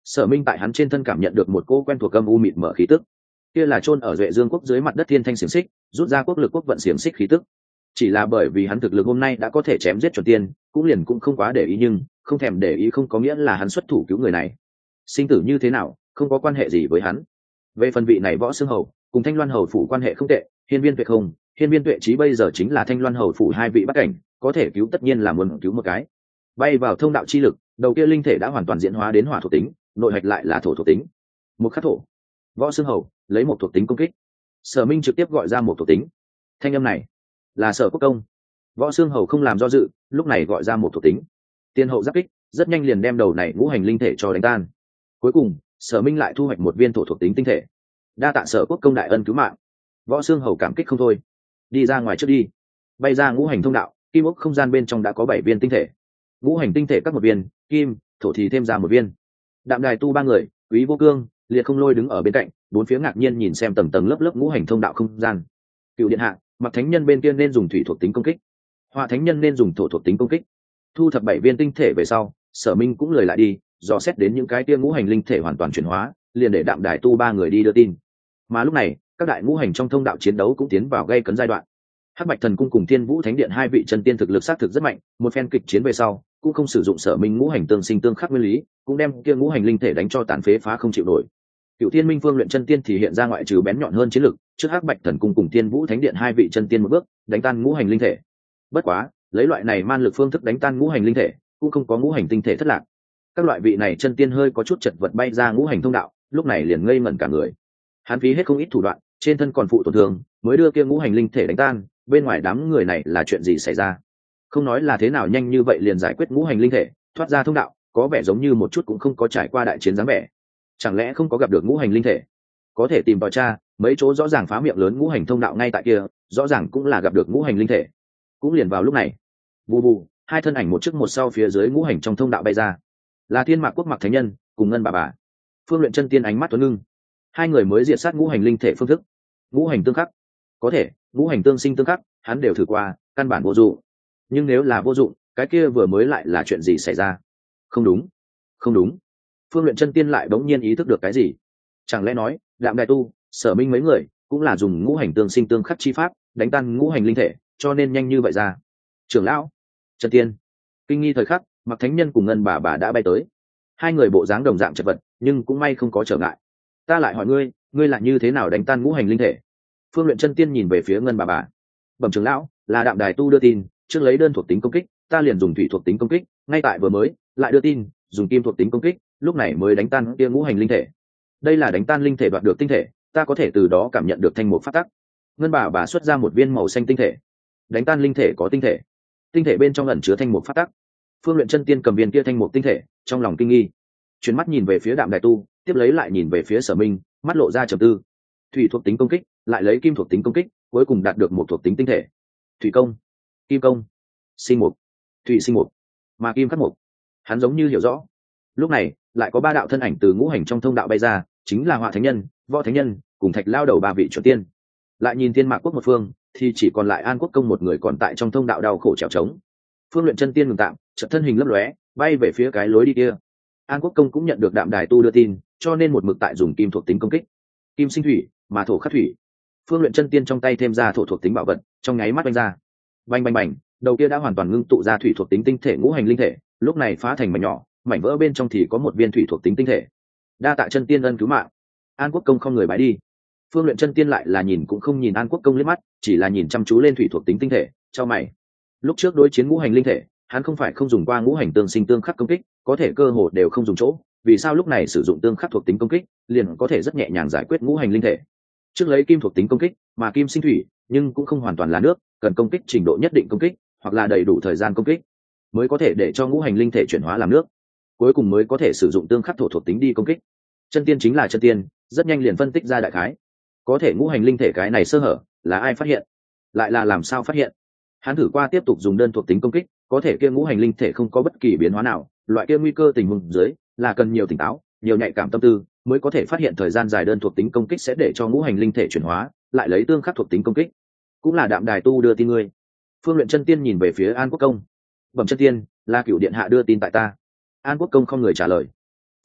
Sở Minh tại hắn trên thân cảm nhận được một cô quen thuộc âm u mịt mở khí tức, kia là chôn ở Duệ Dương quốc dưới mặt đất thiên thanh xiềng xích, rút ra quốc lực quốc vận xiềng xích khí tức. Chỉ là bởi vì hắn thực lực hôm nay đã có thể chém giết chuẩn tiên, cũng không quá để ý, nhưng không thèm để ý không có nghĩa là hắn xuất thủ cứu người này. Sinh tử như thế nào, không có quan hệ gì với hắn. Về phần vị này Võ Xương hầu, cùng Thanh Loan hầu phủ quan hệ không tệ, Hiên Viên Tuệ không, Hiên Viên Tuệ Chí bây giờ chính là Thanh Loan hầu phủ hai vị bắt cảnh, có thể cứu tất nhiên là muốn cứu một cái. Bay vào thông đạo chi lực, đầu kia linh thể đã hoàn toàn diễn hóa đến hỏa thuộc tính, nội hạch lại là thổ thuộc tính. Một khắc thổ. Võ Xương hầu lấy một thuộc tính công kích. Sở Minh trực tiếp gọi ra một thuộc tính. Thanh âm này là Sở Quốc công. Võ Xương hầu không làm do dự, lúc này gọi ra một thuộc tính. Tiên hậu giáp kích, rất nhanh liền đem đầu này ngũ hành linh thể cho đánh tan. Cuối cùng, Sở Minh lại thu hoạch một viên thổ thuộc tính tinh thể. Đa tạ Sở Quốc công đại ân cứu mạng. Võ Xương hầu cảm kích không thôi. Đi ra ngoài trước đi. Bay ra ngũ hành thông đạo, kim ốc không gian bên trong đã có 7 viên tinh thể. Ngũ hành tinh thể các một viên, kim, thổ thì thêm ra một viên. Đạm Đài tu ba người, Quý Vô Cương, Liệt Không Lôi đứng ở bên cạnh, bốn phía ngạc nhiên nhìn xem tầng tầng lớp lớp ngũ hành thông đạo không gian. Cựu điện hạ, Mặc thánh nhân bên kia nên dùng thủy thuộc tính công kích, Hỏa thánh nhân nên dùng thổ thuộc tính công kích. Thu thập 7 viên tinh thể về sau, Sở Minh cũng lời lại đi, dò xét đến những cái tia ngũ hành linh thể hoàn toàn chuyển hóa, liền để Đạm Đài tu ba người đi đưa tin. Mà lúc này, các đại ngũ hành trong thông đạo chiến đấu cũng tiến vào gay cấn giai đoạn. Hắc Bạch Thần cung cùng Thiên Vũ Thánh điện hai vị chân tiên thực lực xác thực rất mạnh, một phen kịch chiến về sau, cũng không sử dụng Sở Minh ngũ hành tương sinh tương khắc nguyên lý, cũng đem kia ngũ hành linh thể đánh cho tàn phế phá không chịu nổi. Cựu Thiên Minh Phương luyện chân tiên thì hiện ra ngoại trừ bén nhọn hơn chiến lực, trước Hắc Bạch Thần cung cùng Thiên Vũ Thánh điện hai vị chân tiên một bước, đánh tan ngũ hành linh thể. Bất quá, lấy loại này man lực phương thức đánh tan ngũ hành linh thể, cũng không có ngũ hành tinh thể thất lạc. Các loại vị này chân tiên hơi có chút chật vật bay ra ngũ hành thông đạo, lúc này liền ngây ngẩn cả người. Hắn phí hết không ít thủ đoạn, trên thân còn phụ tổn thương, mới đưa kia ngũ hành linh thể đánh tan, bên ngoài đám người này là chuyện gì xảy ra? Không nói là thế nào nhanh như vậy liền giải quyết ngũ hành linh thể, thoát ra thông đạo, có vẻ giống như một chút cũng không có trải qua đại chiến dáng vẻ. Chẳng lẽ không có gặp được ngũ hành linh thể? Có thể tìm tòi tra, mấy chỗ rõ ràng phá miệng lớn ngũ hành thông đạo ngay tại kia, rõ ràng cũng là gặp được ngũ hành linh thể. Cũng liền vào lúc này, bù bù, hai thân ảnh một trước một sau phía dưới ngũ hành trong thông đạo bay ra, là Thiên Mạc Quốc Mặc thánh nhân cùng Ngân bà. Phương luyện chân tiên ánh mắt tuấn ngưng, hai người mới diệt sát ngũ hành linh thể phương thức. Ngũ hành tương khắc, có thể ngũ hành tương sinh tương khắc, hắn đều thử qua, căn bản vô dụng. Nhưng nếu là vô dụng, cái kia vừa mới lại là chuyện gì xảy ra? Không đúng, không đúng. Phương luyện chân tiên lại bỗng nhiên ý thức được cái gì. Chẳng lẽ nói Đạm Đài tu, Sở Minh mấy người cũng là dùng ngũ hành tương sinh tương khắc chi pháp đánh tan ngũ hành linh thể, cho nên nhanh như vậy ra. Trưởng lão, chân tiên, kinh nghi thời khắc, Mặc thánh nhân cùng Ngân bà đã bay tới. Hai người bộ dáng đồng dạng chật vật, nhưng cũng may không có trở ngại. Ta lại hỏi ngươi, ngươi là như thế nào đánh tan ngũ hành linh thể? Phương luyện chân tiên nhìn về phía Ngân bà. Bẩm trưởng lão, là Đạm Đài tu đưa tin, trước lấy đơn thuộc tính công kích, ta liền dùng thủy thuộc tính công kích, ngay tại vừa mới lại đưa tin dùng kim thuộc tính công kích, lúc này mới đánh tan kia ngũ hành linh thể. Đây là đánh tan linh thể đoạt được tinh thể, ta có thể từ đó cảm nhận được thanh mục phát tắc. Ngân bà xuất ra một viên màu xanh tinh thể. Đánh tan linh thể có tinh thể, tinh thể bên trong ẩn chứa thanh mục phát tắc. Phương luyện chân tiên cầm viên kia thanh mục tinh thể, trong lòng kinh nghi, chuyển mắt nhìn về phía Đạm Đài tu, tiếp lấy lại nhìn về phía Sở Minh, mắt lộ ra trầm tư. Thủy thuộc tính công kích, lại lấy kim thuộc tính công kích, cuối cùng đạt được một thuộc tính tinh thể. Thủy công, kim công, sinh mục, thủy sinh mục, mà kim khắc mục. Hắn giống như hiểu rõ. Lúc này lại có 3 đạo thân ảnh từ ngũ hành trong thông đạo bay ra, chính là Hỏa thánh nhân, Võ thánh nhân cùng Thạch lao đầu 3 vị chuẩn tiên. Lại nhìn Thiên Mạc Quốc một phương, thì chỉ còn lại An Quốc công một người còn tại trong thông đạo đau khổ trèo trống. Phương luyện chân tiên ngừng tạm, chợt thân hình lấp lóe, bay về phía cái lối đi kia. An Quốc công cũng nhận được Đạm Đài tu đưa tin, cho nên một mực tại dùng kim thuộc tính công kích. Kim sinh thủy, mà thổ khắc thủy. Phương luyện chân tiên trong tay thêm ra thổ thuộc tính bảo vật, trong nháy mắt bành ra. Bành bành bành, đầu kia đã hoàn toàn ngưng tụ ra thủy thuộc tính tinh thể ngũ hành linh thể, lúc này phá thành mảnh nhỏ, mảnh vỡ bên trong thì có một viên thủy thuộc tính tinh thể. Đa tạ chân tiên ân cứu mạng. An Quốc công không người bái đi. Phương luyện chân tiên lại là nhìn cũng không nhìn An Quốc công liếc mắt, chỉ là nhìn chăm chú lên thủy thuộc tính tinh thể, cho mày. Lúc trước đối chiến ngũ hành linh thể, hắn không phải không dùng qua ngũ hành tương sinh tương khắc công kích, có thể cơ hồ đều không dùng chỗ, vì sao lúc này sử dụng tương khắc thuộc tính công kích, liền có thể rất nhẹ nhàng giải quyết ngũ hành linh thể. Trước lấy kim thuộc tính công kích, mà kim sinh thủy, nhưng cũng không hoàn toàn là nước, cần công kích trình độ nhất định công kích, hoặc là đầy đủ thời gian công kích, mới có thể để cho ngũ hành linh thể chuyển hóa làm nước. Cuối cùng mới có thể sử dụng tương khắc thổ thuộc tính đi công kích. Chân tiên chính là chân tiên, rất nhanh liền phân tích ra đại khái. Có thể ngũ hành linh thể cái này sơ hở, là ai phát hiện? Lại là làm sao phát hiện? Hắn thử qua tiếp tục dùng đơn thuộc tính công kích, có thể kia ngũ hành linh thể không có bất kỳ biến hóa nào, loại kia nguy cơ tình huống dưới là cần nhiều tỉnh táo, nhiều nhạy cảm tâm tư, mới có thể phát hiện thời gian dài đơn thuộc tính công kích sẽ để cho ngũ hành linh thể chuyển hóa, lại lấy tương khắc thuộc tính công kích. Cũng là Đạm Đài tu đưa tin ngươi. Phương luyện chân tiên nhìn về phía An Quốc công. Bẩm chân tiên, là Cửu điện hạ đưa tin tại ta. An Quốc công không người trả lời.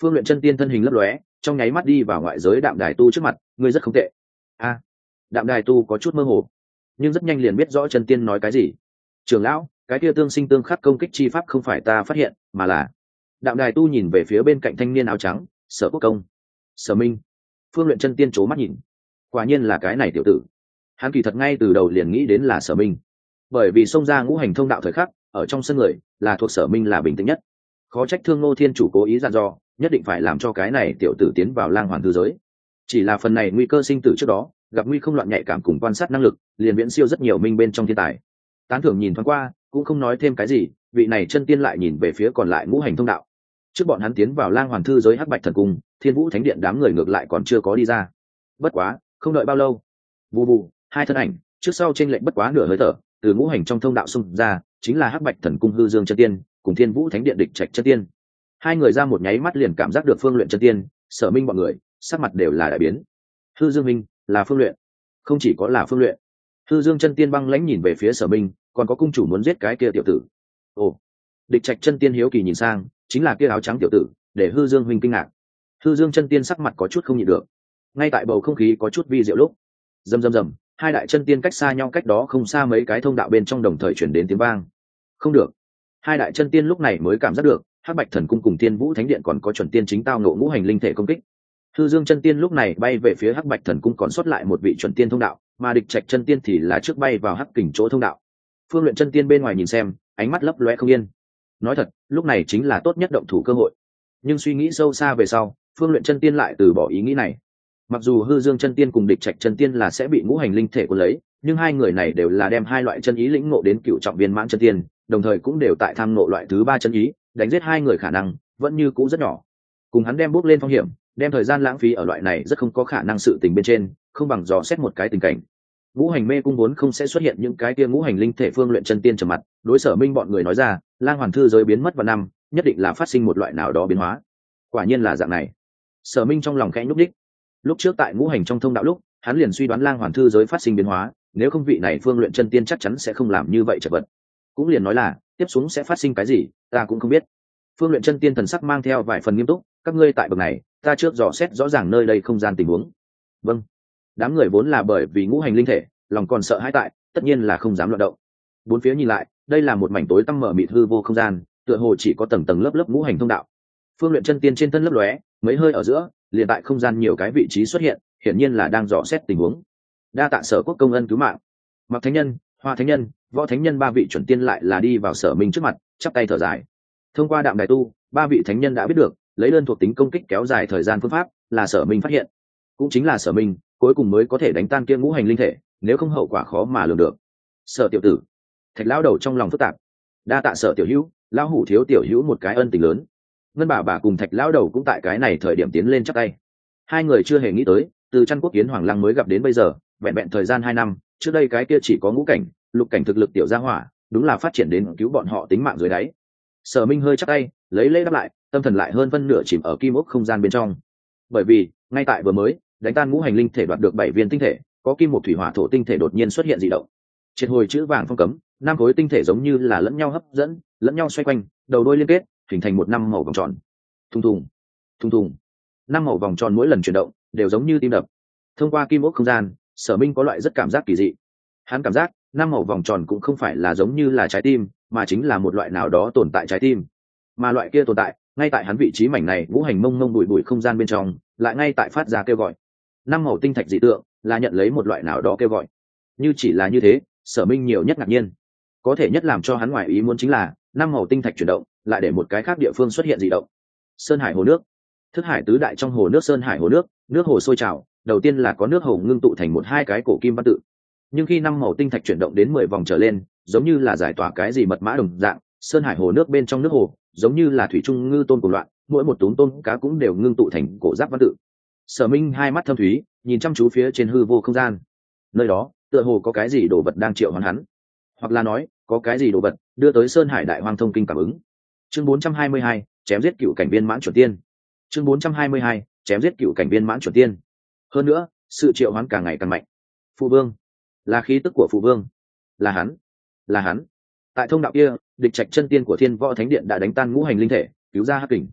Phương Luyện chân tiên thân hình lấp lóe, trong nháy mắt đi vào ngoại giới Đạm Đài tu trước mặt. Ngươi rất không tệ. A, Đạm Đài tu có chút mơ hồ, nhưng rất nhanh liền biết rõ chân tiên nói cái gì. Trưởng lão, cái kia tương sinh tương khắc công kích chi pháp không phải ta phát hiện, mà là... Đạm Đài tu nhìn về phía bên cạnh thanh niên áo trắng. Sở Quốc Công, Sở Minh. Phương Luyện chân tiên c mắt nhìn, quả nhiên là cái này tiểu tử. Hắn kỳ thật ngay từ đầu liền nghĩ đến là Sở Minh, bởi vì xông ra ngũ hành thông đạo thời khắc ở trong sân người là thuộc Sở Minh là bình tĩnh nhất. Khó trách Thương Ngô Thiên Chủ cố ý dặn dò nhất định phải làm cho cái này tiểu tử tiến vào lang hoàn thư giới. Chỉ là phần này nguy cơ sinh tử trước đó gặp nguy không loạn nhạy cảm cùng quan sát năng lực liền viễn siêu rất nhiều minh bên trong thiên tài. Tán thưởng nhìn thoáng qua cũng không nói thêm cái gì. Vị này chân tiên lại nhìn về phía còn lại ngũ hành thông đạo. Trước bọn hắn tiến vào lang hoàn thư giới Hắc Bạch Thần Cung, Thiên Vũ Thánh Điện đám người ngược lại còn chưa có đi ra. Bất quá không đợi bao lâu, vù vù, hai thân ảnh trước sau trên lệnh bất quá nửa hơi thở từ ngũ hành trong thông đạo xung ra, chính là Hắc Bạch Thần Cung Hư Dương chân tiên cùng Thiên Vũ Thánh Điện Địch Trạch chân tiên. Hai người ra một nháy mắt liền cảm giác được Phương Luyện chân tiên, Sở Minh bọn người sắc mặt đều là đại biến. Hư Dương minh là Phương Luyện? Không chỉ có là Phương Luyện. Hư Dương chân tiên băng lãnh nhìn về phía Sở Minh, còn có cung chủ muốn giết cái kia tiểu tử. Ồ. Địch Trạch chân tiên hiếu kỳ nhìn sang, chính là kia áo trắng tiểu tử, để Hư Dương huynh kinh ngạc. Hư Dương chân tiên sắc mặt có chút không nhịn được. Ngay tại bầu không khí có chút vi diệu lúc, rầm rầm rầm, hai đại chân tiên cách xa nhau cách đó không xa mấy cái thông đạo bên trong đồng thời chuyển đến tiếng vang. Không được. Hai đại chân tiên lúc này mới cảm giác được Hắc Bạch Thần Cung cùng Thiên Vũ Thánh Điện còn có chuẩn tiên chính tao ngộ ngũ hành linh thể công kích. Hư Dương chân tiên lúc này bay về phía Hắc Bạch Thần Cung còn sót lại một vị chuẩn tiên thông đạo, mà Địch Trạch chân tiên thì là trước bay vào Hắc Kình chỗ thông đạo. Phương Luyện chân tiên bên ngoài nhìn xem, ánh mắt lấp lóe không yên. Nói thật, lúc này chính là tốt nhất động thủ cơ hội. Nhưng suy nghĩ sâu xa về sau, Phương Luyện chân tiên lại từ bỏ ý nghĩ này. Mặc dù Hư Dương chân tiên cùng Địch Trạch chân tiên là sẽ bị ngũ hành linh thể cuốn lấy, nhưng hai người này đều là đem hai loại chân ý lĩnh ngộ đến cựu trọng viên mãn chân tiên, đồng thời cũng đều tại tham ngộ loại thứ ba chân ý, đánh giết hai người khả năng vẫn như cũ rất nhỏ. Cùng hắn đem bước lên phong hiểm, đem thời gian lãng phí ở loại này rất không có khả năng sự tình bên trên, không bằng dò xét một cái tình cảnh. Ngũ hành mê cung vốn không sẽ xuất hiện những cái kia ngũ hành linh thể. Phương Luyện chân tiên trầm mặt, đối Sở Minh bọn người nói ra, lang hoàn thư giới biến mất vào năm, nhất định là phát sinh một loại nào đó biến hóa. Quả nhiên là dạng này. Sở Minh trong lòng khẽ nhúc đích. Lúc trước tại ngũ hành trong thông đạo lúc, hắn liền suy đoán lang hoàn thư giới phát sinh biến hóa, nếu không vị này Phương Luyện chân tiên chắc chắn sẽ không làm như vậy chật vật. Cũng liền nói là tiếp xuống sẽ phát sinh cái gì ta cũng không biết. Phương Luyện chân tiên thần sắc mang theo vài phần nghiêm túc, các ngươi tại bậc này ta trước dò xét rõ ràng nơi đây không gian tình huống. Vâng. Đám người vốn là bởi vì ngũ hành linh thể lòng còn sợ hãi tại, tất nhiên là không dám loạn động. Bốn phía nhìn lại, đây là một mảnh tối tăm mở mịt hư vô không gian, tựa hồ chỉ có tầng tầng lớp lớp ngũ hành thông đạo. Phương Luyện chân tiên trên thân lấp lóe, mấy hơi ở giữa liền tại không gian nhiều cái vị trí xuất hiện, hiển nhiên là đang dò xét tình huống. Đa tạ Sở Quốc công ân cứu mạng. Mặc Thánh Nhân, Hoa Thánh Nhân, Võ Thánh Nhân ba vị chuẩn tiên lại là đi vào Sở Minh trước mặt, chắp tay thở dài. Thông qua Đạm Đài tu, ba vị thánh nhân đã biết được lấy đơn thuộc tính công kích kéo dài thời gian phương pháp là Sở Minh phát hiện, cũng chính là Sở Minh cuối cùng mới có thể đánh tan kia ngũ hành linh thể, nếu không hậu quả khó mà lường được. Sở tiểu tử, Thạch lão đầu trong lòng phức tạp. Đa tạ Sở tiểu hữu, lão hủ thiếu tiểu hữu một cái ân tình lớn. Ngân bà cùng Thạch lão đầu cũng tại cái này thời điểm tiến lên chắp tay. Hai người chưa hề nghĩ tới, từ Trăn Quốc Kiến Hoàng Lăng mới gặp đến bây giờ, vẹn vẹn thời gian 2 năm, trước đây cái kia chỉ có ngũ cảnh, lục cảnh thực lực tiểu gia hỏa, đúng là phát triển đến cứu bọn họ tính mạng dưới đáy. Sở Minh hơi chắp tay, lấy lễ đáp lại, tâm thần lại hơn phân nửa chìm ở kim ốc không gian bên trong. Bởi vì, ngay tại vừa mới, đánh tan ngũ hành linh thể đoạt được 7 viên tinh thể, có kim một thủy hỏa thổ tinh thể đột nhiên xuất hiện dị động. Triệt hồi chữ vàng phong cấm, 5 khối tinh thể giống như là lẫn nhau hấp dẫn, lẫn nhau xoay quanh, đầu đuôi liên kết, hình thành một năm màu vòng tròn. Thùng thùng, thùng thùng. 5 màu vòng tròn mỗi lần chuyển động đều giống như tim đập. Thông qua kim ốc không gian, Sở Minh có loại rất cảm giác kỳ dị. Hắn cảm giác 5 màu vòng tròn cũng không phải là giống như là trái tim, mà chính là một loại nào đó tồn tại trái tim. Mà loại kia tồn tại, ngay tại hắn vị trí mảnh này ngũ hành mông mông bụi bụi không gian bên trong, lại ngay tại phát ra kêu gọi. 5 màu tinh thạch dị tượng là nhận lấy một loại nào đó kêu gọi. Như chỉ là như thế, Sở Minh nhiều nhất ngạc nhiên. Có thể nhất làm cho hắn ngoài ý muốn chính là 5 màu tinh thạch chuyển động, lại để một cái khác địa phương xuất hiện dị động. Sơn hải hồ nước. Thức hải tứ đại trong hồ nước Sơn hải hồ nước, nước hồ sôi trào, đầu tiên là có nước hồ ngưng tụ thành một hai cái cổ kim văn tự. Nhưng khi 5 màu tinh thạch chuyển động đến 10 vòng trở lên, giống như là giải tỏa cái gì mật mã đồng dạng, Sơn hải hồ nước bên trong nước hồ giống như là thủy trung ngư tôn của loạn, mỗi một túm tôm cá cũng đều ngưng tụ thành cổ giáp văn tự. Sở Minh hai mắt thâm thúy, nhìn chăm chú phía trên hư vô không gian. Nơi đó, tựa hồ có cái gì đồ vật đang triệu hoán hắn, hoặc là nói, có cái gì đồ vật đưa tới Sơn Hải Đại Hoang thông kinh cảm ứng. Chương 422, chém giết cựu cảnh viên mãn chuẩn tiên. Chương 422, chém giết cựu cảnh viên mãn chuẩn tiên. Hơn nữa, sự triệu hoán càng ngày càng mạnh. Phụ vương, là khí tức của phụ vương, là hắn, là hắn. Tại thông đạo kia, Địch Trạch chân tiên của Thiên Võ Thánh Điện đã đánh tan ngũ hành linh thể, cứu ra Hắc Kình.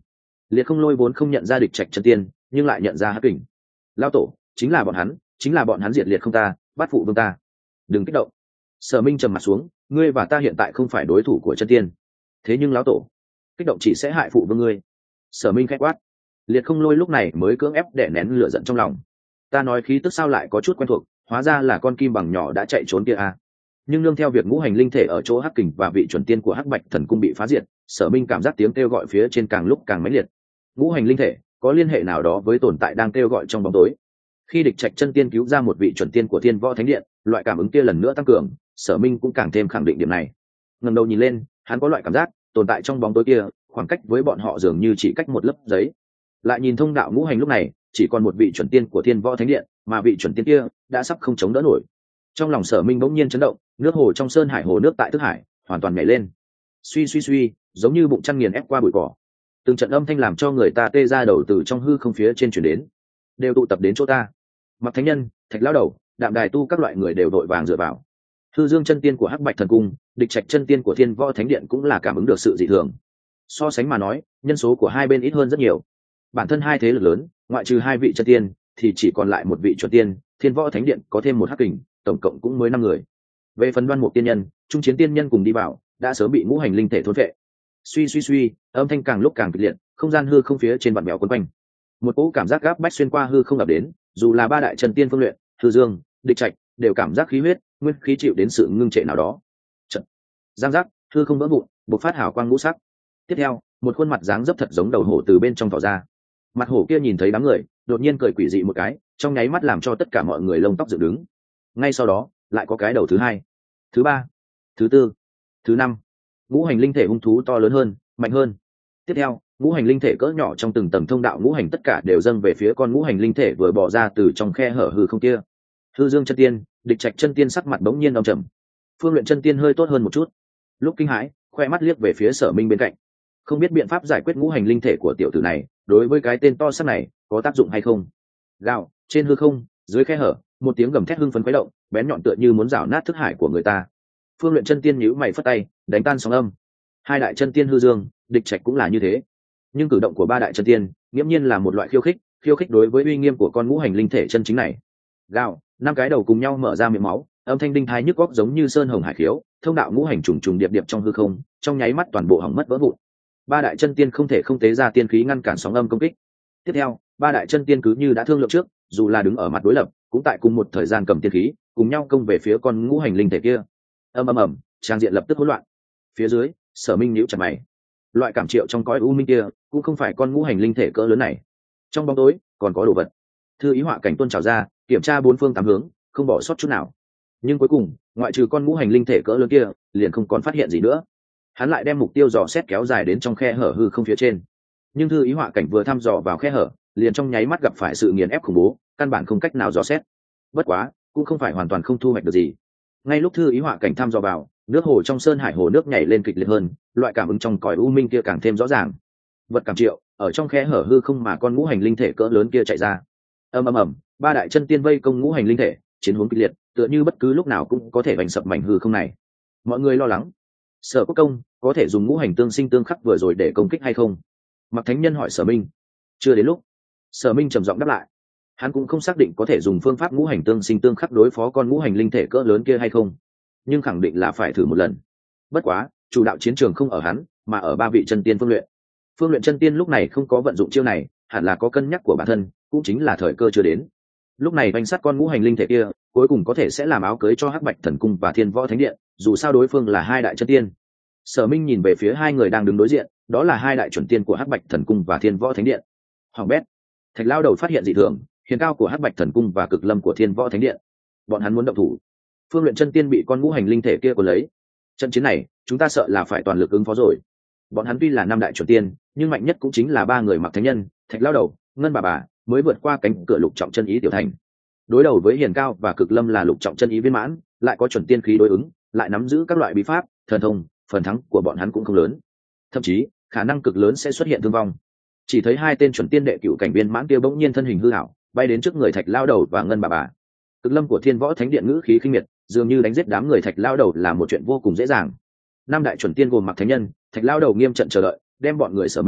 Liệt Không Lôi vốn không nhận ra địch trạch chân tiên, nhưng lại nhận ra Hắc Kình. Lao tổ, chính là bọn hắn diệt Liệt Không ta, bắt phụ vương ta. Đừng kích động. Sở Minh trầm mặt xuống, ngươi và ta hiện tại không phải đối thủ của chân tiên. Thế nhưng lão tổ, kích động chỉ sẽ hại phụ vương ngươi. Sở Minh khẽ quát. Liệt Không Lôi lúc này mới cưỡng ép đè nén lửa giận trong lòng. Ta nói khí tức sao lại có chút quen thuộc, hóa ra là con kim bằng nhỏ đã chạy trốn kia à. Nhưng nương theo việc ngũ hành linh thể ở chỗ Hắc Kình và vị chuẩn tiên của Hắc Bạch Thần Cung bị phá diệt, Sở Minh cảm giác tiếng kêu gọi phía trên càng lúc càng mãnh liệt. Ngũ hành linh thể có liên hệ nào đó với tồn tại đang kêu gọi trong bóng tối. Khi địch trạch chân tiên cứu ra một vị chuẩn tiên của Thiên Võ Thánh Điện, loại cảm ứng kia lần nữa tăng cường, Sở Minh cũng càng thêm khẳng định điểm này. Ngẩng đầu nhìn lên, hắn có loại cảm giác tồn tại trong bóng tối kia, khoảng cách với bọn họ dường như chỉ cách một lớp giấy. Lại nhìn thông đạo ngũ hành lúc này, chỉ còn một vị chuẩn tiên của Thiên Võ Thánh Điện, mà vị chuẩn tiên kia đã sắp không chống đỡ nổi. Trong lòng Sở Minh bỗng nhiên chấn động, nước hồ trong sơn hải hồ nước tại Thức Hải hoàn toàn nhảy lên. Suy suy suy, giống như bụng chăn nghiền ép qua bụi cỏ. Từng trận âm thanh làm cho người ta tê ra đầu từ trong hư không phía trên truyền đến, đều tụ tập đến chỗ ta. Mặc Thánh Nhân, Thạch Lão Đầu, Đạm Đài Tu các loại người đều đội vàng dựa vào. Hư Dương chân tiên của Hắc Bạch Thần Cung, địch trạch chân tiên của Thiên Võ Thánh Điện cũng là cảm ứng được sự dị thường. So sánh mà nói, nhân số của hai bên ít hơn rất nhiều. Bản thân hai thế lực lớn, ngoại trừ hai vị chân tiên, thì chỉ còn lại một vị chuẩn tiên. Thiên Võ Thánh Điện có thêm một Hắc Kình, tổng cộng cũng mới 5 người. Về phần Đoan Mục tiên nhân, Trung Chiến tiên nhân cùng đi vào, đã sớm bị ngũ hành linh thể thôn phệ. Suy suy suy, âm thanh càng lúc càng kịch liệt, không gian hư không phía trên vặn vẹo quấn quanh. Một cỗ cảm giác gáp bách xuyên qua hư không ập đến, dù là ba đại chân tiên phương luyện, Hư Dương, địch trạch, đều cảm giác khí huyết, nguyên khí chịu đến sự ngưng trệ nào đó. Trận. Giang giác, hư không vỡ vụn, bộc phát hào quang ngũ sắc. Tiếp theo, một khuôn mặt dáng dấp thật giống đầu hổ từ bên trong tỏ ra. Mặt hổ kia nhìn thấy đám người, đột nhiên cười quỷ dị một cái, trong nháy mắt làm cho tất cả mọi người lông tóc dựng đứng. Ngay sau đó, lại có cái đầu thứ hai, thứ ba, thứ tư, thứ năm. Ngũ hành linh thể hung thú to lớn hơn, mạnh hơn. Tiếp theo, ngũ hành linh thể cỡ nhỏ trong từng tầng thông đạo ngũ hành tất cả đều dâng về phía con ngũ hành linh thể vừa bỏ ra từ trong khe hở hư không kia. Hư Dương chân tiên, địch trạch chân tiên sắc mặt bỗng nhiên âm trầm. Phương Luyện chân tiên hơi tốt hơn một chút. Lúc kinh hãi, khoe mắt liếc về phía Sở Minh bên cạnh. Không biết biện pháp giải quyết ngũ hành linh thể của tiểu tử này, đối với cái tên to xác này có tác dụng hay không. Gào, trên hư không, dưới khe hở, một tiếng gầm thét hưng phấn khuấy động, bén nhọn tựa như muốn rào nát thức hải của người ta. Phương Luyện chân tiên nhíu mày phất tay, đánh tan sóng âm. Hai đại chân tiên Hư Dương, địch trạch cũng là như thế. Nhưng cử động của ba đại chân tiên, nghiễm nhiên là một loại khiêu khích đối với uy nghiêm của con ngũ hành linh thể chân chính này. Gào, 5 cái đầu cùng nhau mở ra miệng máu, âm thanh đinh tai nhức óc giống như sơn hồng hải khiếu, thông đạo ngũ hành trùng trùng điệp điệp trong hư không, trong nháy mắt toàn bộ hỏng mất vỡ vụn. Ba đại chân tiên không thể không tế ra tiên khí ngăn cản sóng âm công kích. Tiếp theo, ba đại chân tiên cứ như đã thương lượng trước, dù là đứng ở mặt đối lập, cũng tại cùng một thời gian cầm tiên khí, cùng nhau công về phía con ngũ hành linh thể kia. Ầm, trang diện lập tức hỗn loạn. Phía dưới, Sở Minh nhíu chặt mày. Loại cảm triệu trong cõi u minh kia, cũng không phải con ngũ hành linh thể cỡ lớn này. Trong bóng tối, còn có đồ vật. Thư ý họa cảnh tuôn trào ra, kiểm tra bốn phương tám hướng, không bỏ sót chút nào. Nhưng cuối cùng, ngoại trừ con ngũ hành linh thể cỡ lớn kia, liền không còn phát hiện gì nữa. Hắn lại đem mục tiêu dò xét kéo dài đến trong khe hở hư không phía trên. Nhưng thư ý họa cảnh vừa thăm dò vào khe hở, liền trong nháy mắt gặp phải sự nghiền ép khủng bố, căn bản không cách nào dò xét. Bất quá, cũng không phải hoàn toàn không thu hoạch được gì. Ngay lúc thư ý họa cảnh thăm dò vào, nước hồ trong sơn hải hồ nước nhảy lên kịch liệt hơn, loại cảm ứng trong cõi u minh kia càng thêm rõ ràng. Vật cảm triệu, ở trong khe hở hư không mà con ngũ hành linh thể cỡ lớn kia chạy ra. Ầm, ba đại chân tiên vây công ngũ hành linh thể, chiến hướng kịch liệt, tựa như bất cứ lúc nào cũng có thể vành sập mảnh hư không này. Mọi người lo lắng, Sở Quốc Công có thể dùng ngũ hành tương sinh tương khắc vừa rồi để công kích hay không? Mặc Thánh Nhân hỏi Sở Minh. Chưa đến lúc. Sở Minh trầm giọng đáp lại. Hắn cũng không xác định có thể dùng phương pháp ngũ hành tương sinh tương khắc đối phó con ngũ hành linh thể cỡ lớn kia hay không, nhưng khẳng định là phải thử một lần. Bất quá, chủ đạo chiến trường không ở hắn, mà ở ba vị chân tiên Phương Luyện. Phương Luyện chân tiên lúc này không có vận dụng chiêu này, hẳn là có cân nhắc của bản thân, cũng chính là thời cơ chưa đến. Lúc này bánh sát con ngũ hành linh thể kia, cuối cùng có thể sẽ làm áo cưới cho Hắc Bạch Thần Cung và Thiên Võ Thánh Điện, dù sao đối phương là hai đại chân tiên. Sở Minh nhìn về phía hai người đang đứng đối diện, đó là hai đại chuẩn tiên của Hắc Bạch Thần Cung và Thiên Võ Thánh Điện. Hoàng bét, Thạch Lao Đầu phát hiện dị thường, hiền cao của Hắc Bạch Thần Cung và Cực Lâm của Thiên Võ Thánh Điện. Bọn hắn muốn động thủ. Phương Luyện chân tiên bị con ngũ hành linh thể kia cuốn lấy. Trận chiến này, chúng ta sợ là phải toàn lực ứng phó rồi. Bọn hắn tuy là năm đại chuẩn tiên, nhưng mạnh nhất cũng chính là ba người Mặc Thánh Nhân, Thạch Lao Đầu, Ngân bà mới vượt qua cánh cửa lục trọng chân ý tiểu thành. Đối đầu với hiền cao và Cực Lâm là lục trọng chân ý viên mãn, lại có chuẩn tiên khí đối ứng, lại nắm giữ các loại bí pháp, thần thông, phần thắng của bọn hắn cũng không lớn. Thậm chí, khả năng cực lớn sẽ xuất hiện thương vong. Chỉ thấy hai tên chuẩn tiên đệ cửu cảnh viên mãn kia bỗng nhiên thân hình hư ảo, bay đến trước người Thạch Lao Đầu và Ngân bà. Cực Lâm của Thiên Võ Thánh Điện ngữ khí khinh miệt, dường như đánh giết đám người Thạch Lao Đầu là một chuyện vô cùng dễ dàng. Năm đại chuẩn tiên gồm Mặc Thánh Nhân, Thạch Lao Đầu nghiêm trận chờ đợi, đem bọn người Sở Minh,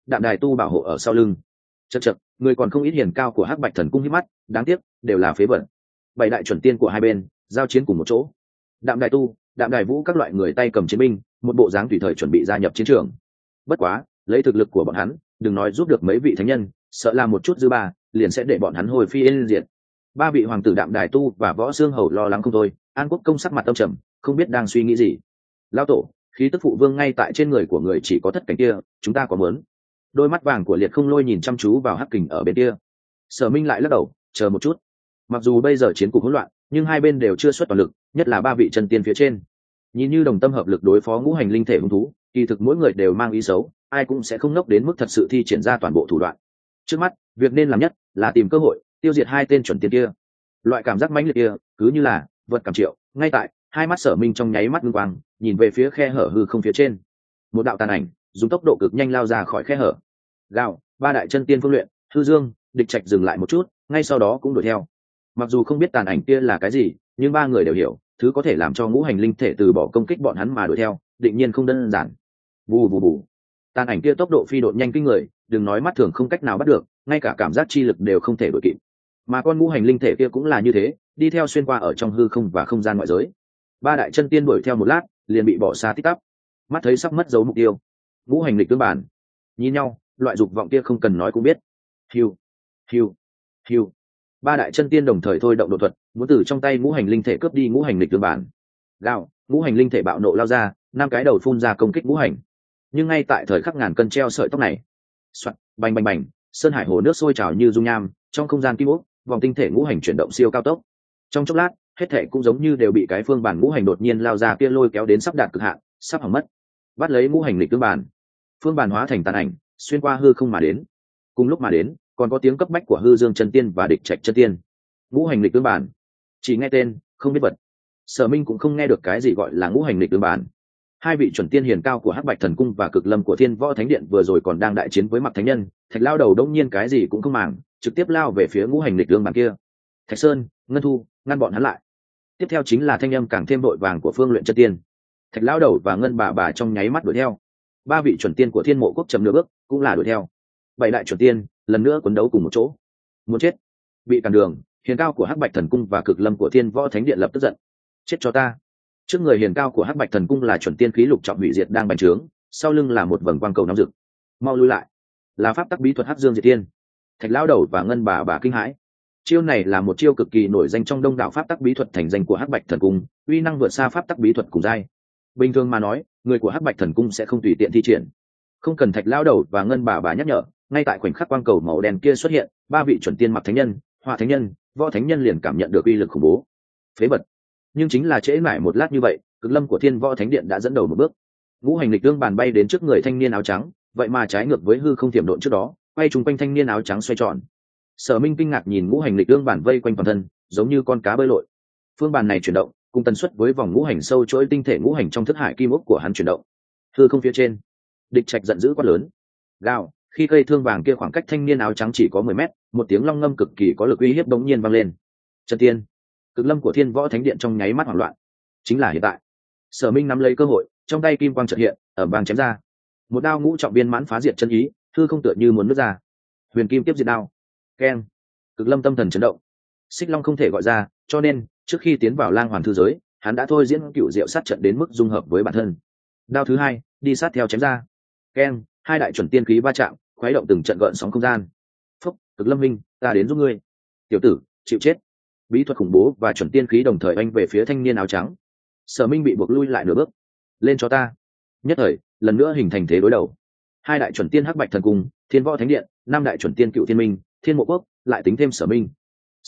đạm đài tu bảo hộ ở sau lưng. Chậc chậc, người còn không ít hiền cao của hắc bạch thần cung hít mắt, đáng tiếc đều là phế vật. Bảy đại chuẩn tiên của hai bên giao chiến cùng một chỗ, đạm đài tu, đạm đài vũ các loại người tay cầm chiến binh, một bộ dáng tùy thời chuẩn bị gia nhập chiến trường. Bất quá lấy thực lực của bọn hắn, đừng nói giúp được mấy vị thánh nhân, sợ là một chút dư ba liền sẽ để bọn hắn hồi phi yên diệt. Ba vị hoàng tử đạm đài tu và võ xương hầu lo lắng không thôi. An Quốc công sắc mặt âm trầm, không biết đang suy nghĩ gì. Lão tổ, khí tức phụ vương ngay tại trên người của người chỉ có thất cảnh kia, chúng ta có muốn? Đôi mắt vàng của Liệt Không Lôi nhìn chăm chú vào hắc kình ở bên kia. Sở Minh lại lắc đầu, chờ một chút. Mặc dù bây giờ chiến cục hỗn loạn, nhưng hai bên đều chưa xuất toàn lực, nhất là ba vị chân tiên phía trên, nhìn như đồng tâm hợp lực đối phó ngũ hành linh thể hung thú, kỳ thực mỗi người đều mang ý xấu, ai cũng sẽ không nốc đến mức thật sự thi triển ra toàn bộ thủ đoạn. Trước mắt việc nên làm nhất là tìm cơ hội tiêu diệt hai tên chuẩn tiên kia. Loại cảm giác mãnh liệt kia cứ như là vật cảm triệu. Ngay tại hai mắt Sở Minh trong nháy mắt ngưng quang, nhìn về phía khe hở hư không phía trên, một đạo tàn ảnh dùng tốc độ cực nhanh lao ra khỏi khe hở. Gào, ba đại chân tiên phương luyện, Hư Dương, Địch Trạch dừng lại một chút, ngay sau đó cũng đuổi theo. Mặc dù không biết tàn ảnh kia là cái gì, nhưng ba người đều hiểu thứ có thể làm cho ngũ hành linh thể từ bỏ công kích bọn hắn mà đuổi theo định nhiên không đơn giản. Bù bù bù, tàn ảnh kia tốc độ phi độn nhanh kinh người, đừng nói mắt thường không cách nào bắt được, ngay cả cảm giác chi lực đều không thể đuổi kịp. Mà con ngũ hành linh thể kia cũng là như thế, đi theo xuyên qua ở trong hư không và không gian ngoại giới. Ba đại chân tiên đuổi theo một lát liền bị bỏ xa tích tắp, mắt thấy sắp mất dấu mục tiêu. Ngũ hành lịch tương bản nhìn nhau, loại dục vọng kia không cần nói cũng biết. Hiu hiu hiu, ba đại chân tiên đồng thời thôi động đột thuật, muốn từ trong tay ngũ hành linh thể cướp đi ngũ hành lịch tương bản. Gào, ngũ hành linh thể bạo nộ lao ra, năm cái đầu phun ra công kích ngũ hành. Nhưng ngay tại thời khắc ngàn cân treo sợi tóc này, soạt, bành bành bành, sơn hải hồ nước sôi trào như dung nham, trong không gian kim ốc, vòng tinh thể ngũ hành chuyển động siêu cao tốc. Trong chốc lát, hết thể cũng giống như đều bị cái phương bản ngũ hành đột nhiên lao ra kia lôi kéo đến sắp đạt cực hạn, sắp hỏng mất. Bắt lấy ngũ hành lịch tương bản, phương bản hóa thành tàn ảnh, xuyên qua hư không mà đến. Cùng lúc mà đến, còn có tiếng cấp bách của Hư Dương chân tiên và Địch Trạch chân tiên. Ngũ hành lịch tương bản, chỉ nghe tên, không biết vật. Sở Minh cũng không nghe được cái gì gọi là ngũ hành lịch tương bản. Hai vị chuẩn tiên hiền cao của hắc bạch thần cung và cực lâm của thiên võ thánh điện vừa rồi còn đang đại chiến với Mặc thánh nhân, Thạch lao đầu đông nhiên cái gì cũng không màng, trực tiếp lao về phía ngũ hành lịch tương bản kia. Thạch Sơn, Ngân Thu ngăn bọn hắn lại. Tiếp theo chính là thanh âm càng thêm vội vàng của Phương Luyện chân tiên. Thạch lao đầu và Ngân bà trong nháy mắt đuổi theo. Ba vị chuẩn tiên của Thiên Mộ Quốc chậm nửa bước cũng là đuổi theo. Bảy đại chuẩn tiên lần nữa quấn đấu cùng một chỗ. Muốn chết, bị cản đường. Hiền cao của hắc bạch thần cung và cực lâm của thiên võ thánh điện lập tức giận. Chết cho ta. Trước người hiền cao của hắc bạch thần cung là chuẩn tiên khí lục trọng hủy diệt đang bành trướng, sau lưng là một vầng quang cầu nóng rực. Mau lui lại, là pháp tắc bí thuật hắc dương diệt tiên. Thạch lão đầu và Ngân bà kinh hãi. Chiêu này là một chiêu cực kỳ nổi danh trong đông đảo pháp tắc bí thuật thành danh của hắc bạch thần cung, uy năng vượt xa pháp tắc bí thuật cùng giai. Bình thường mà nói, người của hắc bạch thần cung sẽ không tùy tiện thi triển. Không cần Thạch lão đầu và Ngân bà nhắc nhở, ngay tại khoảnh khắc quang cầu màu đen kia xuất hiện, ba vị chuẩn tiên Mặc thánh nhân, Hỏa thánh nhân, Võ thánh nhân liền cảm nhận được uy lực khủng bố. Phế vật. Nhưng chính là trễ mãi một lát như vậy, cực lâm của thiên võ thánh điện đã dẫn đầu một bước. Ngũ hành lịch tương bàn bay đến trước người thanh niên áo trắng, vậy mà trái ngược với hư không tiềm độn trước đó, quay trùng quanh thanh niên áo trắng xoay tròn. Sở Minh kinh ngạc nhìn ngũ hành lịch tương bàn vây quanh toàn thân, giống như con cá bơi lội. Phương bàn này chuyển động cùng tần suất với vòng ngũ hành sâu chuỗi tinh thể ngũ hành trong thức hải kim ốc của hắn chuyển động. Hư không phía trên, Địch Trạch giận dữ quát lớn. Gào, khi cây thương vàng kia khoảng cách thanh niên áo trắng chỉ có 10 mét, một tiếng long ngâm cực kỳ có lực uy hiếp bỗng nhiên vang lên. Chân tiên, cực lâm của thiên võ thánh điện trong nháy mắt hoảng loạn. Chính là hiện tại. Sở Minh nắm lấy cơ hội, trong tay kim quang chợt hiện, ở vàng chém ra. Một đao ngũ trọng viên mãn phá diệt chân ý, hư không tựa như muốn nứt ra. Huyền kim tiếp diệt đao. Keng. Cực lâm tâm thần chấn động. Xích long không thể gọi ra, cho nên trước khi tiến vào lang hoàn thư giới, hắn đã thôi diễn cựu diệu sát trận đến mức dung hợp với bản thân. Đao thứ hai, đi sát theo chém ra. Keng. Hai đại chuẩn tiên khí va chạm, khuấy động từng trận gợn sóng không gian. Phúc, Cực lâm minh, ta đến giúp ngươi. Tiểu tử, chịu chết. Bí thuật khủng bố và chuẩn tiên khí đồng thời oanh về phía thanh niên áo trắng. Sở Minh bị buộc lui lại nửa bước. Lên cho ta. Nhất thời, lần nữa hình thành thế đối đầu. Hai đại chuẩn tiên hắc bạch thần cung, thiên võ thánh điện, năm đại chuẩn tiên cựu thiên minh, thiên mộ quốc, lại tính thêm Sở Minh.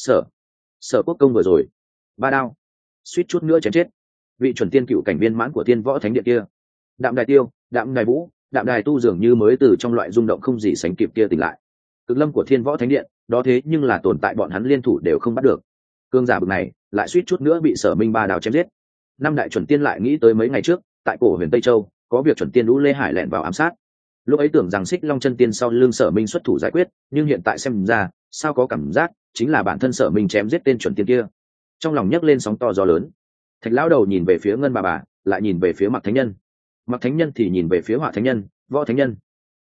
Sở quốc công vừa rồi, ba đao, suýt chút nữa chém chết vị chuẩn tiên cựu cảnh viên mãn của thiên võ thánh điện kia. Đạm đài tiêu, đạm đài vũ, đạm đài tu dường như mới từ trong loại rung động không gì sánh kịp kia tỉnh lại. Cực lâm của thiên võ thánh điện, đó thế nhưng là tồn tại bọn hắn liên thủ đều không bắt được. Cương giả bực này lại suýt chút nữa bị Sở Minh ba đao chém giết. Năm đại chuẩn tiên lại nghĩ tới mấy ngày trước tại cổ huyền Tây Châu có việc chuẩn tiên Lũ Lê Hải lẻn vào ám sát. Lúc ấy tưởng rằng Xích Long chân tiên sau lưng Sở Minh xuất thủ giải quyết, nhưng hiện tại xem ra sao có cảm giác chính là bản thân Sở Minh chém giết tên chuẩn tiên kia. Trong lòng nhấc lên sóng to gió lớn. Thạch lão đầu nhìn về phía Ngân bà, lại nhìn về phía Mặc thánh nhân. Mặc thánh nhân thì nhìn về phía Hỏa thánh nhân, Võ thánh nhân.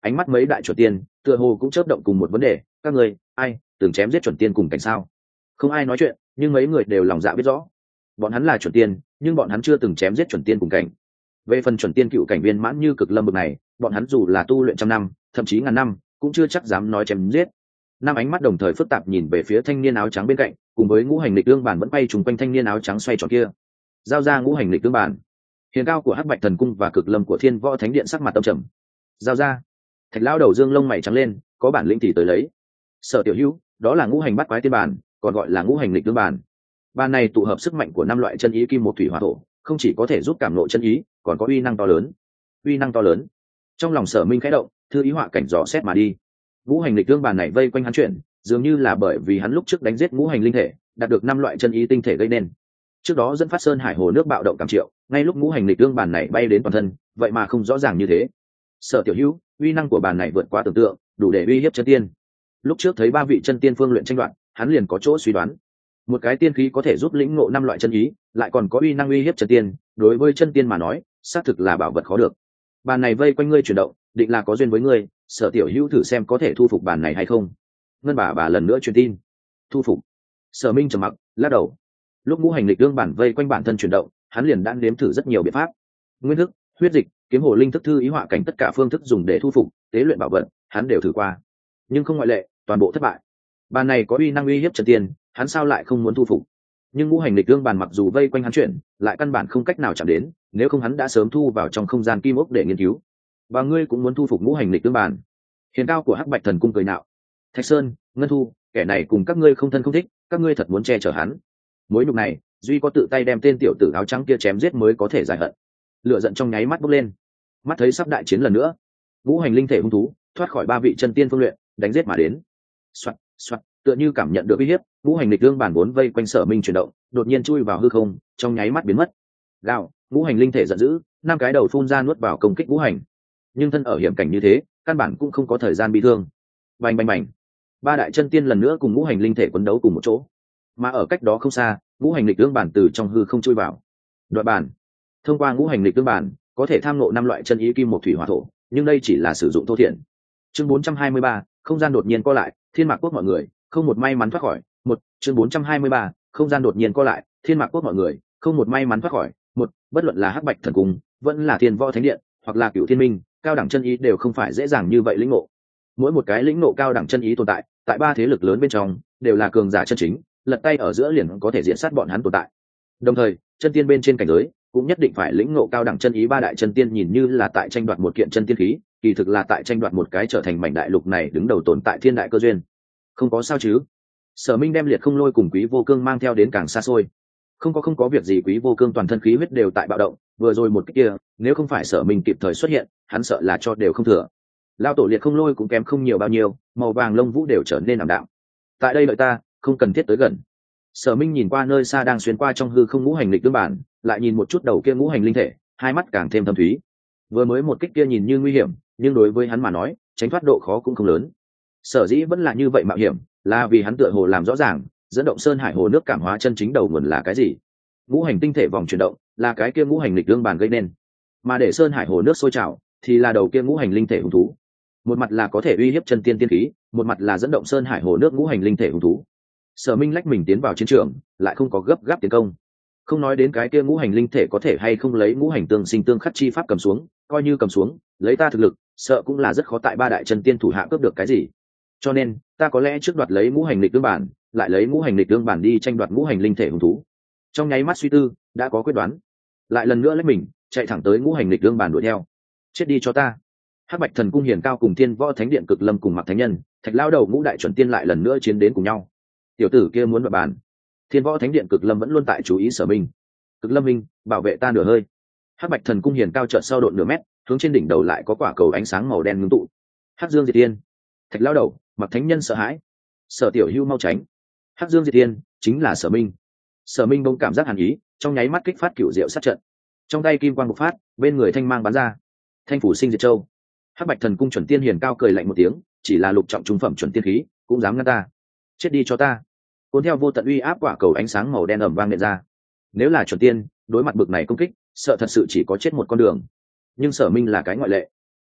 ánh mắt mấy đại chuẩn tiên tựa hồ cũng chớp động cùng một vấn đề. Các người ai từng chém giết chuẩn tiên cùng cảnh sao? Không ai nói chuyện, nhưng mấy người đều lòng dạ biết rõ. Bọn hắn là chuẩn tiên, nhưng bọn hắn chưa từng chém giết chuẩn tiên cùng cảnh. Về phần chuẩn tiên cựu cảnh viên mãn như Cực Lâm bực này, bọn hắn dù là tu luyện trăm năm, thậm chí ngàn năm, cũng chưa chắc dám nói chém giết. Năm ánh mắt đồng thời phức tạp nhìn về phía thanh niên áo trắng bên cạnh, cùng với ngũ hành lịch tương bản vẫn bay trùng quanh thanh niên áo trắng xoay tròn kia. Giao ra ngũ hành lịch tương bản. Hiền cao của Hắc Bạch Thần Cung và Cực Lâm của Thiên Võ Thánh Điện sắc mặt tâm trầm. Giao ra. Thạch lão đầu dương lông mày trắng lên, có bản lĩnh thì tới lấy. Sở Tiểu Hữu, đó là ngũ hành bát quái tiên bản, còn gọi là ngũ hành lịch tương bản. Bản này tụ hợp sức mạnh của năm loại chân ý kim một thủy hỏa thổ, không chỉ có thể giúp cảm ngộ chân ý, còn có uy năng to lớn. Uy năng to lớn. Trong lòng Sở Minh khẽ động, thư ý họa cảnh dò xét mà đi. Ngũ hành lịch tương bản này vây quanh hắn chuyển, dường như là bởi vì hắn lúc trước đánh giết ngũ hành linh thể, đạt được năm loại chân ý tinh thể gây nên. Trước đó dẫn phát sơn hải hồ nước bạo động cảm triệu, ngay lúc ngũ hành lịch tương bản này bay đến toàn thân, vậy mà không rõ ràng như thế. Sở Tiểu Hữu, uy năng của bản này vượt quá tưởng tượng, đủ để uy hiếp chân tiên. Lúc trước thấy ba vị chân tiên phương luyện tranh đoạt, hắn liền có chỗ suy đoán. Một cái tiên khí có thể giúp lĩnh ngộ năm loại chân ý, lại còn có uy năng uy hiếp chân tiên, đối với chân tiên mà nói, xác thực là bảo vật khó được. Bản này vây quanh ngươi chuyển động, định là có duyên với ngươi, Sở Tiểu Hữu thử xem có thể thu phục bản này hay không. Ngân bà lần nữa truyền tin. Thu phục. Sở Minh trầm mặc, lắc đầu. Lúc ngũ hành lịch tương bản vây quanh bản thân chuyển động, hắn liền đã nếm thử rất nhiều biện pháp. Nguyên thức, huyết dịch, kiếm hồ linh thức thư ý họa cảnh tất cả phương thức dùng để thu phục, tế luyện bảo vật, hắn đều thử qua, nhưng không ngoại lệ, toàn bộ thất bại. Bản này có uy năng uy hiếp chân tiên, hắn sao lại không muốn thu phục? Nhưng ngũ hành lịch tương bản mặc dù vây quanh hắn chuyển, lại căn bản không cách nào chạm đến, nếu không hắn đã sớm thu vào trong không gian kim ốc để nghiên cứu. Và ngươi cũng muốn thu phục ngũ hành lịch tương bản? Hiền cao của Hắc Bạch Thần Cung cười nạo. Thạch Sơn, Ngân Thu, kẻ này cùng các ngươi không thân không thích, các ngươi thật muốn che chở hắn? Mối nhục này, duy có tự tay đem tên tiểu tử áo trắng kia chém giết mới có thể giải hận. Lửa giận trong nháy mắt bốc lên. Mắt thấy sắp đại chiến lần nữa, ngũ hành linh thể hung thú thoát khỏi ba vị chân tiên phương luyện, đánh giết mà đến. Soạt, soạt, tựa như cảm nhận được uy hiếp, ngũ hành lịch tương bản vốn vây quanh Sở Minh chuyển động, đột nhiên chui vào hư không, trong nháy mắt biến mất. Gào, ngũ hành linh thể giận dữ, năm cái đầu phun ra nuốt vào công kích ngũ hành. Nhưng thân ở hiểm cảnh như thế, căn bản cũng không có thời gian bị thương. Bành bành bành. Ba đại chân tiên lần nữa cùng ngũ hành linh thể quấn đấu cùng một chỗ. Mà ở cách đó không xa, ngũ hành lịch tương bản từ trong hư không chui vào. Đoạn bản. Thông qua ngũ hành lịch tương bản, có thể tham ngộ năm loại chân ý kim một thủy hỏa thổ, nhưng đây chỉ là sử dụng thô thiển. Chương 423, không gian đột nhiên co lại, Thiên Mạc Quốc mọi người, không một may mắn thoát khỏi. Chương 423, không gian đột nhiên co lại, Thiên Mạc Quốc mọi người, không một may mắn thoát khỏi. Bất luận là Hắc Bạch Thần Cung, vẫn là Thiên Võ Thánh Điện, hoặc là Cửu Thiên Minh, cao đẳng chân ý đều không phải dễ dàng như vậy lĩnh ngộ. Mỗi một cái lĩnh ngộ cao đẳng chân ý tồn tại, tại ba thế lực lớn bên trong, đều là cường giả chân chính, lật tay ở giữa liền có thể diện sát bọn hắn tồn tại. Đồng thời, chân tiên bên trên cảnh giới, cũng nhất định phải lĩnh ngộ cao đẳng chân ý. Ba đại chân tiên nhìn như là tại tranh đoạt một kiện chân tiên khí, kỳ thực là tại tranh đoạt một cái trở thành mảnh đại lục này đứng đầu tồn tại thiên đại cơ duyên. Không có sao chứ? Sở Minh đem Liệt Không Lôi cùng Quý Vô Cương mang theo đến càng xa xôi. Không có việc gì. Quý Vô Cương toàn thân khí huyết đều tại bạo động, vừa rồi một cái kia, nếu không phải Sở Minh kịp thời xuất hiện, hắn sợ là cho đều không thừa. Lao tổ Liệt Không Lôi cũng kém không nhiều bao nhiêu, màu vàng lông vũ đều trở nên ảm đạm. Tại đây đợi ta, không cần thiết tới gần. Sở Minh nhìn qua nơi xa đang xuyên qua trong hư không ngũ hành lịch tương bản, lại nhìn một chút đầu kia ngũ hành linh thể, hai mắt càng thêm thâm thúy. Vừa mới một kích kia nhìn như nguy hiểm, nhưng đối với hắn mà nói, tránh thoát độ khó cũng không lớn. Sở dĩ vẫn là như vậy mạo hiểm, là vì hắn tựa hồ làm rõ ràng, dẫn động sơn hải hồ nước cảm hóa chân chính đầu nguồn là cái gì. Ngũ hành tinh thể vòng chuyển động, là cái kia ngũ hành lịch tương bản gây nên, mà để sơn hải hồ nước sôi trào, thì là đầu kia ngũ hành linh thể hung thú. Một mặt là có thể uy hiếp chân tiên tiên khí, một mặt là dẫn động sơn hải hồ nước ngũ hành linh thể hung thú. Sở Minh lách mình tiến vào chiến trường, lại không có gấp gáp tiến công. Không nói đến cái kia ngũ hành linh thể có thể hay không lấy ngũ hành tương sinh tương khắc chi pháp cầm xuống, coi như cầm xuống, lấy ta thực lực, sợ cũng là rất khó tại ba đại chân tiên thủ hạ cướp được cái gì. Cho nên, ta có lẽ trước đoạt lấy ngũ hành lịch tương bản, lại lấy ngũ hành lịch tương bản đi tranh đoạt ngũ hành linh thể hung thú. Trong nháy mắt suy tư, đã có quyết đoán. Lại lần nữa lách mình, chạy thẳng tới ngũ hành lịch tương bản đuổi theo. Chết đi cho ta. Hắc Bạch Thần Cung Hiền Cao cùng Thiên Võ Thánh Điện Cực Lâm cùng Mạc Thánh Nhân, Thạch Lao đầu ngũ đại chuẩn tiên lại lần nữa chiến đến cùng nhau. Tiểu tử kia muốn đoạt bàn. Thiên Võ Thánh Điện Cực Lâm vẫn luôn tại chú ý Sở Minh. Cực Lâm Minh, bảo vệ ta nửa hơi. Hắc Bạch Thần Cung Hiền Cao chợt sau độn nửa mét, hướng trên đỉnh đầu lại có quả cầu ánh sáng màu đen ngưng tụ. Hắc Dương Diệt Tiên. Thạch Lao đầu, Mạc Thánh Nhân sợ hãi. Sở Tiểu Hưu mau tránh. Hắc Dương Diệt Tiên chính là Sở Minh. Sở Minh bỗng cảm giác hàn ý, trong nháy mắt kích phát cửu diệu sát trận. Trong tay kim quang bộc phát, bên người thanh mang bắn ra. Thanh phủ sinh diệt châu. Hắc Bạch Thần Cung chuẩn tiên Hiền Cao cười lạnh một tiếng, chỉ là lục trọng trung phẩm chuẩn tiên khí, cũng dám ngăn ta. Chết đi cho ta. Cuốn theo vô tận uy áp quả cầu ánh sáng màu đen ầm vang nện ra. Nếu là chuẩn tiên, đối mặt bực này công kích, sợ thật sự chỉ có chết một con đường. Nhưng Sở Minh là cái ngoại lệ.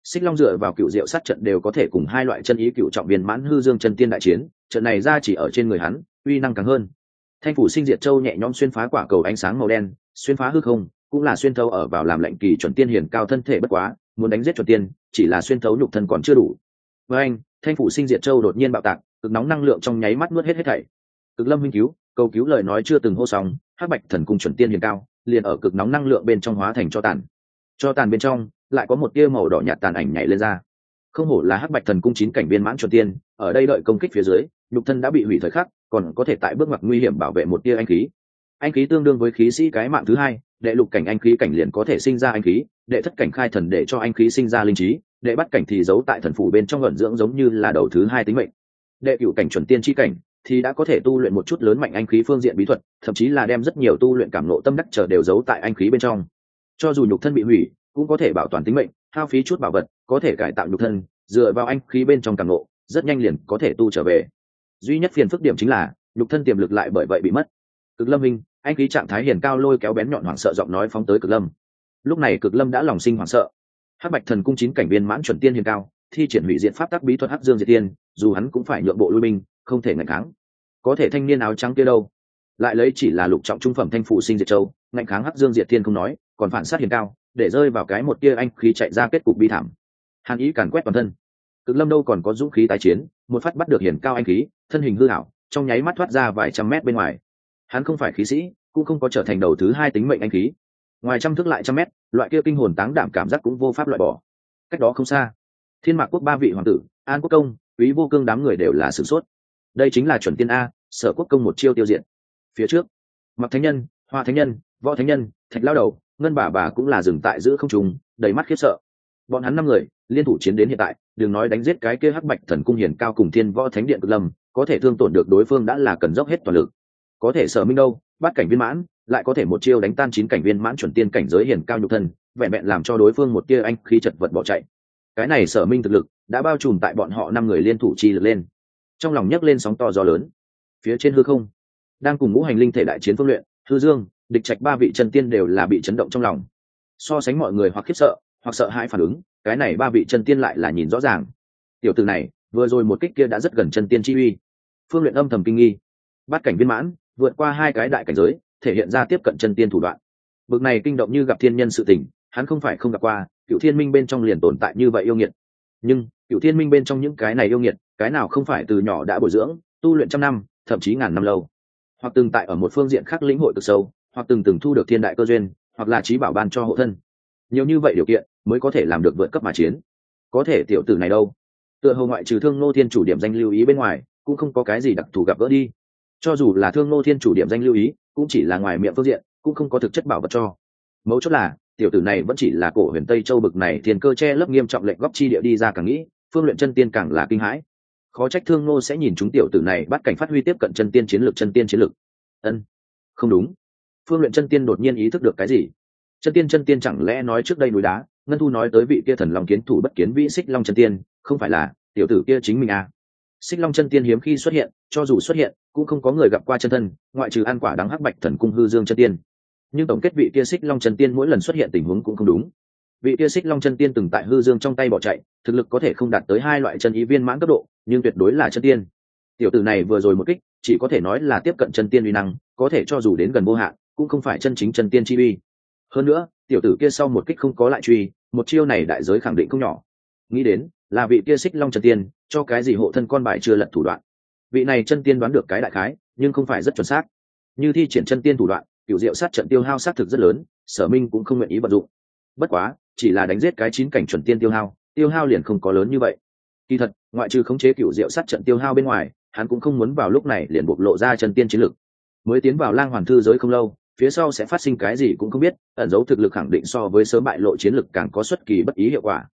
Xích Long dựa vào cựu diệu sát trận đều có thể cùng hai loại chân ý cựu trọng viên mãn hư dương chân tiên đại chiến, trận này ra chỉ ở trên người hắn, uy năng càng hơn. Thanh phủ sinh diệt châu nhẹ nhõm xuyên phá quả cầu ánh sáng màu đen, xuyên phá hư không, cũng là xuyên thấu ở vào làm lệnh kỳ chuẩn tiên hiển cao thân thể bất quá, muốn đánh giết chuẩn tiên, chỉ là xuyên thấu nhục thân còn chưa đủ. Với anh, thanh phủ sinh diệt châu đột nhiên bạo tạc, cực nóng năng lượng trong nháy mắt nuốt hết thảy. Cực Lâm huynh cứu, cầu cứu lời nói chưa từng hô xong, Hắc Bạch Thần Cung chuẩn tiên hiển cao, liền ở cực nóng năng lượng bên trong hóa thành cho tàn. Cho tàn bên trong, lại có một tia màu đỏ nhạt tàn ảnh nhảy lên ra. Không hổ là Hắc Bạch Thần Cung 9 cảnh viên mãn chuẩn tiên, ở đây đợi công kích phía dưới, nhục thân đã bị hủy thời khắc, còn có thể tại bước ngoặt nguy hiểm bảo vệ một tia anh khí. Anh khí tương đương với khí sĩ cái mạng thứ hai, đệ lục cảnh anh khí cảnh liền có thể sinh ra anh khí, đệ thất cảnh khai thần để cho anh khí sinh ra linh trí, đệ bắt cảnh thì giấu tại thần phủ bên trong ẩn dưỡng giống như là đầu thứ hai tính mệnh. Đệ cửu cảnh chuẩn tiên chi cảnh thì đã có thể tu luyện một chút lớn mạnh anh khí phương diện bí thuật, thậm chí là đem rất nhiều tu luyện cảm ngộ tâm đắc trở đều giấu tại anh khí bên trong. Cho dù nhục thân bị hủy, cũng có thể bảo toàn tính mệnh, hao phí chút bảo vật, có thể cải tạo nhục thân, dựa vào anh khí bên trong cảm ngộ, rất nhanh liền có thể tu trở về. Duy nhất phiền phức điểm chính là nhục thân tiềm lực lại bởi vậy bị mất. Cực Lâm minh, anh khí trạng thái hiền cao lôi kéo bén nhọn hoảng sợ giọng nói phóng tới Cực Lâm. Lúc này Cực Lâm đã lòng sinh hoảng sợ. Hắc Bạch Thần Cung 9 cảnh viên mãn chuẩn tiên hiền cao, thi triển hủy diệt pháp tắc bí thuật Hắc Dương Diệt Tiên, dù hắn cũng phải nhượng bộ lui binh, không thể ngăn kháng. Có thể thanh niên áo trắng kia đâu? Lại lấy chỉ là lục trọng trung phẩm thanh phụ sinh diệt châu, ngăn kháng Hắc Dương Diệt Tiên không nói, còn phản sát hiền cao, để rơi vào cái một tia anh khí chạy ra kết cục bi thảm. Hàn ý càn quét toàn thân. Cực Lâm đâu còn có dũng khí tái chiến, một phát bắt được hiền cao anh khí, thân hình hư hảo, trong nháy mắt thoát ra vài trăm mét bên ngoài. Hắn không phải khí sĩ, cũng không có trở thành đầu thứ hai tính mệnh anh khí. Ngoài trăm thước lại trăm mét, loại kia kinh hồn táng đảm cảm giác cũng vô pháp loại bỏ. Cách đó không xa, Thiên Mạc quốc ba vị hoàng tử, An Quốc công, Úy Vô Cương đám người đều là sửng sốt. Đây chính là chuẩn tiên a, Sở Quốc công một chiêu tiêu diệt. Phía trước, Mặc Thánh Nhân, Hoa Thánh Nhân, Võ Thánh Nhân, Thạch Lao Đầu, Ngân bà cũng là dừng tại giữa không trung, đầy mắt khiếp sợ. Bọn hắn 5 người liên thủ chiến đến hiện tại, đừng nói đánh giết cái kia Hắc Bạch Thần Cung hiển cao cùng Thiên Võ Thánh Điện Cực Lâm, có thể thương tổn được đối phương đã là cần dốc hết toàn lực. Có thể Sở Minh đâu, bắt cảnh viên mãn, lại có thể một chiêu đánh tan 9 cảnh viên mãn chuẩn tiên cảnh giới hiển cao nhục thân, vẹn vẹn làm cho đối phương một tia anh khí chật vật bỏ chạy. Cái này Sở Minh thực lực đã bao trùm tại bọn họ 5 người liên thủ chi lực lên. Trong lòng nhấc lên sóng to gió lớn. Phía trên hư không, đang cùng ngũ hành linh thể đại chiến Phương Luyện, Hư Dương, Địch Trạch ba vị chân tiên đều là bị chấn động trong lòng. So sánh mọi người hoặc khiếp sợ, hoặc sợ hãi phản ứng, cái này ba vị chân tiên lại là nhìn rõ ràng. Tiểu tử này, vừa rồi một kích kia đã rất gần chân tiên chi uy. Phương Luyện âm thầm kinh nghi. Bát cảnh viên mãn, vượt qua 2 cái đại cảnh giới, thể hiện ra tiếp cận chân tiên thủ đoạn. Bực này kinh động như gặp thiên nhân sự tình, hắn không phải không gặp qua, Cựu Thiên Minh bên trong liền tồn tại như vậy yêu nghiệt. Nhưng, Cựu Thiên Minh bên trong những cái này yêu nghiệt, cái nào không phải từ nhỏ đã bồi dưỡng, tu luyện trăm năm, thậm chí ngàn năm lâu. Hoặc từng tại ở một phương diện khác lĩnh hội cực sâu, hoặc từng thu được thiên đại cơ duyên, hoặc là trí bảo ban cho hộ thân. Nhiều như vậy điều kiện mới có thể làm được vượt cấp mà chiến. Có thể tiểu tử này đâu? Tựa hồ ngoại trừ Thương Ngô Thiên chủ điểm danh lưu ý bên ngoài, cũng không có cái gì đặc thù gặp gỡ đi. Cho dù là Thương Ngô Thiên chủ điểm danh lưu ý, cũng chỉ là ngoài miệng phương diện, cũng không có thực chất bảo vật cho. Mấu chốt là, tiểu tử này vẫn chỉ là cổ huyền Tây Châu bực này thiên cơ che lấp nghiêm trọng lệnh góc chi địa đi ra càng nghĩ, Phương Luyện chân tiên càng là kinh hãi. Khó trách Thương Ngô sẽ nhìn chúng tiểu tử này bắt cảnh phát huy tiếp cận chân tiên chiến lược. Ân, không đúng. Phương Luyện chân tiên đột nhiên ý thức được cái gì. Chân tiên chẳng lẽ nói trước đây núi đá, Ngân Thu nói tới vị kia thần long kiến thủ bất kiến vĩ Xích Long chân tiên, không phải là tiểu tử kia chính mình à? Xích Long chân tiên hiếm khi xuất hiện, cho dù xuất hiện, cũng không có người gặp qua chân thân, ngoại trừ ăn quả đắng Hắc Bạch Thần Cung Hư Dương chân tiên. Nhưng tổng kết vị kia Xích Long chân tiên mỗi lần xuất hiện tình huống cũng không đúng. Vị kia Xích Long chân tiên từng tại Hư Dương trong tay bỏ chạy, thực lực có thể không đạt tới 2 loại chân ý viên mãn cấp độ, nhưng tuyệt đối là chân tiên. Tiểu tử này vừa rồi một kích, chỉ có thể nói là tiếp cận chân tiên uy năng, có thể cho dù đến gần vô hạn, cũng không phải chân chính chân tiên chi uy. Hơn nữa, tiểu tử kia sau một kích không có lại truy, một chiêu này đại giới khẳng định không nhỏ. Nghĩ đến, là vị kia Xích Long chân tiên, cho cái gì hộ thân con bài chưa lật thủ đoạn. Vị này chân tiên đoán được cái đại khái, nhưng không phải rất chuẩn xác. Như thi triển chân tiên thủ đoạn, cửu diệu sát trận tiêu hao sát thực rất lớn, Sở Minh cũng không nguyện ý vận dụng. Bất quá, chỉ là đánh giết cái 9 cảnh chuẩn tiên tiêu hao liền không có lớn như vậy. Kỳ thật, ngoại trừ khống chế cửu diệu sát trận tiêu hao bên ngoài, hắn cũng không muốn vào lúc này liền bộc lộ ra chân tiên chiến lực. Mới tiến vào Lang Hoàn thư giới không lâu, phía sau sẽ phát sinh cái gì cũng không biết, ẩn dấu thực lực khẳng định so với sớm bại lộ chiến lực càng có xuất kỳ bất ý hiệu quả.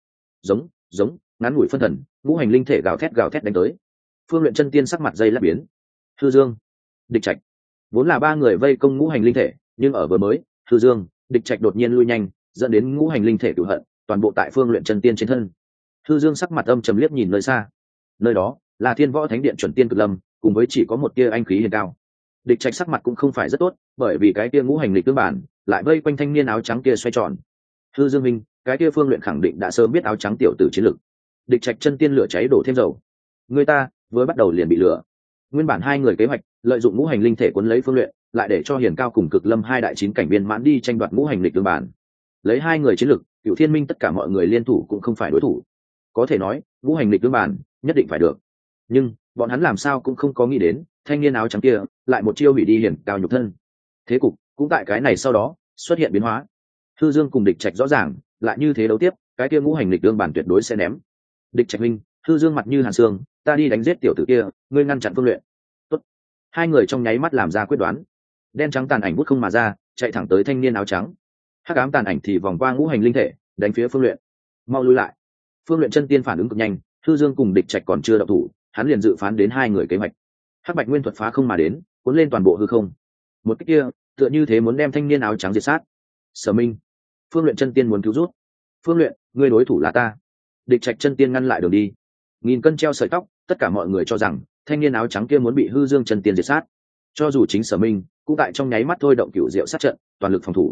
Giống, ngắn ngủi phân thần, ngũ hành linh thể gào thét đánh tới. Phương Luyện chân tiên sắc mặt dây lát biến. Hư Dương, Địch Trạch, vốn là 3 người vây công ngũ hành linh thể, nhưng ở vừa mới, Hư Dương, Địch Trạch đột nhiên lui nhanh, dẫn đến ngũ hành linh thể cửu hận, toàn bộ tại Phương Luyện chân tiên trên thân. Hư Dương sắc mặt âm trầm liếc nhìn nơi xa. Nơi đó là Thiên Võ Thánh Điện chuẩn tiên Cực Lâm, cùng với chỉ có một tia anh khí hiền cao. Địch Trạch sắc mặt cũng không phải rất tốt, bởi vì cái tia ngũ hành lịch tương bản lại vây quanh thanh niên áo trắng kia xoay tròn. Hư Dương minh, cái kia Phương Luyện khẳng định đã sớm biết áo trắng tiểu tử chiến lực. Địch Trạch chân tiên lửa cháy đổ thêm dầu. Người ta vừa bắt đầu liền bị lửa. Nguyên bản hai người kế hoạch lợi dụng ngũ hành linh thể cuốn lấy Phương Luyện, lại để cho Hiền Cao cùng Cực Lâm hai đại chín cảnh viên mãn đi tranh đoạt ngũ hành lịch tương bản. Lấy hai người chiến lực, Cửu Thiên Minh tất cả mọi người liên thủ cũng không phải đối thủ. Có thể nói, ngũ hành lịch tương bản nhất định phải được. Nhưng bọn hắn làm sao cũng không có nghĩ đến, thanh niên áo trắng kia lại một chiêu hủy đi Hiền Cao nhục thân. Thế cục cũng tại cái này sau đó xuất hiện biến hóa. Hư Dương cùng Địch Trạch rõ ràng, lại như thế đấu tiếp, cái kia ngũ hành lịch tương bản tuyệt đối sẽ ném. Địch Trạch Minh, Hư Dương mặt như hàn xương, ta đi đánh giết tiểu tử kia, ngươi ngăn chặn Phương Luyện. Tốt. Hai người trong nháy mắt làm ra quyết đoán. Đen trắng tàn ảnh bút không mà ra, chạy thẳng tới thanh niên áo trắng. Hắc ám tàn ảnh thì vòng qua ngũ hành linh thể, đánh phía Phương Luyện. Mau lui lại. Phương Luyện chân tiên phản ứng cực nhanh, Hư Dương cùng Địch Trạch còn chưa động thủ, hắn liền dự phán đến hai người kế hoạch. Hắc bạch nguyên thuật phá không mà đến, cuốn lên toàn bộ hư không. Một cái kia, tựa như thế muốn đem thanh niên áo trắng diệt sát. Sở Minh, Phương Luyện chân tiên muốn cứu rút. Phương Luyện, ngươi đối thủ là ta. Địch Trạch chân tiên ngăn lại đường đi. Nghìn cân treo sợi tóc, tất cả mọi người cho rằng thanh niên áo trắng kia muốn bị Hư Dương chân tiên diệt sát. Cho dù chính Sở Minh cũng tại trong nháy mắt thôi động cửu diệu sát trận, toàn lực phòng thủ.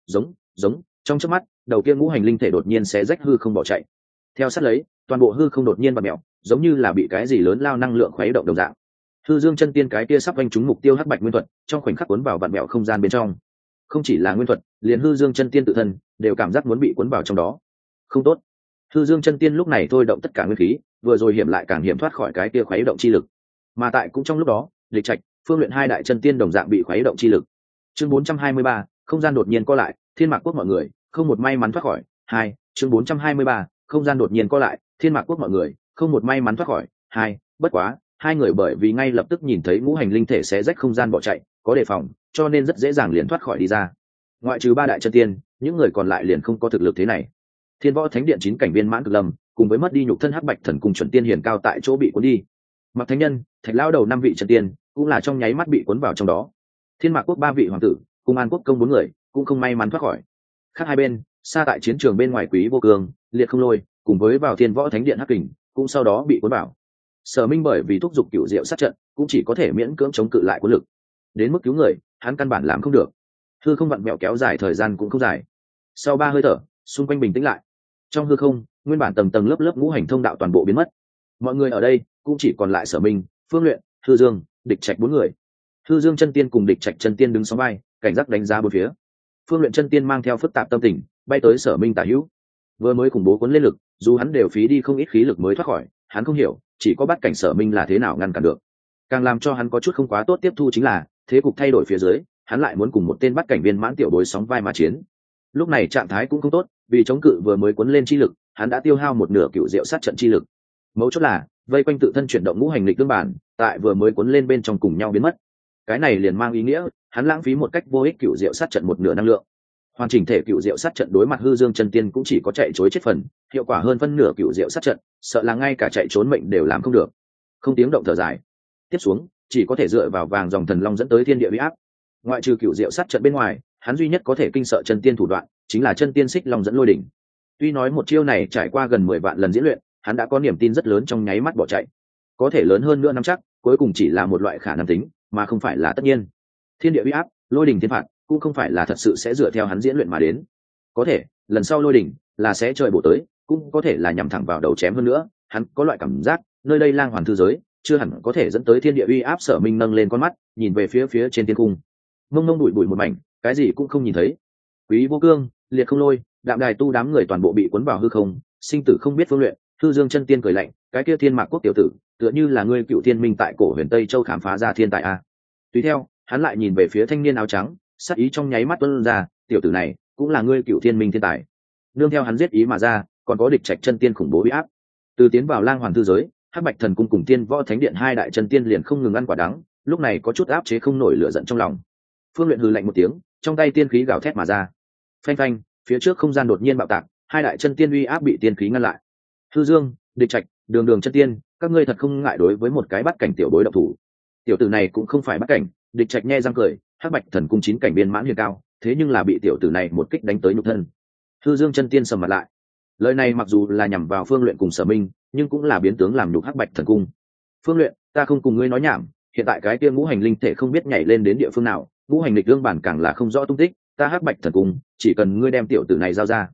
Giống, trong chớp mắt, đầu kia ngũ hành linh thể đột nhiên xé rách hư không bỏ chạy. Theo sát lấy, toàn bộ hư không đột nhiên bật mèo, giống như là bị cái gì lớn lao năng lượng khuấy động đồng dạng. Hư Dương chân tiên cái kia sắp vanh trúng mục tiêu hắc bạch nguyên thuật, trong khoảnh khắc cuốn vào vặn mèo không gian bên trong. Không chỉ là nguyên thuật, liền Hư Dương chân tiên tự thân đều cảm giác muốn bị cuốn vào trong đó. Không tốt. Hư Dương chân tiên lúc này thôi động tất cả nguyên khí, vừa rồi hiểm lại càng hiểm thoát khỏi cái kia khuấy động chi lực. Mà tại cũng trong lúc đó, Địch Trạch, Phương Luyện hai đại chân tiên đồng dạng bị khuấy động chi lực. Chương 423, không gian đột nhiên co lại, Thiên Mạc Quốc mọi người, không một may mắn thoát khỏi. Hai, chương 423, không gian đột nhiên co lại, Thiên Mạc Quốc mọi người, không một may mắn thoát khỏi. Hai, bất quá, hai người bởi vì ngay lập tức nhìn thấy ngũ hành linh thể xé rách không gian bỏ chạy, có đề phòng, cho nên rất dễ dàng liền thoát khỏi đi ra. Ngoại trừ ba đại chân tiên, những người còn lại liền không có thực lực thế này. Thiên Võ Thánh Điện chín cảnh viên mãn Cực Lâm, cùng với mất đi nhục thân hắc bạch thần cùng chuẩn tiên Hiền Cao tại chỗ bị cuốn đi. Mặc Thánh Nhân, Thạch Lão đầu năm vị chân tiên, cũng là trong nháy mắt bị cuốn vào trong đó. Thiên Mạc Quốc ba vị hoàng tử, cùng An Quốc công bốn người, cũng không may mắn thoát khỏi. Khác hai bên, xa tại chiến trường bên ngoài Quý Vô Cương, Liệt Không Lôi, cùng với vào Thiên Võ Thánh Điện hắc kình, cũng sau đó bị cuốn vào. Sở Minh bởi vì thúc giục cửu diệu sát trận, cũng chỉ có thể miễn cưỡng chống cự lại quân lực. Đến mức cứu người, hắn căn bản làm không được. Hư không vặn vẹo kéo dài thời gian cũng không dài. Sau ba hơi thở, xung quanh bình tĩnh lại. Trong hư không, nguyên bản tầng tầng lớp lớp ngũ hành thông đạo toàn bộ biến mất. Mọi người ở đây cũng chỉ còn lại Sở Minh, Phương Luyện, Hư Dương, Địch Trạch bốn người. Hư Dương chân tiên cùng Địch Trạch chân tiên đứng sóng vai, cảnh giác đánh giá bốn phía. Phương Luyện chân tiên mang theo phức tạp tâm tình, bay tới Sở Minh tả hữu. Vừa mới khủng bố cuốn lên lực, dù hắn đều phí đi không ít khí lực mới thoát khỏi, hắn không hiểu, chỉ có bắt cảnh Sở Minh là thế nào ngăn cản được. Càng làm cho hắn có chút không quá tốt tiếp thu chính là, thế cục thay đổi phía dưới, hắn lại muốn cùng một tên bắt cảnh viên mãn tiểu bối sóng vai mà chiến. Lúc này trạng thái cũng không tốt, vì chống cự vừa mới cuốn lên chi lực, hắn đã tiêu hao một nửa cựu diệu sát trận chi lực. Mấu chốt là vây quanh tự thân chuyển động ngũ hành lịch tương bản, tại vừa mới cuốn lên bên trong cùng nhau biến mất. Cái này liền mang ý nghĩa hắn lãng phí một cách vô ích cựu diệu sát trận một nửa năng lượng. Hoàn chỉnh thể cựu diệu sát trận đối mặt Hư Dương chân tiên cũng chỉ có chạy trối chết phần, hiệu quả hơn phân nửa cựu diệu sát trận, sợ là ngay cả chạy trốn mệnh đều làm không được. Không tiếng động thở dài, tiếp xuống chỉ có thể dựa vào vàng dòng thần long dẫn tới thiên địa uy áp. Ngoại trừ cựu diệu sát trận bên ngoài, hắn duy nhất có thể kinh sợ chân tiên thủ đoạn chính là chân tiên xích long dẫn lôi đỉnh. Tuy nói một chiêu này trải qua gần 10 vạn lần diễn luyện, hắn đã có niềm tin rất lớn trong nháy mắt bỏ chạy. Có thể lớn hơn nữa nắm chắc, cuối cùng chỉ là một loại khả năng tính, mà không phải là tất nhiên. Thiên địa uy áp, lôi đỉnh thiên phạt, cũng không phải là thật sự sẽ dựa theo hắn diễn luyện mà đến. Có thể, lần sau lôi đỉnh là sẽ trời bổ tới, cũng có thể là nhắm thẳng vào đầu chém hơn nữa, hắn có loại cảm giác, nơi đây lang hoàn thư giới, chưa hẳn có thể dẫn tới thiên địa uy áp. Sở Minh nâng lên con mắt, nhìn về phía trên thiên cung. Mông mông bụi bụi một mảnh, cái gì cũng không nhìn thấy. Quý Vô Cương, Liệt Không Lôi, Đạm Đài Tu đám người toàn bộ bị cuốn vào hư không, sinh tử không biết phương luyện. Hư Dương chân tiên cười lạnh, cái kia Thiên Mạc Quốc tiểu tử, tựa như là ngươi Cựu Thiên Minh tại cổ huyền Tây Châu khám phá ra thiên tài a. Tùy theo, hắn lại nhìn về phía thanh niên áo trắng, sát ý trong nháy mắt tuôn ra, tiểu tử này cũng là ngươi Cựu Thiên Minh thiên tài. Nương theo hắn giết ý mà ra, còn có địch trạch chân tiên khủng bố uy áp. Từ tiến vào lang hoàn thư giới, Hắc Bạch Thần Cung cùng Tiên Võ Thánh Điện hai đại chân tiên liền không ngừng ăn quả đắng, lúc này có chút áp chế không nổi lửa giận trong lòng. Phương Luyện hừ lạnh một tiếng, trong tay tiên khí gào thét mà ra. Phanh phanh, phía trước không gian đột nhiên bạo tạc, hai đại chân tiên uy áp bị tiên khí ngăn lại. Hư Dương, Địch Trạch, Đường Đường chân tiên, các ngươi thật không ngại đối với một cái bắt cảnh tiểu bối động thủ. Tiểu tử này cũng không phải bắt cảnh, Địch Trạch nhe răng cười, Hắc Bạch Thần Cung 9 cảnh biên mãn hiền cao, thế nhưng là bị tiểu tử này một kích đánh tới nhục thân. Hư Dương chân tiên sầm mặt lại. Lời này mặc dù là nhằm vào Phương Luyện cùng Sở Minh, nhưng cũng là biến tướng làm nhục Hắc Bạch Thần Cung. Phương Luyện, ta không cùng ngươi nói nhảm, hiện tại cái kia ngũ hành linh thể không biết nhảy lên đến địa phương nào, ngũ hành lịch đương bản càng là không rõ tung tích, ta Hắc Bạch Thần Cung chỉ cần ngươi đem tiểu tử này giao ra.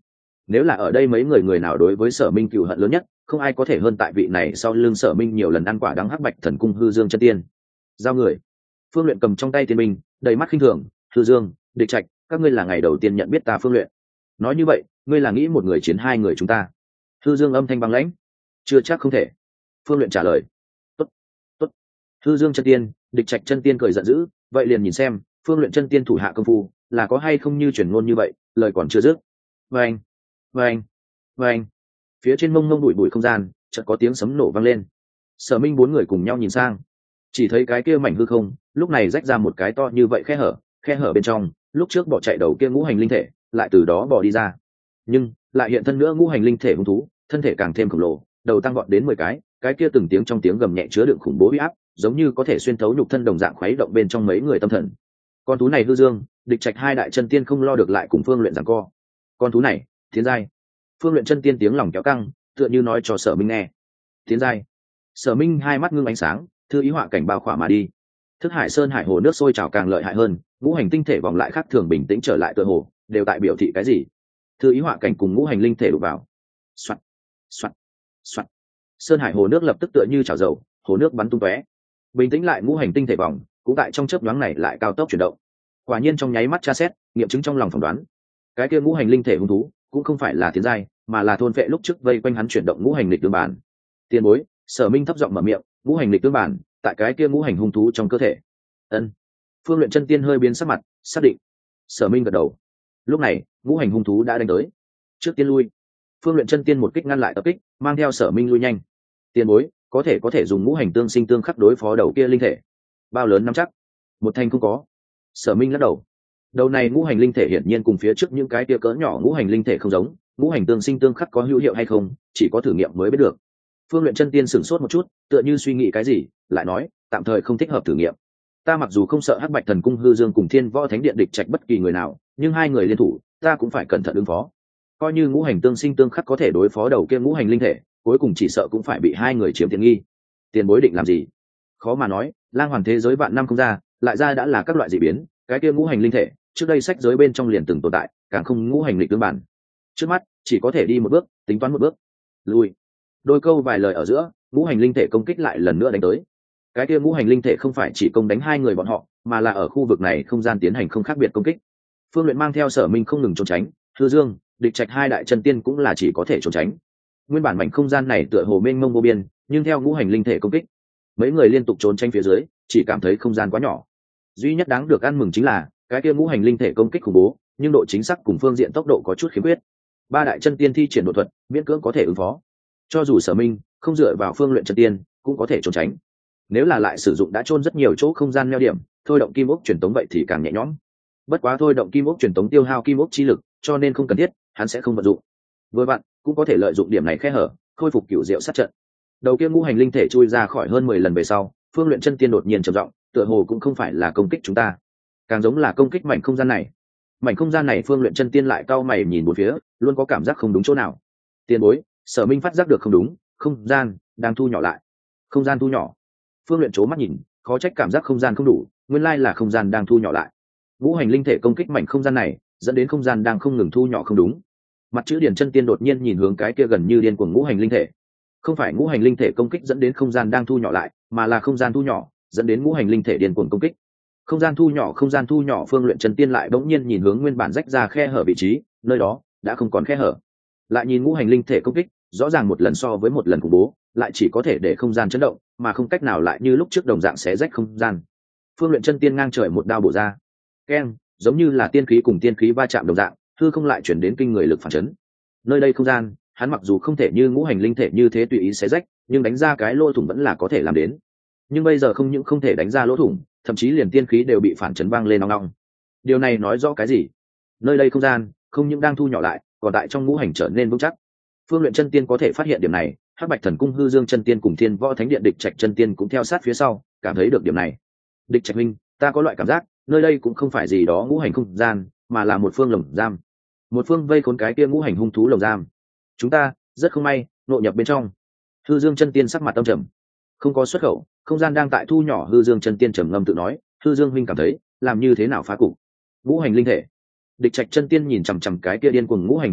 nếu là ở đây mấy người người nào đối với Sở Minh cừu hận lớn nhất, không ai có thể hơn tại vị này sau lưng Sở Minh nhiều lần ăn quả đắng hắc bạch thần cung hư dương chân tiên. Giao người. Phương Luyện cầm trong tay tiên minh, đầy mắt khinh thường, "Hư Dương, Địch Trạch, các ngươi là ngày đầu tiên nhận biết ta Phương Luyện. Nói như vậy, ngươi là nghĩ một người chiến hai người chúng ta?" Hư Dương âm thanh băng lãnh, "Chưa chắc không thể." Phương Luyện trả lời. "Tốt, tốt." Hư Dương chân tiên, Địch Trạch chân tiên cười giận dữ, "Vậy liền nhìn xem, Phương Luyện chân tiên thủ hạ công phu, là có hay không như truyền ngôn như vậy." Lời còn chưa dứt. Oeng, oeng, oeng. Phía trên mông bụi bụi không gian, chợt có tiếng sấm nổ vang lên. Sở Minh bốn người cùng nhau nhìn sang, chỉ thấy cái kia mảnh hư không lúc này rách ra một cái to như vậy khe hở bên trong lúc trước bỏ chạy đầu kia ngũ hành linh thể lại từ đó bỏ đi ra, nhưng lại hiện thân nữa ngũ hành linh thể hung thú, thân thể càng thêm khổng lồ, đầu tăng vọt đến 10 cái kia từng tiếng trong tiếng gầm nhẹ chứa đựng khủng bố uy áp, giống như có thể xuyên thấu nhục thân đồng dạng khuấy động bên trong mấy người tâm thần. Con thú này Hư Dương, Địch Trạch hai đại chân tiên không lo được lại cùng Phương Luyện giằng co. Con thú này tiến giai. Phương Luyện chân tiên tiếng lòng kéo căng, tựa như nói cho Sở Minh nghe. Tiến giai. Sở Minh hai mắt ngưng ánh sáng, thư ý họa cảnh bao khỏa mà đi. Thức Hải Sơn hải hồ nước sôi trào càng lợi hại hơn, ngũ hành tinh thể vòng lại khác thường bình tĩnh trở lại tựa hồ, đều tại biểu thị cái gì? Thư ý họa cảnh cùng ngũ hành linh thể đụng vào. Soạt, soạt, soạt. Sơn hải hồ nước lập tức tựa như chảo dầu, hồ nước bắn tung tóe. Bình tĩnh lại ngũ hành tinh thể vòng, cũng tại trong chớp nhoáng này lại cao tốc chuyển động. Quả nhiên trong nháy mắt tra xét, nghiệm chứng trong lòng phỏng đoán. Cái kia ngũ hành linh thể hung thú, cũng không phải là tiến giai, mà là thôn vệ lúc trước vây quanh hắn chuyển động ngũ hành lịch tương bản. Tiền bối, Sở Minh thấp giọng mở miệng, ngũ hành lịch tương bản, tại cái kia ngũ hành hung thú trong cơ thể. Ân. Phương Luyện chân tiên hơi biến sắc mặt, xác định. Sở Minh gật đầu. Lúc này, ngũ hành hung thú đã đánh tới. Trước tiên lui. Phương Luyện chân tiên một kích ngăn lại tập kích, mang theo Sở Minh lui nhanh. Tiền bối, có thể dùng ngũ hành tương sinh tương khắc đối phó đầu kia linh thể. Bao lớn nắm chắc? Một thành không có. Sở Minh lắc đầu. Đầu này ngũ hành linh thể hiển nhiên cùng phía trước những cái tia cỡ nhỏ ngũ hành linh thể không giống, ngũ hành tương sinh tương khắc có hữu hiệu hay không, chỉ có thử nghiệm mới biết được. Phương Luyện chân tiên sửng sốt một chút, tựa như suy nghĩ cái gì, lại nói, tạm thời không thích hợp thử nghiệm. Ta mặc dù không sợ hắc bạch thần cung Hư Dương cùng Thiên Võ Thánh Điện Địch Trạch bất kỳ người nào, nhưng hai người liên thủ, ta cũng phải cẩn thận ứng phó. Coi như ngũ hành tương sinh tương khắc có thể đối phó đầu kia ngũ hành linh thể, cuối cùng chỉ sợ cũng phải bị hai người chiếm tiện nghi. Tiền bối định làm gì? Khó mà nói, lang hoàn thế giới vạn năm không ra, lại ra đã là các loại dị biến, cái kia ngũ hành linh thể, trước đây sách giới bên trong liền từng tồn tại, càng không ngũ hành lịch tương bản. Trước mắt, chỉ có thể đi một bước, tính toán một bước. Lui. Đôi câu vài lời ở giữa, ngũ hành linh thể công kích lại lần nữa đánh tới. Cái kia ngũ hành linh thể không phải chỉ công đánh hai người bọn họ, mà là ở khu vực này không gian tiến hành không khác biệt công kích. Phương Luyện mang theo Sở Minh không ngừng trốn tránh, Hư Dương, Địch Trạch hai đại chân tiên cũng là chỉ có thể trốn tránh. Nguyên bản mảnh không gian này tựa hồ mênh mông vô biên, nhưng theo ngũ hành linh thể công kích, mấy người liên tục trốn tránh phía dưới, chỉ cảm thấy không gian quá nhỏ. Duy nhất đáng được ăn mừng chính là cái kia ngũ hành linh thể công kích khủng bố, nhưng độ chính xác cùng phương diện tốc độ có chút khiếm khuyết. Ba đại chân tiên thi triển độ thuật, miễn cưỡng có thể ứng phó. Cho dù Sở Minh không dựa vào Phương Luyện chân tiên, cũng có thể trốn tránh. Nếu là lại sử dụng đã chôn rất nhiều chỗ không gian neo điểm, thôi động kim ốc truyền tống vậy thì càng nhẹ nhõm. Bất quá thôi động kim ốc truyền tống tiêu hao kim ốc chi lực, cho nên không cần thiết, hắn sẽ không vận dụng. Vừa vặn, cũng có thể lợi dụng điểm này khe hở, khôi phục cửu diệu sát trận. Đầu kia ngũ hành linh thể chui ra khỏi hơn 10 lần về sau, Phương Luyện chân tiên đột nhiên trầm giọng, tựa hồ cũng không phải là công kích chúng ta, càng giống là công kích mảnh không gian này. Mảnh không gian này Phương Luyện chân tiên lại cau mày nhìn bốn phía, luôn có cảm giác không đúng chỗ nào. Tiền bối, Sở Minh phát giác được không đúng, không gian đang thu nhỏ lại. Không gian thu nhỏ. Phương Luyện chố mắt nhìn, khó trách cảm giác không gian không đủ, nguyên lai là không gian đang thu nhỏ lại. Ngũ hành linh thể công kích mảnh không gian này, dẫn đến không gian đang không ngừng thu nhỏ không đúng. Mặt chữ điển chân tiên đột nhiên nhìn hướng cái kia gần như điên cuồng ngũ hành linh thể. Không phải ngũ hành linh thể công kích dẫn đến không gian đang thu nhỏ lại, mà là không gian thu nhỏ dẫn đến ngũ hành linh thể điên cuồng công kích. Không gian thu nhỏ, Phương Luyện chân tiên lại bỗng nhiên nhìn hướng nguyên bản rách ra khe hở vị trí, nơi đó đã không còn khe hở. Lại nhìn ngũ hành linh thể công kích, rõ ràng một lần so với một lần khủng bố, lại chỉ có thể để không gian chấn động, mà không cách nào lại như lúc trước đồng dạng xé rách không gian. Phương Luyện chân tiên ngang trời một đao bổ ra, keng, giống như là tiên khí cùng tiên khí va chạm đồng dạng, hư không lại chuyển đến kinh người lực phản chấn. Nơi đây không gian, hắn mặc dù không thể như ngũ hành linh thể như thế tùy ý xé rách, nhưng đánh ra cái lỗ thủng vẫn là có thể làm đến. Nhưng bây giờ không những không thể đánh ra lỗ thủng, thậm chí liền tiên khí đều bị phản chấn vang lên ong ong. Điều này nói rõ cái gì? Nơi đây không gian không những đang thu nhỏ lại, còn tại trong ngũ hành trở nên vững chắc. Phương Luyện chân tiên có thể phát hiện điểm này, hắc bạch thần cung Hư Dương chân tiên cùng Thiên Võ Thánh Điện Địch Trạch chân tiên cũng theo sát phía sau, cảm thấy được điểm này. Địch Trạch huynh, ta có loại cảm giác, nơi đây cũng không phải gì đó ngũ hành không gian, mà là một phương lồng giam, một phương vây khốn cái kia ngũ hành hung thú lồng giam. Chúng ta rất không may nội nhập bên trong. Hư Dương chân tiên sắc mặt âm trầm, không có xuất khẩu, không gian đang tại thu nhỏ. Hư Dương chân tiên trầm ngâm tự nói, Hư Dương huynh cảm thấy làm như thế nào phá cục? Ngũ hành linh thể. Địch Trạch chân tiên nhìn chằm chằm cái kia điên cuồng ngũ hành hung thú,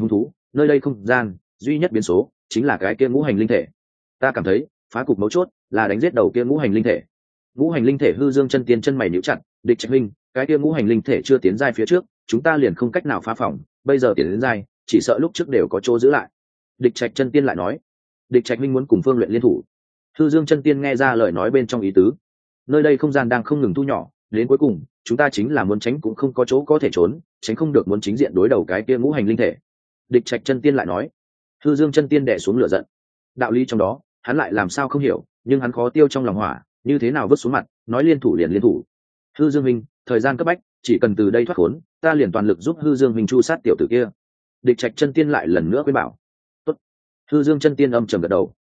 nơi đây không gian duy nhất biến số chính là cái kia ngũ hành linh thể. Ta cảm thấy phá cục mấu chốt là đánh giết đầu kia ngũ hành linh thể. Ngũ hành linh thể hư dương chân tiên chân mày nhíu chặt, Địch Trạch Minh, cái kia ngũ hành linh thể chưa tiến giai phía trước, chúng ta liền không cách nào phá phòng, bây giờ tiến đến giai, chỉ sợ lúc trước đều có chỗ giữ lại. Địch Trạch chân tiên lại nói, Địch Trạch Minh muốn cùng Phương Luyện liên thủ. Hư dương chân tiên nghe ra lời nói bên trong ý tứ. Nơi đây không gian đang không ngừng thu nhỏ, đến cuối cùng, chúng ta chính là muốn tránh cũng không có chỗ có thể trốn, tránh không được muốn chính diện đối đầu cái kia ngũ hành linh thể. Địch Trạch chân tiên lại nói. Hư dương chân tiên đè xuống lửa giận. Đạo lý trong đó, hắn lại làm sao không hiểu, nhưng hắn khó tiêu trong lòng hỏa, như thế nào vứt xuống mặt, nói liên thủ liền liên thủ. Hư dương minh, thời gian cấp bách, chỉ cần từ đây thoát khốn, ta liền toàn lực giúp hư dương minh chu sát tiểu tử kia. Địch Trạch chân tiên lại lần nữa khuyên bảo. Tốt. Hư dương chân tiên âm trầm gật đầu.